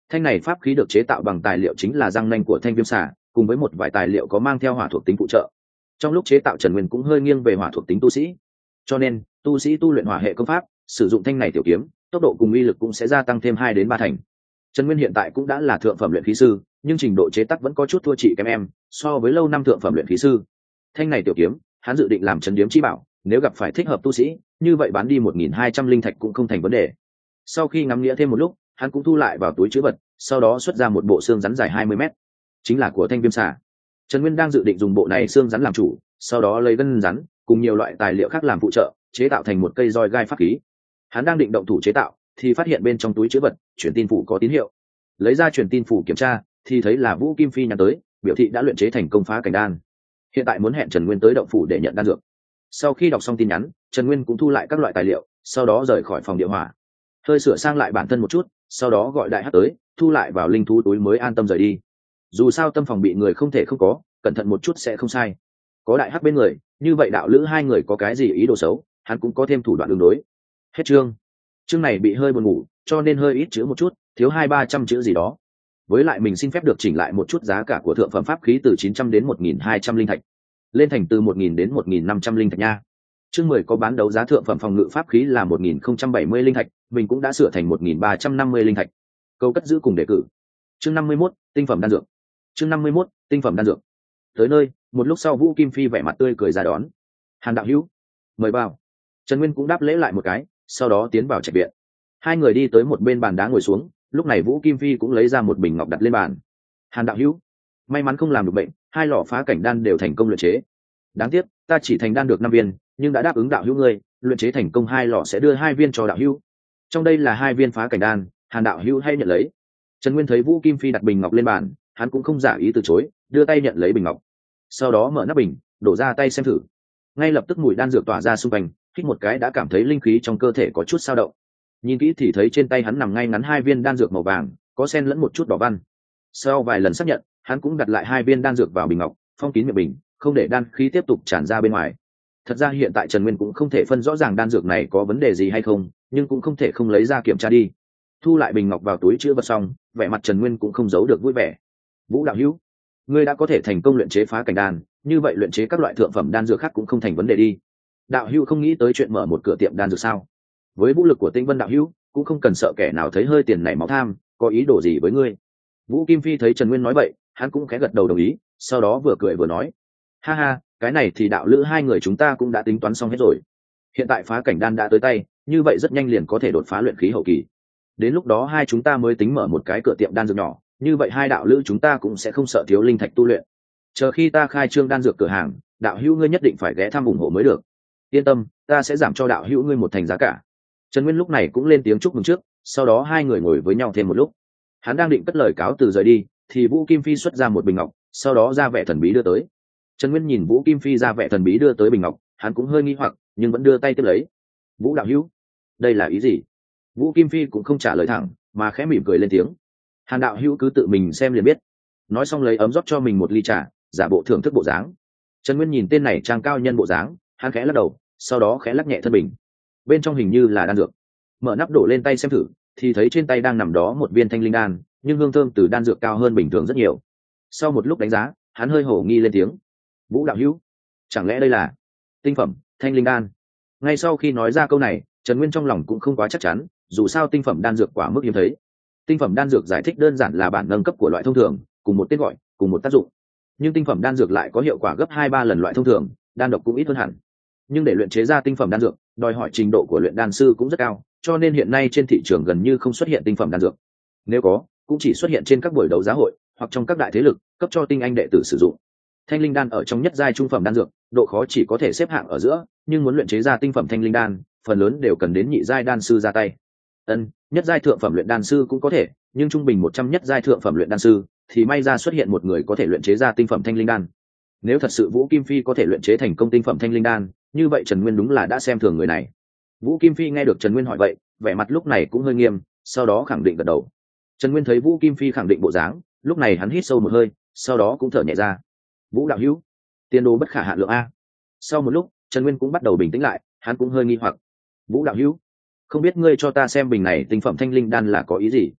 Thanh này pháp khí được chế tạo bằng tài liệu chính là răng nanh của thanh viêm xà, cùng với một vài tài liệu có mang theo hỏa thuộc tính phụ trợ. Trong lúc chế tạo, Trần Nguyên cũng hơi nghiêng về hỏa thuộc tính tu sĩ, cho nên tu sĩ tu luyện hỏa hệ công pháp sử dụng thanh này tiểu kiếm, tốc độ cùng uy lực cũng sẽ gia tăng thêm 2 đến 3 thành. Trần Nguyên hiện tại cũng đã là thượng phẩm luyện khí sư, nhưng trình độ chế tác vẫn có chút thua chị kém em so với lâu năm thượng phẩm luyện khí sư. Thanh này tiểu kiếm, hắn dự định làm trấn điếm chi bảo, nếu gặp phải thích hợp tu sĩ, như vậy bán đi 1.200 linh thạch cũng không thành vấn đề. Sau khi ngắm nghĩa thêm một lúc, hắn cũng thu lại vào túi trữ vật, sau đó xuất ra một bộ xương rắn dài 20 mét, chính là của thanh viêm xà. Trần Nguyên đang dự định dùng bộ này xương rắn làm chủ, sau đó lấy gân rắn cùng nhiều loại tài liệu khác làm phụ trợ, chế tạo thành một cây roi gai pháp khí. Hắn đang định động thủ chế tạo, thì phát hiện bên trong túi trữ vật truyền tin phủ có tín hiệu. Lấy ra truyền tin phủ kiểm tra, thì thấy là Vũ Kim Phi nhắn tới, biểu thị đã luyện chế thành công phá cảnh đan, hiện tại muốn hẹn Trần Nguyên tới động phủ để nhận đan dược. Sau khi đọc xong tin nhắn, Trần Nguyên cũng thu lại các loại tài liệu, sau đó rời khỏi phòng địa hỏa, hơi sửa sang lại bản thân một chút, sau đó gọi đại hắc tới, thu lại vào linh thú túi mới an tâm rời đi. Dù sao tâm phòng bị người không thể không có, cẩn thận một chút sẽ không sai. Có đại hắc bên người, như vậy đạo lữ hai người có cái gì ý đồ xấu, hắn cũng có thêm thủ đoạn ứng đối. Hết chương này bị hơi buồn ngủ, cho nên hơi ít chữ một chút, thiếu 200-300 chữ gì đó. Với lại mình xin phép được chỉnh lại một chút giá cả của thượng phẩm pháp khí từ 900 đến 1.200 linh thạch, lên thành từ 1.000 đến 1.500 linh thạch nha. Chương 10 có bán đấu giá thượng phẩm phòng ngự pháp khí là 1.070 linh thạch, mình cũng đã sửa thành 1.350 linh thạch. Câu cất giữ cùng đề cử. Chương 51, tinh phẩm đan dược. Chương 51, tinh phẩm đan dược. Tới nơi, một lúc sau Vũ Kim Phi vẻ mặt tươi cười ra đón. Hàn đạo hữu, mời vào. Trần Nguyên cũng đáp lễ lại một cái, sau đó tiến vào trạch viện. Hai người đi tới một bên bàn đá ngồi xuống, lúc này Vũ Kim Phi cũng lấy ra một bình ngọc đặt lên bàn. Hàn đạo hữu, may mắn không làm được bệnh, 2 lọ phá cảnh đan đều thành công luyện chế. Đáng tiếc, ta chỉ thành đan được 5 viên, nhưng đã đáp ứng đạo hữu ngươi, luyện chế thành công 2 lọ sẽ đưa 2 viên cho đạo hữu. Trong đây là 2 viên phá cảnh đan, Hàn đạo hữu hay nhận lấy. Trần Nguyên thấy Vũ Kim Phi đặt bình ngọc lên bàn, hắn cũng không giả ý từ chối, đưa tay nhận lấy bình ngọc. Sau đó mở nắp bình, đổ ra tay xem thử. Ngay lập tức mùi đan dược tỏa ra xung quanh, hít một cái đã cảm thấy linh khí trong cơ thể có chút dao động. Nhìn kỹ thì thấy trên tay hắn nằm ngay ngắn 2 viên đan dược màu vàng, có xen lẫn một chút đỏ văn. Sau vài lần xác nhận, hắn cũng đặt lại 2 viên đan dược vào bình ngọc, phong kín miệng bình, không để đan khí tiếp tục tràn ra bên ngoài. Thật ra hiện tại Trần Nguyên cũng không thể phân rõ ràng đan dược này có vấn đề gì hay không, nhưng cũng không thể không lấy ra kiểm tra đi. Thu lại bình ngọc vào túi chứa vật xong, vẻ mặt Trần Nguyên cũng không giấu được vui vẻ. Vũ đạo hữu, ngươi đã có thể thành công luyện chế phá cảnh đan, như vậy luyện chế các loại thượng phẩm đan dược khác cũng không thành vấn đề đi. Đạo hữu không nghĩ tới chuyện mở một cửa tiệm đan dược sao? Với vũ lực của Tinh Vân đạo hữu, cũng không cần sợ kẻ nào thấy hơi tiền này máu tham, có ý đồ gì với ngươi. Vũ Kim Phi thấy Trần Nguyên nói vậy, hắn cũng khẽ gật đầu đồng ý, sau đó vừa cười vừa nói, ha ha, cái này thì đạo lữ hai người chúng ta cũng đã tính toán xong hết rồi. Hiện tại phá cảnh đan đã tới tay, như vậy rất nhanh liền có thể đột phá luyện khí hậu kỳ. Đến lúc đó hai chúng ta mới tính mở một cái cửa tiệm đan dược nhỏ, như vậy hai đạo lữ chúng ta cũng sẽ không sợ thiếu linh thạch tu luyện. Chờ khi ta khai trương đan dược cửa hàng, đạo hữu ngươi nhất định phải ghé thăm ủng hộ mới được. Yên tâm, ta sẽ giảm cho đạo hữu ngươi một thành giá cả. Trần Nguyên lúc này cũng lên tiếng chúc mừng trước, sau đó hai người ngồi với nhau thêm một lúc. Hắn đang định cất lời cáo từ rời đi, thì Vũ Kim Phi xuất ra một bình ngọc, sau đó ra vẻ thần bí đưa tới. Trần Nguyên nhìn Vũ Kim Phi ra vẻ thần bí đưa tới bình ngọc, hắn cũng hơi nghi hoặc, nhưng vẫn đưa tay tiếp lấy. Vũ đạo hữu, đây là ý gì? Vũ Kim Phi cũng không trả lời thẳng, mà khẽ mỉm cười lên tiếng. Hàn đạo hữu cứ tự mình xem liền biết. Nói xong lấy ấm rót cho mình một ly trà, giả bộ thưởng thức bộ dáng. Trần Nguyên nhìn tên này trang cao nhân bộ dáng, hắn khẽ lắc đầu, sau đó khẽ lắc nhẹ thân bình. Bên trong hình như là đan dược. Mở nắp đổ lên tay xem thử, thì thấy trên tay đang nằm đó một viên thanh linh đan, nhưng hương thơm từ đan dược cao hơn bình thường rất nhiều. Sau một lúc đánh giá, hắn hơi hổ nghi lên tiếng. Vũ đạo hữu, chẳng lẽ đây là tinh phẩm thanh linh đan? Ngay sau khi nói ra câu này, Trần Nguyên trong lòng cũng không quá chắc chắn, dù sao tinh phẩm đan dược quả mức hiếm thấy. Tinh phẩm đan dược giải thích đơn giản là bản nâng cấp của loại thông thường, cùng một tên gọi, cùng một tác dụng. Nhưng tinh phẩm đan dược lại có hiệu quả gấp 2-3 lần loại thông thường, đan độc cũng ít hơn hẳn. Nhưng để luyện chế ra tinh phẩm đan dược, đòi hỏi trình độ của luyện đan sư cũng rất cao, cho nên hiện nay trên thị trường gần như không xuất hiện tinh phẩm đan dược. Nếu có, cũng chỉ xuất hiện trên các buổi đấu giá hội hoặc trong các đại thế lực cấp cho tinh anh đệ tử sử dụng. Thanh linh đan ở trong nhất giai trung phẩm đan dược, độ khó chỉ có thể xếp hạng ở giữa, nhưng muốn luyện chế ra tinh phẩm thanh linh đan, phần lớn đều cần đến nhị giai đan sư ra tay. Nhất giai thượng phẩm luyện đan sư cũng có thể, nhưng trung bình 100 nhất giai thượng phẩm luyện đan sư thì may ra xuất hiện một người có thể luyện chế ra tinh phẩm thanh linh đan. Nếu thật sự Vũ Kim Phi có thể luyện chế thành công tinh phẩm thanh linh đan, như vậy Trần Nguyên đúng là đã xem thường người này. Vũ Kim Phi nghe được Trần Nguyên hỏi vậy, vẻ mặt lúc này cũng hơi nghiêm, sau đó khẳng định gật đầu. Trần Nguyên thấy Vũ Kim Phi khẳng định bộ dáng, lúc này hắn hít sâu một hơi, sau đó cũng thở nhẹ ra. Vũ đạo hữu, tiền đồ bất khả hạn lượng a. Sau một lúc, Trần Nguyên cũng bắt đầu bình tĩnh lại, hắn cũng hơi nghi hoặc. Vũ đạo hữu, không biết ngươi cho ta xem bình này tinh phẩm thanh linh đan là có ý gì?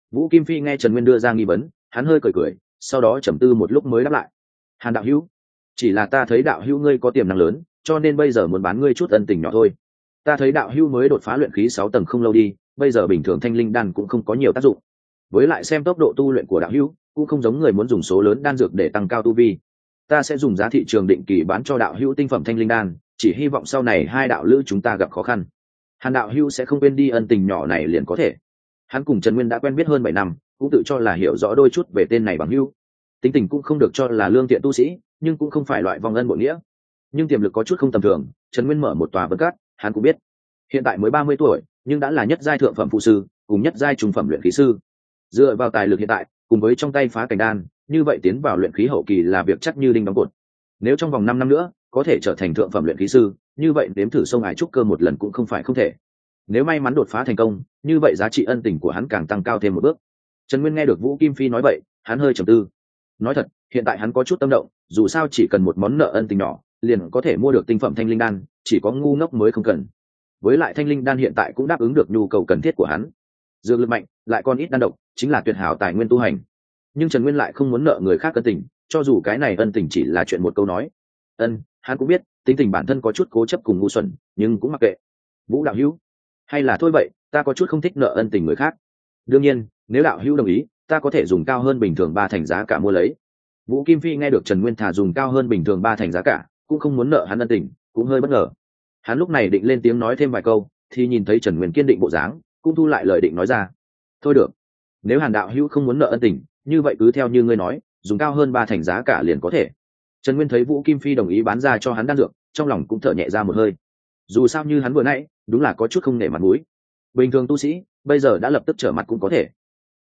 Vũ Kim Phi nghe Trần Nguyên đưa ra nghi vấn, hắn hơi cười cười, sau đó trầm tư một lúc mới đáp lại. Hàn đạo hữu, chỉ là ta thấy đạo hữu ngươi có tiềm năng lớn, cho nên bây giờ muốn bán ngươi chút ân tình nhỏ thôi. Ta thấy đạo hữu mới đột phá luyện khí 6 tầng không lâu đi, bây giờ bình thường thanh linh đan cũng không có nhiều tác dụng. Với lại xem tốc độ tu luyện của đạo hữu, cũng không giống người muốn dùng số lớn đan dược để tăng cao tu vi. Ta sẽ dùng giá thị trường định kỳ bán cho đạo hữu tinh phẩm thanh linh đan, chỉ hy vọng sau này hai đạo lữ chúng ta gặp khó khăn, Hàn đạo hữu sẽ không quên đi ân tình nhỏ này liền có thể. Hắn cùng Trần Nguyên đã quen biết hơn 7 năm, cũng tự cho là hiểu rõ đôi chút về tên này bằng hữu. Tính tình cũng không được cho là lương thiện tu sĩ, nhưng cũng không phải loại vong ân bội nghĩa. Nhưng tiềm lực có chút không tầm thường, Trần Nguyên mở một tòa vân cát, hắn cũng biết. Hiện tại mới 30 tuổi, nhưng đã là nhất giai thượng phẩm phụ sư, cùng nhất giai trung phẩm luyện khí sư. Dựa vào tài lực hiện tại, cùng với trong tay phá cảnh đan, như vậy tiến vào luyện khí hậu kỳ là việc chắc như đinh đóng cột. Nếu trong vòng 5 năm nữa có thể trở thành thượng phẩm luyện khí sư, như vậy đếm thử sông ải trúc cơ một lần cũng không phải không thể. Nếu may mắn đột phá thành công, như vậy giá trị ân tình của hắn càng tăng cao thêm một bước. Trần Nguyên nghe được Vũ Kim Phi nói vậy, hắn hơi trầm tư. Nói thật, hiện tại hắn có chút tâm động, dù sao chỉ cần một món nợ ân tình nhỏ, liền có thể mua được tinh phẩm thanh linh đan, chỉ có ngu ngốc mới không cần. Với lại thanh linh đan hiện tại cũng đáp ứng được nhu cầu cần thiết của hắn. Dược lực mạnh, lại còn ít đan độc, chính là tuyệt hảo tài nguyên tu hành. Nhưng Trần Nguyên lại không muốn nợ người khác ân tình, cho dù cái này ân tình chỉ là chuyện một câu nói. Hắn cũng biết, tính tình bản thân có chút cố chấp cùng ngu xuẩn, nhưng cũng mặc kệ. Vũ đạo hữu, hay là thôi vậy, ta có chút không thích nợ ân tình người khác. Đương nhiên, nếu đạo hữu đồng ý, ta có thể dùng cao hơn bình thường 3 thành giá cả mua lấy. Vũ Kim Phi nghe được Trần Nguyên thà dùng cao hơn bình thường 3 thành giá cả, cũng không muốn nợ hắn ân tình, cũng hơi bất ngờ. Hắn lúc này định lên tiếng nói thêm vài câu, thì nhìn thấy Trần Nguyên kiên định bộ dáng, cũng thu lại lời định nói ra. Thôi được, nếu Hàn đạo hữu không muốn nợ ân tình, như vậy cứ theo như ngươi nói, dùng cao hơn 3 thành giá cả liền có thể. Trần Nguyên thấy Vũ Kim Phi đồng ý bán ra cho hắn đan dược, trong lòng cũng thở nhẹ ra một hơi. Dù sao như hắn vừa nãy, đúng là có chút không nể mặt mũi. Bình thường tu sĩ, bây giờ đã lập tức trở mặt cũng có thể.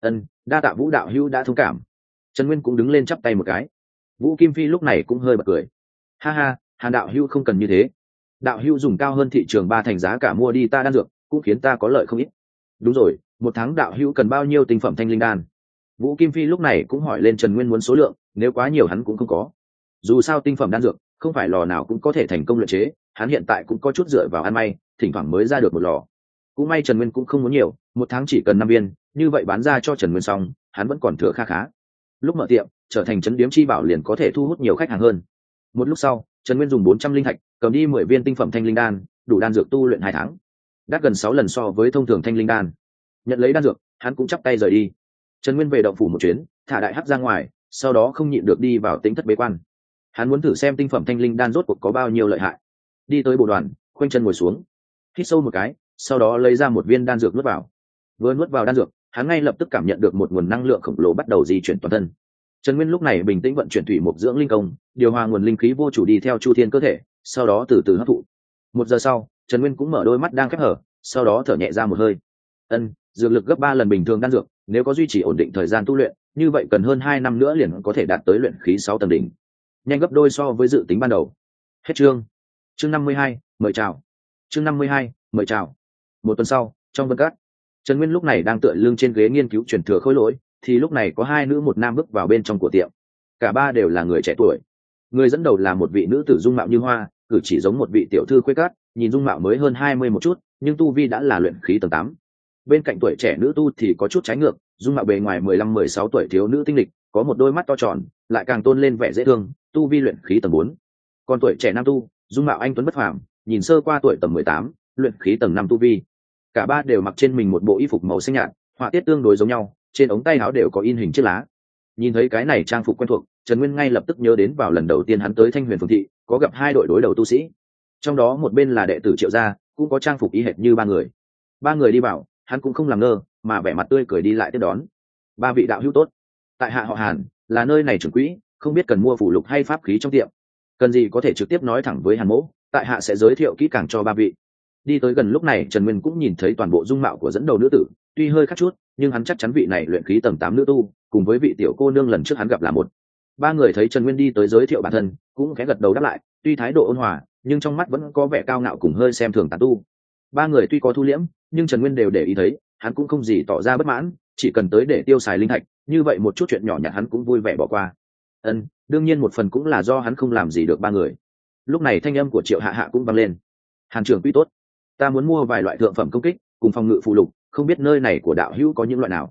Đa tạ Vũ đạo hữu đã thông cảm. Trần Nguyên cũng đứng lên chắp tay một cái. Vũ Kim Phi lúc này cũng hơi bật cười. Ha ha, Hàn đạo hữu không cần như thế. Đạo hữu dùng cao hơn thị trường 3 thành giá cả mua đi ta đan dược, cũng khiến ta có lợi không ít. Đúng rồi, một tháng đạo hữu cần bao nhiêu tinh phẩm thanh linh đan? Vũ Kim Phi lúc này cũng hỏi lên Trần Nguyên muốn số lượng, nếu quá nhiều hắn cũng không có. Dù sao tinh phẩm đan dược không phải lò nào cũng có thể thành công luyện chế, hắn hiện tại cũng có chút dựa vào ăn may, thỉnh thoảng mới ra được một lò. Cũng may Trần Nguyên cũng không muốn nhiều, một tháng chỉ cần 5 viên, như vậy bán ra cho Trần Nguyên xong, hắn vẫn còn thừa kha khá. Lúc mở tiệm, trở thành trấn điếm chi bảo liền có thể thu hút nhiều khách hàng hơn. Một lúc sau, Trần Nguyên dùng 400 linh thạch, cầm đi 10 viên tinh phẩm thanh linh đan, đủ đan dược tu luyện 2 tháng. Đắt gần 6 lần so với thông thường thanh linh đan. Nhận lấy đan dược, hắn cũng chắp tay rời đi. Trần Nguyên về động phủ một chuyến, thả đại hắc ra ngoài, sau đó không nhịn được đi vào tĩnh thất bế quan. Hắn muốn thử xem tinh phẩm thanh linh đan rốt cuộc có bao nhiêu lợi hại. Đi tới bộ đoàn, khoanh chân ngồi xuống, hít sâu một cái, sau đó lấy ra một viên đan dược nuốt vào. Vừa nuốt vào đan dược, hắn ngay lập tức cảm nhận được một nguồn năng lượng khổng lồ bắt đầu di chuyển toàn thân. Trần Nguyên lúc này bình tĩnh vận chuyển thủy mục dưỡng linh công, điều hòa nguồn linh khí vô chủ đi theo chu thiên cơ thể, sau đó từ từ hấp thụ. 1 giờ sau, Trần Nguyên cũng mở đôi mắt đang khép hở, sau đó thở nhẹ ra một hơi. Dược lực gấp 3 lần bình thường đan dược, nếu có duy trì ổn định thời gian tu luyện, như vậy cần hơn 2 năm nữa liền có thể đạt tới luyện khí 6 tầng đỉnh. Nhanh gấp đôi so với dự tính ban đầu. Hết chương. Chương 52, mời chào. Chương 52, mời chào. 1 tuần sau, trong vân cát, Trần Nguyên lúc này đang tựa lưng trên ghế nghiên cứu truyền thừa khối lỗi, thì lúc này có 2 nữ 1 nam bước vào bên trong của tiệm. Cả ba đều là người trẻ tuổi. Người dẫn đầu là một vị nữ tử dung mạo như hoa, cử chỉ giống một vị tiểu thư khuê cát, nhìn dung mạo mới hơn 20 một chút, nhưng tu vi đã là luyện khí tầng 8. Bên cạnh tuổi trẻ nữ tu thì có chút trái ngược, dung mạo bề ngoài 15-16 tuổi thiếu nữ tinh lịch, có một đôi mắt to tròn, lại càng tôn lên vẻ dễ thương, tu vi luyện khí tầng 4. Còn tuổi trẻ nam tu, dung mạo anh tuấn bất phàm, nhìn sơ qua tuổi tầm 18, luyện khí tầng 5 tu vi. Cả ba đều mặc trên mình một bộ y phục màu xanh nhạt, họa tiết tương đối giống nhau, trên ống tay áo đều có in hình chiếc lá. Nhìn thấy cái này trang phục quen thuộc, Trần Nguyên ngay lập tức nhớ đến vào lần đầu tiên hắn tới Thanh Huyền Phường thị, có gặp 2 đội đối đầu tu sĩ. Trong đó một bên là đệ tử Triệu gia, cũng có trang phục y hệt như 3 người. 3 người đi vào, hắn cũng không làm ngơ, mà vẻ mặt tươi cười đi lại tiếp đón. 3 vị đạo hữu tốt, tại hạ họ Hàn, là nơi này trưởng quỹ, không biết cần mua phù lục hay pháp khí trong tiệm, cần gì có thể trực tiếp nói thẳng với Hàn mỗ, tại hạ sẽ giới thiệu kỹ càng cho 3 vị. Đi tới gần lúc này, Trần Nguyên cũng nhìn thấy toàn bộ dung mạo của dẫn đầu nữ tử, tuy hơi khác chút, nhưng hắn chắc chắn vị này luyện khí tầng 8 nữ tu, cùng với vị tiểu cô nương lần trước hắn gặp là một. 3 người thấy Trần Nguyên đi tới giới thiệu bản thân, cũng khẽ gật đầu đáp lại, tuy thái độ ôn hòa, nhưng trong mắt vẫn có vẻ cao ngạo cùng hơi xem thường tán tu. 3 người tuy có thu liễm, nhưng Trần Nguyên đều để ý thấy, hắn cũng không gì tỏ ra bất mãn, chỉ cần tới để tiêu xài linh thạch, như vậy một chút chuyện nhỏ nhặt hắn cũng vui vẻ bỏ qua. Đương nhiên một phần cũng là do hắn không làm gì được 3 người. Lúc này thanh âm của Triệu Hạ Hạ cũng vang lên. Hàn trưởng quý tốt, ta muốn mua vài loại thượng phẩm công kích cùng phòng ngự phụ lục, không biết nơi này của đạo hữu có những loại nào.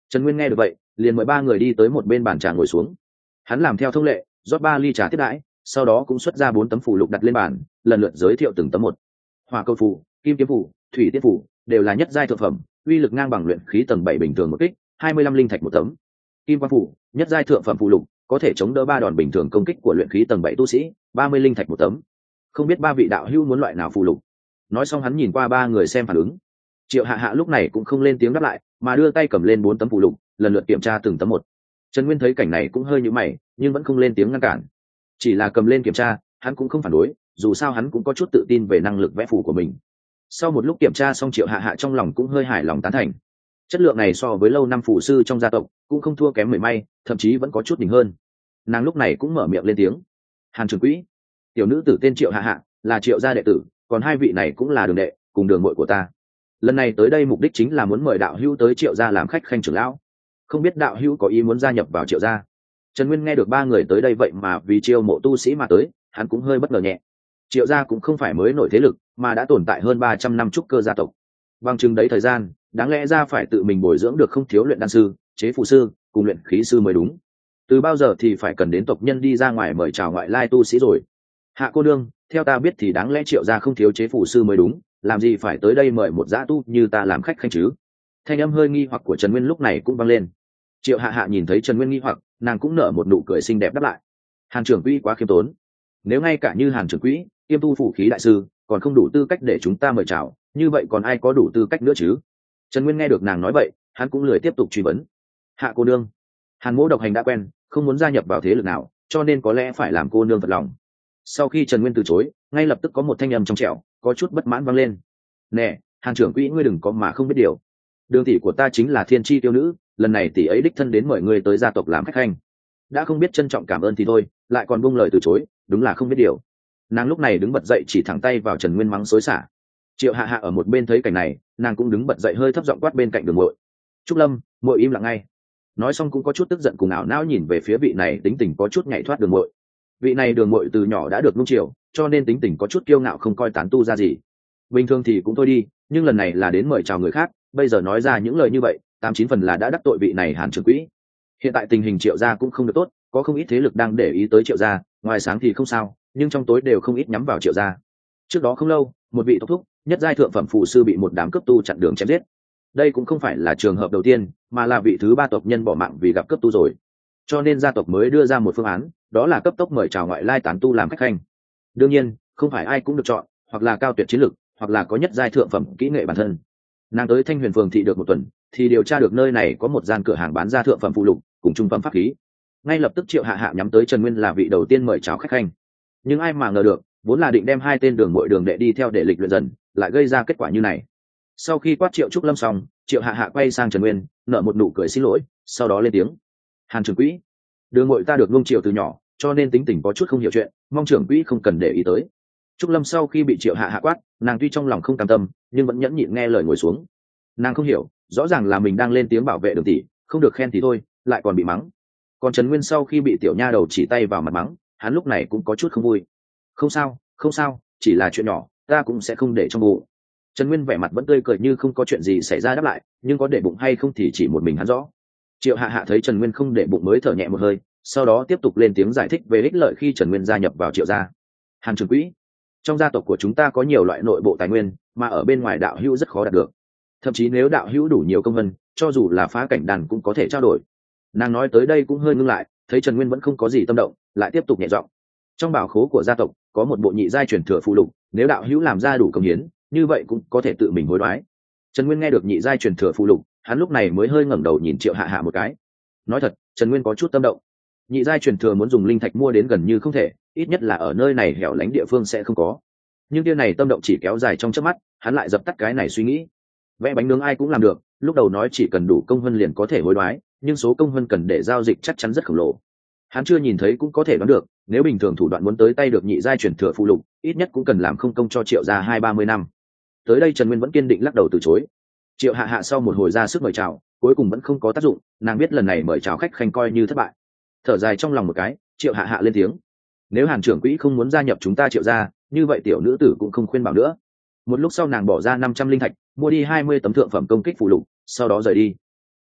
Trần Nguyên nghe được vậy liền mời ba người đi tới một bên bàn trà ngồi xuống. Hắn làm theo thông lệ rót 3 ly trà tiếp đãi, sau đó cũng xuất ra 4 tấm phù lục đặt lên bàn, lần lượt giới thiệu từng tấm một. Hỏa câu phù, kim kiếm phù, thủy tiết phù đều là nhất giai thượng phẩm, uy lực ngang bằng luyện khí tầng 7 bình thường một kích, 25 linh thạch một tấm. Kim quang phù, nhất giai thượng phẩm phù lục, có thể chống đỡ 3 đòn bình thường công kích của luyện khí tầng 7 tu sĩ, 30 linh thạch một tấm. Không biết ba vị đạo hữu muốn loại nào phù lục? Nói xong hắn nhìn qua ba người xem phản ứng. Triệu Hạ Hạ lúc này cũng không lên tiếng đáp lại, mà đưa tay cầm lên 4 tấm phù lục, lần lượt kiểm tra từng tấm một. Trần Nguyên thấy cảnh này cũng hơi nhíu mày, nhưng vẫn không lên tiếng ngăn cản. Chỉ là cầm lên kiểm tra, hắn cũng không phản đối, dù sao hắn cũng có chút tự tin về năng lực vẽ phù của mình. Sau một lúc kiểm tra xong, Triệu Hạ Hạ trong lòng cũng hơi hài lòng tán thành. Chất lượng này so với lâu năm phù sư trong gia tộc cũng không thua kém mảy may, thậm chí vẫn có chút đỉnh hơn. Nàng lúc này cũng mở miệng lên tiếng. Hàn Trường Quỹ, tiểu nữ tử tên Triệu Hạ Hạ, là Triệu gia đệ tử, còn hai vị này cũng là đường đệ cùng đường muội của ta. Lần này tới đây mục đích chính là muốn mời đạo hữu tới Triệu gia làm khách khanh trưởng lão. Không biết đạo hữu có ý muốn gia nhập vào Triệu gia? Trần Nguyên nghe được ba người tới đây vậy mà vì chiêu mộ tu sĩ mà tới, hắn cũng hơi bất ngờ nhẹ. Triệu gia cũng không phải mới nổi thế lực, mà đã tồn tại hơn 300 năm trúc cơ gia tộc. Bằng chừng đấy thời gian, đáng lẽ ra phải tự mình bồi dưỡng được không thiếu luyện đan sư, chế phù sư, cùng luyện khí sư mới đúng. Từ bao giờ thì phải cần đến tộc nhân đi ra ngoài mời chào ngoại lai tu sĩ rồi? Hạ cô nương, theo ta biết thì đáng lẽ Triệu gia không thiếu chế phù sư mới đúng, làm gì phải tới đây mời một dã tu như ta làm khách khanh chứ? Thanh âm hơi nghi hoặc của Trần Nguyên lúc này cũng vang lên. Triệu Hạ Hạ nhìn thấy Trần Nguyên nghi hoặc, nàng cũng nở một nụ cười xinh đẹp đáp lại. Hàn trưởng quỹ quá khiêm tốn, nếu ngay cả như Hàn trưởng quỹ kiêm tu phủ khí đại sư còn không đủ tư cách để chúng ta mời chào, như vậy còn ai có đủ tư cách nữa chứ? Trần Nguyên nghe được nàng nói vậy, hắn cũng lười tiếp tục truy vấn. Hạ cô nương, Hàn mỗ độc hành đã quen, không muốn gia nhập vào thế lực nào, cho nên có lẽ phải làm cô nương thật lòng. Sau khi Trần Nguyên từ chối, ngay lập tức có một thanh âm trong trẻo có chút bất mãn vang lên. Nè, Hàn trưởng quỹ, ngươi đừng có mà không biết điều. Đường tỷ của ta chính là Thiên Chi tiêu nữ, lần này tỷ ấy đích thân đến mời ngươi tới gia tộc làm khách khanh, đã không biết trân trọng cảm ơn thì thôi, lại còn buông lời từ chối, đúng là không biết điều. Nàng lúc này đứng bật dậy chỉ thẳng tay vào Trần Nguyên mắng xối xả. Triệu Hạ Hạ ở một bên thấy cảnh này, nàng cũng đứng bật dậy hơi thấp giọng quát bên cạnh Đường muội. Trúc Lâm, muội im lặng ngay. Nói xong cũng có chút tức giận cùng ảo não nhìn về phía vị này tính tình có chút nhảy thoát Đường muội. Vị này Đường muội từ nhỏ đã được nuông chiều, cho nên tính tình có chút kiêu ngạo không coi tán tu ra gì. Bình thường thì cũng thôi đi, nhưng lần này là đến mời chào người khác, bây giờ nói ra những lời như vậy, 89 phần là đã đắc tội vị này Hàn trưởng quỹ. Hiện tại tình hình Triệu gia cũng không được tốt, có không ít thế lực đang để ý tới Triệu gia, ngoài sáng thì không sao, nhưng trong tối đều không ít nhắm vào Triệu gia. Trước đó không lâu, một vị tộc thúc, nhất giai thượng phẩm phù sư bị một đám cấp tu chặn đường chém giết. Đây cũng không phải là trường hợp đầu tiên, mà là vị thứ 3 tộc nhân bỏ mạng vì gặp cấp tu rồi. Cho nên gia tộc mới đưa ra một phương án, đó là cấp tốc mời chào ngoại lai tán tu làm khách khanh. Đương nhiên, không phải ai cũng được chọn, hoặc là cao tuyệt chiến lực, hoặc là có nhất giai thượng phẩm kỹ nghệ bản thân. Nàng tới Thanh Huyền Phường thị được một tuần, thì điều tra được nơi này có một gian cửa hàng bán ra thượng phẩm phụ lục cùng trung phẩm pháp khí. Ngay lập tức Triệu Hạ Hạ nhắm tới Trần Nguyên là vị đầu tiên mời chào khách khanh. Nhưng ai mà ngờ được, vốn là định đem hai tên đường muội đường đệ đi theo để lịch luyện dần, lại gây ra kết quả như này. Sau khi quát Triệu Trúc Lâm xong, Triệu Hạ Hạ quay sang Trần Nguyên, nở một nụ cười xin lỗi, sau đó lên tiếng. Hàn trưởng quỹ, đường muội ta được nuông chiều từ nhỏ, cho nên tính tình có chút không hiểu chuyện, mong trưởng quỹ không cần để ý tới. Trúc Lâm sau khi bị Triệu Hạ Hạ quát, nàng tuy trong lòng không cam tâm, nhưng vẫn nhẫn nhịn nghe lời ngồi xuống. Nàng không hiểu, rõ ràng là mình đang lên tiếng bảo vệ Đường tỷ, không được khen thì thôi, lại còn bị mắng. Còn Trần Nguyên sau khi bị tiểu nha đầu chỉ tay vào mặt mắng, hắn lúc này cũng có chút không vui. Không sao, không sao, chỉ là chuyện nhỏ, ta cũng sẽ không để trong bụng. Trần Nguyên vẻ mặt vẫn tươi cười như không có chuyện gì xảy ra đáp lại, nhưng có để bụng hay không thì chỉ một mình hắn rõ. Triệu Hạ Hạ thấy Trần Nguyên không để bụng mới thở nhẹ một hơi, sau đó tiếp tục lên tiếng giải thích về ích lợi khi Trần Nguyên gia nhập vào Triệu gia. Hàn trưởng quỹ, trong gia tộc của chúng ta có nhiều loại nội bộ tài nguyên, mà ở bên ngoài đạo hữu rất khó đạt được. Thậm chí nếu đạo hữu đủ nhiều công vân, cho dù là phá cảnh đàn cũng có thể trao đổi. Nàng nói tới đây cũng hơi ngưng lại, thấy Trần Nguyên vẫn không có gì tâm động, lại tiếp tục nhẹ giọng. Trong bảo khố của gia tộc có một bộ nhị giai truyền thừa phụ lục, nếu đạo hữu làm ra đủ công hiến, như vậy cũng có thể tự mình hối đoái. Trần Nguyên nghe được nhị giai truyền thừa phụ lục, hắn lúc này mới hơi ngẩng đầu nhìn Triệu Hạ Hạ một cái. Nói thật, Trần Nguyên có chút tâm động. Nhị giai truyền thừa muốn dùng linh thạch mua đến gần như không thể, ít nhất là ở nơi này hẻo lánh địa phương sẽ không có. Nhưng điều này tâm động chỉ kéo dài trong chớp mắt, hắn lại dập tắt cái này suy nghĩ. Vẽ bánh nướng ai cũng làm được, lúc đầu nói chỉ cần đủ công vân liền có thể hối đoái, nhưng số công vân cần để giao dịch chắc chắn rất khổng lồ. Hắn chưa nhìn thấy cũng có thể đoán được, nếu bình thường thủ đoạn muốn tới tay được nhị giai truyền thừa phụ lục, ít nhất cũng cần làm không công cho Triệu gia 20-30 năm. Tới đây Trần Nguyên vẫn kiên định lắc đầu từ chối. Triệu Hạ Hạ sau một hồi ra sức mời chào, cuối cùng vẫn không có tác dụng, nàng biết lần này mời chào khách khanh coi như thất bại. Thở dài trong lòng một cái, Triệu Hạ Hạ lên tiếng. Nếu Hàn trưởng quỹ không muốn gia nhập chúng ta Triệu gia, như vậy tiểu nữ tử cũng không khuyên bảo nữa. Một lúc sau nàng bỏ ra 500 linh thạch, mua đi 20 tấm thượng phẩm công kích phụ lục, sau đó rời đi.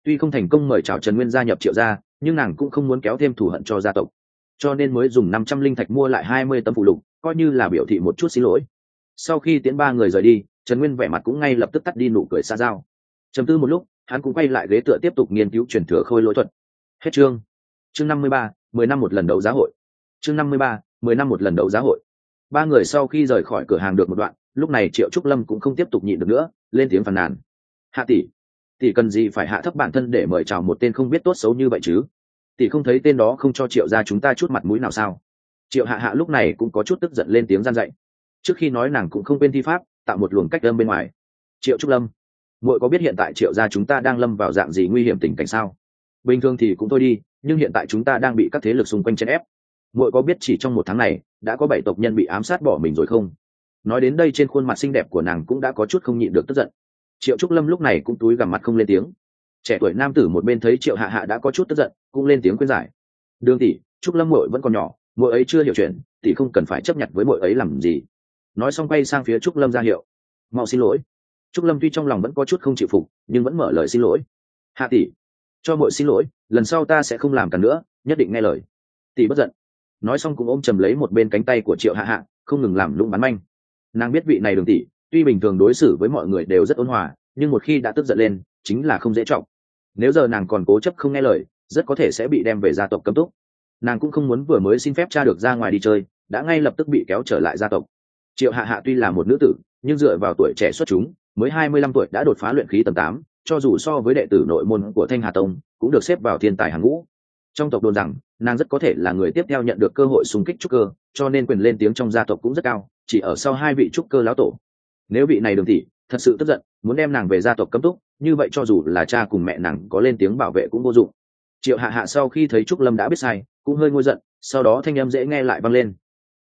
Tuy không thành công mời chào Trần Nguyên gia nhập Triệu gia, nhưng nàng cũng không muốn kéo thêm thù hận cho gia tộc, cho nên mới dùng 500 linh thạch mua lại 20 tấm phụ lục, coi như là biểu thị một chút xin lỗi. Sau khi tiễn ba người rời đi, Trần Nguyên vẻ mặt cũng ngay lập tức tắt đi nụ cười xa giao. Trầm tư một lúc, hắn cũng quay lại ghế tựa tiếp tục nghiên cứu truyền thừa khôi lỗi thuật. Hết chương. Chương 53, 10 năm một lần đấu giá hội. Chương 53, 10 năm một lần đấu giá hội. Ba người sau khi rời khỏi cửa hàng được một đoạn, lúc này Triệu Trúc Lâm cũng không tiếp tục nhịn được nữa, lên tiếng phàn nàn. Hạ tỷ cần gì phải hạ thấp bản thân để mời chào một tên không biết tốt xấu như vậy chứ? Tỷ không thấy tên đó không cho Triệu gia chúng ta chút mặt mũi nào sao? Triệu Hạ Hạ lúc này cũng có chút tức giận lên tiếng gian dạy. Trước khi nói nàng cũng không quên thi pháp, tạo một luồng cách âm bên ngoài. Triệu Trúc Lâm, muội có biết hiện tại Triệu gia chúng ta đang lâm vào dạng gì nguy hiểm tình cảnh sao? Bình thường thì cũng thôi đi, nhưng hiện tại chúng ta đang bị các thế lực xung quanh chèn ép. Muội có biết chỉ trong một tháng này đã có 7 tộc nhân bị ám sát bỏ mình rồi không? Nói đến đây trên khuôn mặt xinh đẹp của nàng cũng đã có chút không nhịn được tức giận. Triệu Trúc Lâm lúc này cũng túi gằm mặt không lên tiếng. Trẻ tuổi nam tử một bên thấy Triệu Hạ Hạ đã có chút tức giận, cũng lên tiếng khuyên giải. Đường tỷ, Trúc Lâm muội vẫn còn nhỏ, muội ấy chưa hiểu chuyện, tỷ không cần phải chấp nhận với muội ấy làm gì. Nói xong quay sang phía Trúc Lâm ra hiệu. Mau xin lỗi. Trúc Lâm tuy trong lòng vẫn có chút không chịu phục, nhưng vẫn mở lời xin lỗi. Hạ tỷ, cho muội xin lỗi, lần sau ta sẽ không làm cả nữa, nhất định nghe lời. Tỷ bất giận. Nói xong cũng ôm chầm lấy một bên cánh tay của Triệu Hạ Hạ, không ngừng làm lũng bắn manh. Nàng biết vị này Đường tỷ, tuy bình thường đối xử với mọi người đều rất ôn hòa, nhưng một khi đã tức giận lên, chính là không dễ trọng. Nếu giờ nàng còn cố chấp không nghe lời, rất có thể sẽ bị đem về gia tộc cấm túc. Nàng cũng không muốn vừa mới xin phép cha được ra ngoài đi chơi, đã ngay lập tức bị kéo trở lại gia tộc. Triệu Hạ Hạ tuy là một nữ tử, nhưng dựa vào tuổi trẻ xuất chúng, mới 25 tuổi đã đột phá luyện khí tầng 8, cho dù so với đệ tử nội môn của Thanh Hà Tông, cũng được xếp vào thiên tài hàng ngũ. Trong tộc đồn rằng, nàng rất có thể là người tiếp theo nhận được cơ hội xung kích trúc cơ, cho nên quyền lên tiếng trong gia tộc cũng rất cao, chỉ ở sau hai vị trúc cơ lão tổ. Nếu vị này Đường tỷ thật sự tức giận, muốn đem nàng về gia tộc cấm túc, như vậy cho dù là cha cùng mẹ nàng có lên tiếng bảo vệ cũng vô dụng. Triệu Hạ Hạ sau khi thấy Trúc Lâm đã biết sai, cũng hơi ngôi giận, sau đó thanh âm dễ nghe lại vang lên.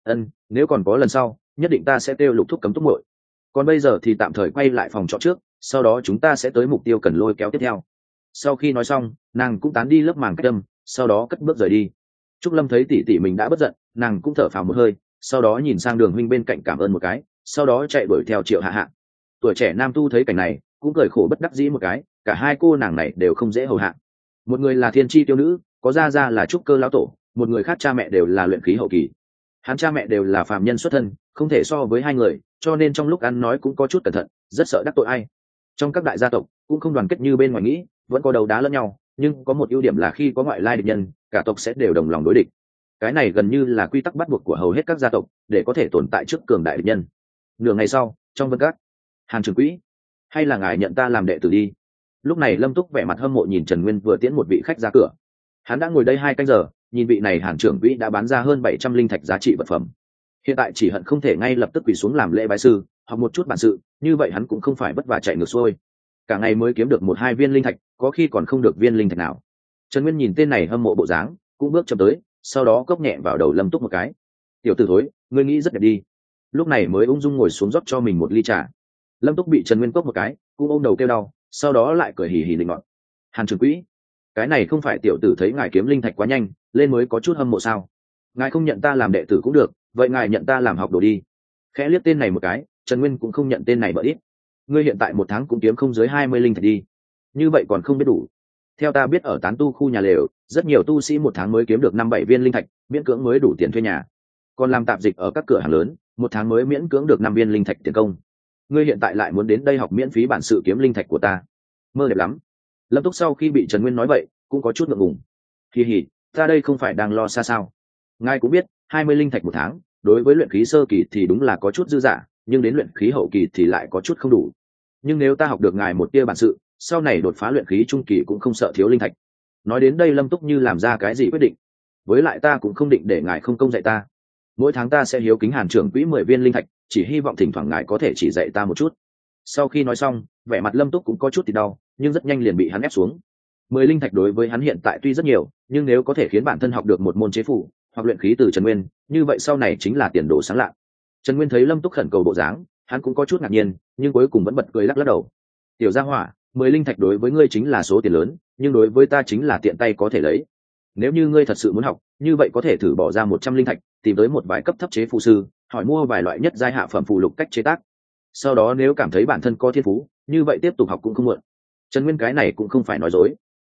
Nếu còn có lần sau, nhất định ta sẽ kêu Lục thúc cấm túc muội. Còn bây giờ thì tạm thời quay lại phòng trọ trước, sau đó chúng ta sẽ tới mục tiêu cần lôi kéo tiếp theo. Sau khi nói xong, nàng cũng tán đi lớp màng cách âm, sau đó cất bước rời đi. Trúc Lâm thấy tỷ tỷ mình đã bất giận, nàng cũng thở phào một hơi, sau đó nhìn sang Đường huynh bên cạnh cảm ơn một cái, sau đó chạy đuổi theo Triệu Hạ Hạ. Tuổi trẻ nam tu thấy cảnh này, cũng cười khổ bất đắc dĩ một cái, cả hai cô nàng này đều không dễ hầu hạ. Một người là thiên chi tiêu nữ, có gia là trúc cơ lão tổ, một người khác cha mẹ đều là luyện khí hậu kỳ. Hắn cha mẹ đều là phàm nhân xuất thân, không thể so với hai người, cho nên trong lúc ăn nói cũng có chút cẩn thận, rất sợ đắc tội ai. Trong các đại gia tộc cũng không đoàn kết như bên ngoài nghĩ, vẫn có đấu đá lẫn nhau, nhưng có một ưu điểm là khi có ngoại lai địch nhân, cả tộc sẽ đều đồng lòng đối địch. Cái này gần như là quy tắc bắt buộc của hầu hết các gia tộc để có thể tồn tại trước cường đại địch nhân. Nửa ngày sau, trong vân các, Hàn trưởng quỹ, hay là ngài nhận ta làm đệ tử đi. Lúc này Lâm Túc vẻ mặt hâm mộ nhìn Trần Nguyên vừa tiễn một vị khách ra cửa. Hắn đã ngồi đây 2 canh giờ, nhìn vị này Hàn trưởng quỹ đã bán ra hơn 700 linh thạch giá trị vật phẩm. Hiện tại chỉ hận không thể ngay lập tức quỳ xuống làm lễ bái sư, học một chút bản sự, như vậy hắn cũng không phải vất vả chạy ngược xuôi. Cả ngày mới kiếm được 1-2 viên linh thạch, có khi còn không được viên linh thạch nào. Trần Nguyên nhìn tên này hâm mộ bộ dáng, cũng bước chậm tới, sau đó cốc nhẹ vào đầu Lâm Túc một cái. Tiểu tử thối, ngươi nghĩ rất đẹp đi. Lúc này mới ung dung ngồi xuống rót cho mình một ly trà. Lâm Túc bị Trần Nguyên cốc một cái, cũng ôm đầu kêu đau, sau đó lại cười hì hì định ngọn. Hàn trưởng quỹ, cái này không phải tiểu tử thấy ngài kiếm linh thạch quá nhanh, lên mới có chút hâm mộ sao? Ngài không nhận ta làm đệ tử cũng được, vậy ngài nhận ta làm học đồ đi. Khẽ liếc tên này một cái, Trần Nguyên cũng không nhận tên này bợ ít. Ngươi hiện tại một tháng cũng kiếm không dưới 20 linh thạch đi, như vậy còn không biết đủ. Theo ta biết ở tán tu khu nhà lều, rất nhiều tu sĩ một tháng mới kiếm được 5-7 viên linh thạch, miễn cưỡng mới đủ tiền thuê nhà. Còn làm tạp dịch ở các cửa hàng lớn, một tháng mới miễn cưỡng được 5 viên linh thạch tiền công. Ngươi hiện tại lại muốn đến đây học miễn phí bản sự kiếm linh thạch của ta, mơ đẹp lắm. Lâm Túc sau khi bị Trần Nguyên nói vậy, cũng có chút ngượng ngùng. Kỳ hỉ, ta đây không phải đang lo xa sao? Ngài cũng biết, 20 linh thạch một tháng, đối với luyện khí sơ kỳ thì đúng là có chút dư dả, nhưng đến luyện khí hậu kỳ thì lại có chút không đủ. Nhưng nếu ta học được ngài một tia bản sự, sau này đột phá luyện khí trung kỳ cũng không sợ thiếu linh thạch. Nói đến đây Lâm Túc như làm ra cái gì quyết định. Với lại ta cũng không định để ngài không công dạy ta. Mỗi tháng ta sẽ hiếu kính Hàn trưởng quỹ 10 viên linh thạch, chỉ hy vọng thỉnh thoảng ngài có thể chỉ dạy ta một chút. Sau khi nói xong, vẻ mặt Lâm Túc cũng có chút thì đau, nhưng rất nhanh liền bị hắn ép xuống. 10 linh thạch đối với hắn hiện tại tuy rất nhiều, nhưng nếu có thể khiến bản thân học được một môn chế phù hoặc luyện khí từ Trần Nguyên, như vậy sau này chính là tiền đồ sáng lạ. Trần Nguyên thấy Lâm Túc khẩn cầu bộ dáng, hắn cũng có chút ngạc nhiên, nhưng cuối cùng vẫn bật cười lắc lắc đầu. Tiểu gia hỏa, 10 linh thạch đối với ngươi chính là số tiền lớn, nhưng đối với ta chính là tiện tay có thể lấy. Nếu như ngươi thật sự muốn học, như vậy có thể thử bỏ ra 100 linh thạch, tìm tới một vài cấp thấp chế phù sư, hỏi mua vài loại nhất giai hạ phẩm phù lục cách chế tác. Sau đó nếu cảm thấy bản thân có thiên phú, như vậy tiếp tục học cũng không muộn. Trần Nguyên cái này cũng không phải nói dối.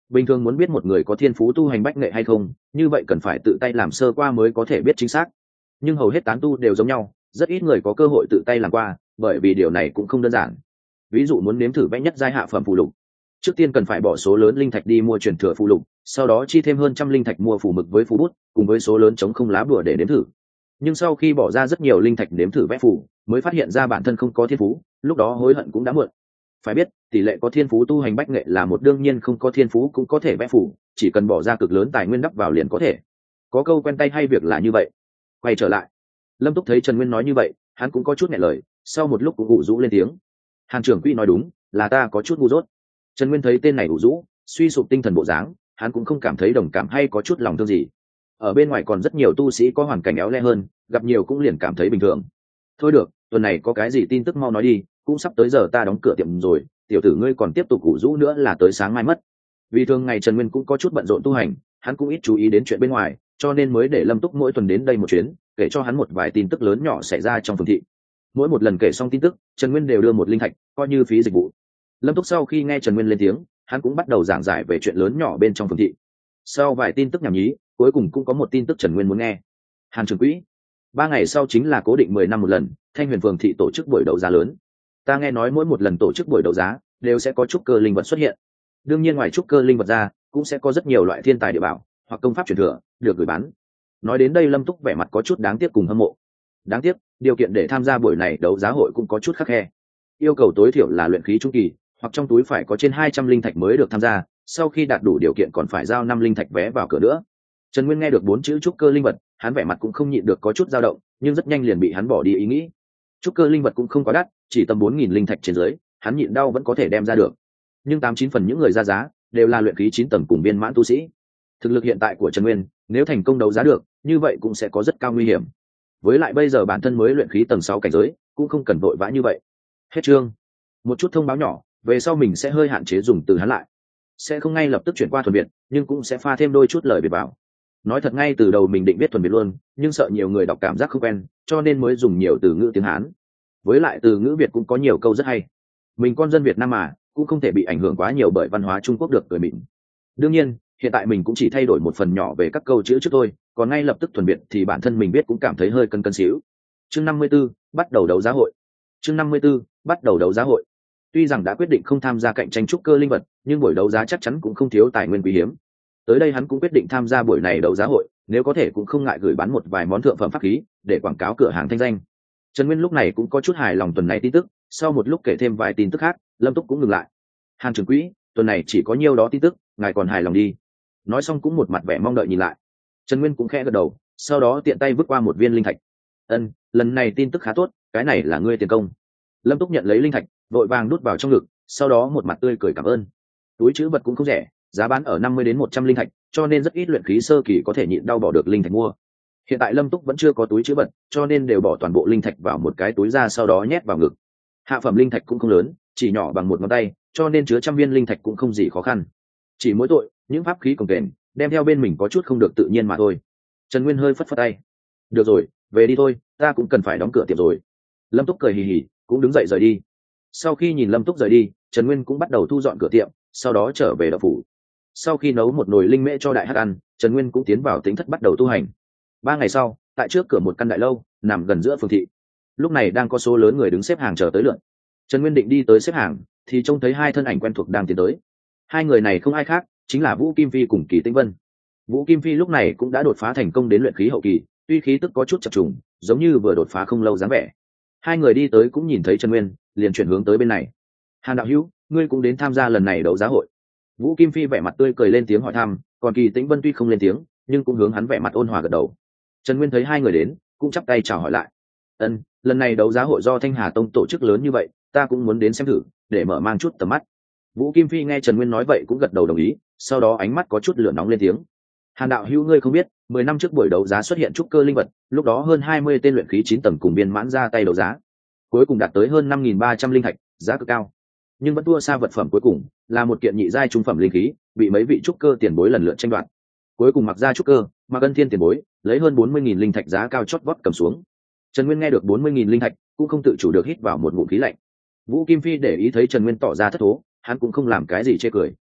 bình thường muốn biết một người có thiên phú tu hành bách nghệ hay không, như vậy cần phải tự tay làm sơ qua mới có thể biết chính xác. Nhưng hầu hết tán tu đều giống nhau, rất ít người có cơ hội tự tay làm qua, bởi vì điều này cũng không đơn giản. Ví dụ muốn nếm thử vẽ nhất giai hạ phẩm phù lục, trước tiên cần phải bỏ số lớn linh thạch đi mua truyền thừa phù lục, sau đó chi thêm hơn trăm linh thạch mua phù mực với phù bút, cùng với số lớn chống không lá bùa để nếm thử. Nhưng sau khi bỏ ra rất nhiều linh thạch nếm thử vẽ phù, mới phát hiện ra bản thân không có thiên phú, lúc đó hối hận cũng đã muộn. Phải biết, tỷ lệ có thiên phú tu hành bách nghệ là một đương nhiên, không có thiên phú cũng có thể vẽ phù, chỉ cần bỏ ra cực lớn tài nguyên đắp vào liền có thể. Có câu quen tay hay việc là như vậy. Quay trở lại, Lâm Túc thấy Trần Nguyên nói như vậy, hắn cũng có chút nghẹn lời, sau một lúc cũng ủ rũ lên tiếng. Hàn trưởng quỹ nói đúng, là ta có chút ngu dốt. Trần Nguyên thấy tên này ủ rũ, suy sụp tinh thần bộ dáng, hắn cũng không cảm thấy đồng cảm hay có chút lòng thương gì. Ở bên ngoài còn rất nhiều tu sĩ có hoàn cảnh éo le hơn, gặp nhiều cũng liền cảm thấy bình thường. Thôi được, tuần này có cái gì tin tức mau nói đi, cũng sắp tới giờ ta đóng cửa tiệm rồi, tiểu tử ngươi còn tiếp tục ủ rũ nữa là tới sáng mai mất. Vì thường ngày Trần Nguyên cũng có chút bận rộn tu hành, hắn cũng ít chú ý đến chuyện bên ngoài, cho nên mới để Lâm Túc mỗi tuần đến đây một chuyến, kể cho hắn một vài tin tức lớn nhỏ xảy ra trong phường thị. Mỗi một lần kể xong tin tức, Trần Nguyên đều đưa một linh thạch, coi như phí dịch vụ. Lâm Túc sau khi nghe Trần Nguyên lên tiếng, hắn cũng bắt đầu giảng giải về chuyện lớn nhỏ bên trong phường thị. Sau vài tin tức nhảm nhí, cuối cùng cũng có một tin tức Trần Nguyên muốn nghe. Hàn trưởng quỹ, 3 ngày sau chính là cố định 10 năm một lần, Thanh Huyền phường thị tổ chức buổi đấu giá lớn. Ta nghe nói mỗi một lần tổ chức buổi đấu giá đều sẽ có trúc cơ linh vật xuất hiện. Đương nhiên ngoài trúc cơ linh vật ra, cũng sẽ có rất nhiều loại thiên tài địa bảo hoặc công pháp truyền thừa được gửi bán. Nói đến đây Lâm Túc vẻ mặt có chút đáng tiếc cùng hâm mộ. Đáng tiếc, điều kiện để tham gia buổi này đấu giá hội cũng có chút khắt khe. Yêu cầu tối thiểu là luyện khí trung kỳ, hoặc trong túi phải có trên 200 linh thạch mới được tham gia, sau khi đạt đủ điều kiện còn phải giao 5 linh thạch vé vào cửa nữa. Trần Nguyên nghe được 4 chữ trúc cơ linh vật, hắn vẻ mặt cũng không nhịn được có chút dao động, nhưng rất nhanh liền bị hắn bỏ đi ý nghĩ. Trúc cơ linh vật cũng không quá đắt, chỉ tầm 4000 linh thạch trên dưới, hắn nhịn đau vẫn có thể đem ra được. Nhưng 89 phần những người ra giá đều là luyện khí 9 tầng cùng viên mãn tu sĩ. Thực lực hiện tại của Trần Nguyên, nếu thành công đấu giá được, như vậy cũng sẽ có rất cao nguy hiểm. Với lại bây giờ bản thân mới luyện khí tầng 6 cảnh giới, cũng không cần vội vã như vậy. Hết chương. Một chút thông báo nhỏ, về sau mình sẽ hơi hạn chế dùng từ hắn lại. Sẽ không ngay lập tức chuyển qua thuần Việt, nhưng cũng sẽ pha thêm đôi chút lời Việt vào. Nói thật ngay từ đầu mình định viết thuần Việt luôn, nhưng sợ nhiều người đọc cảm giác không quen, cho nên mới dùng nhiều từ ngữ tiếng Hán. Với lại từ ngữ Việt cũng có nhiều câu rất hay. Mình con dân Việt Nam mà, cũng không thể bị ảnh hưởng quá nhiều bởi văn hóa Trung Quốc được cười mịn. Đương nhiên, hiện tại mình cũng chỉ thay đổi một phần nhỏ về các câu chữ trước thôi, còn ngay lập tức thuần Việt thì bản thân mình biết cũng cảm thấy hơi cân xíu. Chương 54, bắt đầu đấu giá hội. Chương 54, bắt đầu đấu giá hội. Tuy rằng đã quyết định không tham gia cạnh tranh trúc cơ linh vật, nhưng buổi đấu giá chắc chắn cũng không thiếu tài nguyên quý hiếm. Tới đây hắn cũng quyết định tham gia buổi này đấu giá hội, nếu có thể cũng không ngại gửi bán một vài món thượng phẩm pháp khí để quảng cáo cửa hàng thanh danh. Trần Nguyên lúc này cũng có chút hài lòng tuần này tin tức, sau một lúc kể thêm vài tin tức khác, Lâm Túc cũng ngừng lại. Hàn trưởng quỹ, tuần này chỉ có nhiêu đó tin tức, ngài còn hài lòng đi. Nói xong cũng một mặt vẻ mong đợi nhìn lại. Trần Nguyên cũng khẽ gật đầu, sau đó tiện tay vứt qua một viên linh thạch. Ân, lần này tin tức khá tốt, cái này là ngươi tiền công. Lâm Túc nhận lấy linh thạch, vội vàng đút vào trong ngực, sau đó một mặt tươi cười cảm ơn. Túi trữ vật cũng không rẻ, giá bán ở 50 đến 100 linh thạch, cho nên rất ít luyện khí sơ kỳ có thể nhịn đau bỏ được linh thạch mua. Hiện tại Lâm Túc vẫn chưa có túi trữ vật, cho nên đều bỏ toàn bộ linh thạch vào một cái túi ra, sau đó nhét vào ngực. Hạ phẩm linh thạch cũng không lớn, chỉ nhỏ bằng một ngón tay, cho nên chứa trăm viên linh thạch cũng không gì khó khăn. Chỉ mỗi tội, những pháp khí cồng kềnh đem theo bên mình có chút không được tự nhiên mà thôi. Trần Nguyên hơi phất phất tay. Được rồi, về đi thôi, ta cũng cần phải đóng cửa tiệm rồi. Lâm Túc cười hì hì, cũng đứng dậy rời đi. Sau khi nhìn Lâm Túc rời đi, Trần Nguyên cũng bắt đầu thu dọn cửa tiệm, sau đó trở về đạo phủ. Sau khi nấu một nồi linh mễ cho đại hắc ăn, Trần Nguyên cũng tiến vào tính thất bắt đầu tu hành. 3 ngày sau, tại trước cửa một căn đại lâu nằm gần giữa phường thị, lúc này đang có số lớn người đứng xếp hàng chờ tới lượt. Trần Nguyên định đi tới xếp hàng thì trông thấy 2 thân ảnh quen thuộc đang tiến tới. 2 người này không ai khác, chính là Vũ Kim Phi cùng Kỳ Tĩnh Vân. Vũ Kim Phi lúc này cũng đã đột phá thành công đến luyện khí hậu kỳ, tuy khí tức có chút chập trùng, giống như vừa đột phá không lâu dáng vẻ. 2 người đi tới cũng nhìn thấy Trần Nguyên, liền chuyển hướng tới bên này. Hàn đạo hữu, ngươi cũng đến tham gia lần này đấu giá hội. Vũ Kim Phi vẻ mặt tươi cười lên tiếng hỏi thăm, còn Kỳ Tĩnh Vân tuy không lên tiếng, nhưng cũng hướng hắn vẻ mặt ôn hòa gật đầu. Trần Nguyên thấy 2 người đến, cũng chắp tay chào hỏi lại. Ân, lần này đấu giá hội do Thanh Hà Tông tổ chức lớn như vậy, ta cũng muốn đến xem thử, để mở mang chút tầm mắt. Vũ Kim Phi nghe Trần Nguyên nói vậy cũng gật đầu đồng ý, sau đó ánh mắt có chút lửa nóng lên tiếng. Hàn đạo hữu ngươi không biết, 10 năm trước buổi đấu giá xuất hiện trúc cơ linh vật, lúc đó hơn 20 tên luyện khí 9 tầng cùng viên mãn ra tay đấu giá, cuối cùng đạt tới hơn 5300 linh thạch, giá cực cao. Nhưng vẫn thua xa vật phẩm cuối cùng, là một kiện nhị giai trung phẩm linh khí, bị mấy vị trúc cơ tiền bối lần lượt tranh đoạt. Cuối cùng mặc ra trúc cơ, mà Ân Thiên tiền bối lấy hơn 40.000 linh thạch giá cao chót vót cầm xuống. Trần Nguyên nghe được 40.000 linh thạch, cũng không tự chủ được hít vào một ngụm khí lạnh. Vũ Kim Phi để ý thấy Trần Nguyên tỏ ra thất thố, hắn cũng không làm cái gì chê cười.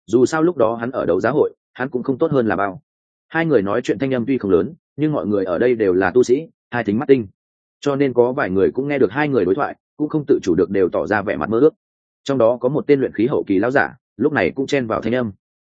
dù sao lúc đó hắn ở đấu giá hội, hắn cũng không tốt hơn là bao. Hai người nói chuyện thanh âm tuy không lớn, nhưng mọi người ở đây đều là tu sĩ, hai thính mắt tinh, cho nên có vài người cũng nghe được hai người đối thoại, cũng không tự chủ được đều tỏ ra vẻ mặt mơ ước. Trong đó có một tên luyện khí hậu kỳ lão giả, lúc này cũng chen vào thanh âm.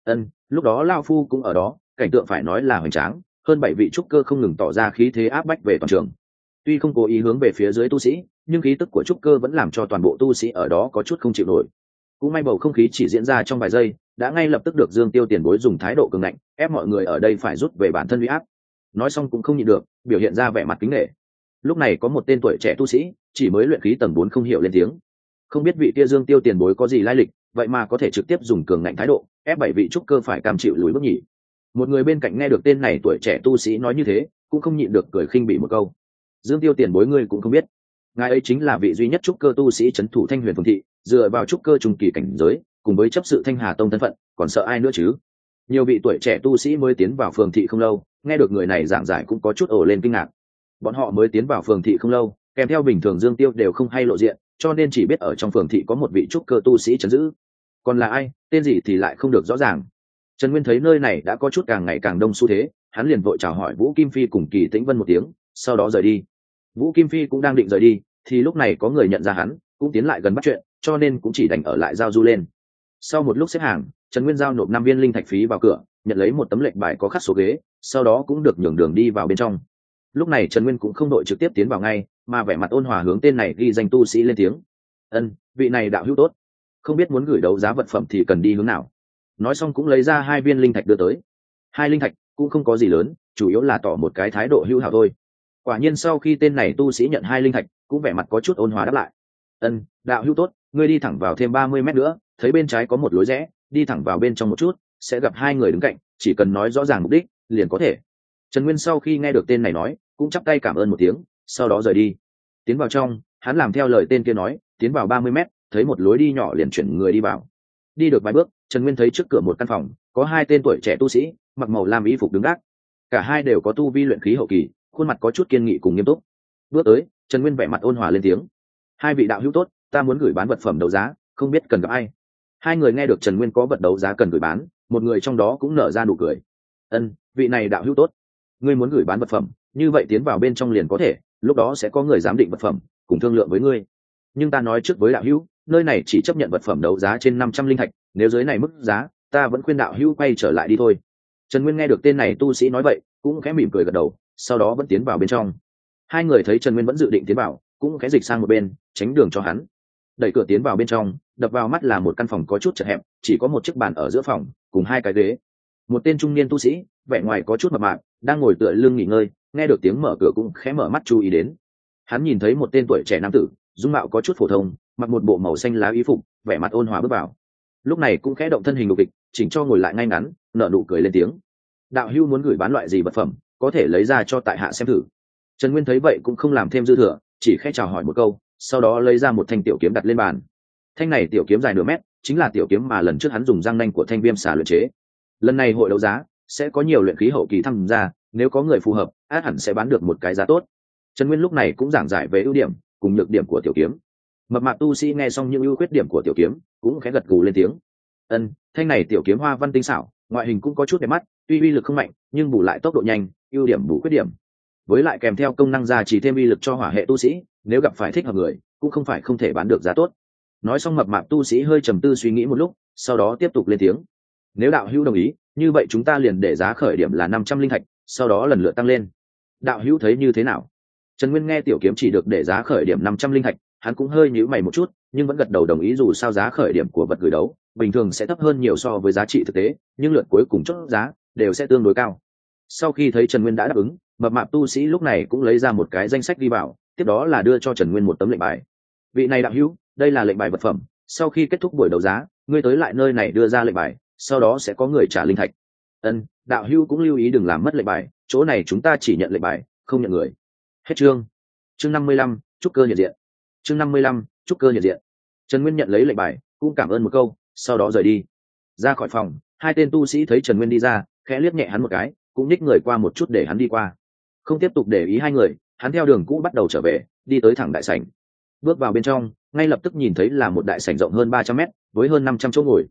Lúc đó lão phu cũng ở đó, cảnh tượng phải nói là hoành tráng, hơn 7 vị trúc cơ không ngừng tỏ ra khí thế áp bách về toàn trường. Tuy không cố ý hướng về phía dưới tu sĩ, nhưng khí tức của trúc cơ vẫn làm cho toàn bộ tu sĩ ở đó có chút không chịu nổi. Cũng may bầu không khí chỉ diễn ra trong vài giây, đã ngay lập tức được Dương Tiêu tiền bối dùng thái độ cường ngạnh, ép mọi người ở đây phải rút về bản thân uy áp. Nói xong cũng không nhịn được, biểu hiện ra vẻ mặt kính nể. Lúc này có một tên tuổi trẻ tu sĩ, chỉ mới luyện khí tầng 4 không hiểu lên tiếng. Không biết vị kia Dương Tiêu tiền bối có gì lai lịch, vậy mà có thể trực tiếp dùng cường ngạnh thái độ, ép 7 vị trúc cơ phải cam chịu lùi bước nhỉ. Một người bên cạnh nghe được tên này tuổi trẻ tu sĩ nói như thế, cũng không nhịn được cười khinh bỉ một câu. Dương Tiêu tiền bối ngươi cũng không biết, ngài ấy chính là vị duy nhất trúc cơ tu sĩ trấn thủ Thanh Huyền Phường thị, dựa vào trúc cơ trung kỳ cảnh giới, cùng với chấp sự Thanh Hà tông thân phận, còn sợ ai nữa chứ? Nhiều vị tuổi trẻ tu sĩ mới tiến vào phường thị không lâu, nghe được người này giảng giải cũng có chút ồ lên kinh ngạc. Bọn họ mới tiến vào phường thị không lâu, kèm theo bình thường Dương Tiêu đều không hay lộ diện, cho nên chỉ biết ở trong phường thị có một vị trúc cơ tu sĩ trấn giữ. Còn là ai, tên gì thì lại không được rõ ràng. Trần Nguyên thấy nơi này đã có chút càng ngày càng đông xu thế, hắn liền vội chào hỏi Vũ Kim Phi cùng Kỳ Tĩnh Vân một tiếng, sau đó rời đi. Vũ Kim Phi cũng đang định rời đi, thì lúc này có người nhận ra hắn, cũng tiến lại gần bắt chuyện, cho nên cũng chỉ đành ở lại giao du lên. Sau một lúc xếp hàng, Trần Nguyên giao nộp 5 viên linh thạch phí vào cửa, nhận lấy một tấm lệnh bài có khắc số ghế, sau đó cũng được nhường đường đi vào bên trong. Lúc này Trần Nguyên cũng không đội trực tiếp tiến vào ngay, mà vẻ mặt ôn hòa hướng tên này ghi danh tu sĩ lên tiếng. Vị này đạo hữu tốt, không biết muốn gửi đấu giá vật phẩm thì cần đi hướng nào. Nói xong cũng lấy ra 2 viên linh thạch đưa tới. 2 linh thạch cũng không có gì lớn, chủ yếu là tỏ một cái thái độ hữu hảo thôi. Quả nhiên sau khi tên này tu sĩ nhận 2 linh thạch, cũng vẻ mặt có chút ôn hòa đáp lại. Đạo hữu tốt, ngươi đi thẳng vào thêm 30 mét nữa, thấy bên trái có một lối rẽ, đi thẳng vào bên trong một chút, sẽ gặp 2 người đứng cạnh, chỉ cần nói rõ ràng mục đích, liền có thể. Trần Nguyên sau khi nghe được tên này nói, cũng chắp tay cảm ơn một tiếng, sau đó rời đi. Tiến vào trong, hắn làm theo lời tên kia nói, tiến vào 30 mét, thấy một lối đi nhỏ liền chuyển người đi vào. Đi được vài bước, Trần Nguyên thấy trước cửa một căn phòng, có 2 tên tuổi trẻ tu sĩ, mặc màu lam y phục đứng gác. Cả hai đều có tu vi luyện khí hậu kỳ, khuôn mặt có chút kiên nghị cùng nghiêm túc. Bước tới, Trần Nguyên vẻ mặt ôn hòa lên tiếng: "Hai vị đạo hữu tốt, ta muốn gửi bán vật phẩm đấu giá, không biết cần gặp ai?" Hai người nghe được Trần Nguyên có vật đấu giá cần gửi bán, một người trong đó cũng nở ra nụ cười. Vị này đạo hữu tốt, ngươi muốn gửi bán vật phẩm, như vậy tiến vào bên trong liền có thể, lúc đó sẽ có người giám định vật phẩm, cùng thương lượng với ngươi. Nhưng ta nói trước với đạo hữu, nơi này chỉ chấp nhận vật phẩm đấu giá trên 500 linh thạch, nếu dưới này mức giá, ta vẫn khuyên đạo hữu quay trở lại đi thôi." Trần Nguyên nghe được tên này tu sĩ nói vậy, cũng khẽ mỉm cười gật đầu, sau đó vẫn tiến vào bên trong. Hai người thấy Trần Nguyên vẫn dự định tiến vào, cũng khẽ dịch sang một bên, tránh đường cho hắn. Đẩy cửa tiến vào bên trong, đập vào mắt là một căn phòng có chút chật hẹp, chỉ có một chiếc bàn ở giữa phòng, cùng 2 cái ghế. Một tên trung niên tu sĩ, vẻ ngoài có chút mập mạp, đang ngồi tựa lưng nghỉ ngơi, nghe được tiếng mở cửa cũng khẽ mở mắt chú ý đến. Hắn nhìn thấy một tên tuổi trẻ nam tử, dung mạo có chút phổ thông, mặc một bộ màu xanh lá y phục, vẻ mặt ôn hòa bước vào. Lúc này cũng khẽ động thân hình lục địch, chỉnh cho ngồi lại ngay ngắn, nở nụ cười lên tiếng: "Đạo hữu muốn gửi bán loại gì vật phẩm, có thể lấy ra cho tại hạ xem thử." Trần Nguyên thấy vậy cũng không làm thêm dư thừa, chỉ khẽ chào hỏi một câu, sau đó lấy ra một thanh tiểu kiếm đặt lên bàn. Thanh này tiểu kiếm dài nửa mét, chính là tiểu kiếm mà lần trước hắn dùng răng nanh của Thanh Viêm xà luyện chế. Lần này hội đấu giá sẽ có nhiều luyện khí hậu kỳ tham gia, nếu có người phù hợp, át hẳn sẽ bán được một cái giá tốt. Trần Nguyên lúc này cũng giảng giải về ưu điểm cùng nhược điểm của tiểu kiếm. Mập mạp tu sĩ nghe xong những ưu khuyết điểm của tiểu kiếm, cũng khẽ gật gù lên tiếng: Thanh này tiểu kiếm hoa văn tinh xảo, ngoại hình cũng có chút đẹp mắt, tuy uy lực không mạnh, nhưng bù lại tốc độ nhanh, ưu điểm bù khuyết điểm. Với lại kèm theo công năng gia trì thêm uy lực cho hỏa hệ tu sĩ, nếu gặp phải thích hợp người, cũng không phải không thể bán được giá tốt." Nói xong mập mạp tu sĩ hơi trầm tư suy nghĩ một lúc, sau đó tiếp tục lên tiếng: "Nếu đạo hữu đồng ý, như vậy chúng ta liền để giá khởi điểm là 500 linh thạch, sau đó lần lượt tăng lên. Đạo hữu thấy như thế nào?" Trần Nguyên nghe tiểu kiếm chỉ được để giá khởi điểm 500 linh thạch, hắn cũng hơi nhíu mày một chút, nhưng vẫn gật đầu đồng ý, dù sao giá khởi điểm của vật gửi đấu bình thường sẽ thấp hơn nhiều so với giá trị thực tế, nhưng lượt cuối cùng chốt giá đều sẽ tương đối cao. Sau khi thấy Trần Nguyên đã đáp ứng, mập mạp tu sĩ lúc này cũng lấy ra một cái danh sách đi vào, tiếp đó là đưa cho Trần Nguyên một tấm lệnh bài. "Vị này đạo hữu, đây là lệnh bài vật phẩm, sau khi kết thúc buổi đấu giá, ngươi tới lại nơi này đưa ra lệnh bài, sau đó sẽ có người trả linh thạch." Đạo hữu cũng lưu ý đừng làm mất lệnh bài, chỗ này chúng ta chỉ nhận lệnh bài, không nhận người. Hết chương. Chương 55, trúc cơ hiện diện. Chương 55, trúc cơ hiện diện. Trần Nguyên nhận lấy lệnh bài, cũng cảm ơn một câu, sau đó rời đi. Ra khỏi phòng, 2 tên tu sĩ thấy Trần Nguyên đi ra, khẽ liếc nhẹ hắn một cái, cũng nhích người qua một chút để hắn đi qua. Không tiếp tục để ý 2 người, hắn theo đường cũ bắt đầu trở về, đi tới thẳng đại sảnh. Bước vào bên trong, ngay lập tức nhìn thấy là một đại sảnh rộng hơn 300 mét, với hơn 500 chỗ ngồi.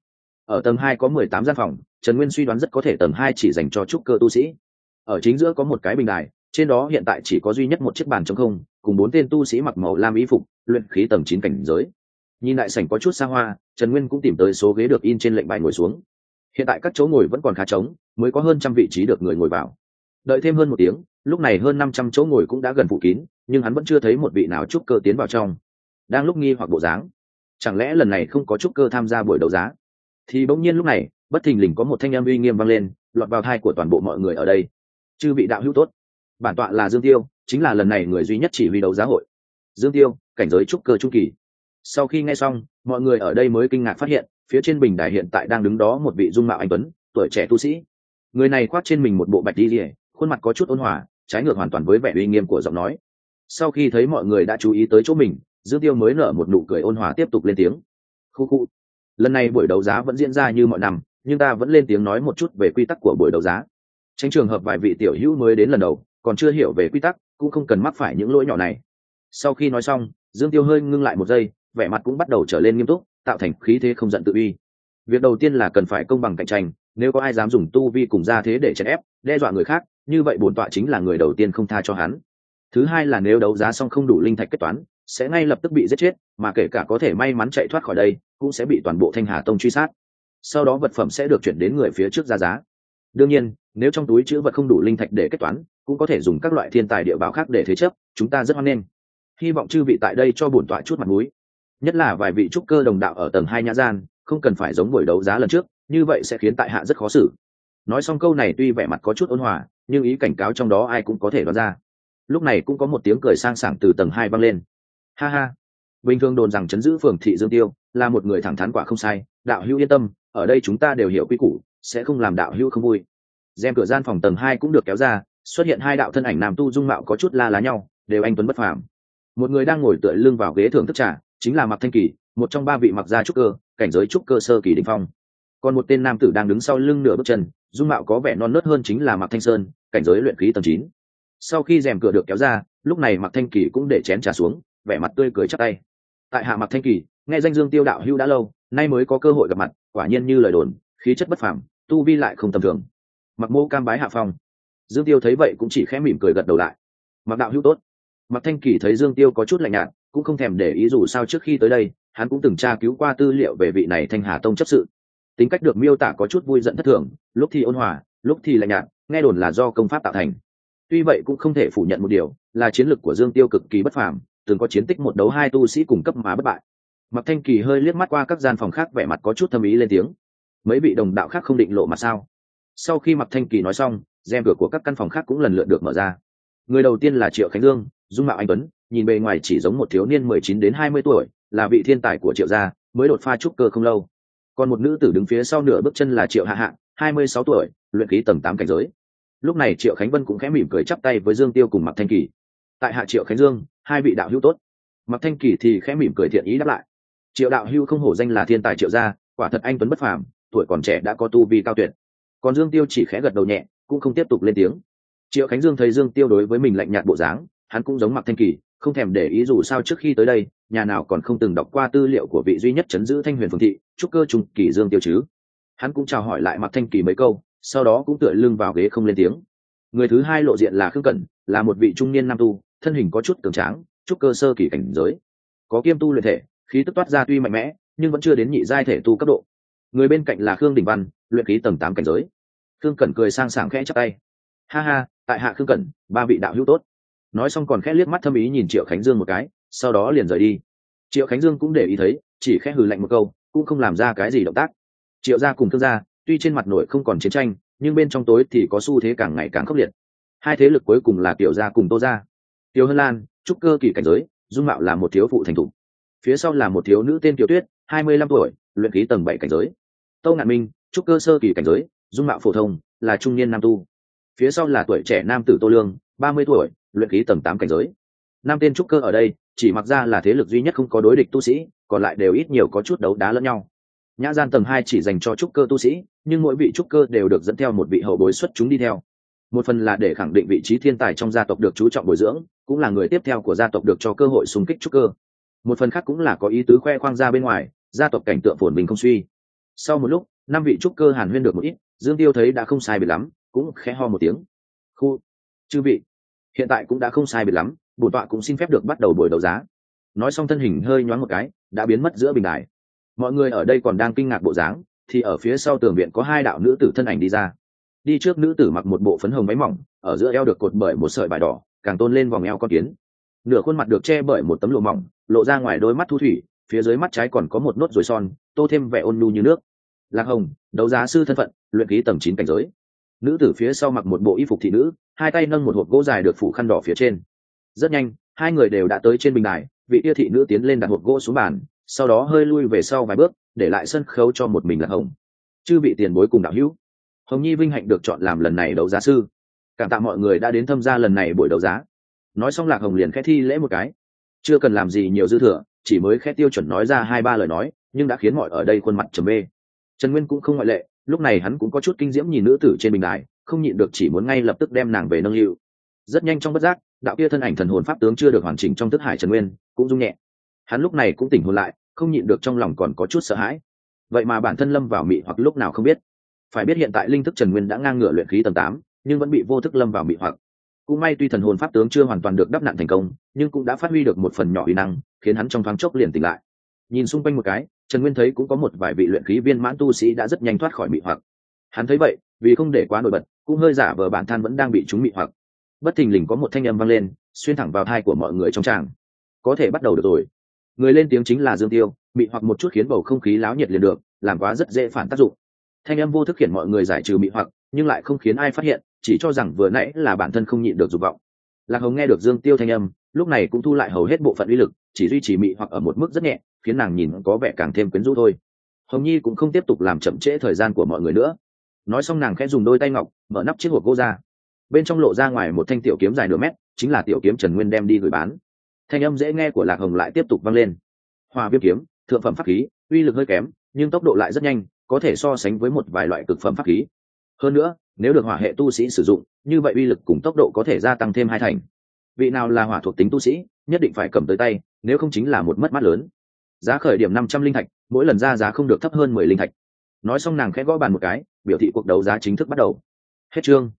Ở tầng 2 có 18 gian phòng, Trần Nguyên suy đoán rất có thể tầng 2 chỉ dành cho trúc cơ tu sĩ. Ở chính giữa có một cái bình đài, trên đó hiện tại chỉ có duy nhất một chiếc bàn trống không, cùng 4 tên tu sĩ mặc màu lam y phục, luyện khí tầng 9 cảnh giới. Nhìn đại sảnh có chút xa hoa, Trần Nguyên cũng tìm tới số ghế được in trên lệnh bài ngồi xuống. Hiện tại các chỗ ngồi vẫn còn khá trống, mới có hơn trăm vị trí được người ngồi vào. Đợi thêm hơn một tiếng, lúc này hơn 500 chỗ ngồi cũng đã gần phủ kín, nhưng hắn vẫn chưa thấy một vị nào trúc cơ tiến vào trong. Đang lúc nghi hoặc bộ dáng, chẳng lẽ lần này không có trúc cơ tham gia buổi đấu giá? Thì bỗng nhiên lúc này, bất thình lình có một thanh âm uy nghiêm vang lên, lọt vào tai của toàn bộ mọi người ở đây. Chư vị đạo hữu tốt, bản tọa là Dương Tiêu, chính là lần này người duy nhất chỉ huy đấu giá hội. Dương Tiêu, cảnh giới trúc cơ trung kỳ. Sau khi nghe xong, mọi người ở đây mới kinh ngạc phát hiện, phía trên bình đài hiện tại đang đứng đó một vị dung mạo anh tuấn, tuổi trẻ tu sĩ. Người này khoác trên mình một bộ bạch y liễu, khuôn mặt có chút ôn hòa, trái ngược hoàn toàn với vẻ uy nghiêm của giọng nói. Sau khi thấy mọi người đã chú ý tới chỗ mình, Dương Tiêu mới nở một nụ cười ôn hòa tiếp tục lên tiếng. Khu khu. Lần này buổi đấu giá vẫn diễn ra như mọi năm, nhưng ta vẫn lên tiếng nói một chút về quy tắc của buổi đấu giá. Tránh trường hợp vài vị tiểu hữu mới đến lần đầu, còn chưa hiểu về quy tắc, cũng không cần mắc phải những lỗi nhỏ này. Sau khi nói xong, Dương Tiêu hơi ngưng lại một giây, vẻ mặt cũng bắt đầu trở lên nghiêm túc, tạo thành khí thế không giận tự uy. Việc đầu tiên là cần phải công bằng cạnh tranh, nếu có ai dám dùng tu vi cùng gia thế để chèn ép, đe dọa người khác, như vậy bổn tọa chính là người đầu tiên không tha cho hắn. Thứ hai là nếu đấu giá xong không đủ linh thạch kết toán, sẽ ngay lập tức bị giết chết, mà kể cả có thể may mắn chạy thoát khỏi đây, cũng sẽ bị toàn bộ Thanh Hà Tông truy sát. Sau đó vật phẩm sẽ được chuyển đến người phía trước ra giá. Đương nhiên, nếu trong túi trữ vật không đủ linh thạch để kết toán, cũng có thể dùng các loại thiên tài địa bảo khác để thế chấp, chúng ta rất hoan nghênh. Hy vọng chư vị tại đây cho bổn tọa chút mặt mũi. Nhất là vài vị trúc cơ đồng đạo ở tầng 2 nhã gian, không cần phải giống buổi đấu giá lần trước, như vậy sẽ khiến tại hạ rất khó xử. Nói xong câu này tuy vẻ mặt có chút ôn hòa, nhưng ý cảnh cáo trong đó ai cũng có thể đoán ra. Lúc này cũng có một tiếng cười sang sảng từ tầng 2 vang lên. Ha ha, bình thường đồn rằng trấn giữ phường thị Dương Tiêu là một người thẳng thắn quả không sai, đạo hữu yên tâm, ở đây chúng ta đều hiểu quy củ, sẽ không làm đạo hữu không vui. Rèm cửa gian phòng tầng 2 cũng được kéo ra, xuất hiện hai đạo thân ảnh nam tu dung mạo có chút la lá nhau, đều anh tuấn bất phàm. Một người đang ngồi tựa lưng vào ghế thưởng thức trà, chính là Mạc Thanh Kỳ, một trong ba vị mặc gia trúc cơ, cảnh giới trúc cơ sơ kỳ đỉnh phong. Còn một tên nam tử đang đứng sau lưng nửa bước chân, dung mạo có vẻ non nớt hơn, chính là Mạc Thanh Sơn, cảnh giới luyện khí tầng 9. Sau khi rèm cửa được kéo ra, lúc này Mạc Thanh Kỳ cũng để chén trà xuống, vẻ mặt tươi cười chắp tay. Tại hạ Mạc Thanh Kỳ, nghe danh Dương Tiêu đạo hữu đã lâu, nay mới có cơ hội gặp mặt, quả nhiên như lời đồn, khí chất bất phàm, tu vi lại không tầm thường. Mặc Mô cam bái hạ phong. Dương Tiêu thấy vậy cũng chỉ khẽ mỉm cười gật đầu lại. Mạc đạo hữu tốt. Mạc Thanh Kỳ thấy Dương Tiêu có chút lạnh nhạt, cũng không thèm để ý, dù sao trước khi tới đây, hắn cũng từng tra cứu qua tư liệu về vị này Thanh Hà Tông chấp sự. Tính cách được miêu tả có chút vui giận thất thường, lúc thì ôn hòa, lúc thì lạnh nhạt, nghe đồn là do công pháp tạo thành. Tuy vậy cũng không thể phủ nhận một điều, là chiến lực của Dương Tiêu cực kỳ bất phàm, từng có chiến tích một đấu hai tu sĩ cùng cấp mà bất bại. Mạc Thanh Kỳ hơi liếc mắt qua các gian phòng khác, vẻ mặt có chút thâm ý lên tiếng. Mấy vị đồng đạo khác không định lộ mặt sao? Sau khi Mạc Thanh Kỳ nói xong, rèm cửa của các căn phòng khác cũng lần lượt được mở ra. Người đầu tiên là Triệu Khánh Dương, dung mạo anh tuấn, nhìn bề ngoài chỉ giống một thiếu niên 19 đến 20 tuổi, là vị thiên tài của Triệu gia, mới đột phá trúc cơ không lâu. Còn một nữ tử đứng phía sau nửa bước chân là Triệu Hạ Hạ, 26 tuổi, luyện khí tầng 8 cảnh giới. Lúc này Triệu Khánh Vân cũng khẽ mỉm cười chắp tay với Dương Tiêu cùng Mạc Thanh Kỳ. Tại hạ Triệu Khánh Dương, hai vị đạo hữu tốt. Mạc Thanh Kỳ thì khẽ mỉm cười thiện ý đáp lại. Triệu đạo hữu không hổ danh là thiên tài Triệu gia, quả thật anh tuấn bất phàm, tuổi còn trẻ đã có tu vi cao tuyệt. Còn Dương Tiêu chỉ khẽ gật đầu nhẹ, cũng không tiếp tục lên tiếng. Triệu Khánh Dương thấy Dương Tiêu đối với mình lạnh nhạt bộ dáng, hắn cũng giống Mạc Thanh Kỳ, không thèm để ý, dù sao trước khi tới đây, nhà nào còn không từng đọc qua tư liệu của vị duy nhất trấn giữ Thanh Huyền phường thị, trúc cơ trung kỳ Dương Tiêu chứ. Hắn cũng chào hỏi lại Mạc Thanh Kỳ mấy câu, sau đó cũng tựa lưng vào ghế không lên tiếng. Người thứ hai lộ diện là Khương Cẩn, là một vị trung niên nam tu, thân hình có chút cường tráng, trúc cơ sơ kỳ cảnh giới, có kiêm tu luyện thể, khí tức toát ra tuy mạnh mẽ, nhưng vẫn chưa đến nhị giai thể tu cấp độ. Người bên cạnh là Khương Đình Văn, luyện khí tầng 8 cảnh giới. Khương Cẩn cười sang sảng khẽ chắp tay. Ha ha, tại hạ Khương Cẩn, ba vị đạo hữu tốt. Nói xong còn khẽ liếc mắt thâm ý nhìn Triệu Khánh Dương một cái, sau đó liền rời đi. Triệu Khánh Dương cũng để ý thấy, chỉ khẽ hừ lạnh một câu, cũng không làm ra cái gì động tác. Triệu gia cùng Thương gia, tuy trên mặt nội không còn chiến tranh, nhưng bên trong tối thì có xu thế càng ngày càng khốc liệt. Hai thế lực cuối cùng là Kiều gia cùng Tô gia. Tiêu Hân Lan, trúc cơ kỳ cảnh giới, dung mạo là một thiếu phụ thành thục. Phía sau là một thiếu nữ tên Kiều Tuyết, 25 tuổi, luyện khí tầng 7 cảnh giới. Tô Ngạn Minh, trúc cơ sơ kỳ cảnh giới, dung mạo phổ thông, là trung niên nam tu. Phía sau là tuổi trẻ nam tử Tô Lương, 30 tuổi, luyện khí tầng 8 cảnh giới. Năm tên trúc cơ ở đây, chỉ mặc ra là thế lực duy nhất không có đối địch tu sĩ, còn lại đều ít nhiều có chút đấu đá lẫn nhau. Nhã gian tầng 2 chỉ dành cho trúc cơ tu sĩ, nhưng mỗi vị trúc cơ đều được dẫn theo một vị hậu bối xuất chúng đi theo. Một phần là để khẳng định vị trí thiên tài trong gia tộc được chú trọng bồi dưỡng, cũng là người tiếp theo của gia tộc được cho cơ hội xung kích trúc cơ. Một phần khác cũng là có ý tứ khoe khoang ra bên ngoài, gia tộc cảnh tượng phồn bình không suy. Sau một lúc, năm vị trúc cơ hàn huyên được một ít, Dương Tiêu thấy đã không sai biệt lắm, cũng khẽ ho một tiếng. Khu, chư vị, hiện tại cũng đã không sai biệt lắm, bổn tọa cũng xin phép được bắt đầu buổi đấu giá. Nói xong thân hình hơi nhoáng một cái, đã biến mất giữa bình đài. Mọi người ở đây còn đang kinh ngạc bộ dáng, thì ở phía sau tường viện có hai đạo nữ tử thân ảnh đi ra. Đi trước nữ tử mặc một bộ phấn hồng váy mỏng, ở giữa eo được cột bởi một sợi vải đỏ, càng tôn lên vòng eo con kiến. Nửa khuôn mặt được che bởi một tấm lụa mỏng, lộ ra ngoài đôi mắt thu thủy, phía dưới mắt trái còn có một nốt ruồi son, tô thêm vẻ ôn nhu như nước. Lạc Hồng, đấu giá sư thân phận, luyện khí tầng 9 cảnh giới. Nữ tử phía sau mặc một bộ y phục thị nữ, hai tay nâng một hộp gỗ dài được phủ khăn đỏ phía trên. Rất nhanh, hai người đều đã tới trên bình đài, vị tia thị nữ tiến lên đặt hộp gỗ xuống bàn, sau đó hơi lui về sau vài bước, để lại sân khấu cho một mình Lạc Hồng. Chư vị tiền bối cùng đạo hữu, Hồng Nhi vinh hạnh được chọn làm lần này đấu giá sư. Cảm tạ mọi người đã đến tham gia lần này buổi đấu giá. Nói xong Lạc Hồng liền khẽ thi lễ một cái, chưa cần làm gì nhiều dư thừa, chỉ mới khẽ tiêu chuẩn nói ra 2-3 lời nói, nhưng đã khiến mọi ở đây khuôn mặt trầm mê. Trần Nguyên cũng không ngoại lệ, lúc này hắn cũng có chút kinh diễm nhìn nữ tử trên bình đài, không nhịn được chỉ muốn ngay lập tức đem nàng về nâng hữu. Rất nhanh trong bất giác, đạo kia thân ảnh thần hồn pháp tướng chưa được hoàn chỉnh trong thức hải Trần Nguyên cũng rung nhẹ. Hắn lúc này cũng tỉnh hồn lại, không nhịn được trong lòng còn có chút sợ hãi. Vậy mà bản thân lâm vào mị hoặc lúc nào không biết. Phải biết hiện tại linh thức Trần Nguyên đã ngang ngửa luyện khí tầng 8, nhưng vẫn bị vô thức lâm vào mị hoặc. Cũng may tuy thần hồn pháp tướng chưa hoàn toàn được đắp nặn thành công, nhưng cũng đã phát huy được một phần nhỏ uy năng, khiến hắn trong thoáng chốc liền tỉnh lại. Nhìn xung quanh một cái, Trần Nguyên thấy cũng có một vài vị luyện khí viên mãn tu sĩ đã rất nhanh thoát khỏi mị hoặc. Hắn thấy vậy, vì không để quá nổi bật, cũng hơi giả vờ bản thân vẫn đang bị chúng mị hoặc. Bất thình lình có một thanh âm vang lên, xuyên thẳng vào tai của mọi người trong tràng. Có thể bắt đầu được rồi. Người lên tiếng chính là Dương Tiêu, mị hoặc một chút khiến bầu không khí láo nhiệt liền được, làm quá rất dễ phản tác dụng. Thanh âm vô thức khiến mọi người giải trừ mị hoặc, nhưng lại không khiến ai phát hiện, chỉ cho rằng vừa nãy là bản thân không nhịn được dục vọng. Lạc Hồng nghe được Dương Tiêu thanh âm, lúc này cũng thu lại hầu hết bộ phận uy lực, chỉ duy trì mị hoặc ở một mức rất nhẹ, khiến nàng nhìn có vẻ càng thêm quyến rũ thôi. Hồng Nhi cũng không tiếp tục làm chậm trễ thời gian của mọi người nữa. Nói xong nàng khẽ dùng đôi tay ngọc mở nắp chiếc hộp gỗ ra, bên trong lộ ra ngoài một thanh tiểu kiếm dài nửa mét, chính là tiểu kiếm Trần Nguyên đem đi gửi bán. Thanh âm dễ nghe của Lạc Hồng lại tiếp tục vang lên. Hỏa viêm kiếm, thượng phẩm pháp khí, uy lực hơi kém, nhưng tốc độ lại rất nhanh, có thể so sánh với một vài loại cực phẩm pháp khí. Hơn nữa, nếu được hỏa hệ tu sĩ sử dụng, như vậy uy lực cùng tốc độ có thể gia tăng thêm 2 thành. Vị nào là hỏa thuộc tính tu sĩ, nhất định phải cầm tới tay, nếu không chính là một mất mát lớn. Giá khởi điểm 500 linh thạch, mỗi lần ra giá không được thấp hơn 10 linh thạch. Nói xong nàng khẽ gõ bàn một cái, biểu thị cuộc đấu giá chính thức bắt đầu. Hết chương.